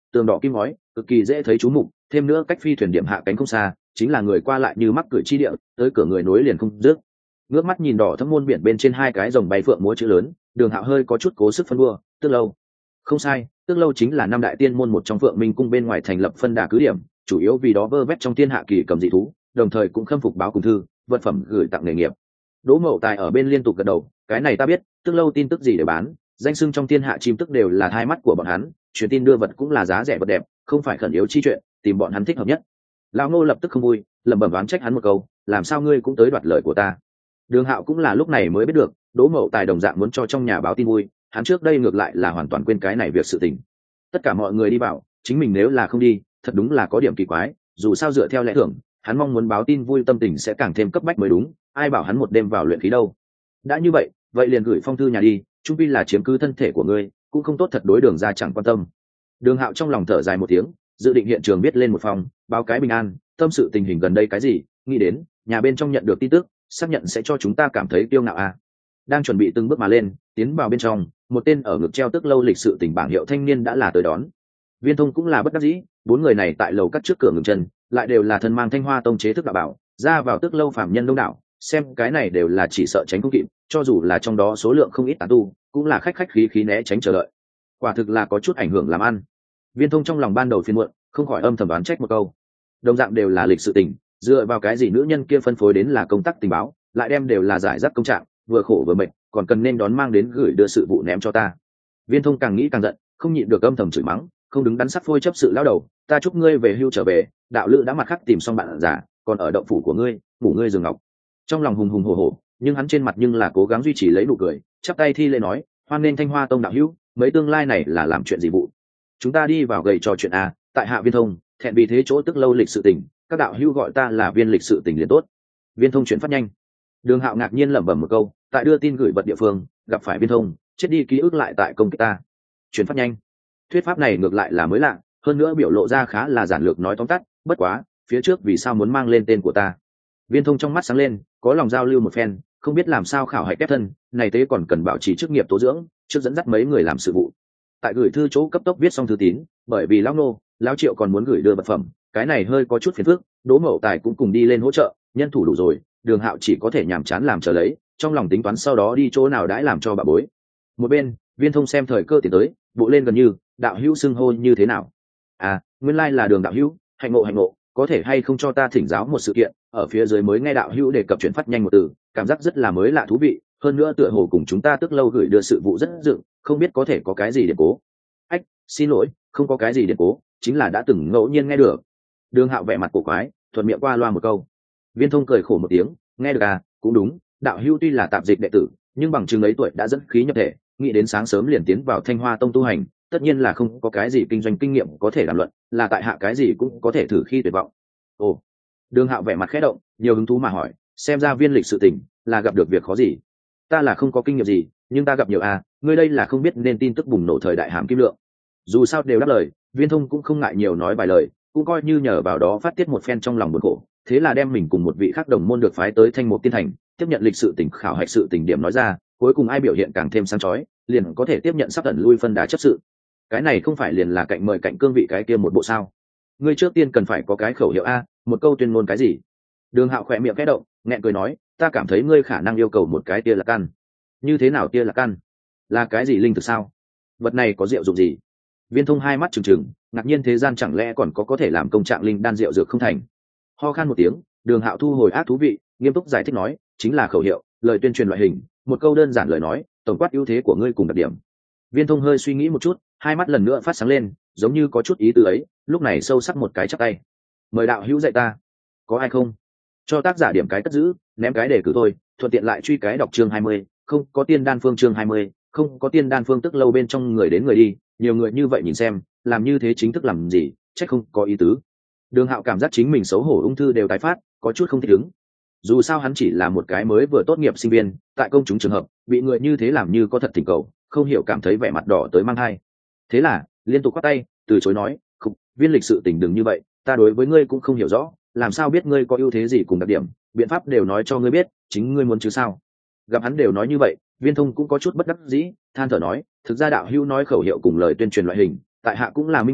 tường đỏ kim ngói, cực kỳ dễ thấy chú mục, thêm nữa cách phi thuyền điểm hạ cánh không xa, chính là người qua lại như mắc cửi chi địa, tới cửa người nối liền không dứt. Ngước mắt nhìn đỏ thẫm môn biển bên trên hai cái rồng bay phượng múa chữ lớn, Đường Hạo hơi có chút cố sức phân bua, Tước Lâu. Không sai, Tước Lâu chính là năm đại tiên môn một trong Phượng Minh cung bên ngoài thành lập phân đà cứ điểm, chủ yếu vì đó vơ vét trong thiên hạ kỳ cầm dị thú, đồng thời cũng khâm phục báo cùng thư, vật phẩm gửi tặng nghề nghiệp. Đỗ Mậu Tài ở bên liên tục gật đầu, cái này ta biết, Tước Lâu tin tức gì để bán, danh xưng trong thiên hạ chim tức đều là hai mắt của bọn hắn, truyền tin đưa vật cũng là giá rẻ vật đẹp, không phải khẩn yếu chi chuyện, tìm bọn hắn thích hợp nhất. Lão Ngô lập tức không vui, lẩm bẩm đoán trách hắn một câu, làm sao ngươi cũng tới đoạt lời của ta. Đường Hạo cũng là lúc này mới biết được, Đỗ Mậu Tài đồng dạng muốn cho trong nhà báo tin vui, hắn trước đây ngược lại là hoàn toàn quên cái này việc sự tình. Tất cả mọi người đi bảo, chính mình nếu là không đi, thật đúng là có điểm kỳ quái, dù sao dựa theo lẽ thường, hắn mong muốn báo tin vui tâm tình sẽ càng thêm cấp bách mới đúng, ai bảo hắn một đêm vào luyện khí đâu. Đã như vậy, vậy liền gửi phong thư nhà đi, chung quy là chiếm cứ thân thể của ngươi, cũng không tốt thật đối Đường ra chẳng quan tâm. Đường Hạo trong lòng thở dài một tiếng, dự định hiện trường biết lên một phòng, báo cái bình an, tâm sự tình hình gần đây cái gì, nghĩ đến, nhà bên trong nhận được tin tức, xác nhận sẽ cho chúng ta cảm thấy kiêu ngạo à. Đang chuẩn bị từng bước mà lên, tiến vào bên trong, một tên ở ngực treo Tước Lâu lịch sự tình bảng hiệu thanh niên đã là tới đón. Viên Thông cũng là bất đắc dĩ, bốn người này tại lầu cắt trước cửa ngừng chân, lại đều là thân mang Thanh Hoa tông chế thức đạo bảo, ra vào Tước Lâu phạm nhân đông đảo, xem cái này đều là chỉ sợ tránh không kịp, cho dù là trong đó số lượng không ít tán tu, cũng là khách khách khí khí né tránh chờ đợi. Quả thực là có chút ảnh hưởng làm ăn. Viên Thông trong lòng ban đầu phiền muộn, không khỏi âm thầm đoán trách một câu. Đồng dạng đều là lịch sự tình, dựa vào cái gì nữ nhân kia phân phối đến là công tác tình báo, lại đem đều là giải rác công trạng, vừa khổ vừa mệt, còn cần nên đón mang đến gửi đưa sự vụ ném cho ta. Viên Thông càng nghĩ càng giận, không nhịn được âm thầm chửi mắng, không đứng đắn sắc phôi chấp sự lão đầu, ta chúc ngươi về hưu trở về, đạo lữ đã mặt khắc tìm xong bạn giả, còn ở động phủ của ngươi, ngủ ngươi giường ngọc. Trong lòng hùng hùng hổ hổ, nhưng hắn trên mặt nhưng là cố gắng duy trì lấy nụ cười, chắp tay thi lễ nói, hoan nên Thanh Hoa tông đạo hữu, mấy tương lai này là làm chuyện gì vụ? Chúng ta đi vào gầy trò chuyện a, tại hạ Viên Thông, thẹn vì thế chỗ Tức Lâu lịch sự tình, các đạo hữu gọi ta là Viên lịch sự tình liền tốt. Viên Thông chuyển phát nhanh. Đường Hạo ngạc nhiên lẩm bẩm một câu, tại đưa tin gửi vật địa phương, gặp phải Viên Thông, chết đi ký ức lại tại công kích ta. Chuyển phát nhanh. Thuyết pháp này ngược lại là mới lạ, hơn nữa biểu lộ ra khá là giản lược nói tóm tắt, bất quá, phía trước vì sao muốn mang lên tên của ta? Viên Thông trong mắt sáng lên, có lòng giao lưu một phen, không biết làm sao khảo hạch kép thân, này tế còn cần bảo trì chức nghiệp tố dưỡng, trước dẫn dắt mấy người làm sự vụ. Tại gửi thư chỗ cấp tốc viết xong thư tín, bởi vì lão nô, lão Triệu còn muốn gửi đưa vật phẩm, cái này hơi có chút phiền phức, Đỗ Mậu Tài cũng cùng đi lên hỗ trợ, nhân thủ đủ rồi, Đường Hạo chỉ có thể nhàm chán làm chờ lấy, trong lòng tính toán sau đó đi chỗ nào đãi làm cho bà bối. Một bên, Viên Thông xem thời cơ tiến tới, bộ lên gần như, đạo hữu xưng hô như thế nào? À, nguyên lai là Đường đạo hữu, hạnh ngộ hạnh ngộ, có thể hay không cho ta thỉnh giáo một sự kiện, ở phía dưới mới nghe đạo hữu đề cập chuyển phát nhanh một từ, cảm giác rất là mới lạ thú vị, hơn nữa tựa hồ cùng chúng ta Tức Lâu gửi đưa sự vụ rất dựng, không biết có thể có cái gì để cố. Ách, xin lỗi, không có cái gì để cố, chính là đã từng ngẫu nhiên nghe được. Đường Hạo vẻ mặt cổ quái, thuận miệng qua loa một câu. Viên Thông cười khổ một tiếng, nghe được à, cũng đúng, đạo hữu tuy là tạp dịch đệ tử, nhưng bằng chừng ấy tuổi đã dẫn khí nhập thể, nghĩ đến sáng sớm liền tiến vào Thanh Hoa tông tu hành, tất nhiên là không có cái gì kinh doanh kinh nghiệm có thể đàm luận, là tại hạ cái gì cũng có thể thử khi tuyệt vọng. Ồ. Đường Hạo vẻ mặt khẽ động, nhiều hứng thú mà hỏi, xem ra Viên lịch sự tình là gặp được việc khó gì? Ta là không có kinh nghiệm gì, nhưng ta gặp nhiều à, ngươi đây là không biết nên tin tức bùng nổ thời đại hàm kim lượng. Dù sao đều đáp lời, Viên Thông cũng không ngại nhiều nói vài lời, cũng coi như nhờ vào đó phát tiết một phen trong lòng buồn khổ, thế là đem mình cùng một vị khác đồng môn được phái tới Thanh Mục Tiên Thành, tiếp nhận lịch sự tình khảo hạch sự tình điểm nói ra, cuối cùng ai biểu hiện càng thêm sáng chói, liền có thể tiếp nhận sắp tận lui phân đà chấp sự. Cái này không phải liền là cạnh mời cạnh cương vị cái kia một bộ sao? Ngươi trước tiên cần phải có cái khẩu hiệu a, một câu tuyên ngôn cái gì? Đường Hạo khỏe miệng khẽ động, nghẹn cười nói, ta cảm thấy ngươi khả năng yêu cầu một cái tia là căn. Như thế nào tia là căn? Là cái gì linh thực sao? Vật này có diệu dụng gì? Viên Thông hai mắt trừng trừng, ngạc nhiên thế gian chẳng lẽ còn có có thể làm công trạng linh đan diệu dược không thành? Ho khan một tiếng, Đường Hạo thu hồi ác thú vị, nghiêm túc giải thích nói, chính là khẩu hiệu, lời tuyên truyền loại hình, một câu đơn giản lời nói, tổng quát ưu thế của ngươi cùng đặc điểm. Viên Thông hơi suy nghĩ một chút, hai mắt lần nữa phát sáng lên, giống như có chút ý tứ ấy, lúc này sâu sắc một cái chắp tay. Mời đạo hữu dạy ta. Có ai không? Cho tác giả điểm cái cất giữ, ném cái để cử thôi, thuận tiện lại truy cái đọc chương hai mươi, không có tiên đan phương chương hai mươi, không có tiên đan phương Tức Lâu bên trong người đến người đi, nhiều người như vậy nhìn xem, làm như thế chính thức làm gì, chắc không có ý tứ. Đường Hạo cảm giác chính mình xấu hổ ung thư đều tái phát, có chút không thích ứng. Dù sao hắn chỉ là một cái mới vừa tốt nghiệp sinh viên, tại công chúng trường hợp, bị người như thế làm như có thật tình cầu, không hiểu cảm thấy vẻ mặt đỏ tới mang hai. Thế là, liên tục quát tay, từ chối nói, "Không, Viên lịch sự tình đừng như vậy, ta đối với ngươi cũng không hiểu rõ, làm sao biết ngươi có ưu thế gì cùng đặc điểm, biện pháp đều nói cho ngươi biết, chính ngươi muốn chứ sao?" Gặp hắn đều nói như vậy, Viên Thông cũng có chút bất đắc dĩ, than thở nói, thực ra đạo hữu nói khẩu hiệu cùng lời tuyên truyền loại hình, tại hạ cũng là minh bạch,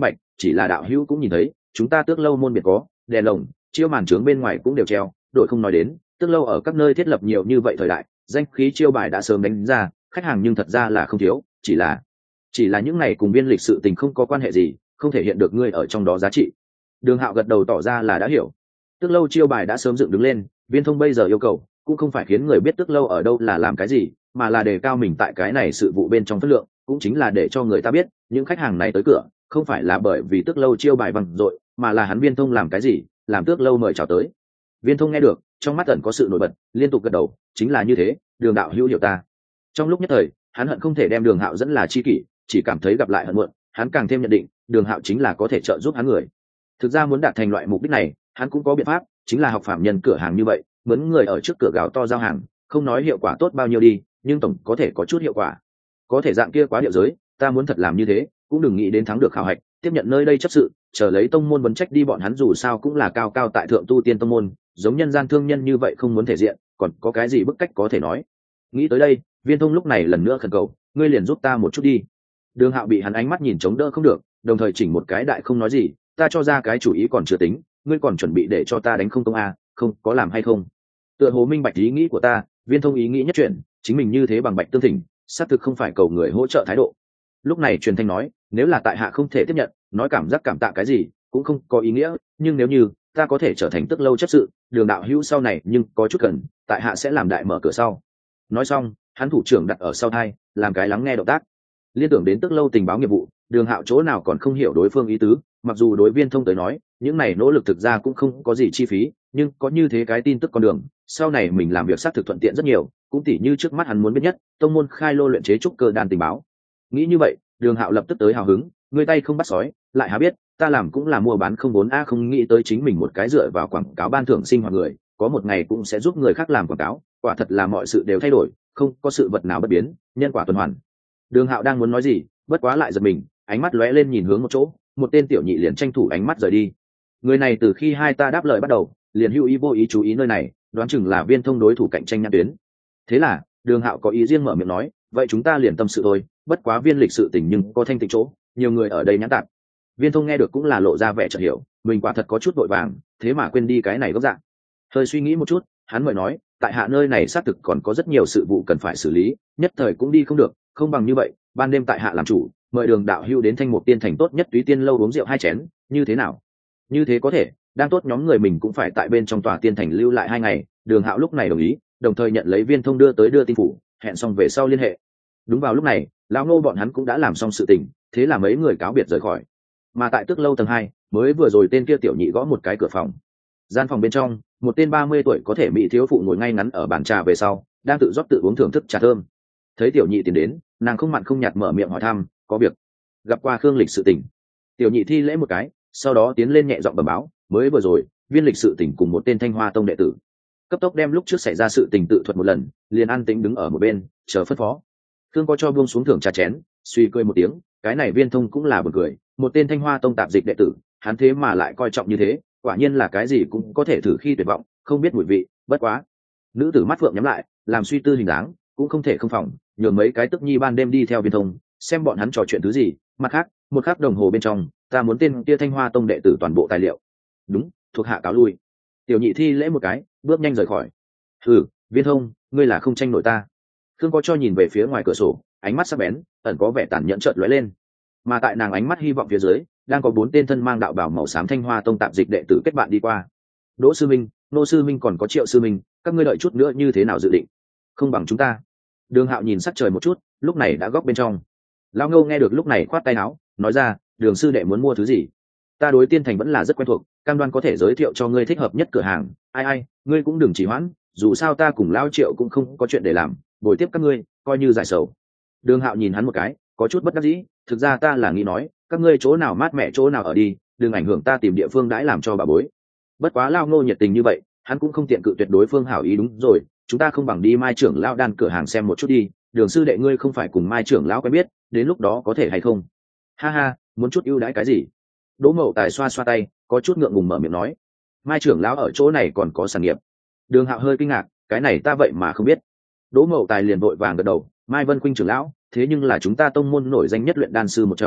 chỉ là đạo hữu cũng nhìn thấy chúng ta Tước Lâu môn biệt có đèn lồng chiêu màn trướng bên ngoài cũng đều treo, đội không nói đến Tước Lâu ở các nơi thiết lập nhiều như vậy thời đại, danh khí chiêu bài đã sớm đánh ra, khách hàng nhưng thật ra là không thiếu, chỉ là chỉ là những này cùng Viên Lịch sự tình không có quan hệ gì, không thể hiện được ngươi ở trong đó giá trị. Đường Hạo gật đầu tỏ ra là đã hiểu. Tước Lâu chiêu bài đã sớm dựng đứng lên, Viên Thông bây giờ yêu cầu cũng không phải khiến người biết Tước Lâu ở đâu là làm cái gì, mà là đề cao mình tại cái này sự vụ bên trong phất lượng, cũng chính là để cho người ta biết những khách hàng này tới cửa không phải là bởi vì Tước Lâu chiêu bài vang dội, mà là hắn Viên Thông làm cái gì, làm Tước Lâu mời chào tới. Viên Thông nghe được, trong mắt ẩn có sự nổi bật, liên tục gật đầu, chính là như thế, Đường đạo hữu hiểu ta. Trong lúc nhất thời, hắn hận không thể đem Đường Hạo dẫn là chi kỷ, chỉ cảm thấy gặp lại hận muộn, hắn càng thêm nhận định Đường Hạo chính là có thể trợ giúp hắn người. Thực ra muốn đạt thành loại mục đích này, hắn cũng có biện pháp, chính là học phạm nhân cửa hàng như vậy, mướn người ở trước cửa gào to giao hàng, không nói hiệu quả tốt bao nhiêu đi, nhưng tổng có thể có chút hiệu quả. Có thể dạng kia quá điệu giới, ta muốn thật làm như thế, cũng đừng nghĩ đến thắng được khảo hạch, tiếp nhận nơi đây chấp sự, chờ lấy tông môn vấn trách đi, bọn hắn dù sao cũng là cao cao tại thượng tu tiên tông môn, giống nhân gian thương nhân như vậy không muốn thể diện, còn có cái gì bức cách có thể nói. Nghĩ tới đây, Viên Thông lúc này lần nữa khẩn cầu, ngươi liền giúp ta một chút đi. Đường Hạo bị hắn ánh mắt nhìn chống đỡ không được, đồng thời chỉnh một cái đại không nói gì, ta cho ra cái chủ ý còn chưa tính, ngươi còn chuẩn bị để cho ta đánh không công a, không có làm hay không? Tựa hồ minh bạch ý nghĩ của ta, Viên Thông ý nghĩ nhất chuyện, chính mình như thế bằng bạch tương thỉnh, xác thực không phải cầu người hỗ trợ thái độ. Lúc này truyền thanh nói, nếu là tại hạ không thể tiếp nhận, nói cảm giác cảm tạ cái gì cũng không có ý nghĩa, nhưng nếu như ta có thể trở thành Tước Lâu chấp sự, Đường đạo hữu sau này nhưng có chút cần, tại hạ sẽ làm đại mở cửa sau. Nói xong, hắn thủ trưởng đặt ở sau thai, làm cái lắng nghe động tác. Liên tưởng đến Tước Lâu tình báo nghiệp vụ, Đường Hạo chỗ nào còn không hiểu đối phương ý tứ, mặc dù đối Viên Thông tới nói những này nỗ lực thực ra cũng không có gì chi phí, nhưng có như thế cái tin tức con đường, sau này mình làm việc xác thực thuận tiện rất nhiều, cũng tỉ như trước mắt hắn muốn biết nhất tông môn khai lô luyện chế trúc cơ đan tình báo. Nghĩ như vậy, Đường Hạo lập tức tới hào hứng, người tay không bắt sói lại há biết ta làm cũng là mua bán không vốn a, không nghĩ tới chính mình một cái dựa vào quảng cáo ban thưởng sinh hoạt người, có một ngày cũng sẽ giúp người khác làm quảng cáo, quả thật là mọi sự đều thay đổi, không có sự vật nào bất biến, nhân quả tuần hoàn. Đường Hạo đang muốn nói gì, bất quá lại giật mình, ánh mắt lóe lên nhìn hướng một chỗ, một tên tiểu nhị liền tranh thủ ánh mắt rời đi. Người này từ khi hai ta đáp lời bắt đầu, liền hữu ý vô ý chú ý nơi này, đoán chừng là Viên Thông đối thủ cạnh tranh nhãn tuyến. Thế là Đường Hạo có ý riêng mở miệng nói, vậy chúng ta liền tâm sự thôi, bất quá Viên Lịch sự tình nhưng có thanh tịnh chỗ, nhiều người ở đây nhãn tạp. Viên Thông nghe được cũng là lộ ra vẻ chợt hiểu, mình quả thật có chút vội vàng, thế mà quên đi cái này gốc dạng. Hơi suy nghĩ một chút, hắn mời nói, tại hạ nơi này xác thực còn có rất nhiều sự vụ cần phải xử lý, nhất thời cũng đi không được, không bằng như vậy, ban đêm tại hạ làm chủ, mời Đường đạo hữu đến Thanh Mục Tiên thành tốt nhất Túy Tiên lâu uống rượu hai chén, như thế nào? Như thế có thể, đang tốt nhóm người mình cũng phải tại bên trong tòa tiên thành lưu lại hai ngày. Đường Hạo lúc này đồng ý, đồng thời nhận lấy Viên Thông đưa tới đưa tin phủ, hẹn xong về sau liên hệ. Đúng vào lúc này, lão Ngô bọn hắn cũng đã làm xong sự tình, thế là mấy người cáo biệt rời khỏi. Mà tại Tước Lâu tầng hai, mới vừa rồi tên kia tiểu nhị gõ một cái cửa phòng. Gian phòng bên trong, một tên ba mươi tuổi có thể mỹ thiếu phụ ngồi ngay ngắn ở bàn trà về sau, đang tự rót tự uống thưởng thức trà thơm. Thấy tiểu nhị tiến đến, nàng không mặn không nhạt mở miệng hỏi thăm, có việc. Gặp qua Khương Lịch sự tình. Tiểu nhị thi lễ một cái, sau đó tiến lên nhẹ giọng bẩm báo, mới vừa rồi Viên Lịch sự tình cùng một tên Thanh Hoa tông đệ tử, cấp tốc đem lúc trước xảy ra sự tình tự thuật một lần, liền an tĩnh đứng ở một bên chờ phân phó. Khương có cho buông xuống thưởng trà chén, suy cười một tiếng, cái này Viên Thông cũng là buồn cười, một tên Thanh Hoa tông tạp dịch đệ tử, hắn thế mà lại coi trọng như thế, quả nhiên là cái gì cũng có thể thử khi tuyệt vọng, không biết mùi vị. Bất quá, nữ tử mắt phượng nhắm lại, làm suy tư hình dáng, cũng không thể không phòng, nhường mấy cái tức nhi ban đêm đi theo Viên Thông, xem bọn hắn trò chuyện thứ gì. Mặt khác, một khắc đồng hồ bên trong, ta muốn tên kia Thanh Hoa tông đệ tử toàn bộ tài liệu. Đúng, thuộc hạ cáo lui. Tiểu nhị thi lễ một cái, bước nhanh rời khỏi. Ừ, Viên Thông, ngươi là không tranh nổi ta. Khương có cho nhìn về phía ngoài cửa sổ, ánh mắt sắc bén, ẩn có vẻ tàn nhẫn chợt lóe lên. Mà tại nàng ánh mắt hy vọng phía dưới, đang có bốn tên thân mang đạo bào màu xám Thanh Hoa tông tạp dịch đệ tử kết bạn đi qua. Đỗ sư minh, Nô sư minh còn có Triệu sư minh, các ngươi đợi chút nữa như thế nào dự định? Không bằng chúng ta. Đường Hạo nhìn sắc trời một chút, lúc này đã góc bên trong. Lão Ngô nghe được lúc này khoát tay áo, nói ra, Đường sư đệ muốn mua thứ gì? Ta đối Tiên thành vẫn là rất quen thuộc, cam đoan có thể giới thiệu cho ngươi thích hợp nhất cửa hàng. Ai ai, ngươi cũng đừng trì hoãn, dù sao ta cùng Lão Triệu cũng không có chuyện để làm, bồi tiếp các ngươi, coi như giải sầu. Đường Hạo nhìn hắn một cái, có chút bất đắc dĩ, thực ra ta là nghĩ nói, các ngươi chỗ nào mát mẻ chỗ nào ở đi, đừng ảnh hưởng ta tìm địa phương đãi làm cho bà bối. Bất quá Lão Ngô nhiệt tình như vậy, hắn cũng không tiện cự tuyệt đối phương hảo ý. Đúng rồi, chúng ta không bằng đi Mai trưởng lão đan cửa hàng xem một chút đi, Đường sư đệ ngươi không phải cùng Mai trưởng lão quen biết, đến lúc đó có thể hay không? Ha ha, muốn chút ưu đãi cái gì? Đỗ Mậu Tài xoa xoa tay, có chút ngượng ngùng mở miệng nói, Mai trưởng lão ở chỗ này còn có sản nghiệp. Đường Hạo hơi kinh ngạc, cái này ta vậy mà không biết. Đỗ Mậu Tài liền vội vàng gật đầu, Mai Vân Khuynh trưởng lão, thế nhưng là chúng ta tông môn nổi danh nhất luyện đan sư một trong,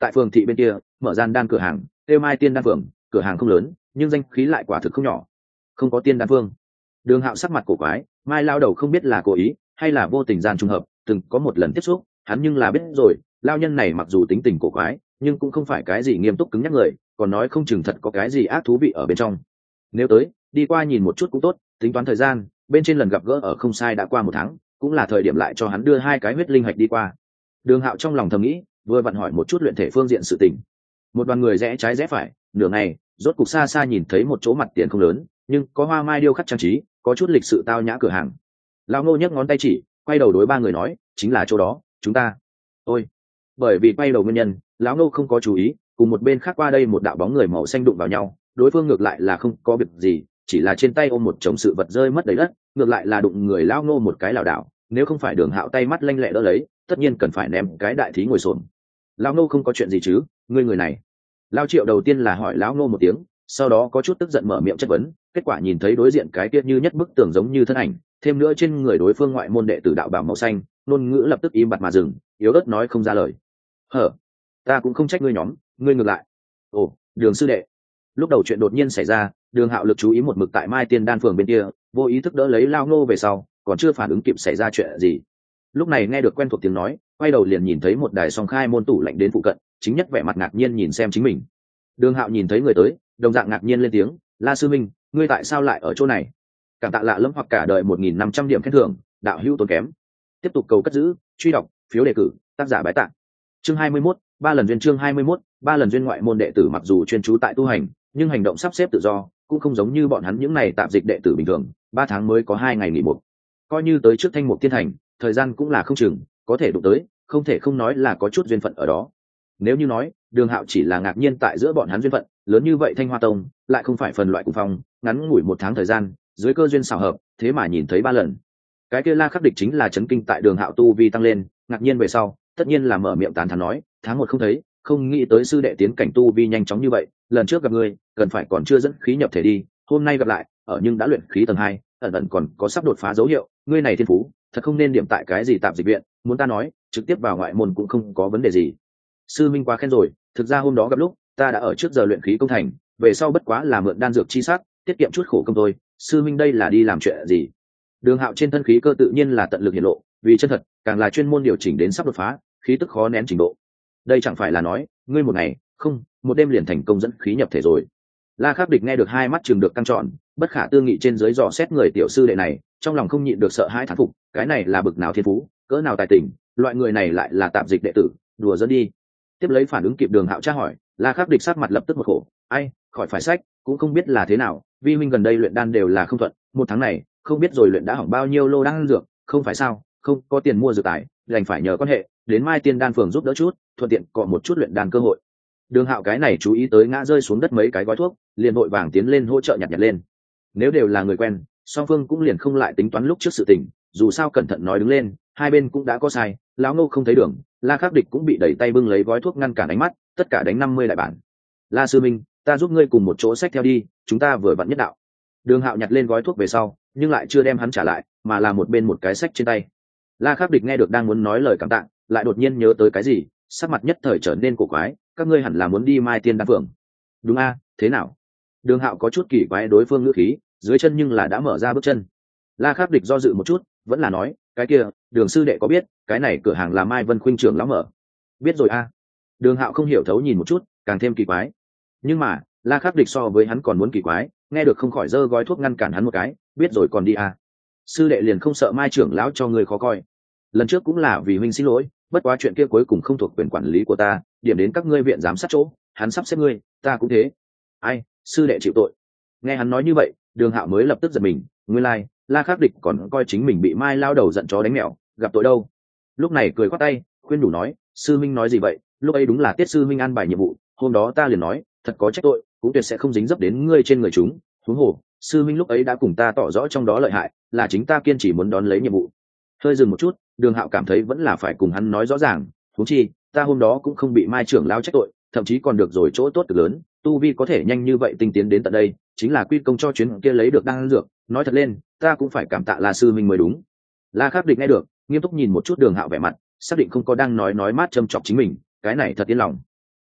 tại phường thị bên kia mở gian đan cửa hàng kêu mai tiên đan phường, cửa hàng không lớn nhưng danh khí lại quả thực không nhỏ. Không có tiên đan phương. Đường Hạo sắc mặt cổ quái, mai lao đầu không biết là cố ý hay là vô tình gian trùng hợp, từng có một lần tiếp xúc hắn nhưng là biết rồi, lao nhân này mặc dù tính tình cổ quái nhưng cũng không phải cái gì nghiêm túc cứng nhắc người, còn nói không chừng thật có cái gì ác thú vị ở bên trong. Nếu tới đi qua nhìn một chút cũng tốt, tính toán thời gian bên trên lần gặp gỡ ở không sai đã qua một tháng, cũng là thời điểm lại cho hắn đưa hai cái huyết linh hạch đi qua. Đường Hạo trong lòng thầm nghĩ, vừa vặn hỏi một chút luyện thể phương diện sự tình. Một đoàn người rẽ trái rẽ phải nửa ngày, rốt cục xa xa nhìn thấy một chỗ mặt tiền không lớn nhưng có hoa mai điêu khắc trang trí, có chút lịch sự tao nhã cửa hàng. Lão Ngô nhấc ngón tay chỉ, quay đầu đối ba người nói, chính là chỗ đó, chúng ta. Ôi, bởi vì quay đầu nguyên nhân, lão Ngô không có chú ý, cùng một bên khác qua đây một đạo bóng người màu xanh đụng vào nhau, đối phương ngược lại là không có việc gì, chỉ là trên tay ôm một chồng sự vật rơi mất đầy đất, ngược lại là đụng người lão Ngô một cái lảo đảo, nếu không phải Đường Hạo tay mắt lanh lẹ đỡ lấy, tất nhiên cần phải ném cái đại thí ngồi xổm. Lão Ngô không có chuyện gì chứ, ngươi người này. Lão Triệu đầu tiên là hỏi lão Ngô một tiếng, sau đó có chút tức giận mở miệng chất vấn, kết quả nhìn thấy đối diện cái kia như nhất bức tường giống như thân ảnh, thêm nữa trên người đối phương ngoại môn đệ tử đạo bảo màu xanh, ngôn ngữ lập tức im bặt mà dừng, yếu ớt nói không ra lời. Hở, ta cũng không trách ngươi nhóm, ngươi ngược lại. Ồ, Đường sư đệ. Lúc đầu chuyện đột nhiên xảy ra, Đường Hạo lực chú ý một mực tại Mai Tiên Đan phường bên kia, vô ý thức đỡ lấy Lao Ngô về sau, còn chưa phản ứng kịp xảy ra chuyện gì. Lúc này nghe được quen thuộc tiếng nói, quay đầu liền nhìn thấy một đài song khai môn tủ lạnh đến phụ cận, chính nhất vẻ mặt ngạc nhiên nhìn xem chính mình. Đường Hạo nhìn thấy người tới, đồng dạng ngạc nhiên lên tiếng, La sư minh, ngươi tại sao lại ở chỗ này? Cảm tạ lạ lẫm hoặc cả đời một nghìn năm trăm điểm khen thưởng, đạo hữu tốn kém. Tiếp tục cầu cất giữ, truy đọc, phiếu đề cử, tác giả bái tạng. Chương hai mươi mốt, ba lần duyên chương hai mươi mốt, ba lần duyên ngoại môn đệ tử mặc dù chuyên trú tại tu hành, nhưng hành động sắp xếp tự do, cũng không giống như bọn hắn những này tạm dịch đệ tử bình thường, ba tháng mới có hai ngày nghỉ một. Coi như tới trước Thanh Mục Tiên Thành, thời gian cũng là không chừng, có thể đụng tới, không thể không nói là có chút duyên phận ở đó. Nếu như nói, Đường Hạo chỉ là ngạc nhiên tại giữa bọn hắn duyên phận, lớn như vậy Thanh Hoa Tông, lại không phải phần loại cùng phong, ngắn ngủi một tháng thời gian, dưới cơ duyên xảo hợp, thế mà nhìn thấy ba lần. Cái kia La Khắc Địch chính là chấn kinh tại Đường Hạo tu vi tăng lên, ngạc nhiên về sau, tất nhiên là mở miệng tán thán nói, tháng một không thấy, không nghĩ tới sư đệ tiến cảnh tu vi nhanh chóng như vậy, lần trước gặp ngươi, cần phải còn chưa dẫn khí nhập thể đi, hôm nay gặp lại, ở nhưng đã luyện khí tầng hai, ẩn ẩn còn có sắp đột phá dấu hiệu, ngươi này thiên phú, thật không nên điểm tại cái gì tạm dịch viện, muốn ta nói, trực tiếp vào ngoại môn cũng không có vấn đề gì. Sư minh quá khen rồi, thực ra hôm đó gặp lúc, ta đã ở trước giờ luyện khí công thành, về sau bất quá là mượn đan dược chi sắc, tiết kiệm chút khổ công thôi, sư minh đây là đi làm chuyện gì? Đường Hạo trên thân khí cơ tự nhiên là tận lực hiển lộ, vì chân thật, càng là chuyên môn điều chỉnh đến sắp đột phá, khí tức khó nén trình độ. Đây chẳng phải là nói, ngươi một ngày, không, một đêm liền thành công dẫn khí nhập thể rồi. La Khắc Địch nghe được hai mắt chừng được căng tròn, bất khả tư nghị trên dưới dò xét người tiểu sư đệ này, trong lòng không nhịn được sợ hãi thán phục, cái này là bực nào thiên phú, cỡ nào tài tình, loại người này lại là tạm dịch đệ tử, đùa dẫn đi. Tiếp lấy phản ứng kịp Đường Hạo tra hỏi, La Khắc Địch sắc mặt lập tức một khổ, ai, khỏi phải sách, cũng không biết là thế nào, vi huynh gần đây luyện đan đều là không thuận, một tháng này, không biết rồi luyện đã hỏng bao nhiêu lô đan dược, không phải sao, không có tiền mua dược tài, đành phải nhờ quan hệ, đến Mai Tiên Đan phường giúp đỡ chút, thuận tiện cọ một chút luyện đan cơ hội. Đường Hạo cái này chú ý tới ngã rơi xuống đất mấy cái gói thuốc, liền vội vàng tiến lên hỗ trợ nhặt nhặt lên. Nếu đều là người quen, song phương cũng liền không lại tính toán lúc trước sự tình, dù sao cẩn thận nói đứng lên, hai bên cũng đã có sai, lão Ngô không thấy đường, La Khắc Địch cũng bị đẩy tay bưng lấy gói thuốc ngăn cản ánh mắt, tất cả đánh năm mươi đại bản. La sư minh, ta giúp ngươi cùng một chỗ xách theo đi, chúng ta vừa vặn nhất đạo. Đường Hạo nhặt lên gói thuốc về sau, nhưng lại chưa đem hắn trả lại, mà là một bên một cái xách trên tay. La Khắc Địch nghe được đang muốn nói lời cảm tạ, lại đột nhiên nhớ tới cái gì, sắc mặt nhất thời trở nên cổ quái, các ngươi hẳn là muốn đi Mai Tiên Đan phường. Đúng a, thế nào? Đường Hạo có chút kỳ quái đối phương ngữ khí, dưới chân nhưng là đã mở ra bước chân. La Khắc Địch do dự một chút, vẫn là nói, cái kia, Đường sư đệ có biết, cái này cửa hàng là Mai Vân Khuynh trưởng lão mở. Biết rồi a. Đường Hạo không hiểu thấu nhìn một chút, càng thêm kỳ quái. Nhưng mà, La Khắc Địch so với hắn còn muốn kỳ quái, nghe được không khỏi giơ gói thuốc ngăn cản hắn một cái, biết rồi còn đi a. Sư đệ liền không sợ Mai trưởng lão cho người khó coi. Lần trước cũng là vì huynh xin lỗi, bất quá chuyện kia cuối cùng không thuộc quyền quản lý của ta, điểm đến các ngươi viện giám sát chỗ, hắn sắp xếp ngươi, ta cũng thế. Ai, sư đệ chịu tội. Nghe hắn nói như vậy, Đường Hạo mới lập tức giật mình, nguyên lai, like, La Khắc Địch còn coi chính mình bị Mai lao đầu giận chó đánh mèo, gặp tội đâu. Lúc này cười khoát tay, khuyên đủ nói, sư minh nói gì vậy, lúc ấy đúng là tiết sư minh an bài nhiệm vụ, hôm đó ta liền nói, thật có trách tội, cũng tuyệt sẽ không dính dấp đến ngươi trên người chúng, huống hồ, sư minh lúc ấy đã cùng ta tỏ rõ trong đó lợi hại, là chính ta kiên trì muốn đón lấy nhiệm vụ. Hơi dừng một chút, Đường Hạo cảm thấy vẫn là phải cùng hắn nói rõ ràng, huống chi, ta hôm đó cũng không bị Mai trưởng lao trách tội, thậm chí còn được rồi chỗ tốt cực lớn, tu vi có thể nhanh như vậy tinh tiến đến tận đây, chính là quy công cho chuyến kia lấy được đan dược, nói thật lên, ta cũng phải cảm tạ La sư minh mới đúng. La Khắc Địch nghe được, nghiêm túc nhìn một chút Đường Hạo vẻ mặt, xác định không có đang nói nói mát châm chọc chính mình, cái này thật yên lòng.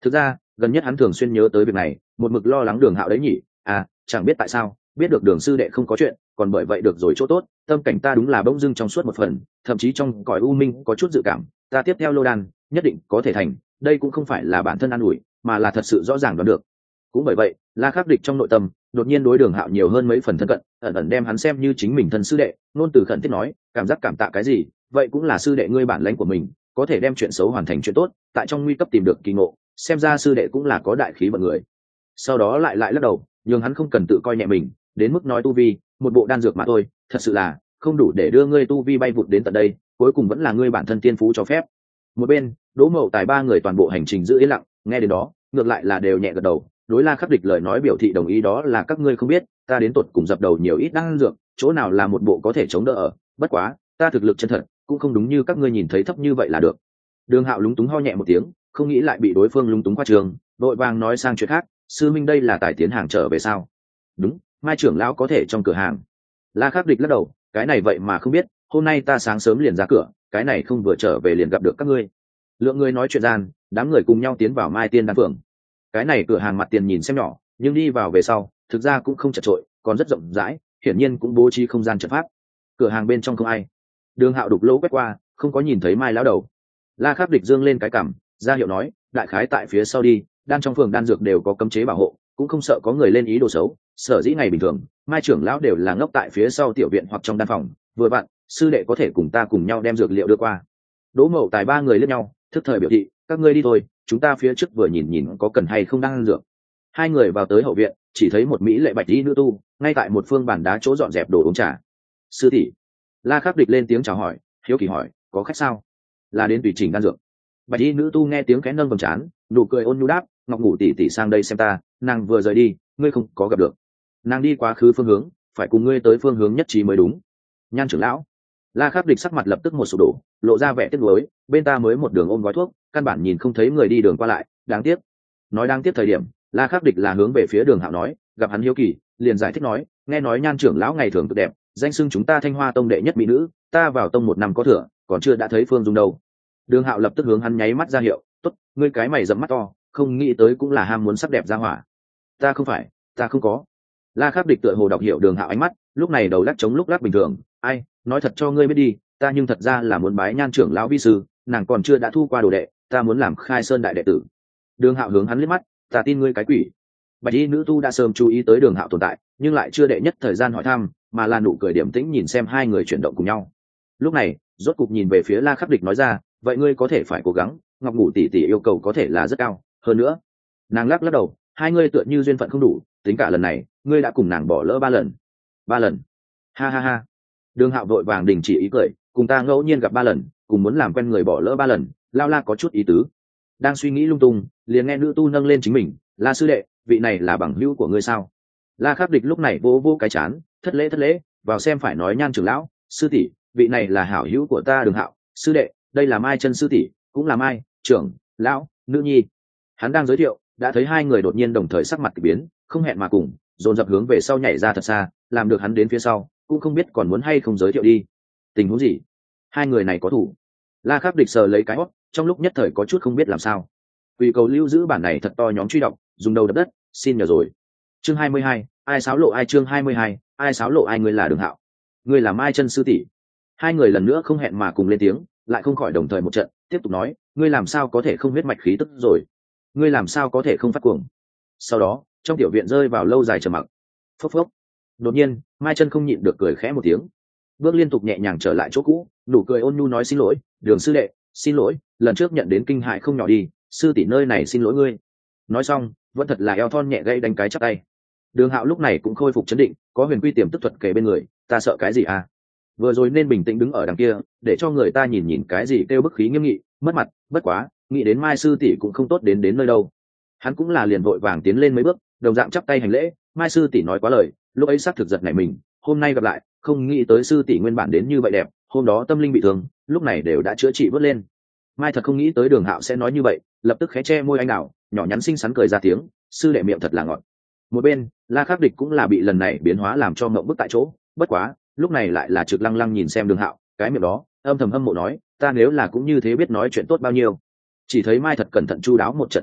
Thực ra gần nhất hắn thường xuyên nhớ tới việc này, một mực lo lắng Đường Hạo đấy nhỉ. À, chẳng biết tại sao biết được Đường sư đệ không có chuyện, còn bởi vậy được rồi chỗ tốt, tâm cảnh ta đúng là bỗng dưng trong suốt một phần, thậm chí trong cõi u minh có chút dự cảm, ta tiếp theo lô đan nhất định có thể thành. Đây cũng không phải là bản thân an ủi, mà là thật sự rõ ràng đoán được. Cũng bởi vậy, La Khắc Địch trong nội tâm đột nhiên đối Đường Hạo nhiều hơn mấy phần thân cận, ẩn ẩn đem hắn xem như chính mình thân sư đệ, nôn từ khẩn thiết nói, cảm giác cảm tạ cái gì, vậy cũng là sư đệ ngươi bản lãnh của mình, có thể đem chuyện xấu hoàn thành chuyện tốt, tại trong nguy cấp tìm được kỳ ngộ, xem ra sư đệ cũng là có đại khí vận người. Sau đó lại lại lắc đầu, nhưng hắn không cần tự coi nhẹ mình, đến mức nói tu vi, một bộ đan dược mà thôi, thật sự là không đủ để đưa ngươi tu vi bay vụt đến tận đây, cuối cùng vẫn là ngươi bản thân tiên phú cho phép. Một bên, Đỗ Mậu Tài ba người toàn bộ hành trình giữ yên lặng, nghe đến đó, ngược lại là đều nhẹ gật đầu, đối La Khắc Địch lời nói biểu thị đồng ý. Đó là các ngươi không biết, ta đến tột cùng dập đầu nhiều ít đan dược, chỗ nào là một bộ có thể chống đỡ ở, bất quá, ta thực lực chân thật, cũng không đúng như các ngươi nhìn thấy thấp như vậy là được. Đường Hạo lúng túng ho nhẹ một tiếng, không nghĩ lại bị đối phương lúng túng qua trường, đội vàng nói sang chuyện khác, sư minh đây là tài tiến hàng trở về sao? Đúng, Mai trưởng lão có thể trong cửa hàng. La Khắc Địch lắc đầu, cái này vậy mà không biết, hôm nay ta sáng sớm liền ra cửa, cái này không vừa trở về liền gặp được các ngươi. Lượng người nói chuyện gian, đám người cùng nhau tiến vào Mai Tiên Đan Phường. Cái này cửa hàng mặt tiền nhìn xem nhỏ, nhưng đi vào về sau, thực ra cũng không chật trội, còn rất rộng rãi, hiển nhiên cũng bố trí không gian trận pháp. Cửa hàng bên trong không ai. Đường Hạo đục lỗ quét qua, không có nhìn thấy Mai lão đầu. La Khắc Địch dương lên cái cằm, ra hiệu nói, đại khái tại phía sau đi, đan trong phường đan dược đều có cấm chế bảo hộ, cũng không sợ có người lên ý đồ xấu. Sở dĩ ngày bình thường, Mai trưởng lão đều là ngốc tại phía sau tiểu viện hoặc trong đan phòng, vừa vặn, sư đệ có thể cùng ta cùng nhau đem dược liệu đưa qua. Đỗ Mậu Tài ba người liếc nhau, thức thời biểu thị, các ngươi đi thôi, chúng ta phía trước vừa nhìn nhìn có cần hay không đan dược. Hai người vào tới hậu viện, chỉ thấy một mỹ lệ bạch y nữ tu, ngay tại một phương bàn đá chỗ dọn dẹp đồ uống trà. Sư tỷ. La Khắc Địch lên tiếng chào hỏi, hiếu kỳ hỏi, có khách sao? Là đến tùy chỉnh đan dược. Bạch y nữ tu nghe tiếng khẽ nâng vầng trán, nụ cười ôn nhu đáp, Ngọc Ngủ tỷ tỷ sang đây xem ta, nàng vừa rời đi, ngươi không có gặp được. Nàng đi quá khứ phương hướng, phải cùng ngươi tới phương hướng nhất trí mới đúng. Nhan trưởng lão. La Khắc Địch sắc mặt lập tức một sụp đổ, lộ ra vẻ tiếc nuối, bên ta mới một đường ôm gói thuốc, căn bản nhìn không thấy người đi đường qua lại, đáng tiếc. Nói đáng tiếc thời điểm, La Khắc Địch là hướng về phía Đường Hạo nói, gặp hắn hiếu kỳ, liền giải thích nói, nghe nói Nhan trưởng lão ngày thường cực đẹp, danh xưng chúng ta Thanh Hoa tông đệ nhất mỹ nữ, ta vào tông một năm có thừa, còn chưa đã thấy Phương Dung đâu. Đường Hạo lập tức hướng hắn nháy mắt ra hiệu, tốt, ngươi cái mày rậm mắt to, không nghĩ tới cũng là ham muốn sắc đẹp ra hỏa. Ta không phải, ta không có. La Khắc Địch tựa hồ đọc hiểu Đường Hạo ánh mắt, lúc này đầu lắc chống lúc lắc bình thường, ai, nói thật cho ngươi biết đi, ta nhưng thật ra là muốn bái Nhan trưởng lão vi sư, nàng còn chưa đã thu qua đồ đệ, ta muốn làm Khai Sơn đại đệ tử. Đường Hạo hướng hắn liếc mắt, ta tin ngươi cái quỷ. Bạch y nữ tu đã sớm chú ý tới Đường Hạo tồn tại, nhưng lại chưa đệ nhất thời gian hỏi thăm, mà là nụ cười điểm tĩnh nhìn xem hai người chuyển động cùng nhau. Lúc này, rốt cục nhìn về phía La Khắc Địch nói ra, vậy ngươi có thể phải cố gắng, Ngọc Ngủ tỷ tỷ yêu cầu có thể là rất cao, hơn nữa. Nàng lắc lắc đầu, hai ngươi tựa như duyên phận không đủ, tính cả lần này, ngươi đã cùng nàng bỏ lỡ ba lần. Ba lần? Ha ha ha. Đường Hạo vội vàng đình chỉ ý cười, cùng ta ngẫu nhiên gặp ba lần, cùng muốn làm quen người bỏ lỡ ba lần, lao la có chút ý tứ. Đang suy nghĩ lung tung, liền nghe nữ tu nâng lên chính mình, La sư đệ, vị này là bằng hữu của ngươi sao? La Khắc Địch lúc này vô vô cái chán, thất lễ thất lễ, vào xem phải nói Nhan trưởng lão, sư tỷ, vị này là hảo hữu của ta Đường Hạo, sư đệ, đây là Mai chân sư tỷ, cũng là Mai trưởng lão nữ nhi. Hắn đang giới thiệu, đã thấy hai người đột nhiên đồng thời sắc mặt kỳ biến, không hẹn mà cùng, dồn dập hướng về sau nhảy ra thật xa, làm được hắn đến phía sau, cũng không biết còn muốn hay không giới thiệu đi. Tình huống gì? Hai người này có thủ? La Khắc Địch sờ lấy cái hót, trong lúc nhất thời có chút không biết làm sao. Quỷ cầu lưu giữ bản này thật to nhóm truy đọc, dùng đầu đập đất, xin nhờ rồi. Chương hai mươi hai, ai xáo lộ ai chương hai mươi hai, ai xáo lộ ai ngươi là Đường Hạo. Ngươi là Mai chân sư tỷ. Hai người lần nữa không hẹn mà cùng lên tiếng, lại không khỏi đồng thời một trận, tiếp tục nói, ngươi làm sao có thể không huyết mạch khí tức rồi? Ngươi làm sao có thể không phát cuồng? Sau đó, trong tiểu viện rơi vào lâu dài trầm mặc. Phốc phốc. Đột nhiên, Mai chân không nhịn được cười khẽ một tiếng, bước liên tục nhẹ nhàng trở lại chỗ cũ, nụ cười ôn nhu nói xin lỗi, Đường sư đệ, xin lỗi, lần trước nhận đến kinh hại không nhỏ đi, sư tỷ nơi này xin lỗi ngươi. Nói xong, vẫn thật là eo thon nhẹ gây đánh cái chắp tay. Đường Hạo lúc này cũng khôi phục chấn định, có huyền quy tiềm tức thuật kề bên người, ta sợ cái gì à? Vừa rồi nên bình tĩnh đứng ở đằng kia, để cho người ta nhìn nhìn cái gì kêu bức khí nghiêm nghị, mất mặt, bất quá, nghĩ đến Mai sư tỷ cũng không tốt đến đến nơi đâu. Hắn cũng là liền vội vàng tiến lên mấy bước, đồng dạng chắp tay hành lễ, Mai sư tỷ nói quá lời, lúc ấy xác thực giật nảy mình, hôm nay gặp lại, không nghĩ tới sư tỷ nguyên bản đến như vậy đẹp, hôm đó tâm linh bị thương, lúc này đều đã chữa trị vớt lên. Mai thật không nghĩ tới Đường Hạo sẽ nói như vậy, lập tức khẽ che môi anh đào, nhỏ nhắn xinh xắn cười ra tiếng, sư đệ miệng thật là ngọt. Một bên, La Khắc Địch cũng là bị lần này biến hóa làm cho ngậm bức tại chỗ, bất quá, lúc này lại là trực lăng lăng nhìn xem Đường Hạo, cái miệng đó, âm thầm hâm mộ nói, ta nếu là cũng như thế biết nói chuyện tốt bao nhiêu. Chỉ thấy Mai thật cẩn thận chu đáo một trận Đường Hạo,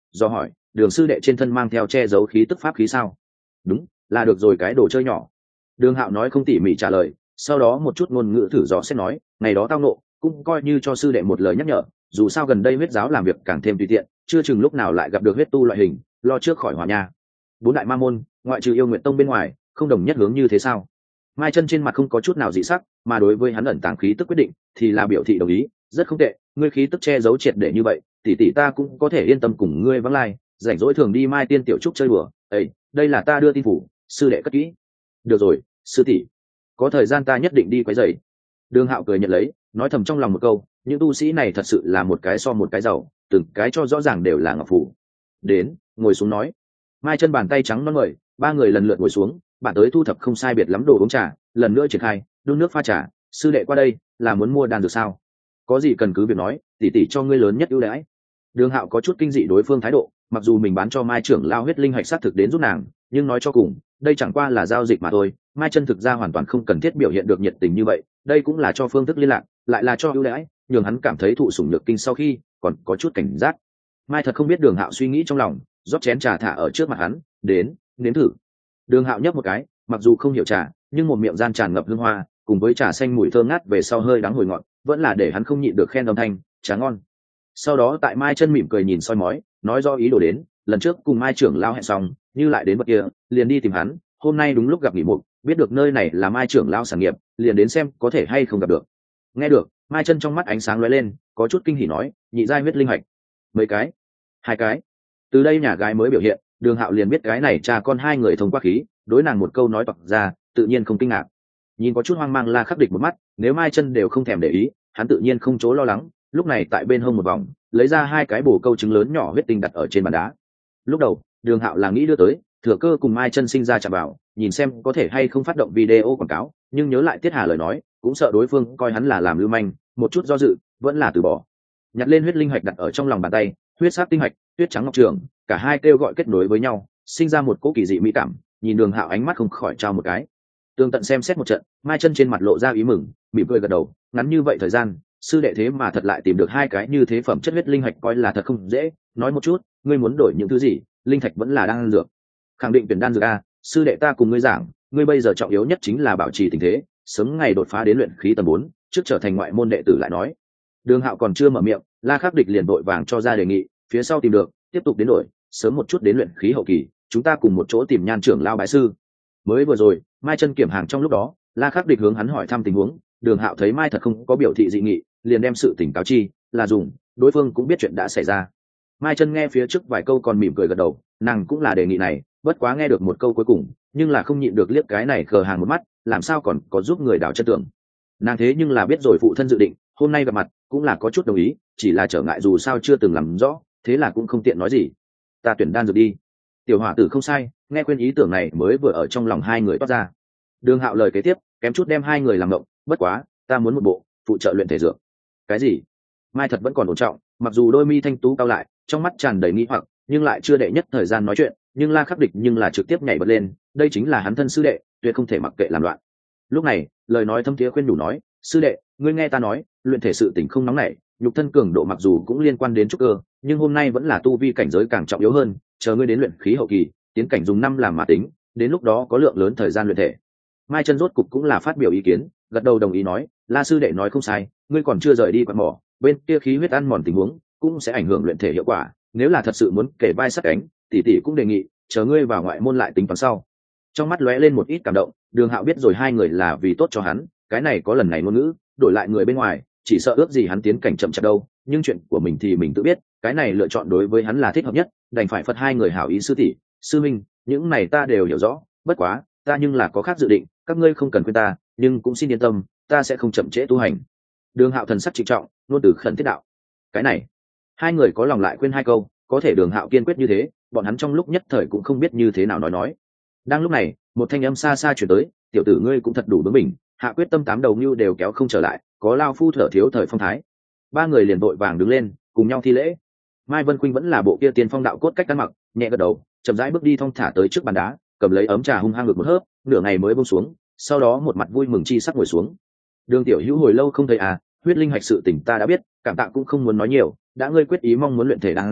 do hỏi đường sư đệ trên thân mang theo che giấu khí tức pháp khí sao? Đúng, là được rồi, cái đồ chơi nhỏ. Đường Hạo nói không tỉ mỉ trả lời, sau đó một chút ngôn ngữ thử dò xét nói, ngày đó tao nộ cũng coi như cho sư đệ một lời nhắc nhở, dù sao gần đây huyết giáo làm việc càng thêm tùy tiện, chưa chừng lúc nào lại gặp được huyết tu loại hình, lo trước khỏi hỏa nha. Bốn đại ma môn ngoại trừ yêu nguyện tông bên ngoài, không đồng nhất hướng như thế sao? Mai Chân trên mặt không có chút nào dị sắc, mà đối với hắn ẩn tàng khí tức quyết định thì là biểu thị đồng ý, rất không tệ, ngươi khí tức che giấu triệt để như vậy, tỷ tỷ ta cũng có thể yên tâm cùng ngươi vắng lai, rảnh rỗi thường đi Mai Tiên tiểu trúc chơi đùa. Ê, đây là ta đưa tin phủ, sư đệ cất kỹ. Được rồi, sư tỷ, có thời gian ta nhất định đi quấy rầy. Đường Hạo cười nhận lấy, nói thầm trong lòng một câu, những tu sĩ này thật sự là một cái so một cái giàu, từng cái cho rõ ràng đều là ngọc phủ. Đến, ngồi xuống nói. Mai Chân bàn tay trắng non mời, ba người lần lượt ngồi xuống, bạn tới thu thập không sai biệt lắm đồ uống trà, lần nữa triển khai, đun nước pha trà. Sư đệ qua đây là muốn mua đan dược sao? Có gì cần cứ việc nói, tỷ tỷ cho ngươi lớn nhất ưu đãi. Đường Hạo có chút kinh dị đối phương thái độ, mặc dù mình bán cho Mai trưởng lao huyết linh hạch sát thực đến giúp nàng, nhưng nói cho cùng, đây chẳng qua là giao dịch mà thôi. Mai Chân thực ra hoàn toàn không cần thiết biểu hiện được nhiệt tình như vậy, đây cũng là cho phương thức liên lạc, lại là cho ưu đãi, nhường hắn cảm thấy thụ sủng nhược kinh, sau khi còn có chút cảnh giác. Mai thật không biết Đường Hạo suy nghĩ trong lòng, rót chén trà thả ở trước mặt hắn, đến, nếm thử. Đường Hạo nhấp một cái, mặc dù không hiểu trà, nhưng một miệng gian tràn ngập hương hoa, cùng với trà xanh mùi thơm ngát về sau hơi đắng hồi ngọt, vẫn là để hắn không nhịn được khen âm thanh, trà ngon. Sau đó tại Mai Chân mỉm cười nhìn soi mói, nói do ý đồ đến, lần trước cùng Mai trưởng lao hẹn xong, như lại đến bậc kia, liền đi tìm hắn, hôm nay đúng lúc gặp nghỉ mục, biết được nơi này là Mai trưởng lao sản nghiệp, liền đến xem có thể hay không gặp được. Nghe được, Mai Chân trong mắt ánh sáng lóe lên, có chút kinh hỉ nói, nhị giai huyết linh hạch. Mấy cái? Hai cái. Từ đây nhà gái mới biểu hiện, Đường Hạo liền biết cái này cha con hai người thông qua khí, đối nàng một câu nói toạc ra, tự nhiên không kinh ngạc. Nhìn có chút hoang mang La Khắc Địch một mắt, nếu Mai Chân đều không thèm để ý, hắn tự nhiên không chỗ lo lắng, lúc này tại bên hông một vòng, lấy ra hai cái bổ câu trứng lớn nhỏ huyết tinh đặt ở trên bàn đá. Lúc đầu, Đường Hạo là nghĩ đưa tới, thừa cơ cùng Mai Chân sinh ra chạm vào, nhìn xem có thể hay không phát động video quảng cáo, nhưng nhớ lại Tiết Hà lời nói, cũng sợ đối phương coi hắn là làm lưu manh, một chút do dự, vẫn là từ bỏ. Nhặt lên huyết linh hạch đặt ở trong lòng bàn tay, huyết sắc tinh hạch, tuyết trắng ngọc trường, cả hai kêu gọi kết nối với nhau, sinh ra một cỗ kỳ dị mỹ cảm, nhìn Đường Hạo ánh mắt không khỏi trao một cái. Tương tận xem xét một trận, Mai Chân trên mặt lộ ra ý mừng, mỉm cười gật đầu, ngắn như vậy thời gian, sư đệ thế mà thật lại tìm được hai cái như thế phẩm chất huyết linh hạch, coi là thật không dễ. Nói một chút, ngươi muốn đổi những thứ gì? Linh thạch vẫn là đan dược? Khẳng định tuyển đan dược a, sư đệ ta cùng ngươi giảng, ngươi bây giờ trọng yếu nhất chính là bảo trì tình thế, sớm ngày đột phá đến luyện khí tầng bốn, trước trở thành ngoại môn đệ tử lại nói. Đường Hạo còn chưa mở miệng, La Khắc Địch liền vội vàng cho ra đề nghị, phía sau tìm được, tiếp tục đến đổi, sớm một chút đến luyện khí hậu kỳ, chúng ta cùng một chỗ tìm Nhan trưởng lao bái sư. Mới vừa rồi, Mai Chân kiểm hàng trong lúc đó, La Khắc Địch hướng hắn hỏi thăm tình huống, Đường Hạo thấy Mai thật không có biểu thị dị nghị, liền đem sự tình cáo chi, là dùng, đối phương cũng biết chuyện đã xảy ra. Mai Chân nghe phía trước vài câu còn mỉm cười gật đầu, nàng cũng là đề nghị này, bất quá nghe được một câu cuối cùng, nhưng là không nhịn được liếc cái này khờ hàng một mắt, làm sao còn có giúp người đảo chân tưởng. Nàng thế nhưng là biết rồi phụ thân dự định, hôm nay gặp mặt, cũng là có chút đồng ý, chỉ là trở ngại dù sao chưa từng làm rõ, thế là cũng không tiện nói gì. Ta tuyển đan dược đi. Tiểu hỏa tử không sai, nghe khuyên ý tưởng này mới vừa ở trong lòng hai người toát ra. Đường Hạo lời kế tiếp, kém chút đem hai người làm ngộng, bất quá, ta muốn một bộ phụ trợ luyện thể dược. Cái gì? Mai thật vẫn còn ổn trọng, mặc dù đôi mi thanh tú cao lại, trong mắt tràn đầy nghi hoặc, nhưng lại chưa đệ nhất thời gian nói chuyện, nhưng La Khắc Địch nhưng là trực tiếp nhảy bật lên, đây chính là hắn thân sư đệ, tuyệt không thể mặc kệ làm loạn. Lúc này, lời nói thâm thiế khuyên nhủ nói, sư đệ, ngươi nghe ta nói, luyện thể sự tình không nóng nảy, nhục thân cường độ mặc dù cũng liên quan đến trúc cơ, nhưng hôm nay vẫn là tu vi cảnh giới càng trọng yếu hơn, chờ ngươi đến luyện khí hậu kỳ, tiến cảnh dùng năm làm mà tính, đến lúc đó có lượng lớn thời gian luyện thể. Mai Chân rốt cục cũng là phát biểu ý kiến, gật đầu đồng ý nói, La sư đệ nói không sai, ngươi còn chưa rời đi quạt mỏ, bên kia khí huyết ăn mòn tình huống cũng sẽ ảnh hưởng luyện thể hiệu quả, nếu là thật sự muốn kể vai sát cánh, tỷ tỷ cũng đề nghị chờ ngươi vào ngoại môn lại tính toán sau. Trong mắt lóe lên một ít cảm động, Đường Hạo biết rồi hai người là vì tốt cho hắn, cái này có lần này ngôn ngữ, đổi lại người bên ngoài, chỉ sợ ước gì hắn tiến cảnh chậm chạp đâu, nhưng chuyện của mình thì mình tự biết, cái này lựa chọn đối với hắn là thích hợp nhất, đành phải phật hai người hảo ý sư tỷ, sư minh, những này ta đều hiểu rõ, bất quá, ta nhưng là có khác dự định, các ngươi không cần khuyên ta, nhưng cũng xin yên tâm, ta sẽ không chậm trễ tu hành. Đường Hạo thần sắc trịnh trọng, luôn từ khẩn thiết đạo. Cái này, hai người có lòng lại khuyên hai câu, có thể Đường Hạo kiên quyết như thế, bọn hắn trong lúc nhất thời cũng không biết như thế nào nói nói. Đang lúc này, một thanh âm xa xa truyền tới, tiểu tử ngươi cũng thật đủ bướng bỉnh, hạ quyết tâm tám đầu mưu đều kéo không trở lại, có lao phu thở thiếu thời phong thái. Ba người liền vội vàng đứng lên, cùng nhau thi lễ. Mai Vân Khuynh vẫn là bộ kia tiên phong đạo cốt cách ăn mặc, nhẹ gật đầu, chậm rãi bước đi thong thả tới trước bàn đá, cầm lấy ấm trà hung hăng ngược một hớp, nửa ngày mới buông xuống, sau đó một mặt vui mừng chi sắc ngồi xuống. Đường tiểu hữu hồi lâu không thấy à, huyết linh hạch sự tình ta đã biết, cảm tạ cũng không muốn nói nhiều, đã ngươi quyết ý mong muốn luyện thể đan dược,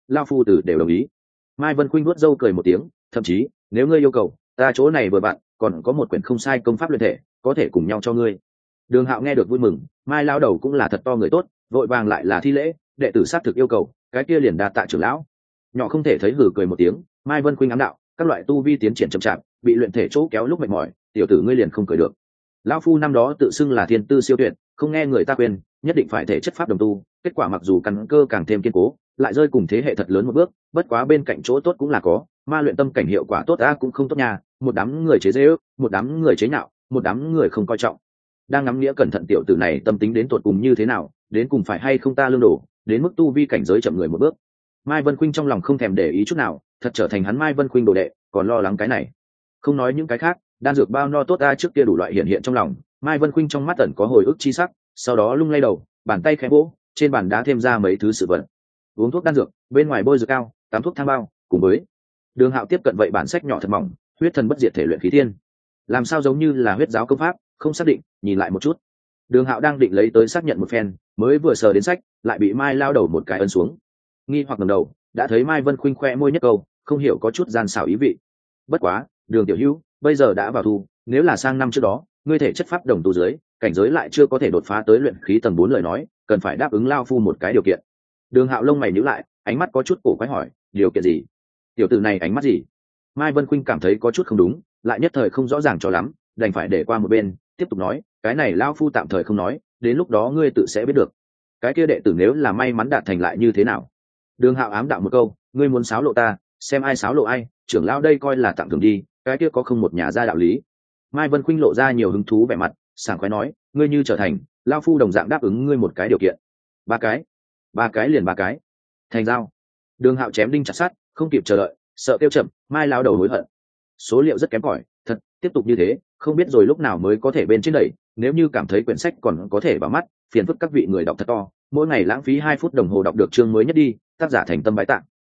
lao phu tử đều đồng ý. Mai Vân Khuynh vuốt râu cười một tiếng, thậm chí nếu ngươi yêu cầu, ta chỗ này vừa bạn còn có một quyển không sai công pháp luyện thể, có thể cùng nhau cho ngươi. Đường Hạo nghe được vui mừng, Mai lao đầu cũng là thật to người tốt, vội vàng lại là thi lễ, đệ tử xác thực yêu cầu, cái kia liền đa tạ trưởng lão. Nhỏ không thể thấy hừ cười một tiếng, Mai Vân Khuynh ám đạo, các loại tu vi tiến triển chậm chạp, bị luyện thể chỗ kéo lúc mệt mỏi, tiểu tử ngươi liền không cười được. Lão phu năm đó tự xưng là thiên tư siêu tuyệt, không nghe người ta khuyên, nhất định phải thể chất pháp đồng tu, kết quả mặc dù căn cơ càng thêm kiên cố, lại rơi cùng thế hệ thật lớn một bước, bất quá bên cạnh chỗ tốt cũng là có, ma luyện tâm cảnh hiệu quả tốt a cũng không tốt nha, một đám người chế giễu, một đám người chế nhạo, một đám người không coi trọng. Đang ngắm nghĩa cẩn thận tiểu tử này tâm tính đến tột cùng như thế nào, đến cùng phải hay không ta lương đổ, đến mức tu vi cảnh giới chậm người một bước. Mai Vân Khuynh trong lòng không thèm để ý chút nào, thật trở thành hắn Mai Vân Khuynh đồ đệ, còn lo lắng cái này. Không nói những cái khác, đan dược bao no tốt a trước kia đủ loại hiện hiện trong lòng, Mai Vân Khuynh trong mắt ẩn có hồi ức chi sắc, sau đó lung lay đầu, bàn tay khẽ vỗ, trên bàn đá thêm ra mấy thứ sự vật. Uống thuốc đan dược, bên ngoài bôi dược cao, tám thuốc thang bao, cùng với Đường Hạo tiếp cận vậy bản sách nhỏ thật mỏng, huyết thần bất diệt thể luyện khí thiên. Làm sao giống như là huyết giáo công pháp, không xác định, nhìn lại một chút. Đường Hạo đang định lấy tới xác nhận một phen, mới vừa sờ đến sách, lại bị Mai lao đầu một cái ấn xuống. Nghi hoặc ngẩng đầu, đã thấy Mai Vân Khuynh khoe môi nhất câu, không hiểu có chút gian xảo ý vị. Bất quá, Đường tiểu hữu, bây giờ đã vào thu, nếu là sang năm trước đó, ngươi thể chất pháp đồng tu dưới, cảnh giới lại chưa có thể đột phá tới luyện khí tầng bốn lời nói, cần phải đáp ứng lao phu một cái điều kiện. Đường Hạo lông mày nhíu lại, ánh mắt có chút cổ quái hỏi, điều kiện gì? Tiểu tử này ánh mắt gì? Mai Vân Khuynh cảm thấy có chút không đúng, lại nhất thời không rõ ràng cho lắm, đành phải để qua một bên, tiếp tục nói, cái này lao phu tạm thời không nói, đến lúc đó ngươi tự sẽ biết được. Cái kia đệ tử nếu là may mắn đạt thành lại như thế nào? Đường Hạo ám đạo một câu, ngươi muốn xáo lộ ta, xem ai xáo lộ ai, trưởng lão đây coi là tặng thưởng đi, cái kia có không một nhà gia đạo lý. Mai Vân Khuynh lộ ra nhiều hứng thú vẻ mặt, sảng khoái nói, ngươi như trở thành, lao phu đồng dạng đáp ứng ngươi một cái điều kiện. Ba cái? Ba cái liền ba cái. Thành giao. Đường Hạo chém đinh chặt sắt, không kịp chờ đợi, sợ kêu chậm, Mai lao đầu hối hận. Số liệu rất kém cỏi, thật, tiếp tục như thế, không biết rồi lúc nào mới có thể bên trên đẩy, nếu như cảm thấy quyển sách còn có thể vào mắt, phiền phức các vị người đọc thật to, mỗi ngày lãng phí hai phút đồng hồ đọc được chương mới nhất đi, tác giả thành tâm bái tạng.